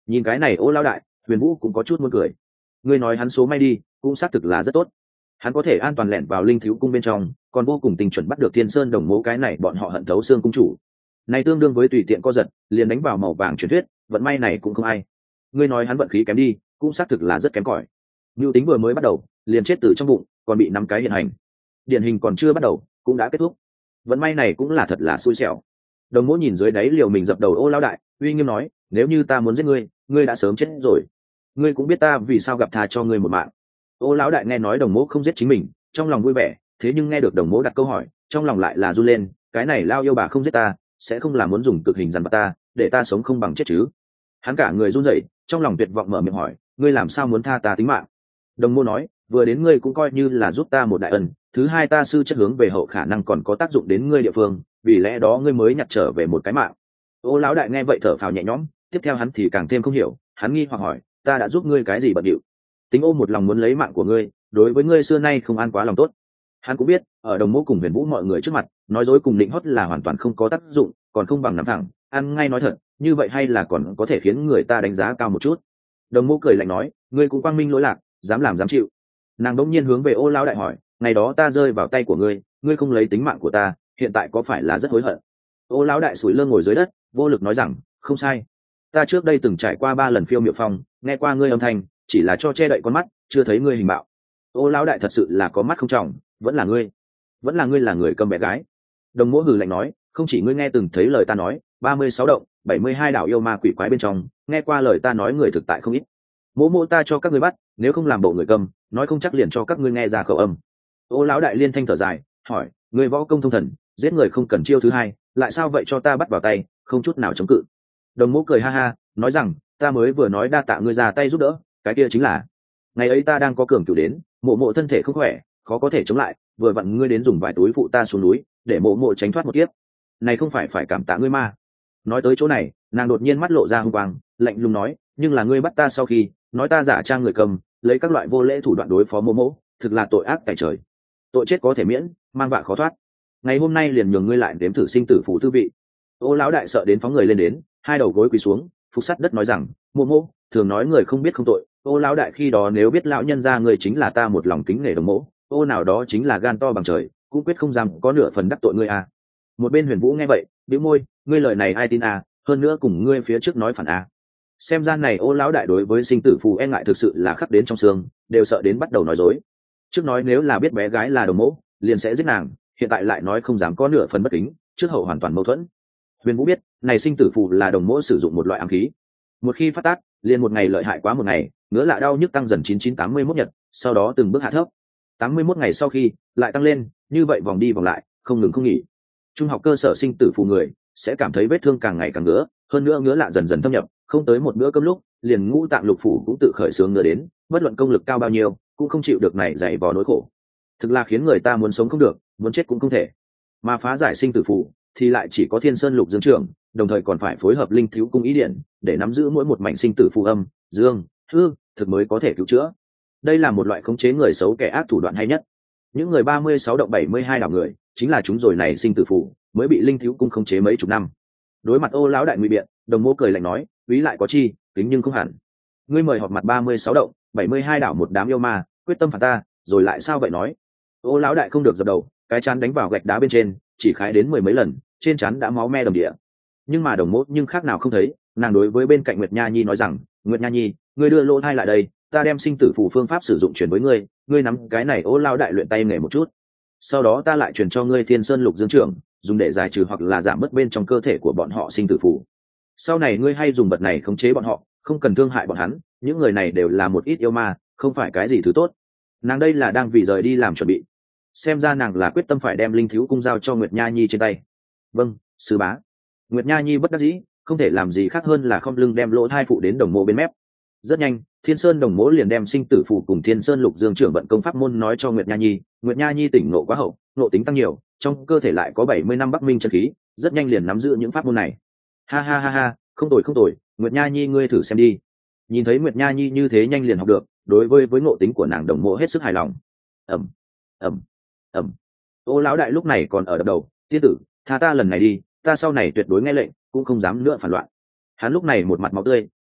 Nhìn cái này Ô lão đại, Huyền Vũ cũng có chút muốn cười. Ngươi nói hắn số may đi, cũng xác thực là rất tốt. Hắn có thể an toàn lẻn vào linh thiếu cung bên trong, còn vô cùng tình chuẩn bắt được Thiên Sơn Đồng Mộ, cái này bọn họ hận thấu xương cung chủ. Này tương đương với tùy tiện co giật, liền đánh vào màu vàng truyền thuyết, vận may này cũng không ai. Ngươi nói hắn vận khí kém đi, cũng xác thực là rất kém cỏi. Nưu Tính vừa mới bắt đầu, liền chết từ trong bụng, còn bị 5 cái hiện hành. Điển hình còn chưa bắt đầu, cũng đã kết thúc. Vận may này cũng là thật là xui xẻo. Đồng Mộ nhìn dưới đáy liều mình dập đầu Ô lão đại, uy nghiêm nói, nếu như ta muốn giết ngươi, ngươi đã sớm chết rồi. Ngươi cũng biết ta vì sao gặp tha cho ngươi một mạng. Ô lão đại nghe nói Đồng Mộ không giết chính mình, trong lòng vui vẻ, thế nhưng nghe được Đồng Mộ đặt câu hỏi, trong lòng lại là run lên, cái này lao yêu bà không giết ta, sẽ không là muốn dùng cực hình dằn vặt ta, để ta sống không bằng chết chứ? Hắn cả người run rẩy, trong lòng tuyệt vọng mở miệng hỏi, ngươi làm sao muốn tha ta tính mạng? Đồng Mộ nói, vừa đến ngươi cũng coi như là giúp ta một đại ân, thứ hai ta sư chất hướng về hậu khả năng còn có tác dụng đến ngươi địa phương, vì lẽ đó ngươi mới nhặt trở về một cái mạng. Ô lão đại nghe vậy thở phào nhẹ nhõm, tiếp theo hắn thì càng thêm không hiểu, hắn nghi hoặc hỏi, ta đã giúp ngươi cái gì bận điệu? Tính Ô một lòng muốn lấy mạng của ngươi, đối với ngươi xưa nay không an quá lòng tốt. Hắn cũng biết, ở Đồng Mộ cùng Huyền Vũ mọi người trước mặt, nói dối cùng định hót là hoàn toàn không có tác dụng, còn không bằng nắm thẳng, ăn ngay nói thật, như vậy hay là còn có thể khiến người ta đánh giá cao một chút. Đồng Mộ cười lạnh nói, ngươi cũng quang minh lỗi lạc, dám làm dám chịu. Nàng đống nhiên hướng về Ô lão đại hỏi, ngày đó ta rơi vào tay của ngươi, ngươi không lấy tính mạng của ta, hiện tại có phải là rất hối hận? Ô lão đại sủi lơ ngồi dưới đất, vô lực nói rằng, không sai, ta trước đây từng trải qua 3 lần phiêu miệu phong, nghe qua ngươi âm thanh, chỉ là cho che đậy con mắt, chưa thấy ngươi hình bạo. Ô lão đại thật sự là có mắt không tròng, vẫn là ngươi là người cầm bé gái. Đồng Mộ hừ lạnh nói, không chỉ ngươi nghe từng thấy lời ta nói, 36 động 72 đảo yêu ma quỷ quái bên trong, nghe qua lời ta nói người thực tại không ít. Mộ ta cho các ngươi bắt, nếu không làm bộ người cầm, nói không chắc liền cho các ngươi nghe ra khẩu âm. Ô lão đại liên thanh thở dài, hỏi, ngươi võ công thông thần, giết người không cần chiêu thứ hai, lại sao vậy cho ta bắt vào tay, không chút nào chống cự? Đồng Mộ cười ha ha, nói rằng, ta mới vừa nói đa tạ ngươi ra tay giúp đỡ, cái kia chính là ngày ấy ta đang có cường cửu đến, mộ thân thể không khỏe, khó có thể chống lại, vừa vặn ngươi đến dùng vài túi phụ ta xuống núi, để mộ tránh thoát một kiếp. Này không phải cảm tạ ngươi ma? Nói tới chỗ này, nàng đột nhiên mắt lộ ra hung quang, lạnh lùng nói, nhưng là ngươi bắt ta sau khi nói ta giả trang người cầm, lấy các loại vô lễ thủ đoạn đối phó mộ, thực là tội ác tại trời. Tội chết có thể miễn, mang vạ khó thoát. Ngày hôm nay liền nhường ngươi lại đếm thử sinh tử phủ tư vị. Ô lão đại sợ đến phóng người lên đến, hai đầu gối quỳ xuống, phục sát đất nói rằng, mộ thường nói người không biết không tội. Ô lão đại khi đó nếu biết lão nhân gia người chính là ta một lòng kính nể Đồng Mộ, ô nào đó chính là gan to bằng trời, cũng quyết không dám có nửa phần đắc tội ngươi à. Một bên Huyền Vũ nghe vậy, bĩu môi, ngươi lời này ai tin à, hơn nữa cùng ngươi phía trước nói phản à. Xem ra này Ô lão đại đối với sinh tử phù e ngại thực sự là khắc đến trong xương, đều sợ đến bắt đầu nói dối. Trước nói nếu là biết bé gái là Đồng Mộ, liền sẽ giết nàng, hiện tại lại nói không dám có nửa phần bất kính, trước hậu hoàn toàn mâu thuẫn. Huyền Vũ biết, này sinh tử phù là Đồng Mộ sử dụng một loại ám khí. Một khi phát tác, liền một ngày lợi hại quá một ngày, ngứa lạ đau nhức tăng dần 9981 nhật, sau đó từng bước hạ thấp. 81 ngày sau khi lại tăng lên, như vậy vòng đi vòng lại, không ngừng không nghỉ. Trung học cơ sở sinh tử phù người sẽ cảm thấy vết thương càng ngày càng ngứa, hơn nữa ngứa lạ dần dần thâm nhập, không tới một bữa cơm lúc, liền ngũ tạng lục phủ cũng tự khởi xướng ngứa đến, bất luận công lực cao bao nhiêu, cũng không chịu được này dày vò nỗi khổ. Thực là khiến người ta muốn sống không được, muốn chết cũng không thể. Mà phá giải sinh tử phù thì lại chỉ có Thiên Sơn Lục Dương trưởng, đồng thời còn phải phối hợp linh thiếu cung ý điện để nắm giữ mỗi một mảnh sinh tử phù âm, dương, hư, thực mới có thể cứu chữa. Đây là một loại khống chế người xấu kẻ ác thủ đoạn hay nhất. Những người 36 động 72 đảo người, chính là chúng rồi này sinh tử phù mới bị linh thiếu cung khống chế mấy chục năm. Đối mặt Ô lão đại ngụy biện, Đồng Mộ cười lạnh nói, úy lại có chi, tính nhưng không hẳn. Ngươi mời họp mặt 36 động 72 đảo một đám yêu ma, quyết tâm phạt ta, rồi lại sao vậy nói? Ô lão đại không được dập đầu, cái chán đánh vào gạch đá bên trên, chỉ khái đến 10 mấy lần, trên chán đã máu me đầm địa. Nhưng mà Đồng Mộ nhưng khác nào không thấy, nàng đối với bên cạnh Nguyệt Nha Nhi nói rằng, Nguyệt Nha Nhi, ngươi đưa lỗ thai lại đây, ta đem sinh tử phù phương pháp sử dụng truyền với ngươi, ngươi nắm cái này Ô lão đại luyện tay nghề một chút, sau đó ta lại truyền cho ngươi Thiên Sơn Lục Dương trưởng, dùng để giải trừ hoặc là giảm bớt bên trong cơ thể của bọn họ sinh tử phù. Sau này ngươi hay dùng bật này khống chế bọn họ, không cần thương hại bọn hắn, những người này đều là một ít yêu ma, không phải cái gì thứ tốt. Nàng đây là đang vì rời đi làm chuẩn bị. Xem ra nàng là quyết tâm phải đem linh thiếu cung giao cho Nguyệt Nha Nhi trên tay. Vâng, sư bá. Nguyệt Nha Nhi bất đắc dĩ, không thể làm gì khác hơn là khom lưng đem lỗ thai phụ đến Đồng Mộ bên mép. Rất nhanh, Thiên Sơn Đồng Mộ liền đem sinh tử phù cùng Thiên Sơn Lục Dương trưởng vận công pháp môn nói cho Nguyệt Nha Nhi. Nguyệt Nha Nhi tỉnh ngộ quá hậu, ngộ tính tăng nhiều, trong cơ thể lại có 70 năm Bắc Minh chân khí, rất nhanh liền nắm giữ những pháp môn này. Ha ha ha ha, không tồi, Nguyệt Nha Nhi ngươi thử xem đi. Nhìn thấy Nguyệt Nha Nhi như thế nhanh liền học được, đối với ngộ tính của nàng Đồng Mộ hết sức hài lòng. ầm ầm ầm. Ô lão đại lúc này còn ở đập đầu, tiên tử, tha ta lần này đi, ta sau này tuyệt đối nghe lệnh, cũng không dám nữa phản loạn. Hắn lúc này một mặt máu tươi,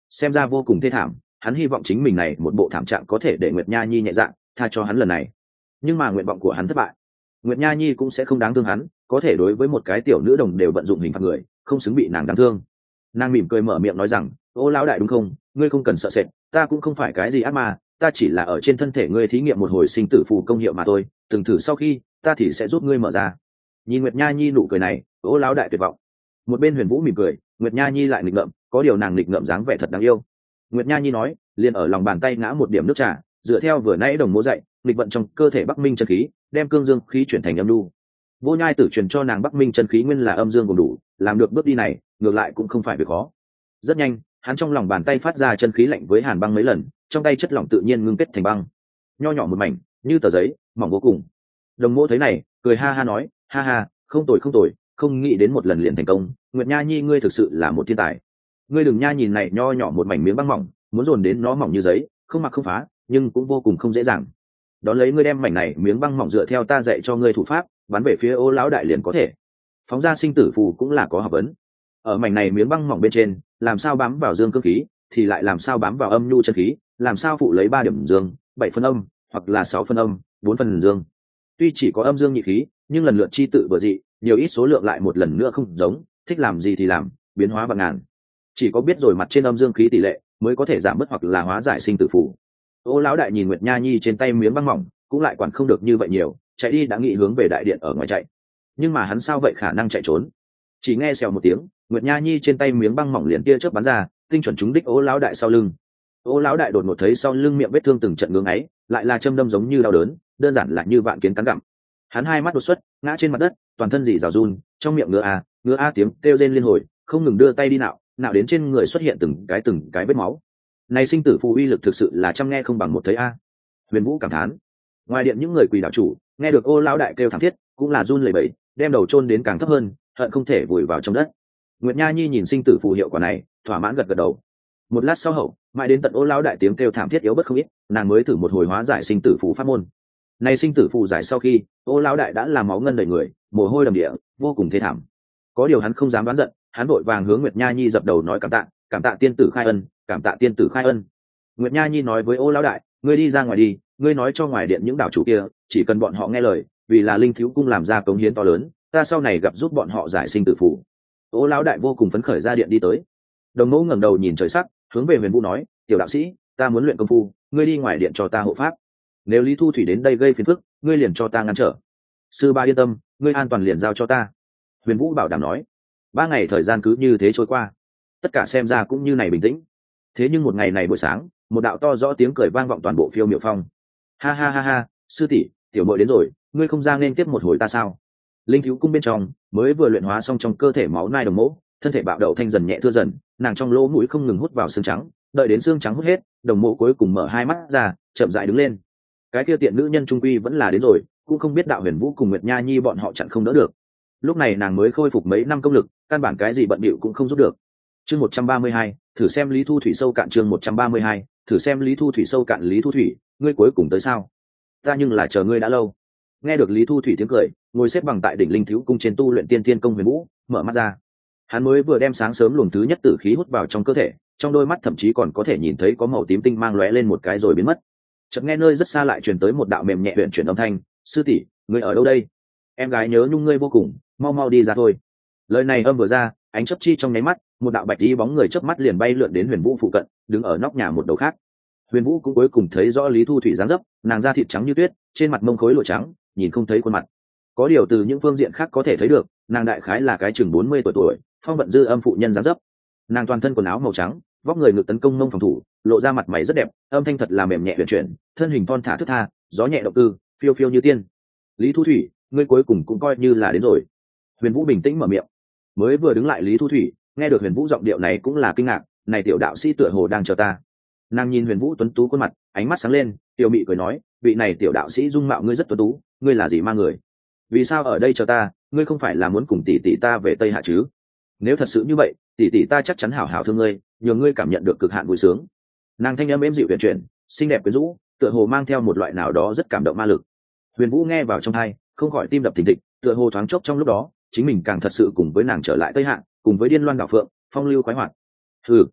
xem ra vô cùng thê thảm. Hắn hy vọng chính mình này một bộ thảm trạng có thể để Nguyệt Nha Nhi nhẹ dạ tha cho hắn lần này, nhưng mà nguyện vọng của hắn thất bại. Nguyệt Nha Nhi cũng sẽ không đáng thương hắn, có thể đối với một cái tiểu nữ đồng đều vận dụng hình phạt người, không xứng bị nàng đáng thương. Nàng mỉm cười mở miệng nói rằng, ô lão đại đúng không, ngươi không cần sợ sệt, ta cũng không phải cái gì ác ma, ta chỉ là ở trên thân thể ngươi thí nghiệm một hồi sinh tử phù công hiệu mà thôi, từng thử sau khi ta thì sẽ giúp ngươi mở ra. Nhìn Nguyệt Nha Nhi nụ cười này, ô lão đại tuyệt vọng. Một bên Huyền Vũ mỉm cười, Nguyệt Nha Nhi lại nghịch ngợm, có điều nàng nghịch ngợm dáng vẻ thật đáng yêu. Nguyệt Nha Nhi nói, liền ở lòng bàn tay ngã một điểm nước trà, dựa theo vừa nãy đồng mô dạy, nghịch vận trong cơ thể Bắc Minh chân khí, đem cương dương khí chuyển thành âm lưu. Vô Nhai Tử truyền cho nàng Bắc Minh chân khí nguyên là âm dương gồm đủ, làm được bước đi này, ngược lại cũng không phải việc khó. Rất nhanh, hắn trong lòng bàn tay phát ra chân khí lạnh với hàn băng mấy lần, trong tay chất lỏng tự nhiên ngưng kết thành băng, nho nhỏ một mảnh, như tờ giấy, mỏng vô cùng. Đồng Mộ thấy này, cười ha ha nói, ha ha, không tồi không tồi, không nghĩ đến một lần liền thành công, Nguyệt Nha Nhi ngươi thực sự là một thiên tài. Ngươi đừng nha nhìn này nho nhỏ một mảnh miếng băng mỏng, muốn dồn đến nó mỏng như giấy, không mặc không phá, nhưng cũng vô cùng không dễ dàng. Đón lấy ngươi đem mảnh này miếng băng mỏng dựa theo ta dạy cho ngươi thủ pháp, bắn về phía Ô lão đại liền có thể. Phóng ra sinh tử phù cũng là có học vấn. Ở mảnh này miếng băng mỏng bên trên, làm sao bám vào dương cương khí, thì lại làm sao bám vào âm nhu chân khí, làm sao phụ lấy 3 điểm dương, 7 phân âm, hoặc là 6 phân âm, 4 phần dương. Tuy chỉ có âm dương nhị khí, nhưng lần lượt chi tự vừa dị, nhiều ít số lượng lại một lần nữa không giống, thích làm gì thì làm, biến hóa vạn ngàn. Chỉ có biết rồi mặt trên âm dương khí tỷ lệ, mới có thể giảm bớt hoặc là hóa giải sinh tử phù. Ô lão đại nhìn Nguyệt Nha Nhi trên tay miếng băng mỏng, cũng lại quản không được như vậy nhiều, chạy đi đã nghĩ hướng về đại điện ở ngoài chạy. Nhưng mà hắn sao vậy khả năng chạy trốn? Chỉ nghe xèo một tiếng, Nguyệt Nha Nhi trên tay miếng băng mỏng liền tia chớp bắn ra, tinh chuẩn trúng đích Ô lão đại sau lưng. Ô lão đại đột ngột thấy sau lưng miệng vết thương từng trận ngưỡng ấy, lại là châm đâm giống như đau đớn, đơn giản là như vạn kiến cắn gặm. Hắn hai mắt đột xuất, ngã trên mặt đất, toàn thân rỉ rào run, trong miệng ngứa a tiếng kêu rên liên hồi, không ngừng đưa tay đi nạo đến trên người xuất hiện từng cái vết máu. Này sinh tử phù uy lực thực sự là trăm nghe không bằng một thấy a. Huyền Vũ cảm thán. Ngoài điện những người quỳ đạo chủ nghe được Ô lão đại kêu thảm thiết, cũng là run lẩy bẩy, đem đầu chôn đến càng thấp hơn, hận không thể vùi vào trong đất. Nguyệt Nha Nhi nhìn sinh tử phù hiệu quả này, thỏa mãn gật gật đầu. Một lát sau hậu, mãi đến tận Ô lão đại tiếng kêu thảm thiết yếu bất không ít, nàng mới thử một hồi hóa giải sinh tử phù pháp môn. Này sinh tử phù giải sau khi, Ô lão đại đã làm máu ngân đầy người, mồ hôi đầm địa, vô cùng thê thảm. Có điều hắn không dám đoán giận, hắn vội vàng hướng Nguyệt Nha Nhi dập đầu nói cảm tạ tiên tử khai ân, cảm tạ tiên tử khai ân. Nguyệt Nha Nhi nói với Ô lão đại, ngươi đi ra ngoài đi, ngươi nói cho ngoài điện những đạo chủ kia, chỉ cần bọn họ nghe lời, vì là Linh Thiếu cung làm ra cống hiến to lớn, ta sau này gặp giúp bọn họ giải sinh tử phù. Ô lão đại vô cùng phấn khởi ra điện đi tới. Đồng Mẫu ngẩng đầu nhìn trời sắc, hướng về Huyền Vũ nói, tiểu đạo sĩ, ta muốn luyện công phu, ngươi đi ngoài điện cho ta hộ pháp. Nếu Lý Thu Thủy đến đây gây phiền phức, ngươi liền cho ta ngăn trở. Sư ba yên tâm, ngươi an toàn liền giao cho ta. Huyền Vũ bảo đảm nói. 3 ngày thời gian cứ như thế trôi qua, tất cả xem ra cũng như này bình tĩnh. Thế nhưng một ngày này buổi sáng, một đạo to rõ tiếng cười vang vọng toàn bộ Phiêu Miểu Phong. Ha ha ha ha, sư tỷ, tiểu muội đến rồi, ngươi không ra nên tiếp một hồi ta sao? Linh Thiếu cung bên trong mới vừa luyện hóa xong trong cơ thể máu nai Đồng Mộ, thân thể bạo đậu thanh dần nhẹ thưa dần, nàng trong lỗ mũi không ngừng hút vào xương trắng, đợi đến xương trắng hút hết, Đồng Mộ cuối cùng mở 2 mắt ra, chậm rãi đứng lên. Cái kia tiện nữ nhân trung quy vẫn là đến rồi, cũng không biết đạo Huyền Vũ cùng Nguyệt Nha Nhi bọn họ chặn không đỡ được. Lúc này nàng mới khôi phục mấy năm công lực, căn bản cái gì bận bịu cũng không giúp được. Chương 132, thử xem Lý Thu Thủy sâu cạn. Chương 132, thử xem Lý Thu Thủy sâu cạn. Lý Thu Thủy, ngươi cuối cùng tới sao? Ta nhưng là chờ ngươi đã lâu. Nghe được Lý Thu Thủy tiếng cười, ngồi xếp bằng tại đỉnh Linh Thiếu cung trên tu luyện Tiên Thiên công Huyền Vũ, mở mắt ra. Hắn mới vừa đem sáng sớm luồng thứ nhất tử khí hút vào trong cơ thể, trong đôi mắt thậm chí còn có thể nhìn thấy có màu tím tinh mang lóe lên một cái rồi biến mất. Chợt nghe nơi rất xa lại truyền tới một đạo mềm nhẹ huyền chuyển âm thanh, sư tỷ, ngươi ở đâu đây? Em gái nhớ nhung ngươi vô cùng, mau mau đi ra thôi. Lời này âm vừa ra, ánh chớp chi trong nháy mắt, một đạo bạch y bóng người chớp mắt liền bay lượn đến Huyền Vũ phụ cận, đứng ở nóc nhà một đầu khác. Huyền Vũ cũng cuối cùng thấy rõ Lý Thu Thủy dáng dấp, nàng da thịt trắng như tuyết, trên mặt mông khối lụa trắng, nhìn không thấy khuôn mặt. Có điều từ những phương diện khác có thể thấy được, nàng đại khái là cái chừng 40 tuổi, phong vận dư âm phụ nhân dáng dấp. Nàng toàn thân quần áo màu trắng, vóc người ngực tấn công mông phòng thủ, lộ ra mặt mày rất đẹp, âm thanh thật là mềm nhẹ huyền chuyển, thân hình thon thả thướt tha, gió nhẹ động cư, phiêu phiêu như tiên. Lý Thu Thủy, ngươi cuối cùng cũng coi như là đến rồi. Huyền Vũ bình tĩnh mở miệng. Mới vừa đứng lại Lý Thu Thủy, nghe được Huyền Vũ giọng điệu này cũng là kinh ngạc, này tiểu đạo sĩ tựa hồ đang chờ ta. Nàng nhìn Huyền Vũ tuấn tú khuôn mặt, ánh mắt sáng lên, tiểu mị cười nói, vị này tiểu đạo sĩ dung mạo ngươi rất tuấn tú, ngươi là gì ma người? Vì sao ở đây chờ ta? Ngươi không phải là muốn cùng tỷ tỷ ta về Tây Hạ chứ? Nếu thật sự như vậy, tỷ tỷ ta chắc chắn hảo hảo thương ngươi, nhường ngươi cảm nhận được cực hạn vui sướng. Nàng thanh âm êm dịu huyền chuyển, xinh đẹp quyến rũ, tựa hồ mang theo một loại nào đó rất cảm động ma lực. Huyền Vũ nghe vào trong tai, không khỏi tim đập thình thịch, tựa hồ thoáng chốc trong lúc đó, chính mình càng thật sự cùng với nàng trở lại Tây Hạ, cùng với Điên Loan Đảo Phượng, phong lưu khoái hoạt.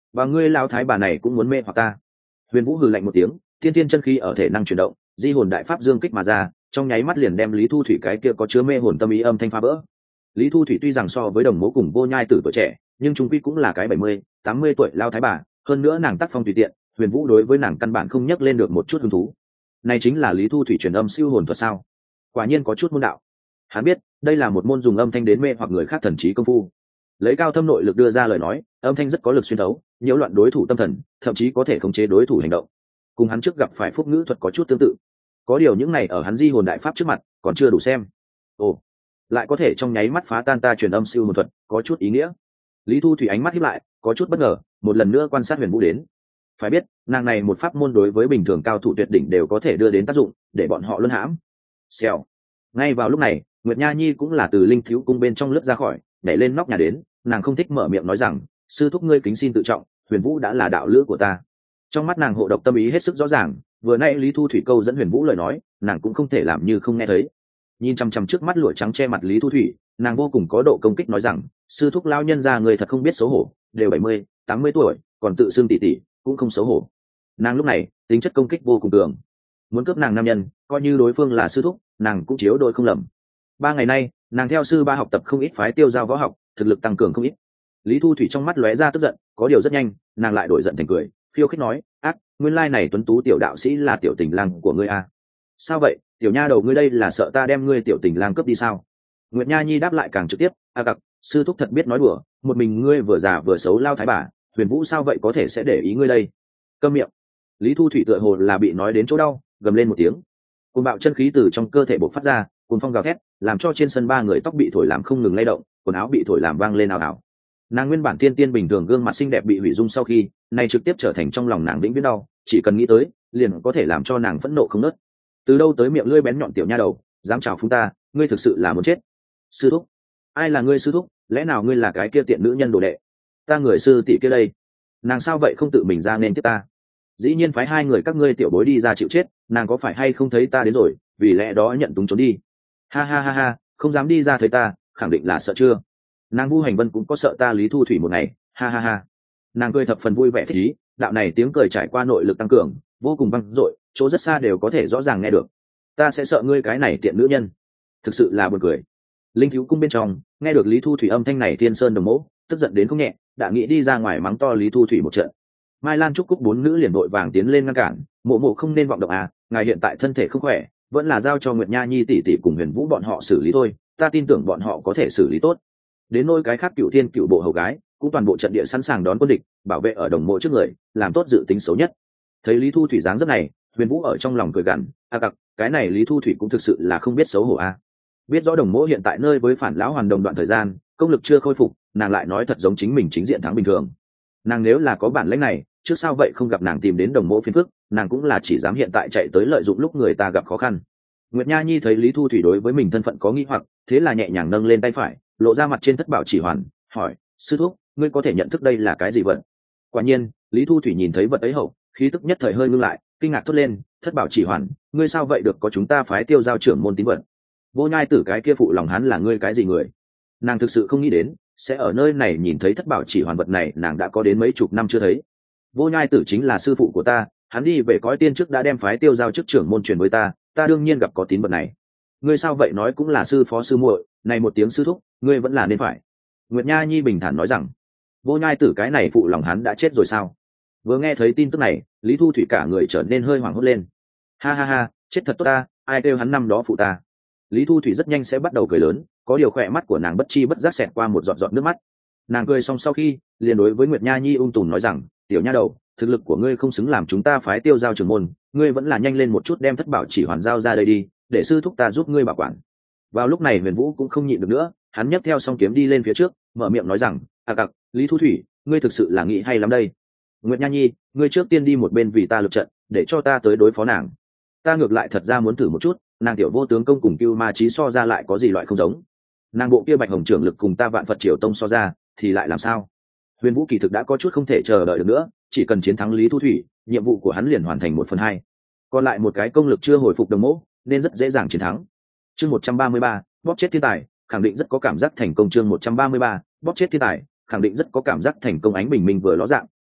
và ngươi lao thái bà này cũng muốn mê hoặc ta. Huyền Vũ hừ lạnh một tiếng, tiên tiên chân khí ở thể năng chuyển động, di hồn đại pháp dương kích mà ra, trong nháy mắt liền đem Lý Thu Thủy cái kia có chứa mê hồn tâm ý âm thanh phá vỡ. Lý Thu Thủy tuy rằng so với đồng mố cùng Vô Nhai Tử tuổi trẻ, nhưng trung quy cũng là cái 70, 80 tuổi lao thái bà, hơn nữa nàng tác phong tùy tiện, Huyền Vũ đối với nàng căn bản không nhắc lên được một chút hứng thú. Này chính là Lý Thu Thủy truyền âm siêu hồn thuật sao? Quả nhiên có chút môn đạo. Hắn biết, đây là một môn dùng âm thanh đến mê hoặc người khác thần trí công phu. Lấy cao thâm nội lực đưa ra lời nói, âm thanh rất có lực xuyên thấu, nhiễu loạn đối thủ tâm thần, thậm chí có thể khống chế đối thủ hành động. Cùng hắn trước gặp phải phúc ngữ thuật có chút tương tự. Có điều những này ở hắn di hồn đại pháp trước mặt, còn chưa đủ xem. Ồ, lại có thể trong nháy mắt phá tan ta truyền âm siêu hồn thuật, có chút ý nghĩa. Lý Thu Thủy ánh mắt híp lại, có chút bất ngờ, một lần nữa quan sát Huyền Vũ đến. Phải biết, nàng này một pháp môn đối với bình thường cao thủ tuyệt đỉnh đều có thể đưa đến tác dụng, để bọn họ luân hãm. Xèo. Ngay vào lúc này, Nguyệt Nha Nhi cũng là từ linh thiếu cung bên trong lướt ra khỏi, nhảy lên nóc nhà đến, nàng không thích mở miệng nói rằng, sư thúc ngươi kính xin tự trọng, Huyền Vũ đã là đạo lữ của ta. Trong mắt nàng hộ độc tâm ý hết sức rõ ràng, vừa nay Lý Thu Thủy câu dẫn Huyền Vũ lời nói, nàng cũng không thể làm như không nghe thấy. Nhìn chăm chăm trước mắt lụa trắng che mặt Lý Thu Thủy, nàng vô cùng có độ công kích nói rằng, sư thúc lao nhân gia người thật không biết xấu hổ, đều 70, 80 tuổi, còn tự xưng tỷ tỷ, cũng không xấu hổ. Nàng lúc này tính chất công kích vô cùng cường, muốn cướp nàng nam nhân, coi như đối phương là sư thúc, nàng cũng chiếu đôi không lầm. 3 ngày nay, nàng theo sư ba học tập không ít phái tiêu giao võ học, thực lực tăng cường không ít. Lý Thu Thủy trong mắt lóe ra tức giận, có điều rất nhanh, nàng lại đổi giận thành cười, khiêu khích nói, ác, nguyên lai này tuấn tú tiểu đạo sĩ là tiểu tình lang của ngươi à? Sao vậy, tiểu nha đầu ngươi đây là sợ ta đem ngươi tiểu tình lang cướp đi sao? Nguyệt Nha Nhi đáp lại càng trực tiếp, a cặc, sư thúc thật biết nói đùa, một mình ngươi vừa già vừa xấu lao thái bà, Huyền Vũ sao vậy có thể sẽ để ý ngươi đây? Câm miệng. Lý Thu Thủy tựa hồ là bị nói đến chỗ đau, gầm lên một tiếng. Cuồng bạo chân khí từ trong cơ thể bộc phát ra, cuồng phong gào thét, làm cho trên sân 3 người tóc bị thổi làm không ngừng lay động, quần áo bị thổi làm vang lên ào ào. Nàng nguyên bản tiên tiên bình thường gương mặt xinh đẹp bị hủy dung sau khi, nay trực tiếp trở thành trong lòng nàng vĩnh viễn đau, chỉ cần nghĩ tới, liền có thể làm cho nàng phẫn nộ không ngớt. Từ đâu tới miệng lưỡi bén nhọn tiểu nha đầu, dám chào phúng ta, ngươi thực sự là muốn chết. Sư thúc, ai là ngươi sư thúc, lẽ nào ngươi là cái kia tiện nữ nhân đồ đệ? Ta người sư tỷ kia đây, nàng sao vậy không tự mình ra nên tiếp ta? Dĩ nhiên phái 2 người các ngươi tiểu bối đi ra chịu chết, nàng có phải hay không thấy ta đến rồi, vì lẽ đó nhận túng trốn đi. Ha ha ha ha, không dám đi ra thấy ta, khẳng định là sợ chưa? Nàng Vu Hành Vân cũng có sợ ta Lý Thu Thủy một ngày, ha ha ha. Nàng cười thập phần vui vẻ thích ý, đạo này tiếng cười trải qua nội lực tăng cường, vô cùng vang dội, chỗ rất xa đều có thể rõ ràng nghe được. Ta sẽ sợ ngươi cái này tiện nữ nhân. Thực sự là buồn cười. Linh thiếu cung bên trong, nghe được Lý Thu Thủy âm thanh này, Thiên Sơn Đồng Mỗ tức giận đến không nhẹ, đã nghĩ đi ra ngoài mắng to Lý Thu Thủy một trận. Mai Lan Trúc Cúc 4 nữ liền vội vàng tiến lên ngăn cản, mộ không nên vọng động à, ngài hiện tại thân thể không khỏe, vẫn là giao cho Nguyệt Nha Nhi tỷ tỷ cùng Huyền Vũ bọn họ xử lý thôi, ta tin tưởng bọn họ có thể xử lý tốt. Đến nôi cái khác Cửu Thiên Cửu Bộ hầu gái, cũng toàn bộ trận địa sẵn sàng đón quân địch, bảo vệ ở đồng mộ trước người, làm tốt dự tính xấu nhất. Thấy Lý Thu Thủy dáng dấp này, Huyền Vũ ở trong lòng cười gằn, a cặc, cái này Lý Thu Thủy cũng thực sự là không biết xấu hổ a. Biết rõ đồng mộ hiện tại nơi với phản lão hoàn đồng đoạn thời gian, công lực chưa khôi phục, nàng lại nói thật giống chính mình chính diện thắng bình thường. Nàng nếu là có bản lĩnh này, trước sao vậy không gặp nàng tìm đến đồng mộ phiền phức, nàng cũng là chỉ dám hiện tại chạy tới lợi dụng lúc người ta gặp khó khăn. Nguyệt Nha Nhi thấy Lý Thu Thủy đối với mình thân phận có nghi hoặc, thế là nhẹ nhàng nâng lên tay phải, lộ ra mặt trên thất bảo chỉ hoàn, hỏi, sư thúc, ngươi có thể nhận thức đây là cái gì vật? Quả nhiên, Lý Thu Thủy nhìn thấy vật ấy hậu, khí tức nhất thời hơi ngưng lại, kinh ngạc thốt lên, thất bảo chỉ hoàn, ngươi sao vậy được có chúng ta phái tiêu giao trưởng môn tín vật? Vô Nhai Tử cái kia phụ lòng hắn là ngươi cái gì người? Nàng thực sự không nghĩ đến, sẽ ở nơi này nhìn thấy thất bảo chỉ hoàn vật này, nàng đã có đến mấy chục năm chưa thấy. Vô Nhai Tử chính là sư phụ của ta, hắn đi về cõi tiên trước đã đem phái tiêu giao chức trưởng môn truyền với ta, ta đương nhiên gặp có tín vật này. Ngươi sao vậy nói cũng là sư phó sư muội, này một tiếng sư thúc, ngươi vẫn là nên phải. Nguyệt Nha Nhi bình thản nói rằng, Vô Nhai Tử cái này phụ lòng hắn đã chết rồi sao? Vừa nghe thấy tin tức này, Lý Thu Thủy cả người trở nên hơi hoảng hốt lên. Ha ha ha, chết thật tốt ta, ai kêu hắn năm đó phụ ta. Lý Thu Thủy rất nhanh sẽ bắt đầu cười lớn, có điều khỏe mắt của nàng bất chi bất giác xẹt qua một giọt giọt nước mắt. Nàng cười xong sau khi, liền đối với Nguyệt Nha Nhi ung tùm nói rằng, tiểu nha đầu, thực lực của ngươi không xứng làm chúng ta phái tiêu giao trưởng môn, ngươi vẫn là nhanh lên một chút đem thất bảo chỉ hoàn giao ra đây đi, để sư thúc ta giúp ngươi bảo quản. Vào lúc này Huyền Vũ cũng không nhịn được nữa, hắn nhấc theo song kiếm đi lên phía trước, mở miệng nói rằng, a cặc, Lý Thu Thủy, ngươi thực sự là nghĩ hay lắm đây. Nguyệt Nha Nhi, ngươi trước tiên đi một bên vì ta lực trận, để cho ta tới đối phó nàng. Ta ngược lại thật ra muốn thử một chút, nàng tiểu vô tướng công cùng Cưu Ma Chí so ra lại có gì loại không giống. Nàng bộ kia Bạch Hồng trưởng lực cùng ta Vạn Phật Triều Tông so ra, thì lại làm sao? Huyền Vũ kỳ thực đã có chút không thể chờ đợi được nữa, chỉ cần chiến thắng Lý Thu Thủy, nhiệm vụ của hắn liền hoàn thành 1/2. Còn lại một cái công lực chưa hồi phục đồng mẫu, nên rất dễ dàng chiến thắng. Chương 133, bóp chết thiên tài, khẳng định rất có cảm giác thành công. Chương 133, bóp chết thiên tài, khẳng định rất có cảm giác thành công. Ánh bình minh vừa ló dạng,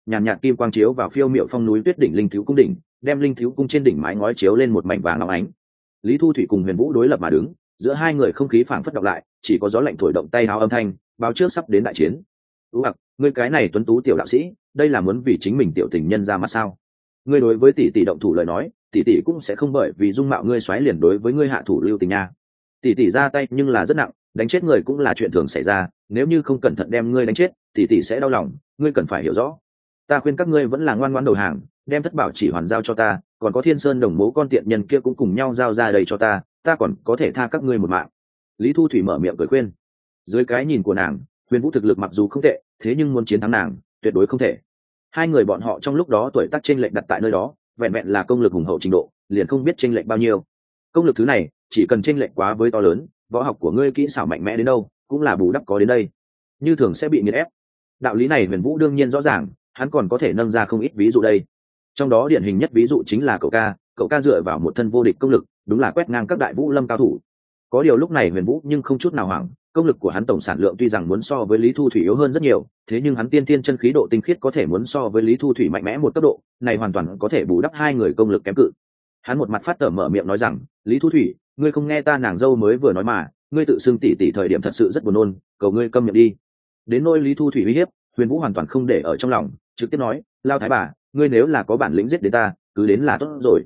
nhàn nhạt kim quang chiếu vào phiêu miệu phong núi tuyết đỉnh linh thiếu cung đỉnh, đem linh thiếu cung trên đỉnh mái ngói chiếu lên một mảnh vàng óng ánh. Lý Thu Thủy cùng Huyền Vũ đối lập mà đứng, giữa hai người không khí phảng phất đọng lại, chỉ có gió lạnh thổi động tay áo âm thanh, báo trước sắp đến đại chiến. Ngươi cái này tuấn tú tiểu đạo sĩ, đây là muốn vì chính mình tiểu tình nhân ra mặt sao? Ngươi đối với tỷ tỷ động thủ lời nói, tỷ tỷ cũng sẽ không bởi vì dung mạo ngươi xoáy liền đối với ngươi hạ thủ lưu tình nha. Tỷ tỷ ra tay nhưng là rất nặng, đánh chết người cũng là chuyện thường xảy ra, nếu như không cẩn thận đem ngươi đánh chết, tỷ tỷ sẽ đau lòng, ngươi cần phải hiểu rõ. Ta khuyên các ngươi vẫn là ngoan ngoãn đầu hàng, đem thất bảo chỉ hoàn giao cho ta, còn có Thiên Sơn Đồng Mố con tiện nhân kia cũng cùng nhau giao ra đây cho ta, ta còn có thể tha các ngươi một mạng. Lý Thu Thủy mở miệng cười khuyên. Dưới cái nhìn của nàng, Huyền Vũ thực lực mặc dù không tệ, thế nhưng muốn chiến thắng nàng, tuyệt đối không thể. Hai người bọn họ trong lúc đó tuổi tác chênh lệch đặt tại nơi đó, vẹn vẹn là công lực hùng hậu trình độ, liền không biết chênh lệch bao nhiêu. Công lực thứ này, chỉ cần chênh lệch quá với to lớn, võ học của ngươi kỹ xảo mạnh mẽ đến đâu, cũng là bù đắp có đến đây, như thường sẽ bị nghiền ép. Đạo lý này Huyền Vũ đương nhiên rõ ràng, hắn còn có thể nâng ra không ít ví dụ đây. Trong đó điển hình nhất ví dụ chính là cậu ca dựa vào một thân vô địch công lực, đúng là quét ngang các đại vũ lâm cao thủ. Có điều lúc này Huyền Vũ nhưng không chút nào hoảng, công lực của hắn tổng sản lượng tuy rằng muốn so với Lý Thu Thủy yếu hơn rất nhiều, thế nhưng hắn tiên thiên chân khí độ tinh khiết có thể muốn so với Lý Thu Thủy mạnh mẽ một cấp độ, này hoàn toàn có thể bù đắp hai người công lực kém cự. Hắn một mặt phát tởm mở miệng nói rằng, Lý Thu Thủy, ngươi không nghe ta nàng dâu mới vừa nói mà, ngươi tự xưng tỷ tỷ thời điểm thật sự rất buồn nôn, cầu ngươi câm miệng đi. Đến nỗi Lý Thu Thủy uy hiếp, Huyền Vũ hoàn toàn không để ở trong lòng, trực tiếp nói, lao thái bà, ngươi nếu là có bản lĩnh giết đến ta, cứ đến là tốt rồi.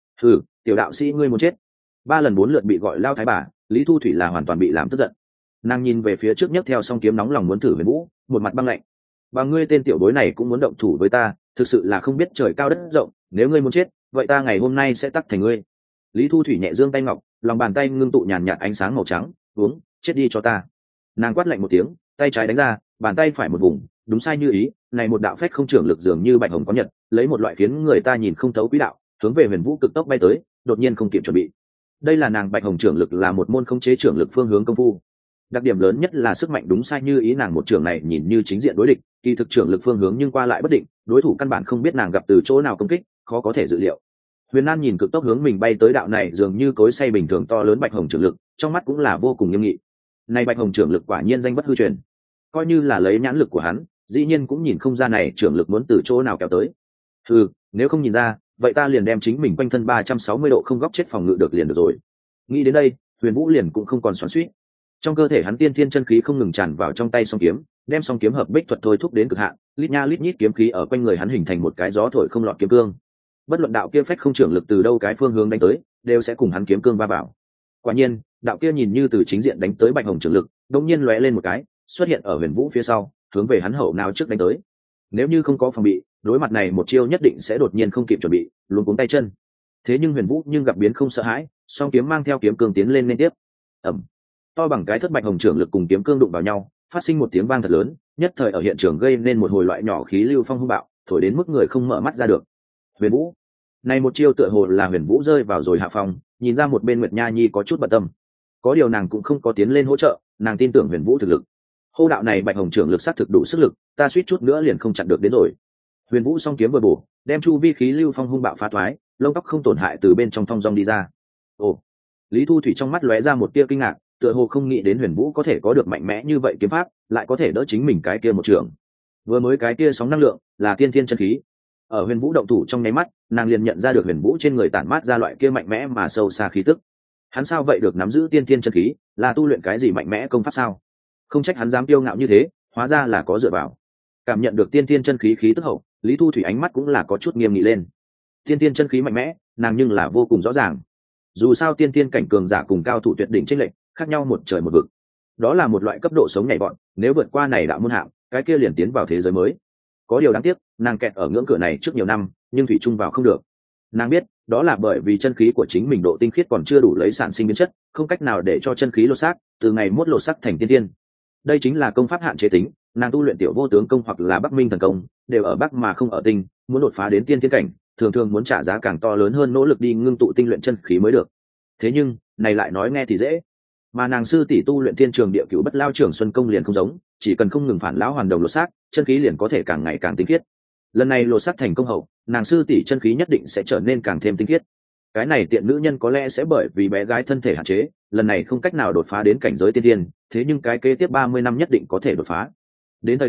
Tiểu đạo sĩ ngươi muốn chết. 3 lần 4 lượt bị gọi lao thái bà, Lý Thu Thủy là hoàn toàn bị làm tức giận. Nàng nhìn về phía trước nhấc theo song kiếm nóng lòng muốn thử Huyền Vũ, một mặt băng lạnh. Và ngươi tên tiểu bối này cũng muốn động thủ với ta, thực sự là không biết trời cao đất rộng, nếu ngươi muốn chết, vậy ta ngày hôm nay sẽ tắt thành ngươi. Lý Thu Thủy nhẹ giương tay ngọc, lòng bàn tay ngưng tụ nhàn nhạt ánh sáng màu trắng, uống, chết đi cho ta. Nàng quát lạnh một tiếng, tay trái đánh ra, bàn tay phải một vùng, đúng sai như ý, này một đạo phách không trưởng lực dường như bạch hồng có nhật, lấy một loại khiến người ta nhìn không thấu quỹ đạo, hướng về Huyền Vũ cực tốc bay tới, đột nhiên không kịp chuẩn bị. Đây là nàng bạch hồng trưởng lực là một môn khống chế trưởng lực phương hướng công phu. Đặc điểm lớn nhất là sức mạnh đúng sai như ý, nàng một trưởng này nhìn như chính diện đối địch, kỳ thực trưởng lực phương hướng nhưng qua lại bất định, đối thủ căn bản không biết nàng gặp từ chỗ nào công kích, khó có thể dự liệu. Huyền An nhìn cực tốc hướng mình bay tới đạo này dường như cối xay bình thường to lớn bạch hồng trưởng lực, trong mắt cũng là vô cùng nghiêm nghị. Này bạch hồng trưởng lực quả nhiên danh bất hư truyền, coi như là lấy nhãn lực của hắn, dĩ nhiên cũng nhìn không ra này trưởng lực muốn từ chỗ nào kéo tới. Nếu không nhìn ra, vậy ta liền đem chính mình quanh thân 360 độ không góc chết phòng ngự được liền được rồi. Nghĩ đến đây, Huyền Vũ liền cũng không còn xoắn xuýt. Trong cơ thể hắn tiên thiên chân khí không ngừng tràn vào trong tay song kiếm, đem song kiếm hợp bích thuật thôi thúc đến cực hạn, lít nha lít nhít kiếm khí ở quanh người hắn hình thành một cái gió thổi không lọt kiếm cương. Bất luận đạo kia phách không trưởng lực từ đâu cái phương hướng đánh tới, đều sẽ cùng hắn kiếm cương va vào. Quả nhiên, đạo kia nhìn như từ chính diện đánh tới bạch hồng trưởng lực, đột nhiên lóe lên một cái, xuất hiện ở Huyền Vũ phía sau, hướng về hắn hậu nào trước đánh tới. Nếu như không có phòng bị, đối mặt này một chiêu nhất định sẽ đột nhiên không kịp chuẩn bị, luống cuống tay chân. Thế nhưng Huyền Vũ nhưng gặp biến không sợ hãi, song kiếm mang theo kiếm cương tiến lên liên tiếp. To bằng cái thất bạch hồng trưởng lực cùng kiếm cương đụng vào nhau, phát sinh một tiếng vang thật lớn, nhất thời ở hiện trường gây nên một hồi loại nhỏ khí lưu phong hung bạo, thổi đến mức người không mở mắt ra được. Huyền Vũ, này một chiêu tựa hồ là Huyền Vũ rơi vào rồi hạ phong, nhìn ra một bên Nguyệt Nha Nhi có chút bận tâm. Có điều nàng cũng không có tiến lên hỗ trợ, nàng tin tưởng Huyền Vũ thực lực. Hô đạo này bạch hồng trưởng lực sát thực đủ sức lực, ta suýt chút nữa liền không chặn được đến rồi. Huyền Vũ song kiếm vừa bổ, đem chu vi khí lưu phong hung bạo phá thoái, lông tóc không tổn hại từ bên trong thong dong đi ra. Lý Thu Thủy trong mắt lóe ra một tia kinh ngạc, tựa hồ không nghĩ đến Huyền Vũ có thể có được mạnh mẽ như vậy kiếm pháp, lại có thể đỡ chính mình cái kia một trường. Vừa mới cái kia sóng năng lượng là tiên thiên chân khí. Ở Huyền Vũ động thủ trong nháy mắt, nàng liền nhận ra được Huyền Vũ trên người tản mát ra loại kia mạnh mẽ mà sâu xa khí tức. Hắn sao vậy được nắm giữ tiên thiên chân khí, là tu luyện cái gì mạnh mẽ công pháp sao? Không trách hắn dám kiêu ngạo như thế, hóa ra là có dựa vào. Cảm nhận được tiên thiên chân khí khí tức hậu, Lý Thu Thủy ánh mắt cũng là có chút nghiêm nghị lên. Tiên thiên chân khí mạnh mẽ, nàng nhưng là vô cùng rõ ràng. Dù sao tiên thiên cảnh cường giả cùng cao thủ tuyệt đỉnh chênh lệch, khác nhau một trời một vực. Đó là một loại cấp độ sống nhảy vọt, nếu vượt qua này đạo môn hạng, cái kia liền tiến vào thế giới mới. Có điều đáng tiếc, nàng kẹt ở ngưỡng cửa này trước nhiều năm, nhưng thủy chung vào không được. Nàng biết, đó là bởi vì chân khí của chính mình độ tinh khiết còn chưa đủ lấy sản sinh biến chất, không cách nào để cho chân khí lột xác, từ ngày mốt lột xác thành tiên thiên. Đây chính là công pháp hạn chế tính, nàng tu luyện tiểu vô tướng công hoặc là Bắc Minh thần công, đều ở Bắc mà không ở tinh, muốn đột phá đến tiên thiên cảnh, thường thường muốn trả giá càng to lớn hơn nỗ lực đi ngưng tụ tinh luyện chân khí mới được. Thế nhưng, này lại nói nghe thì dễ, mà nàng sư tỷ tu luyện thiên trường địa cửu bất lao trường xuân công liền không giống, chỉ cần không ngừng phản lão hoàn đồng lột xác, chân khí liền có thể càng ngày càng tinh khiết. Lần này lột xác thành công hậu, nàng sư tỷ chân khí nhất định sẽ trở nên càng thêm tinh khiết. Cái này tiện nữ nhân có lẽ sẽ bởi vì bé gái thân thể hạn chế, lần này không cách nào đột phá đến cảnh giới tiên thiên, thế nhưng cái kế tiếp 30 năm nhất định có thể đột phá. Đến thời điểm,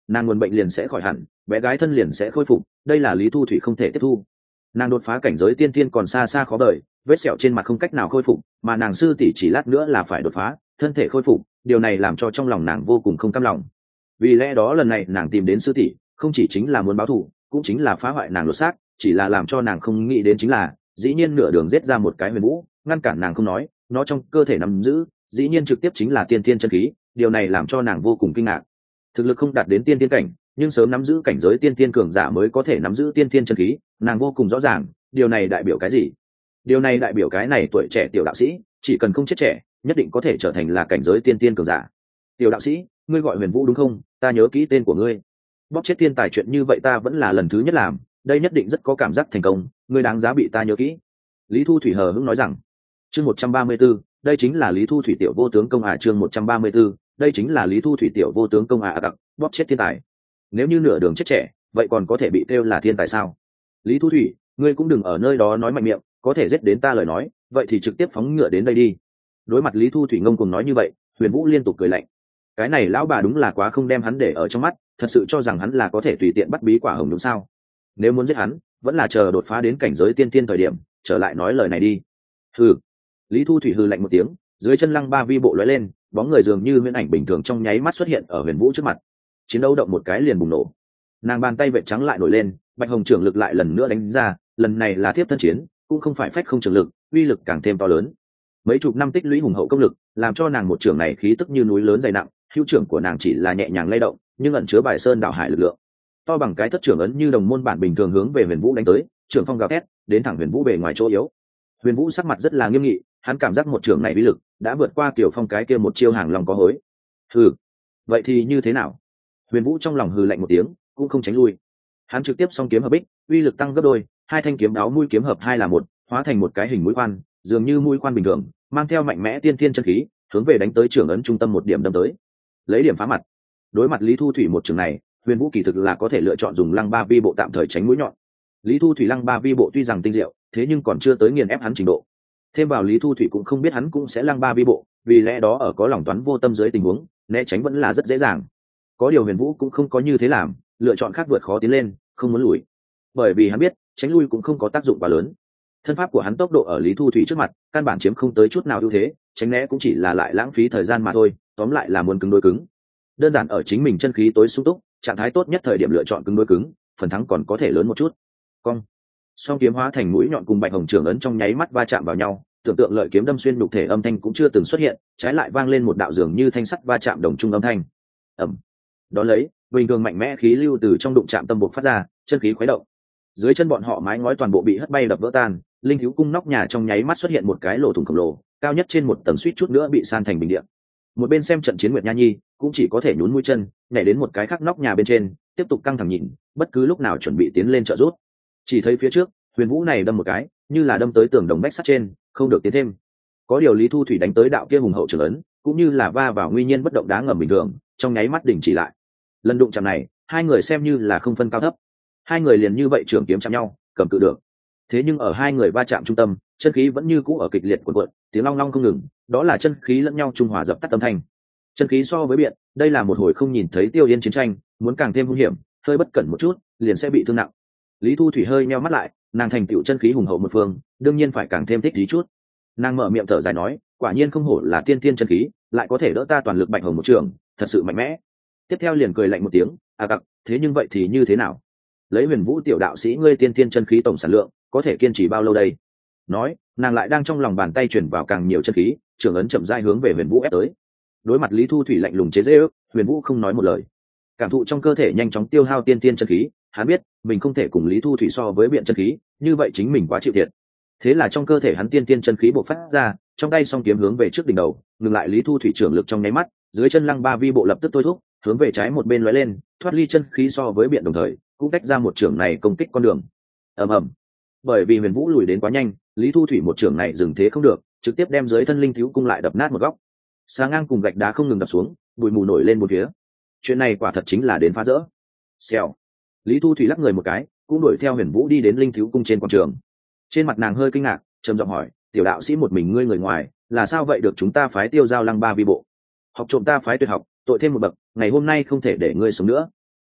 nàng nguồn bệnh liền sẽ khỏi hẳn, bé gái thân liền sẽ khôi phục, đây là Lý Thu Thủy không thể tiếp thu. Nàng đột phá cảnh giới tiên tiên còn xa xa khó đợi, vết sẹo trên mặt không cách nào khôi phục, mà nàng sư tỷ chỉ lát nữa là phải đột phá thân thể khôi phục, điều này làm cho trong lòng nàng vô cùng không cam lòng. Vì lẽ đó lần này nàng tìm đến sư tỷ không chỉ chính là muốn báo thù, cũng chính là phá hoại nàng lột xác, chỉ là làm cho nàng không nghĩ đến chính là dĩ nhiên nửa đường giết ra một cái Huyền Vũ, ngăn cản nàng không nói, nó trong cơ thể nắm giữ dĩ nhiên trực tiếp chính là tiên tiên chân khí, điều này làm cho nàng vô cùng kinh ngạc. Thực lực không đạt đến tiên tiên cảnh, nhưng sớm nắm giữ cảnh giới tiên tiên cường giả mới có thể nắm giữ tiên tiên chân khí, nàng vô cùng rõ ràng điều này đại biểu cái gì. Điều này đại biểu cái này tuổi trẻ tiểu đạo sĩ chỉ cần không chết trẻ, nhất định có thể trở thành là cảnh giới tiên tiên cường giả. Tiểu đạo sĩ, ngươi gọi Huyền Vũ đúng không? Ta nhớ kỹ tên của ngươi. Bóp chết thiên tài chuyện như vậy ta vẫn là lần thứ nhất làm, đây nhất định rất có cảm giác thành công, ngươi đáng giá bị ta nhớ kỹ. Lý Thu Thủy hờ hững nói rằng. Chương 134, đây chính là Lý Thu Thủy tiểu vô tướng công chương 134, đây chính là Lý Thu Thủy tiểu vô tướng công đặc, bóp chết thiên tài. Nếu như nửa đường chết trẻ, vậy còn có thể bị kêu là thiên tài sao? Lý Thu Thủy, ngươi cũng đừng ở nơi đó nói mạnh miệng, có thể giết đến ta lời nói, vậy thì trực tiếp phóng ngựa đến đây đi. Đối mặt Lý Thu Thủy ngông cuồng nói như vậy, Huyền Vũ liên tục cười lạnh. Cái này lão bà đúng là quá không đem hắn để ở trong mắt, thật sự cho rằng hắn là có thể tùy tiện bắt bí quả hồng đúng sao? Nếu muốn giết hắn, vẫn là chờ đột phá đến cảnh giới tiên tiên thời điểm, trở lại nói lời này đi. Hừ. Lý Thu Thủy hừ lạnh một tiếng, dưới chân lăng ba vi bộ lóe lên, bóng người dường như huyễn ảnh bình thường trong nháy mắt xuất hiện ở Huyền Vũ trước mặt. Chiến đấu động một cái liền bùng nổ. Nàng bàn tay vệt trắng lại nổi lên, bạch hồng trưởng lực lại lần nữa đánh ra, lần này là tiếp thân chiến, cũng không phải phách không trưởng lực, uy lực càng thêm to lớn. Mấy chục năm tích lũy hùng hậu công lực, làm cho nàng một trưởng này khí tức như núi lớn dày nặng, hữu trưởng của nàng chỉ là nhẹ nhàng lay động, nhưng ẩn chứa bài sơn đảo hải lực lượng. To bằng cái thất trưởng ấn như đồng môn bản bình thường hướng về Huyền Vũ đánh tới, trưởng phong gào thét, đến thẳng Huyền Vũ bề ngoài chỗ yếu. Huyền Vũ sắc mặt rất là nghiêm nghị, hắn cảm giác một trưởng này uy lực đã vượt qua Kiều Phong cái kia một chiêu hàng lòng có hối. Hừ, vậy thì như thế nào? Huyền Vũ trong lòng hừ lạnh một tiếng, cũng không tránh lui. Hắn trực tiếp song kiếm hợp bích, uy lực tăng gấp đôi, hai thanh kiếm đáo mũi kiếm hợp hai là một, hóa thành một cái hình mũi khoan, dường như mũi khoan bình thường, mang theo mạnh mẽ tiên thiên chân khí, hướng về đánh tới trưởng ấn trung tâm một điểm đâm tới. Lấy điểm phá mặt. Đối mặt Lý Thu Thủy một trường này, Huyền Vũ kỳ thực là có thể lựa chọn dùng lăng ba vi bộ tạm thời tránh mũi nhọn. Lý Thu Thủy lăng ba vi bộ tuy rằng tinh diệu, thế nhưng còn chưa tới nghiền ép hắn trình độ. Thêm vào Lý Thu Thủy cũng không biết hắn cũng sẽ lăng ba vi bộ, vì lẽ đó ở có lòng toán vô tâm dưới tình huống, né tránh vẫn là rất dễ dàng. Có điều Huyền Vũ cũng không có như thế làm, lựa chọn khác vượt khó tiến lên, không muốn lùi. Bởi vì hắn biết, tránh lui cũng không có tác dụng quá lớn. Thân pháp của hắn tốc độ ở Lý Thu Thủy trước mặt, căn bản chiếm không tới chút nào ưu thế, tránh né cũng chỉ là lại lãng phí thời gian mà thôi, tóm lại là muốn cứng đối cứng. Đơn giản ở chính mình chân khí tối sung túc, trạng thái tốt nhất thời điểm lựa chọn cứng đối cứng, phần thắng còn có thể lớn một chút. Cong. Song kiếm hóa thành mũi nhọn cùng bạch hồng trưởng ấn trong nháy mắt va chạm vào nhau, tưởng tượng lợi kiếm đâm xuyên nhục thể âm thanh cũng chưa từng xuất hiện, trái lại vang lên một đạo dường như thanh sắt va chạm đồng trung âm thanh. Ầm. Đó lấy, bình thường mạnh mẽ khí lưu từ trong đụng chạm tâm buộc phát ra, chân khí khuấy động. Dưới chân bọn họ mái ngói toàn bộ bị hất bay đập vỡ tan, linh thiếu cung nóc nhà trong nháy mắt xuất hiện một cái lỗ thủng khổng lồ, cao nhất trên một tầng suýt chút nữa bị san thành bình địa. Một bên xem trận chiến Nguyệt Nha Nhi cũng chỉ có thể nhún mũi chân, nhảy đến một cái khác nóc nhà bên trên, tiếp tục căng thẳng nhìn, bất cứ lúc nào chuẩn bị tiến lên trợ giúp. Chỉ thấy phía trước, Huyền Vũ này đâm một cái, như là đâm tới tường đồng bách sắt trên, không được tiến thêm. Có điều Lý Thu Thủy đánh tới đạo kia hùng hậu trưởng ấn, cũng như là va vào nguy nhiên bất động đá ngầm bình thường, trong nháy mắt đình chỉ lại. Lần đụng chạm này, hai người xem như là không phân cao thấp. Hai người liền như vậy trường kiếm chạm nhau, cầm cự được. Thế nhưng ở hai người va chạm trung tâm, chân khí vẫn như cũ ở kịch liệt cuộn cuộn, tiếng long long không ngừng, đó là chân khí lẫn nhau trung hòa dập tắt âm thanh. Chân khí so với biện, đây là một hồi không nhìn thấy tiêu yên chiến tranh, muốn càng thêm hung hiểm, hơi bất cẩn một chút, liền sẽ bị thương nặng. Lý Thu Thủy hơi nheo mắt lại, nàng thành tựu chân khí hùng hậu một phương, đương nhiên phải càng thêm thích trí chút. Nàng mở miệng thở dài nói, quả nhiên không hổ là tiên tiên chân khí, lại có thể đỡ ta toàn lực bạch hồng một trường, thật sự mạnh mẽ. Tiếp theo liền cười lạnh một tiếng, cặc, thế nhưng vậy thì như thế nào? Lấy Huyền Vũ tiểu đạo sĩ ngươi tiên tiên chân khí tổng sản lượng, có thể kiên trì bao lâu đây? Nói, nàng lại đang trong lòng bàn tay chuyển vào càng nhiều chân khí, trường ấn chậm rãi hướng về Huyền Vũ ép tới. Đối mặt Lý Thu Thủy lạnh lùng chế giễu, Huyền Vũ không nói một lời. Cảm thụ trong cơ thể nhanh chóng tiêu hao tiên tiên chân khí, hắn biết mình không thể cùng Lý Thu Thủy so với biện chân khí, như vậy chính mình quá chịu thiệt. Thế là trong cơ thể hắn tiên tiên chân khí bộc phát ra, trong tay song kiếm hướng về trước đỉnh đầu, ngừng lại Lý Thu Thủy trưởng lực trong nháy mắt, dưới chân lăng ba vi bộ lập tức thôi thúc, hướng về trái một bên lóe lên, thoát ly chân khí so với biện đồng thời, cũng tách ra một trưởng này công kích con đường. Ầm ầm. Bởi vì Huyền Vũ lùi đến quá nhanh, Lý Thu Thủy một trưởng này dừng thế không được, trực tiếp đem dưới thân linh thiếu cung lại đập nát một góc. Xà ngang cùng gạch đá không ngừng đập xuống, bụi mù nổi lên một phía. Chuyện này quả thật chính là đến phá rỡ. Xèo. Lý Thu Thủy lắc người một cái, cũng đuổi theo Huyền Vũ đi đến linh thiếu cung trên quảng trường. Trên mặt nàng hơi kinh ngạc, trầm giọng hỏi, tiểu đạo sĩ một mình ngươi người ngoài, là sao vậy được chúng ta phái tiêu giao lăng ba vi bộ? Học trộm ta phái tuyệt học, tội thêm một bậc, ngày hôm nay không thể để ngươi sống nữa.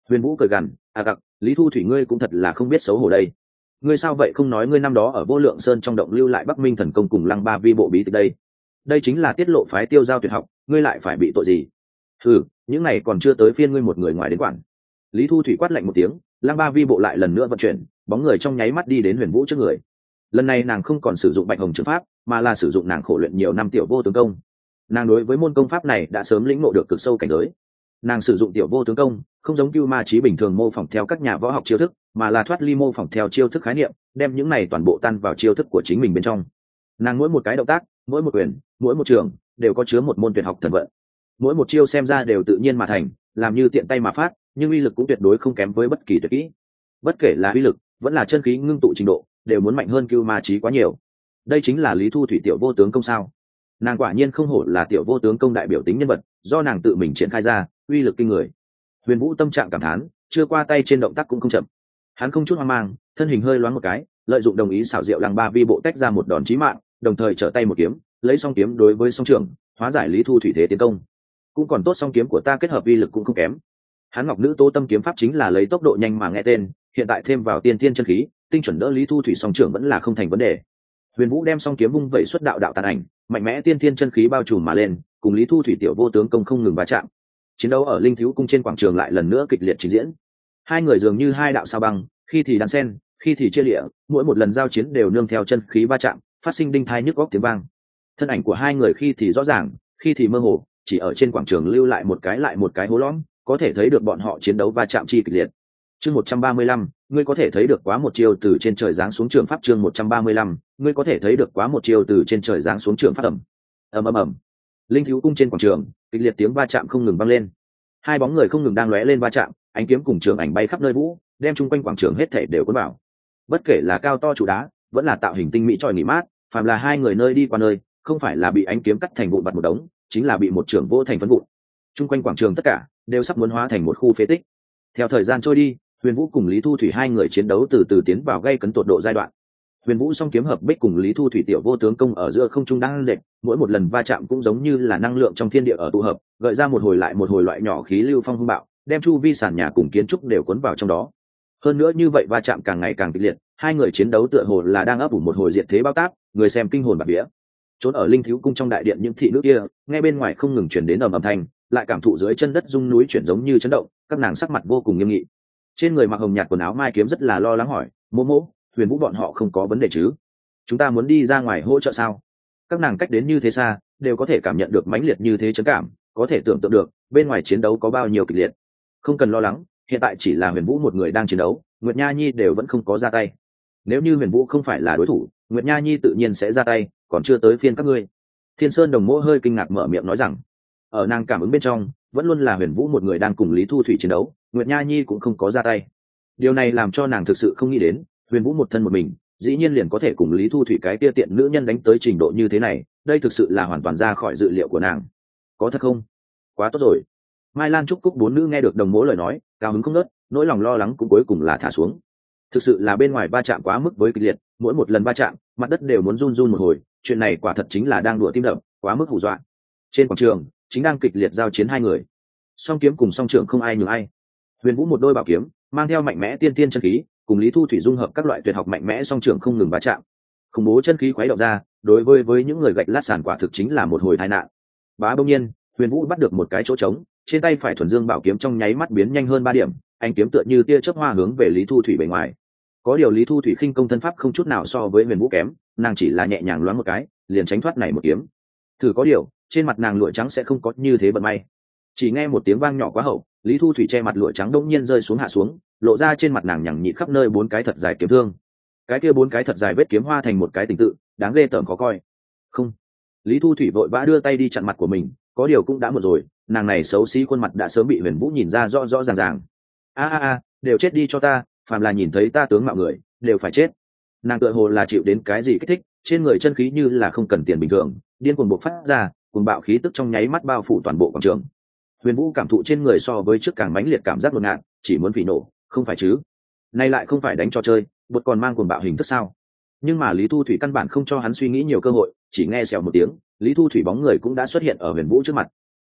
Huyền Vũ cười gằn, gặc, Lý Thu Thủy ngươi cũng thật là không biết xấu hổ đây. Ngươi sao vậy không nói ngươi năm đó ở Vô Lượng Sơn trong động lưu lại Bắc Minh thần công cùng Lăng Ba vi bộ bí tịch đây? Đây chính là tiết lộ phái Tiêu Giao tuyệt học, ngươi lại phải bị tội gì? Những này còn chưa tới phiên ngươi một người ngoài đến quản. Lý Thu Thủy quát lạnh một tiếng, Lăng Ba vi bộ lại lần nữa vận chuyển, bóng người trong nháy mắt đi đến Huyền Vũ trước người. Lần này nàng không còn sử dụng Bạch Hồng trường pháp, mà là sử dụng nàng khổ luyện nhiều năm tiểu vô tướng công. Nàng đối với môn công pháp này đã sớm lĩnh ngộ được cực sâu cảnh giới. Nàng sử dụng tiểu vô tướng công không giống Cưu Ma Chí bình thường mô phỏng theo các nhà võ học chiêu thức, mà là thoát ly mô phỏng theo chiêu thức khái niệm, đem những này toàn bộ tan vào chiêu thức của chính mình bên trong. Nàng mỗi một cái động tác, mỗi một quyền, mỗi một trường đều có chứa một môn tuyệt học thần vận. Mỗi một chiêu xem ra đều tự nhiên mà thành, làm như tiện tay mà phát, nhưng uy lực cũng tuyệt đối không kém với bất kỳ tuyệt kỹ. Bất kể là uy lực, vẫn là chân khí ngưng tụ trình độ, đều muốn mạnh hơn Cưu Ma Chí quá nhiều. Đây chính là Lý Thu Thủy tiểu vô tướng công sao? Nàng quả nhiên không hổ là tiểu vô tướng công đại biểu tính nhân vật, do nàng tự mình triển khai ra, uy lực kinh người. Huyền Vũ tâm trạng cảm thán, chưa qua tay trên động tác cũng không chậm. Hắn không chút hoang mang, thân hình hơi loáng một cái, lợi dụng đồng ý xảo diệu Lăng Ba vi bộ tách ra một đòn chí mạng, đồng thời trở tay một kiếm, lấy song kiếm đối với song trưởng, hóa giải Lý Thu Thủy thế tiến công. Cũng còn tốt song kiếm của ta kết hợp uy lực cũng không kém. Hắn Ngọc Nữ Tô Tâm kiếm pháp chính là lấy tốc độ nhanh mà nghe tên, hiện tại thêm vào tiên thiên chân khí, tinh chuẩn đỡ Lý Thu Thủy song trưởng vẫn là không thành vấn đề. Huyền Vũ đem song kiếm vung vẩy xuất đạo đạo tàn ảnh, mạnh mẽ tiên thiên chân khí bao trùm mà lên, cùng Lý Thu Thủy tiểu vô tướng công không ngừng va chạm. Chiến đấu ở Linh Thiếu cung trên quảng trường lại lần nữa kịch liệt trình diễn. Hai người dường như hai đạo sao băng, khi thì đan sen, khi thì chia lịa, mỗi một lần giao chiến đều nương theo chân khí va chạm, phát sinh đinh thai nhức góc tiếng vang. Thân ảnh của hai người khi thì rõ ràng, khi thì mơ hồ, chỉ ở trên quảng trường lưu lại một cái hố lõm, có thể thấy được bọn họ chiến đấu va chạm chi kịch liệt. Chương 135, ngươi có thể thấy được quá một chiều từ trên trời giáng xuống trường pháp. Chương 135, ngươi có thể thấy được quá một chiều từ trên trời giáng xuống trường pháp. Ầm. Linh Thiếu cung trên quảng trường, kịch liệt tiếng va chạm không ngừng vang lên. Hai bóng người không ngừng đang lóe lên va chạm, ánh kiếm cùng trường ảnh bay khắp nơi vũ, đem chung quanh quảng trường hết thảy đều cuốn vào. Bất kể là cao to trụ đá, vẫn là tạo hình tinh mỹ chòi nghỉ mát, phàm là hai người nơi đi qua nơi, không phải là bị ánh kiếm cắt thành vụn vặt một đống, chính là bị một trường vỗ thành phấn vụn. Chung quanh quảng trường tất cả đều sắp muốn hóa thành một khu phế tích. Theo thời gian trôi đi, Huyền Vũ cùng Lý Thu Thủy hai người chiến đấu từ từ tiến vào gây cấn tột độ giai đoạn. Huyền Vũ song kiếm hợp bích cùng Lý Thu Thủy tiểu vô tướng công ở giữa không trung đang lệch, mỗi một lần va chạm cũng giống như là năng lượng trong thiên địa ở tụ hợp, gợi ra một hồi lại một hồi loại nhỏ khí lưu phong hung bạo, đem chu vi sàn nhà cùng kiến trúc đều cuốn vào trong đó. Hơn nữa như vậy va chạm càng ngày càng kịch liệt, hai người chiến đấu tựa hồ là đang ấp ủ một hồi diệt thế bao tác, người xem kinh hồn bạt vía. Trốn ở Linh Thiếu cung trong đại điện những thị nữ kia, nghe bên ngoài không ngừng truyền đến ầm ầm thanh, lại cảm thụ dưới chân đất rung núi chuyển giống như chấn động, các nàng sắc mặt vô cùng nghiêm nghị. Trên người mặc hồng nhạt quần áo Mai Kiếm rất là lo lắng hỏi, mô mô, Huyền Vũ bọn họ không có vấn đề chứ? Chúng ta muốn đi ra ngoài hỗ trợ sao? Các nàng cách đến như thế xa, đều có thể cảm nhận được mãnh liệt như thế chấn cảm, có thể tưởng tượng được bên ngoài chiến đấu có bao nhiêu kịch liệt. Không cần lo lắng, hiện tại chỉ là Huyền Vũ một người đang chiến đấu, Nguyệt Nha Nhi đều vẫn không có ra tay. Nếu như Huyền Vũ không phải là đối thủ, Nguyệt Nha Nhi tự nhiên sẽ ra tay, còn chưa tới phiên các ngươi. Thiên Sơn Đồng Mỗ hơi kinh ngạc mở miệng nói rằng, ở nàng cảm ứng bên trong, vẫn luôn là Huyền Vũ một người đang cùng Lý Thu Thủy chiến đấu, Nguyệt Nha Nhi cũng không có ra tay. Điều này làm cho nàng thực sự không nghĩ đến, Huyền Vũ một thân một mình, dĩ nhiên liền có thể cùng Lý Thu Thủy cái tia tiện nữ nhân đánh tới trình độ như thế này, đây thực sự là hoàn toàn ra khỏi dự liệu của nàng. Có thật không? Quá tốt rồi. Mai Lan Trúc Cúc bốn nữ nghe được Đồng Mỗ lời nói, cao hứng không nớt, nỗi lòng lo lắng cũng cuối cùng là thả xuống. Thực sự là bên ngoài va chạm quá mức với kịch liệt, mỗi một lần va chạm, mặt đất đều muốn run run một hồi, chuyện này quả thật chính là đang đùa tim đập, quá mức hù dọa. Trên quảng trường, chính đang kịch liệt giao chiến hai người. Song kiếm cùng song trưởng không ai nhường ai. Huyền Vũ một đôi bảo kiếm, mang theo mạnh mẽ tiên tiên chân khí, cùng Lý Thu Thủy dung hợp các loại tuyệt học mạnh mẽ song trưởng không ngừng va chạm. Khủng bố chân khí khuấy động ra, đối với những người gạch lát sàn quả thực chính là một hồi tai nạn. Bá bỗng nhiên, Huyền Vũ bắt được một cái chỗ trống, trên tay phải thuần dương bảo kiếm trong nháy mắt biến nhanh hơn 3 điểm, ánh kiếm tựa như tia chớp hoa hướng về Lý Thu Thủy bề ngoài. Có điều Lý Thu Thủy khinh công thân pháp không chút nào so với Huyền Vũ kém, nàng chỉ là nhẹ nhàng loáng một cái, liền tránh thoát này một kiếm. Thử có điều, trên mặt nàng lụa trắng sẽ không có như thế vận may. Chỉ nghe một tiếng vang nhỏ quá hậu, Lý Thu Thủy che mặt lụa trắng đông nhiên rơi xuống hạ xuống, lộ ra trên mặt nàng nhằng nhịn khắp nơi 4 cái thật dài kiếm thương. Cái kia 4 cái thật dài vết kiếm hoa thành một cái tình tự, đáng ghê tởm khó coi. Không. Lý Thu Thủy vội vã đưa tay đi chặn mặt của mình, có điều cũng đã muộn rồi, nàng này xấu xí khuôn mặt đã sớm bị Huyền Vũ nhìn ra rõ rõ ràng ràng. A, đều chết đi cho ta, phàm là nhìn thấy ta tướng mạo người, đều phải chết. Nàng tựa hồ là chịu đến cái gì kích thích, trên người chân khí như là không cần tiền bình thường, điên cuồng bộc phát ra, cuồng bạo khí tức trong nháy mắt bao phủ toàn bộ quảng trường. Huyền Vũ cảm thụ trên người so với trước càng mãnh liệt cảm giác đột ngạt, chỉ muốn phỉ nổ, không phải chứ? Nay lại không phải đánh trò chơi, bột còn mang cuồng bạo hình thức sao? Nhưng mà Lý Thu Thủy căn bản không cho hắn suy nghĩ nhiều cơ hội, chỉ nghe xèo một tiếng, Lý Thu Thủy bóng người cũng đã xuất hiện ở Huyền Vũ trước mặt.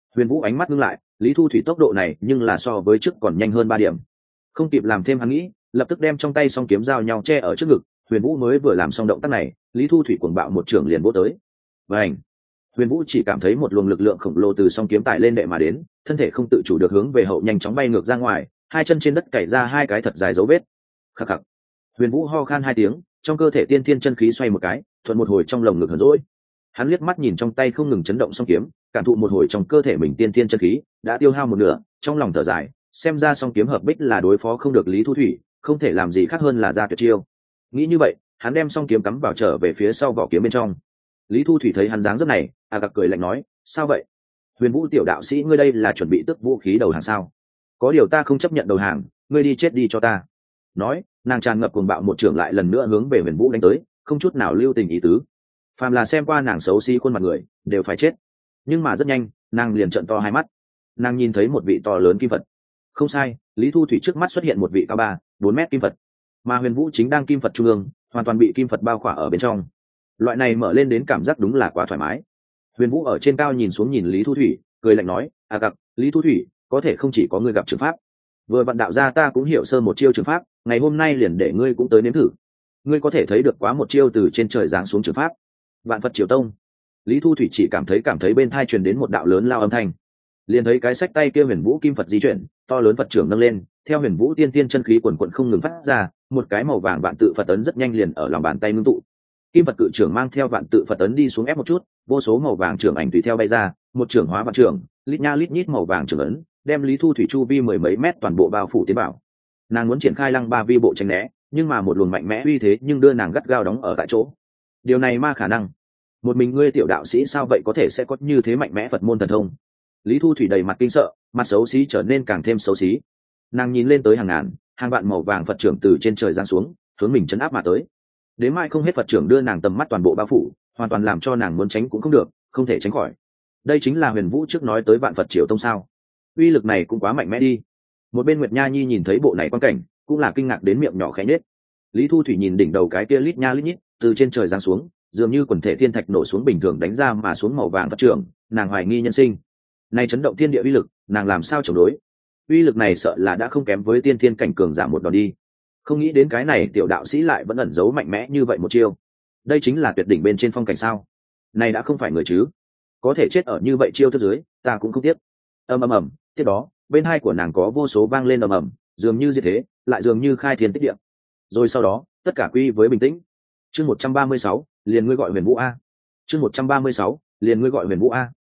Huyền Vũ ánh mắt ngưng lại, Lý Thu Thủy tốc độ này nhưng là so với trước còn nhanh hơn 3 điểm. Không kịp làm thêm hắn nghĩ, lập tức đem trong tay song kiếm giao nhau che ở trước ngực. Huyền Vũ mới vừa làm xong động tác này, Lý Thu Thủy cuồng bạo một trường liền vỗ tới. Vành. Huyền Vũ chỉ cảm thấy một luồng lực lượng khổng lồ từ song kiếm tải lên đệ mà đến, thân thể không tự chủ được hướng về hậu nhanh chóng bay ngược ra ngoài, hai chân trên đất cày ra hai cái thật dài dấu vết. Khắc khắc. Huyền Vũ ho khan 2 tiếng, trong cơ thể tiên thiên chân khí xoay một cái, thuận một hồi trong lồng ngực hờn dỗi. Hắn liếc mắt nhìn trong tay không ngừng chấn động song kiếm, cảm thụ một hồi trong cơ thể mình tiên thiên chân khí đã tiêu hao một nửa, trong lòng thở dài, xem ra song kiếm hợp bích là đối phó không được Lý Thu Thủy, không thể làm gì khác hơn là ra tuyệt chiêu. Nghĩ như vậy, hắn đem song kiếm cắm vào trở về phía sau vỏ kiếm bên trong. Lý Thu Thủy thấy hắn dáng dấp này, gặc cười lạnh nói, sao vậy? Huyền Vũ tiểu đạo sĩ, ngươi đây là chuẩn bị tước vũ khí đầu hàng sao? Có điều ta không chấp nhận đầu hàng, ngươi đi chết đi cho ta. Nói, nàng tràn ngập cuồng bạo một trường lại lần nữa hướng về Huyền Vũ đánh tới, không chút nào lưu tình ý tứ. Phàm là xem qua nàng xấu xí khuôn mặt người, đều phải chết. Nhưng mà rất nhanh, nàng liền trợn to hai mắt. Nàng nhìn thấy một vị to lớn kim Phật. Không sai, Lý Thu Thủy trước mắt xuất hiện một vị cao 3-4 mét kim Phật, mà Huyền Vũ chính đang kim Phật trung ương, hoàn toàn bị kim Phật bao khỏa ở bên trong. Loại này mở lên đến cảm giác đúng là quá thoải mái. Huyền Vũ ở trên cao nhìn xuống nhìn Lý Thu Thủy, cười lạnh nói, gặc, Lý Thu Thủy, có thể không chỉ có ngươi gặp trường pháp, vừa vặn đạo gia ta cũng hiểu sơ một chiêu trường pháp, ngày hôm nay liền để ngươi cũng tới nếm thử. Ngươi có thể thấy được quá một chiêu từ trên trời giáng xuống trường pháp. Vạn Phật Triều Tông. Lý Thu Thủy chỉ cảm thấy bên thai truyền đến một đạo lớn lao âm thanh, liền thấy cái sách tay kia Huyền Vũ kim Phật di chuyển, to lớn Phật trưởng nâng lên, theo Huyền Vũ tiên tiên chân khí quần quần không ngừng phát ra, một cái màu vàng vạn tự Phật ấn rất nhanh liền ở lòng bàn tay ngưng tụ. Kim Phật cự trưởng mang theo vạn tự Phật ấn đi xuống ép một chút, vô số màu vàng trưởng ảnh tùy theo bay ra, một trưởng hóa vạn trưởng, lít nha lít nhít màu vàng trưởng ấn, đem Lý Thu Thủy chu vi 10 mấy mét toàn bộ bao phủ tiến bảo. Nàng muốn triển khai lăng ba vi bộ tránh né, nhưng mà một luồng mạnh mẽ uy thế nhưng đưa nàng gắt gao đóng ở tại chỗ. Điều này ma khả năng. Một mình ngươi tiểu đạo sĩ sao vậy có thể sẽ có như thế mạnh mẽ Phật môn thần thông? Lý Thu Thủy đầy mặt kinh sợ, mặt xấu xí trở nên càng thêm xấu xí. Nàng nhìn lên tới hàng ngàn, hàng vạn màu vàng Phật trưởng từ trên trời giáng xuống, hướng mình chấn áp mà tới. Đến mai không hết Phật trưởng đưa nàng tầm mắt toàn bộ bao phủ, hoàn toàn làm cho nàng muốn tránh cũng không được, không thể tránh khỏi. Đây chính là Huyền Vũ trước nói tới Vạn Phật Triều Tông sao? Uy lực này cũng quá mạnh mẽ đi. Một bên Nguyệt Nha Nhi nhìn thấy bộ này quan cảnh, cũng là kinh ngạc đến miệng nhỏ khẽ nhếch. Lý Thu Thủy nhìn đỉnh đầu cái kia lít nha lít nhít từ trên trời giáng xuống, dường như quần thể thiên thạch nổ xuống bình thường đánh ra mà xuống màu vàng Phật trưởng, nàng hoài nghi nhân sinh. Này chấn động thiên địa uy lực, nàng làm sao chống đối? Uy lực này sợ là đã không kém với tiên thiên cảnh cường giả một đòn đi. Không nghĩ đến cái này tiểu đạo sĩ lại vẫn ẩn giấu mạnh mẽ như vậy một chiêu. Đây chính là tuyệt đỉnh bên trên phong cảnh sao? Này đã không phải người chứ? Có thể chết ở như vậy chiêu thức dưới, ta cũng không tiếc. Ầm ầm ầm, tiếp đó, bên hai của nàng có vô số vang lên ầm ầm, dường như diệt thế, lại dường như khai thiên tích địa. Rồi sau đó, tất cả quy với bình tĩnh. Chương 136, liền ngươi gọi Huyền Vũ a. Chương 136, liền ngươi gọi Huyền Vũ a.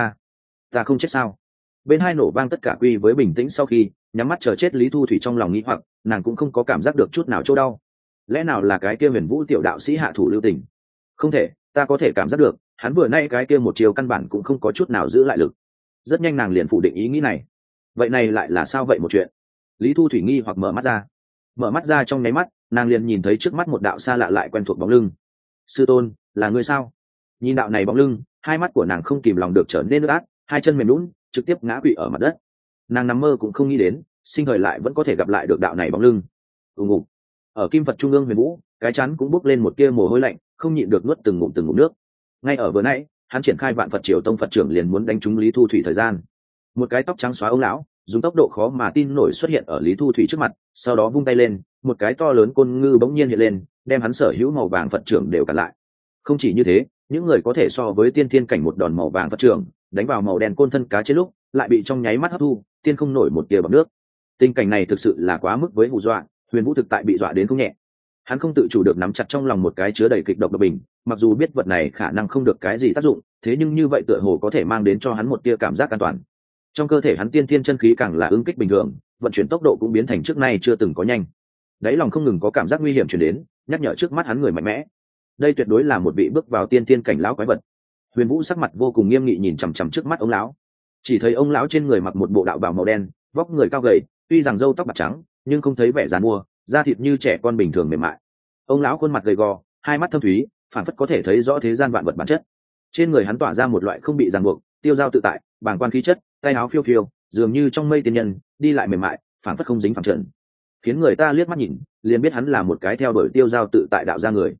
Ta không chết sao? Bên hai nổ vang tất cả quy với bình tĩnh sau khi nhắm mắt chờ chết Lý Thu Thủy trong lòng nghĩ hoặc, nàng cũng không có cảm giác được chút nào chỗ đau. Lẽ nào là cái kia Huyền Vũ tiểu đạo sĩ hạ thủ lưu tình? Không thể, ta có thể cảm giác được, hắn vừa nay cái kia một chiều căn bản cũng không có chút nào giữ lại lực. Rất nhanh nàng liền phủ định ý nghĩ này. Vậy này lại là sao vậy một chuyện? Lý Thu Thủy nghi hoặc mở mắt ra trong nháy mắt, nàng liền nhìn thấy trước mắt một đạo xa lạ lại quen thuộc bóng lưng. Sư tôn, là ngươi sao? Nhìn đạo này bóng lưng, hai mắt của nàng không kìm lòng được trở nên ướt át, hai chân mềm nhũn, trực tiếp ngã quỵ ở mặt đất. Nàng nằm mơ cũng không nghĩ đến, sinh thời lại vẫn có thể gặp lại được đạo này bóng lưng. Ngủ. Ở kim Phật trung ương Huyền Vũ, cái chắn cũng bốc lên một tia mồ hôi lạnh, không nhịn được nuốt từng ngụm nước. Ngay ở vừa nãy, hắn triển khai Vạn Phật Triều Tông Phật trưởng liền muốn đánh trúng Lý Thu Thủy thời gian. Một cái tóc trắng xóa ông lão, dùng tốc độ khó mà tin nổi xuất hiện ở Lý Thu Thủy trước mặt, sau đó vung tay lên, một cái to lớn côn ngư bỗng nhiên hiện lên, đem hắn sở hữu màu vàng Phật trưởng đều cản lại. Không chỉ như thế, những người có thể so với tiên thiên cảnh một đòn màu vàng Phật trưởng, đánh vào màu đen côn thân cá trên lúc, lại bị trong nháy mắt hấp thu, tiên không nổi một tia bọt nước. Tình cảnh này thực sự là quá mức với hù dọa, Huyền Vũ thực tại bị dọa đến không nhẹ. Hắn không tự chủ được nắm chặt trong lòng một cái chứa đầy kịch độc bình, mặc dù biết vật này khả năng không được cái gì tác dụng, thế nhưng như vậy tựa hồ có thể mang đến cho hắn một tia cảm giác an toàn. Trong cơ thể hắn tiên thiên chân khí càng là ứng kích bình thường, vận chuyển tốc độ cũng biến thành trước nay chưa từng có nhanh. Đáy lòng không ngừng có cảm giác nguy hiểm truyền đến, nhắc nhở trước mắt hắn người mạnh mẽ. Đây tuyệt đối là một vị bước vào tiên thiên cảnh lão quái vật. Huyền Vũ sắc mặt vô cùng nghiêm nghị nhìn chằm chằm trước mắt ông lão. Chỉ thấy ông lão trên người mặc một bộ đạo bào màu đen, vóc người cao gầy, tuy rằng râu tóc bạc trắng, nhưng không thấy vẻ giàn mua, da thịt như trẻ con bình thường mềm mại. Ông lão khuôn mặt gầy gò, hai mắt thâm thúy, phản phất có thể thấy rõ thế gian vạn vật bản chất. Trên người hắn tỏa ra một loại không bị ràng buộc, tiêu dao tự tại, bàng quan khí chất, tay áo phiêu phiêu, dường như trong mây tiên nhân, đi lại mềm mại, phản phất không dính phẳng trần, khiến người ta liếc mắt nhìn, liền biết hắn là một cái theo đuổi tiêu dao tự tại đạo gia người.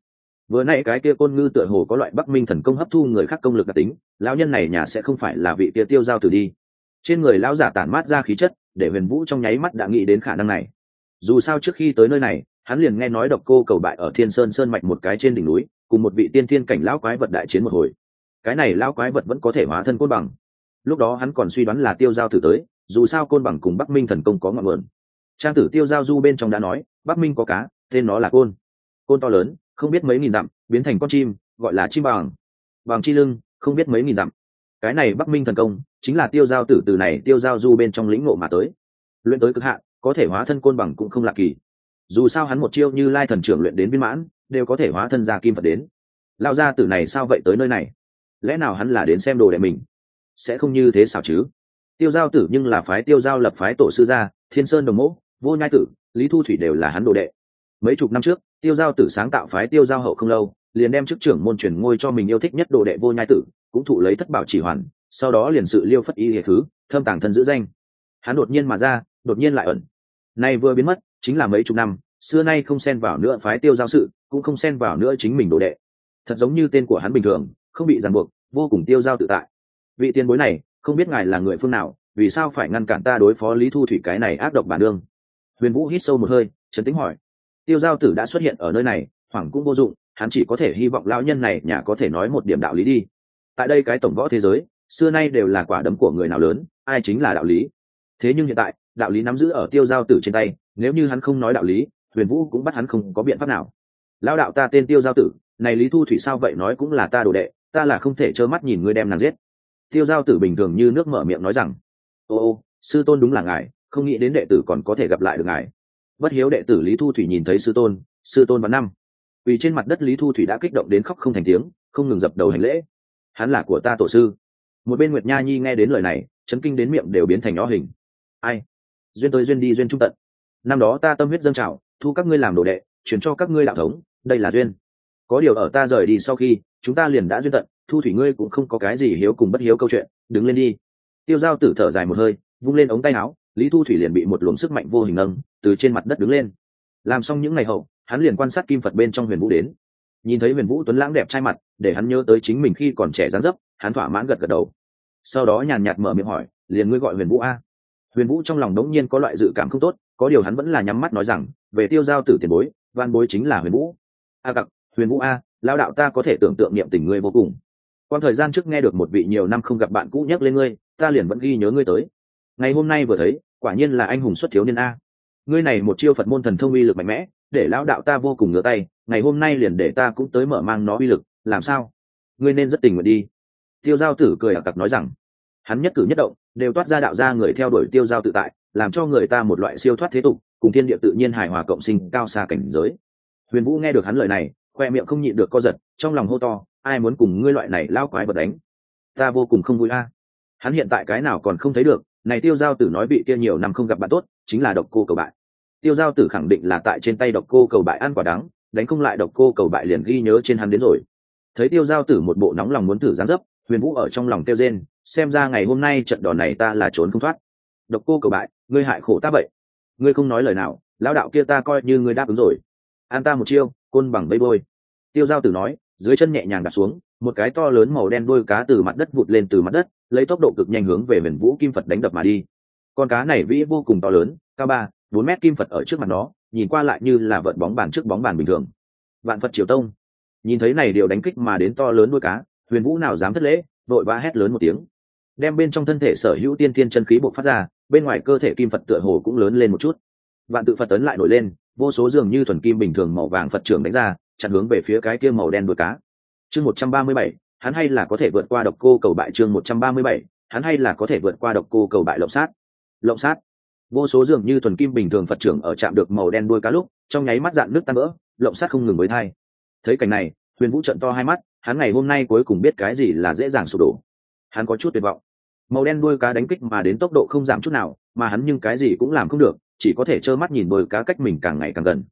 vừa nãy cái kia côn ngư tựa hồ có loại bắc minh thần công hấp thu người khác công lực đặc tính, lão nhân này nhà sẽ không phải là vị kia Tiêu Giao Tử đi. Trên người lão giả tản mát ra khí chất, để Huyền Vũ trong nháy mắt đã nghĩ đến khả năng này. Dù sao trước khi tới nơi này, hắn liền nghe nói Độc Cô Cầu Bại ở Thiên Sơn Sơn mạch một cái trên đỉnh núi, cùng một vị tiên thiên cảnh lão quái vật đại chiến một hồi. Cái này lão quái vật vẫn có thể hóa thân côn bằng. Lúc đó hắn còn suy đoán là Tiêu Giao Tử tới, dù sao côn bằng cùng Bắc Minh thần công có ngọn nguồn. Trang tử Tiêu Giao Du bên trong đã nói, Bắc Minh có cá, tên nó là côn. Côn to lớn, không biết mấy nghìn dặm, biến thành con chim, gọi là chim bằng. Bằng chi lưng, không biết mấy nghìn dặm. Cái này Bắc Minh thần công, chính là Tiêu Giao Tử từ này Tiêu Giao Du bên trong lĩnh ngộ mà tới. Luyện tới cực hạn, có thể hóa thân côn bằng cũng không lạ kỳ. Dù sao hắn một chiêu Như Lai thần trưởng luyện đến viên mãn, đều có thể hóa thân ra kim Phật đến. Lão gia tử này sao vậy tới nơi này? Lẽ nào hắn là đến xem đồ đệ mình? Sẽ không như thế sao chứ? Tiêu Giao Tử nhưng là phái Tiêu Giao lập phái tổ sư gia, Thiên Sơn Đồng Mẫu, Vô Nhai Tử, Lý Thu Thủy đều là hắn đồ đệ. Mấy chục năm trước, Tiêu Giao Tử sáng tạo phái Tiêu Giao hậu không lâu, liền đem chức trưởng môn truyền ngôi cho mình yêu thích nhất đồ đệ Vô Nhai Tử, cũng thụ lấy thất bảo chỉ hoàn, sau đó liền sự liêu phất ý hệ thứ, thâm tàng thân giữ danh. Hắn đột nhiên mà ra, đột nhiên lại ẩn. Nay vừa biến mất, chính là mấy chục năm, xưa nay không xen vào nữa phái Tiêu Giao sự, cũng không xen vào nữa chính mình đồ đệ. Thật giống như tên của hắn bình thường, không bị ràng buộc, vô cùng tiêu dao tự tại. Vị tiền bối này, không biết ngài là người phương nào, vì sao phải ngăn cản ta đối phó Lý Thu Thủy cái này ác độc bản đương? Huyền Vũ hít sâu một hơi, trấn tĩnh hỏi. Tiêu Giao Tử đã xuất hiện ở nơi này, hoảng cũng vô dụng, hắn chỉ có thể hy vọng lão nhân này nhà có thể nói một điểm đạo lý đi. Tại đây cái tổng võ thế giới, xưa nay đều là quả đấm của người nào lớn, ai chính là đạo lý. Thế nhưng hiện tại, đạo lý nắm giữ ở Tiêu Giao Tử trên tay, nếu như hắn không nói đạo lý, Huyền Vũ cũng bắt hắn không có biện pháp nào. Lão đạo ta tên Tiêu Giao Tử, này Lý Thu Thủy sao vậy nói cũng là ta đồ đệ, ta là không thể trơ mắt nhìn ngươi đem nàng giết. Tiêu Giao Tử bình thường như nước mở miệng nói rằng, ô sư tôn đúng là ngài, không nghĩ đến đệ tử còn có thể gặp lại được ngài. Bất hiếu đệ tử Lý Thu Thủy nhìn thấy sư tôn vào năm vì trên mặt đất Lý Thu Thủy đã kích động đến khóc không thành tiếng, không ngừng dập đầu hành lễ. Hắn là của ta tổ sư. Một bên Nguyệt Nha Nhi nghe đến lời này, chấn kinh đến miệng đều biến thành nhỏ hình. Ai? Duyên tới duyên đi duyên trung tận. Năm đó ta tâm huyết dâng trào, thu các ngươi làm đồ đệ, truyền cho các ngươi đạo thống, đây là duyên. Có điều ở ta rời đi sau khi, chúng ta liền đã duyên tận, Thu Thủy ngươi cũng không có cái gì hiếu cùng bất hiếu câu chuyện, đứng lên đi. Tiêu Giao Tử thở dài một hơi, vung lên ống tay áo, Lý Thu Thủy liền bị một luồng sức mạnh vô hình nâng từ trên mặt đất đứng lên. Làm xong những ngày hậu, hắn liền quan sát kim Phật bên trong Huyền Vũ đến. Nhìn thấy Huyền Vũ tuấn lãng đẹp trai mặt, để hắn nhớ tới chính mình khi còn trẻ dáng dấp, hắn thỏa mãn gật gật đầu. Sau đó nhàn nhạt mở miệng hỏi, liền ngươi gọi Huyền Vũ a? Huyền Vũ trong lòng đống nhiên có loại dự cảm không tốt, có điều hắn vẫn là nhắm mắt nói rằng, về Tiêu Giao Tử tiền bối, van bối chính là Huyền Vũ. A cặc, Huyền Vũ a, lão đạo ta có thể tưởng tượng niệm tình ngươi vô cùng. Quan thời gian trước nghe được một vị nhiều năm không gặp bạn cũ nhắc lên ngươi, ta liền vẫn ghi nhớ ngươi tới. Ngày hôm nay vừa thấy, quả nhiên là anh hùng xuất thiếu niên a. Ngươi này một chiêu Phật môn thần thông uy lực mạnh mẽ, để lão đạo ta vô cùng ngửa tay, ngày hôm nay liền để ta cũng tới mở mang nó uy lực, làm sao? Ngươi nên rất tình nguyện đi. Tiêu Giao Tử cười ạc ạc nói rằng, hắn nhất cử nhất động đều toát ra đạo ra người theo đuổi Tiêu Giao tự tại, làm cho người ta một loại siêu thoát thế tục, cùng thiên địa tự nhiên hài hòa cộng sinh cao xa cảnh giới. Huyền Vũ nghe được hắn lời này, khoe miệng không nhịn được co giật, trong lòng hô to, ai muốn cùng ngươi loại này lao quái vật đánh? Ta vô cùng không vui a. Hắn hiện tại cái nào còn không thấy được, này Tiêu Giao Tử nói bị kia nhiều năm không gặp bạn tốt, chính là Độc Cô Cầu Bại. Tiêu Giao Tử khẳng định là tại trên tay Độc Cô Cầu Bại ăn quả đắng, đánh không lại Độc Cô Cầu Bại liền ghi nhớ trên hắn đến rồi. Thấy Tiêu Giao Tử một bộ nóng lòng muốn thử dáng dấp, Huyền Vũ ở trong lòng kêu rên, xem ra ngày hôm nay trận đòn này ta là trốn không thoát. Độc Cô Cầu Bại, ngươi hại khổ ta vậy. Ngươi không nói lời nào, lão đạo kia ta coi như ngươi đáp ứng rồi. An ta một chiêu, côn bằng vây bôi. Tiêu Giao Tử nói, dưới chân nhẹ nhàng đặt xuống, một cái to lớn màu đen đuôi cá từ mặt đất vụt lên từ mặt đất, lấy tốc độ cực nhanh hướng về Huyền Vũ kim Phật đánh đập mà đi. Con cá này vĩ vô cùng to lớn, cao 3-4 mét kim Phật ở trước mặt nó, nhìn qua lại như là vợt bóng bàn trước bóng bàn bình thường. Vạn Phật Triều Tông. Nhìn thấy này điều đánh kích mà đến to lớn đuôi cá, Huyền Vũ nào dám thất lễ, vội vã hét lớn một tiếng, đem bên trong thân thể sở hữu tiên thiên chân khí bộc phát ra, bên ngoài cơ thể kim Phật tựa hồ cũng lớn lên một chút. Vạn tự Phật ấn lại nổi lên, vô số dường như thuần kim bình thường màu vàng Phật trưởng đánh ra, chặn hướng về phía cái kia màu đen đuôi cá. Chương 137, hắn hay là có thể vượt qua Độc Cô Cầu Bại. Chương 137, hắn hay là có thể vượt qua Độc Cô Cầu Bại. Lộng sát, lộng sát. Vô số dường như thuần kim bình thường Phật trưởng ở chạm được màu đen đuôi cá lúc, trong nháy mắt dạn nước tan vỡ, lộng sát không ngừng với thai. Thấy cảnh này, Huyền Vũ trợn to hai mắt, hắn ngày hôm nay cuối cùng biết cái gì là dễ dàng sụp đổ. Hắn có chút tuyệt vọng. Màu đen đuôi cá đánh kích mà đến tốc độ không giảm chút nào, mà hắn nhưng cái gì cũng làm không được, chỉ có thể trơ mắt nhìn đuôi cá cách mình càng ngày càng gần.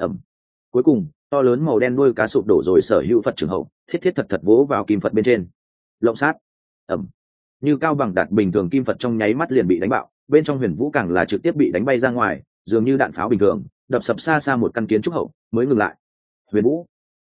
Cuối cùng, to lớn màu đen đuôi cá sụp đổ rồi sở hữu Phật trưởng hậu, thiết thiết thật thật vỗ vào kim Phật bên trên. Lộng sát. Như cao bằng đạt bình thường kim Phật trong nháy mắt liền bị đánh bạo, bên trong Huyền Vũ càng là trực tiếp bị đánh bay ra ngoài, dường như đạn pháo bình thường, đập sập xa xa một căn kiến trúc hậu, mới ngừng lại. Huyền Vũ,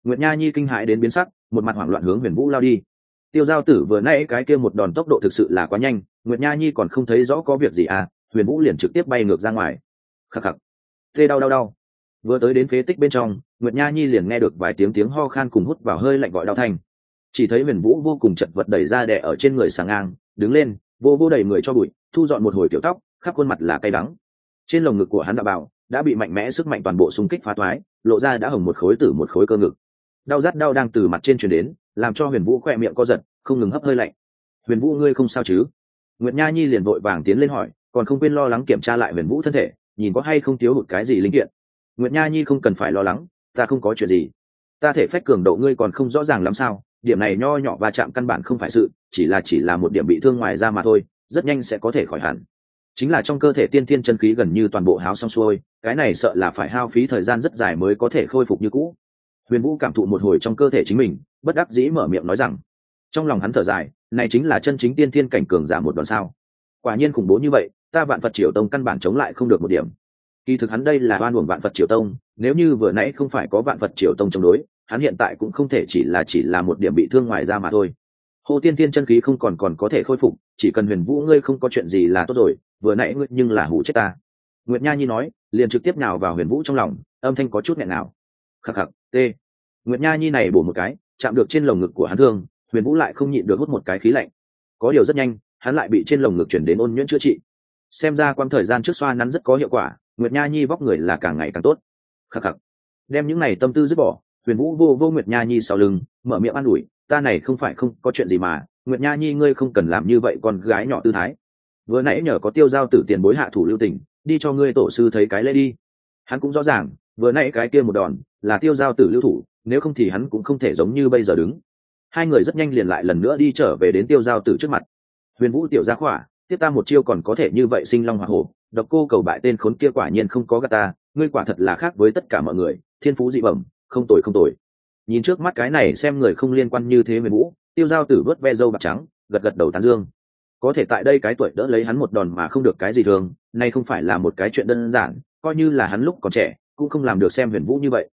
Nguyệt Nha Nhi kinh hãi đến biến sắc, một mặt hoảng loạn hướng Huyền Vũ lao đi. Tiêu giao tử vừa nãy cái kia một đòn tốc độ thực sự là quá nhanh, Nguyệt Nha Nhi còn không thấy rõ có việc gì à, Huyền Vũ liền trực tiếp bay ngược ra ngoài. Khắc khắc, tê đau đau đau. Vừa tới đến phế tích bên trong, Nguyệt Nha Nhi liền nghe được vài tiếng ho khan cùng hút vào hơi lạnh gọi đau thanh. Chỉ thấy Huyền Vũ vô cùng chật vật đẩy ra đè ở trên người sàng ngang, đứng lên, vô đẩy người cho bụi, thu dọn một hồi tiểu tóc, khắp khuôn mặt là cay đắng. Trên lồng ngực của hắn đã bị mạnh mẽ sức mạnh toàn bộ xung kích phá toái, lộ ra đã hồng một khối tử một khối cơ ngực. Đau rát đau đang từ mặt trên truyền đến, làm cho Huyền Vũ khỏe miệng co giật, không ngừng hấp hơi lạnh. Huyền Vũ ngươi không sao chứ? Nguyệt Nha Nhi liền vội vàng tiến lên hỏi, còn không quên lo lắng kiểm tra lại Huyền Vũ thân thể, nhìn có hay không thiếu hụt cái gì linh kiện. Nguyệt Nha Nhi không cần phải lo lắng, ta không có chuyện gì. Ta thể phách cường độ ngươi còn không rõ ràng lắm sao? Điểm này nho nhỏ va chạm căn bản không phải sự, chỉ là một điểm bị thương ngoài da mà thôi, rất nhanh sẽ có thể khỏi hẳn. Chính là trong cơ thể tiên thiên chân khí gần như toàn bộ háo xong xuôi, cái này sợ là phải hao phí thời gian rất dài mới có thể khôi phục như cũ. Huyền Vũ cảm thụ một hồi trong cơ thể chính mình, bất đắc dĩ mở miệng nói rằng, trong lòng hắn thở dài, này chính là chân chính tiên thiên cảnh cường giả một đòn sao? Quả nhiên khủng bố như vậy, ta Vạn Phật Triều Tông căn bản chống lại không được một điểm. Kỳ thực hắn đây là oan uổng Vạn Phật Triều Tông, nếu như vừa nãy không phải có Vạn Phật Triều Tông chống đối, hắn hiện tại cũng không thể chỉ là một điểm bị thương ngoài da mà thôi. Hồ tiên thiên chân khí không còn có thể khôi phục, chỉ cần Huyền Vũ ngươi không có chuyện gì là tốt rồi, vừa nãy ngươi nhưng là hù chết ta. Nguyệt Nha Nhi nói, liền trực tiếp nhào vào Huyền Vũ trong lòng, âm thanh có chút nghẹn nào. Khắc khắc, tê. Nguyệt Nha Nhi này bổ một cái, chạm được trên lồng ngực của hắn thương, Huyền Vũ lại không nhịn được hút một cái khí lạnh. Có điều rất nhanh, hắn lại bị trên lồng ngực chuyển đến ôn nhuyễn chữa trị. Xem ra quãng thời gian trước xoa nắn rất có hiệu quả, Nguyệt Nha Nhi vóc người là càng ngày càng tốt. Khắc khắc. Đem những này tâm tư dứt bỏ, Huyền Vũ vô Nguyệt Nha Nhi sau lưng, mở miệng an ủi, ta này không phải không có chuyện gì mà, Nguyệt Nha Nhi ngươi không cần làm như vậy con gái nhỏ tư thái. Vừa nãy nhờ có Tiêu Giao Tử tiền bối hạ thủ lưu tình, đi cho ngươi tổ sư thấy cái lễ đi. Hắn cũng rõ ràng, vừa nãy cái kia một đòn là Tiêu Giao Tử lưu thủ, nếu không thì hắn cũng không thể giống như bây giờ đứng. Hai người rất nhanh liền lại lần nữa đi trở về đến Tiêu Giao Tử trước mặt. Huyền Vũ tiểu gia khỏa, tiếp ta một chiêu còn có thể như vậy sinh long hỏa hổ, Độc Cô Cầu Bại tên khốn kia quả nhiên không có gạt ta, ngươi quả thật là khác với tất cả mọi người, thiên phú dị bẩm, không tồi. Nhìn trước mắt cái này xem người không liên quan như thế Huyền Vũ, Tiêu Giao Tử vớt ve râu bạc trắng, gật đầu tán dương. Có thể tại đây cái tuổi đỡ lấy hắn một đòn mà không được cái gì thường, nay không phải là một cái chuyện đơn giản, coi như là hắn lúc còn trẻ cũng không làm được xem Huyền Vũ như vậy.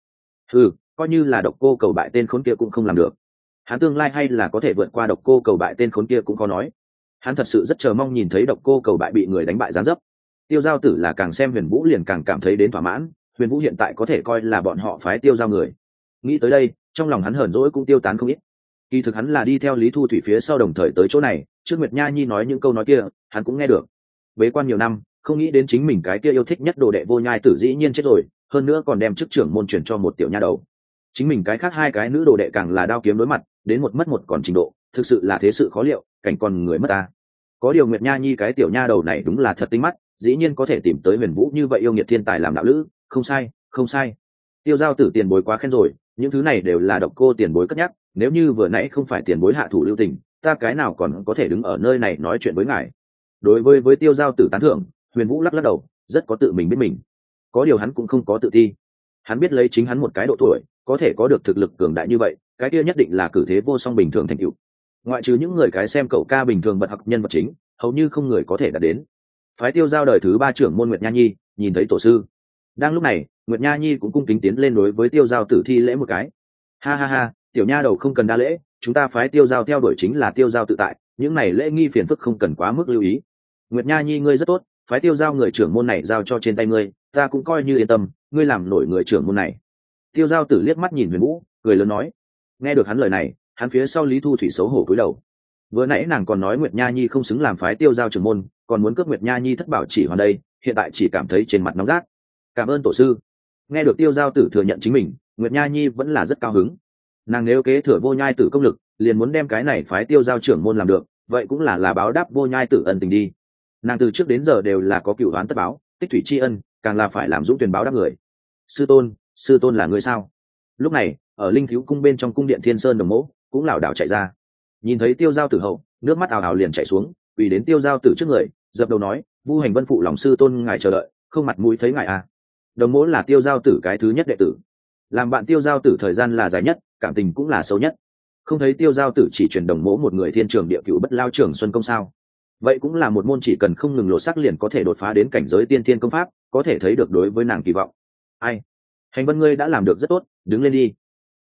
Coi như là Độc Cô Cầu Bại tên khốn kia cũng không làm được. Hắn tương lai hay là có thể vượt qua Độc Cô Cầu Bại tên khốn kia cũng có nói. Hắn thật sự rất chờ mong nhìn thấy Độc Cô Cầu Bại bị người đánh bại giáng dấp. Tiêu Giao Tử là càng xem Huyền Vũ liền càng cảm thấy đến thỏa mãn, Huyền Vũ hiện tại có thể coi là bọn họ phái Tiêu Giao người. Nghĩ tới đây, trong lòng hắn hờn dỗi cũng tiêu tán không ít. Kỳ thực hắn là đi theo Lý Thu Thủy phía sau đồng thời tới chỗ này, trước Nguyệt Nha Nhi nói những câu nói kia, hắn cũng nghe được. Bế quan nhiều năm, không nghĩ đến chính mình cái kia yêu thích nhất đồ đệ Vô Nhai Tử dĩ nhiên chết rồi, hơn nữa còn đem chức trưởng môn chuyển cho một tiểu nha đầu. Chính mình cái khác hai cái nữ đồ đệ càng là đao kiếm đối mặt, đến một mất một còn trình độ, thực sự là thế sự khó liệu, cảnh còn người mất ta. Có điều Nguyệt Nha Nhi cái tiểu nha đầu này đúng là thật tinh mắt, dĩ nhiên có thể tìm tới Huyền Vũ như vậy yêu nghiệt thiên tài làm đạo lữ, không sai. Tiêu Giao Tử tiền bối quá khen rồi, những thứ này đều là Độc Cô tiền bối cất nhắc, nếu như vừa nãy không phải tiền bối hạ thủ lưu tình, ta cái nào còn có thể đứng ở nơi này nói chuyện với ngài. Đối với Tiêu Giao Tử tán thưởng, Huyền Vũ lắc đầu, rất có tự mình biết mình. Có điều hắn cũng không có tự ti. Hắn biết lấy chính hắn một cái độ tuổi, có thể có được thực lực cường đại như vậy, cái kia nhất định là cử thế vô song bình thường thành tựu. Ngoại trừ những người cái xem cậu ca bình thường bật học nhân vật chính, hầu như không người có thể đạt đến. Phái Tiêu Giao đời thứ 3 trưởng môn Nguyệt Nha Nhi, nhìn thấy tổ sư. Đang lúc này, Nguyệt Nha Nhi cũng cung kính tiến lên đối với Tiêu Giao Tử thi lễ một cái. Ha, tiểu nha đầu không cần đa lễ, chúng ta phái Tiêu Giao theo đuổi chính là Tiêu Giao tự tại, những này lễ nghi phiền phức không cần quá mức lưu ý. Nguyệt Nha Nhi ngươi rất tốt, phái Tiêu Giao người trưởng môn này giao cho trên tay ngươi, ta cũng coi như yên tâm, ngươi làm nổi người trưởng môn này. Tiêu Giao Tử liếc mắt nhìn Huyền Vũ, cười lớn nói. Nghe được hắn lời này, hắn phía sau Lý Thu Thủy xấu hổ cúi đầu. Vừa nãy nàng còn nói Nguyệt Nha Nhi không xứng làm phái Tiêu Giao trưởng môn, còn muốn cướp Nguyệt Nha Nhi thất bảo chỉ hoàn đây, hiện tại chỉ cảm thấy trên mặt nóng rát. Cảm ơn tổ sư. Nghe được Tiêu Giao Tử thừa nhận chính mình, Nguyệt Nha Nhi vẫn là rất cao hứng. Nàng nếu kế thừa Vô Nhai Tử công lực, liền muốn đem cái này phái Tiêu Giao trưởng môn làm được, vậy cũng là báo đáp Vô Nhai Tử ân tình đi. Nàng từ trước đến giờ đều là có cựu oán tất báo, tích thủy tri ân, càng là phải làm dũng tuyển báo đáp người. Sư tôn là người sao? Lúc này, ở Linh Thiếu cung bên trong cung điện Thiên Sơn Đồng Mỗ cũng lảo đảo chạy ra, nhìn thấy Tiêu Giao Tử hậu, nước mắt ào ào liền chảy xuống, quỳ đến Tiêu Giao Tử trước người, dập đầu nói, Vu Hành Vân phụ lòng sư tôn ngài chờ đợi, không mặt mũi thấy ngài à. Đồng Mỗ là Tiêu Giao Tử cái thứ nhất đệ tử, làm bạn Tiêu Giao Tử thời gian là dài nhất, cảm tình cũng là sâu nhất. Không thấy Tiêu Giao Tử chỉ truyền Đồng Mỗ một người thiên trường địa cửu bất lao trường xuân công sao? Vậy cũng là một môn chỉ cần không ngừng lột xác liền có thể đột phá đến cảnh giới tiên thiên công pháp, có thể thấy được đối với nàng kỳ vọng. Ai? Hành Vân ngươi đã làm được rất tốt, đứng lên đi.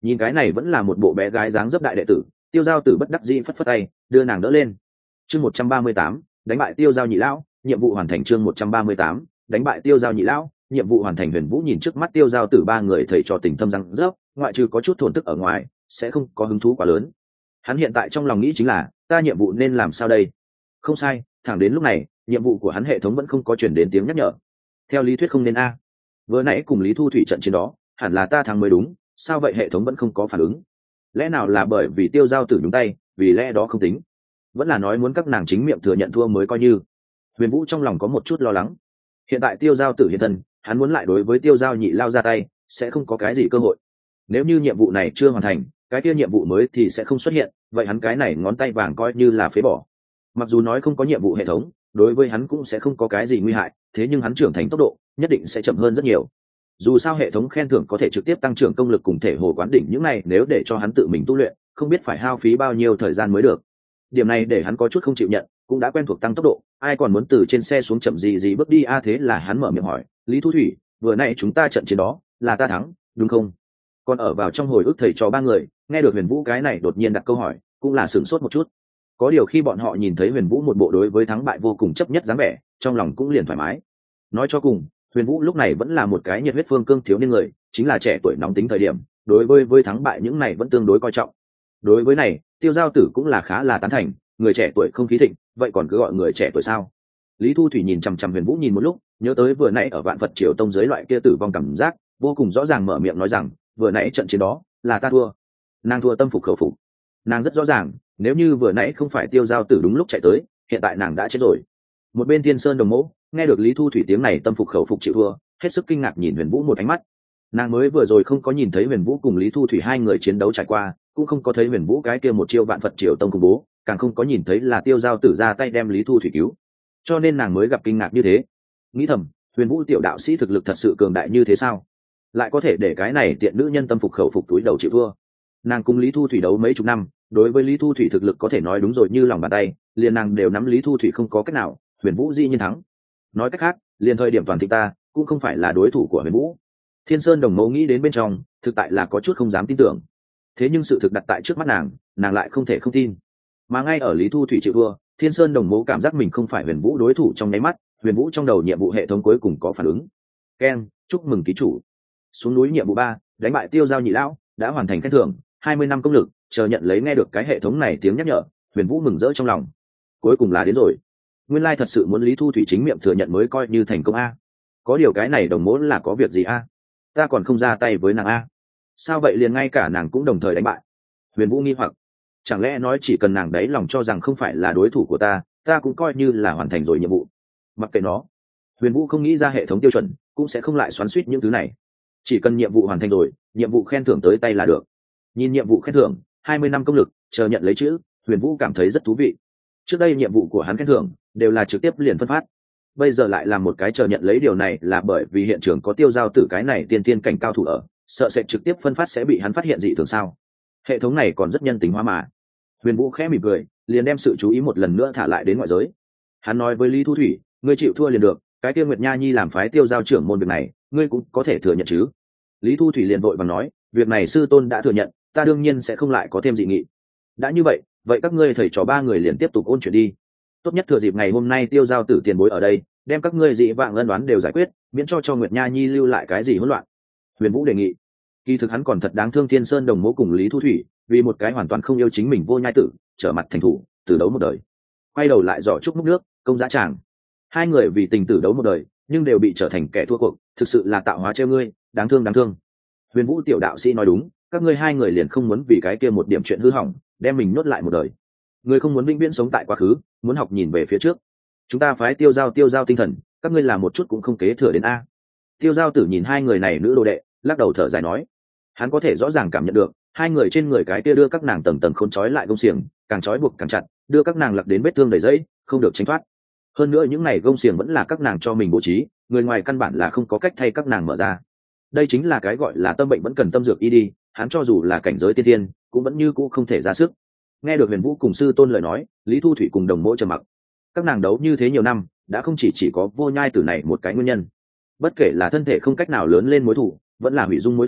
Nhìn cái này vẫn là một bộ bé gái dáng dấp đại đệ tử, Tiêu Giao Tử bất đắc dĩ phất phất tay đưa nàng đỡ lên. Chương 138, đánh bại Tiêu Giao nhị lão, nhiệm vụ hoàn thành. Chương 138, đánh bại Tiêu Giao nhị lão, nhiệm vụ hoàn thành. Huyền Vũ nhìn trước mắt Tiêu Giao Tử ba người thầy trò tình thâm răng rớp, ngoại trừ có chút thổn thức ở ngoài sẽ không có hứng thú quá lớn. Hắn hiện tại trong lòng nghĩ chính là ta nhiệm vụ nên làm sao đây. Không sai, thẳng đến lúc này nhiệm vụ của hắn hệ thống vẫn không có chuyển đến tiếng nhắc nhở. Theo lý thuyết không nên a, vừa nãy cùng Lý Thu Thủy trận chiến đó hẳn là ta thắng mới đúng, sao vậy hệ thống vẫn không có phản ứng? Lẽ nào là bởi vì Tiêu Giao Tử nhúng tay, vì lẽ đó không tính, vẫn là nói muốn các nàng chính miệng thừa nhận thua mới coi như. Huyền Vũ trong lòng có một chút lo lắng. Hiện tại Tiêu Giao Tử hiện thân, hắn muốn lại đối với Tiêu Giao nhị lao ra tay sẽ không có cái gì cơ hội. Nếu như nhiệm vụ này chưa hoàn thành, cái kia nhiệm vụ mới thì sẽ không xuất hiện, vậy hắn cái này ngón tay vàng coi như là phế bỏ. Mặc dù nói không có nhiệm vụ hệ thống, đối với hắn cũng sẽ không có cái gì nguy hại, thế nhưng hắn trưởng thành tốc độ nhất định sẽ chậm hơn rất nhiều. Dù sao hệ thống khen thưởng có thể trực tiếp tăng trưởng công lực cùng thể hồ quán đỉnh những này, nếu để cho hắn tự mình tu luyện không biết phải hao phí bao nhiêu thời gian mới được. Điểm này để hắn có chút không chịu nhận, cũng đã quen thuộc tăng tốc độ, ai còn muốn từ trên xe xuống chậm gì bước đi a. Thế là hắn mở miệng hỏi, Lý Thu Thủy, vừa nãy chúng ta trận chiến đó là ta thắng đúng không? Còn ở vào trong hồi ức thầy trò ba người nghe được Huyền Vũ cái này đột nhiên đặt câu hỏi cũng là sửng sốt một chút. Có điều khi bọn họ nhìn thấy Huyền Vũ một bộ đối với thắng bại vô cùng chấp nhất dáng vẻ, trong lòng cũng liền thoải mái. Nói cho cùng, Huyền Vũ lúc này vẫn là một cái nhiệt huyết phương cương thiếu niên người, chính là trẻ tuổi nóng tính thời điểm, đối với thắng bại những này vẫn tương đối coi trọng. Đối với này, Tiêu Giao Tử cũng là khá là tán thành, người trẻ tuổi không khí thịnh, vậy còn cứ gọi người trẻ tuổi sao? Lý Thu Thủy nhìn chằm chằm Huyền Vũ nhìn một lúc, nhớ tới vừa nãy ở Vạn Phật Triều Tông dưới loại kia tử vong cảm giác, vô cùng rõ ràng mở miệng nói rằng, vừa nãy trận chiến đó là ta thua. Nàng thua tâm phục khẩu phục. Nàng rất rõ ràng, nếu như vừa nãy không phải Tiêu Giao Tử đúng lúc chạy tới, hiện tại nàng đã chết rồi. Một bên Thiên Sơn Đồng Mẫu nghe được Lý Thu Thủy tiếng này tâm phục khẩu phục chịu thua, hết sức kinh ngạc nhìn Huyền Vũ một ánh mắt. Nàng mới vừa rồi không có nhìn thấy Huyền Vũ cùng Lý Thu Thủy hai người chiến đấu trải qua, cũng không có thấy Huyền Vũ cái kia một chiêu Vạn Phật Triều Tông khủng bố, càng không có nhìn thấy là Tiêu Giao Tử ra tay đem Lý Thu Thủy cứu, cho nên nàng mới gặp kinh ngạc như thế. Nghĩ thầm, Huyền Vũ tiểu đạo sĩ thực lực thật sự cường đại như thế sao, lại có thể để cái này tiện nữ nhân tâm phục khẩu phục túi đầu chịu thua. Nàng cùng Lý Thu Thủy đấu mấy chục năm, đối với Lý Thu Thủy thực lực có thể nói đúng rồi như lòng bàn tay, liền nàng đều nắm Lý Thu Thủy không có cách nào, Huyền Vũ dĩ nhiên thắng. Nói cách khác, liền thời điểm toàn thịnh ta cũng không phải là đối thủ của Huyền Vũ. Thiên Sơn Đồng Mẫu nghĩ đến bên trong, thực tại là có chút không dám tin tưởng. Thế nhưng sự thực đặt tại trước mắt nàng lại không thể không tin. Mà ngay ở Lý Thu Thủy chịu thua, Thiên Sơn Đồng Mẫu cảm giác mình không phải Huyền Vũ đối thủ trong nháy mắt, Huyền Vũ trong đầu nhiệm vụ hệ thống cuối cùng có phản ứng. Keng, chúc mừng ký chủ. Xuống núi nhiệm vụ 3, đánh bại Tiêu Giao nhị lão, đã hoàn thành khen thưởng 20 năm công lực, chờ nhận lấy. Nghe được cái hệ thống này tiếng nhắc nhở, Huyền Vũ mừng rỡ trong lòng. Cuối cùng là đến rồi. Nguyên lai thật sự muốn Lý Thu Thủy chính miệng thừa nhận mới coi như thành công a. Có điều cái này Đồng Mẫu là có việc gì a? Ta còn không ra tay với nàng a? Sao vậy liền ngay cả nàng cũng đồng thời đánh bại? Huyền Vũ nghi hoặc, chẳng lẽ nói chỉ cần nàng đấy lòng cho rằng không phải là đối thủ của ta cũng coi như là hoàn thành rồi nhiệm vụ. Mặc kệ nó, Huyền Vũ không nghĩ ra hệ thống tiêu chuẩn, cũng sẽ không lại xoắn xuýt những thứ này. Chỉ cần nhiệm vụ hoàn thành rồi, nhiệm vụ khen thưởng tới tay là được. Nhìn nhiệm vụ khen thưởng 20 năm công lực, chờ nhận lấy chữ, Huyền Vũ cảm thấy rất thú vị. Trước đây nhiệm vụ của hắn khen thưởng đều là trực tiếp liền phân phát, bây giờ lại làm một cái chờ nhận lấy, điều này là bởi vì hiện trường có Tiêu Giao Tử cái này tiên cảnh cao thủ ở, sợ sẽ trực tiếp phân phát sẽ bị hắn phát hiện dị thường sao. Hệ thống này còn rất nhân tính hóa mà. Huyền Vũ khẽ mỉm cười, liền đem sự chú ý một lần nữa thả lại đến ngoại giới. Hắn nói với Lý Thu Thủy, ngươi chịu thua liền được, cái kia Nguyệt Nha Nhi làm phái Tiêu Giao trưởng môn việc này ngươi cũng có thể thừa nhận chứ? Lý Thu Thủy liền vội vàng nói, việc này sư tôn đã thừa nhận, ta đương nhiên sẽ không lại có thêm dị nghị. Đã như vậy, vậy các ngươi thầy trò ba người liền tiếp tục ôn chuyện đi. Tốt nhất thừa dịp ngày hôm nay Tiêu Giao Tử tiền bối ở đây, đem các ngươi dị vãng ân đoán đều giải quyết, miễn cho Nguyệt Nha Nhi lưu lại cái gì hỗn loạn. Huyền Vũ đề nghị. Kỳ thực hắn còn thật đáng thương Thiên Sơn Đồng Mẫu cùng Lý Thu Thủy, vì một cái hoàn toàn không yêu chính mình vô nhai tử, trở mặt thành thủ, tử đấu một đời. Quay đầu lại giỏ chúc múc nước, công giá tràng. Hai người vì tình tử đấu một đời, nhưng đều bị trở thành kẻ thua cuộc, thực sự là tạo hóa trêu ngươi, đáng thương. Huyền Vũ tiểu đạo sĩ nói đúng, các ngươi hai người liền không muốn vì cái kia một điểm chuyện hư hỏng, đem mình nuốt lại một đời. Người không muốn vĩnh viễn sống tại quá khứ, muốn học nhìn về phía trước. Chúng ta phái Tiêu Giao tinh thần, các ngươi làm một chút cũng không kế thừa đến a. Tiêu Giao Tử nhìn hai người này nữ đồ đệ, lắc đầu thở dài nói, hắn có thể rõ ràng cảm nhận được hai người trên người cái kia đưa các nàng tầng khôn trói lại gông xiềng, càng trói buộc càng chặt, đưa các nàng lặc đến vết thương đầy dẫy, không được tránh thoát. Hơn nữa những này gông xiềng vẫn là các nàng cho mình bố trí, người ngoài căn bản là không có cách thay các nàng mở ra. Đây chính là cái gọi là tâm bệnh vẫn cần tâm dược y đi, hắn cho dù là cảnh giới tiên tiên cũng vẫn như cũ không thể ra sức. Nghe được Huyền Vũ cùng sư tôn lời nói, Lý Thu Thủy cùng Đồng Mẫu trầm mặc. Các nàng đấu như thế nhiều năm, đã không chỉ có vô nhai tử này một cái nguyên nhân. Bất kể là thân thể không cách nào lớn lên mối thù, vẫn là hủy dung mối thù,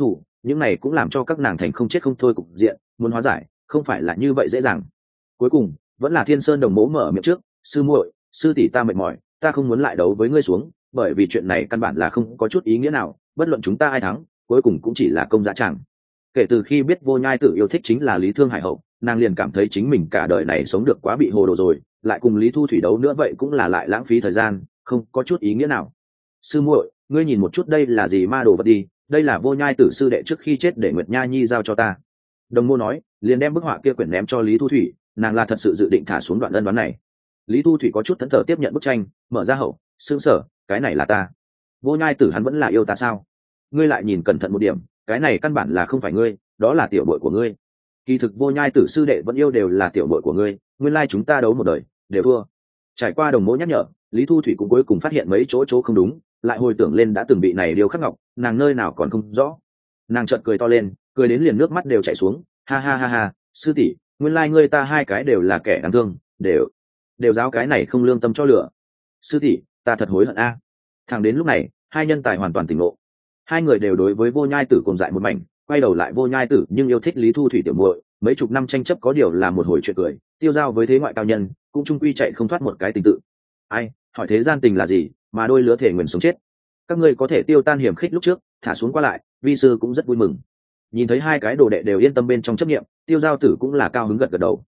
những này cũng làm cho các nàng thành không chết không thôi cục diện, muốn hóa giải không phải là như vậy dễ dàng. Cuối cùng vẫn là Thiên Sơn Đồng Mỗ mở miệng trước: sư muội, sư tỷ ta mệt mỏi, ta không muốn lại đấu với ngươi xuống, bởi vì chuyện này căn bản là không có chút ý nghĩa nào, bất luận chúng ta ai thắng cuối cùng cũng chỉ là công dã tràng. Kể từ khi biết Vô Nhai Tử yêu thích chính là Lý Thương Hải hậu, nàng liền cảm thấy chính mình cả đời này sống được quá bị hồ đồ rồi, lại cùng Lý Thu Thủy đấu nữa vậy cũng là lại lãng phí thời gian, không có chút ý nghĩa nào. Sư muội, ngươi nhìn một chút đây là gì ma đồ vật đi, đây là Vô Nhai Tử sư đệ trước khi chết để Nguyệt Nha Nhi giao cho ta. Đồng Mô nói, liền đem bức họa kia quyển ném cho Lý Thu Thủy, nàng là thật sự dự định thả xuống đoạn ân đoán này. Lý Thu Thủy có chút thẫn thờ tiếp nhận bức tranh, mở ra hậu, sững sờ, cái này là ta. Vô Nhai Tử hắn vẫn là yêu ta sao? Ngươi lại nhìn cẩn thận một điểm, cái này căn bản là không phải ngươi, đó là tiểu bội của ngươi. Kỳ thực Vô Nhai Tử sư đệ vẫn yêu đều là tiểu bội của ngươi, nguyên lai chúng ta đấu một đời đều thua. Trải qua Đồng Mỗ nhắc nhở, Lý Thu Thủy cũng cuối cùng phát hiện mấy chỗ không đúng, lại hồi tưởng lên đã từng bị này điều khắc ngọc, nàng nơi nào còn không rõ. Nàng chợt cười to lên, cười đến liền nước mắt đều chảy xuống, ha ha ha ha, sư tỷ, nguyên lai ngươi ta hai cái đều là kẻ đáng thương, đều giáo cái này không lương tâm cho lửa. Sư tỷ, ta thật hối hận a. Thẳng đến lúc này, hai nhân tài hoàn toàn tỉnh ngộ. Hai người đều đối với Vô Nhai Tử cùng dại một mảnh, quay đầu lại Vô Nhai Tử nhưng yêu thích Lý Thu Thủy tiểu muội, mấy chục năm tranh chấp có điều là một hồi chuyện cười, tiêu giao với thế ngoại cao nhân, cũng chung quy chạy không thoát một cái tình tự. Ai, hỏi thế gian tình là gì, mà đôi lứa thể nguyện sống chết. Các ngươi có thể tiêu tan hiểm khích lúc trước, thả xuống qua lại, vi sư cũng rất vui mừng. Nhìn thấy hai cái đồ đệ đều yên tâm bên trong chấp niệm, tiêu giao tử cũng là cao hứng gật gật đầu.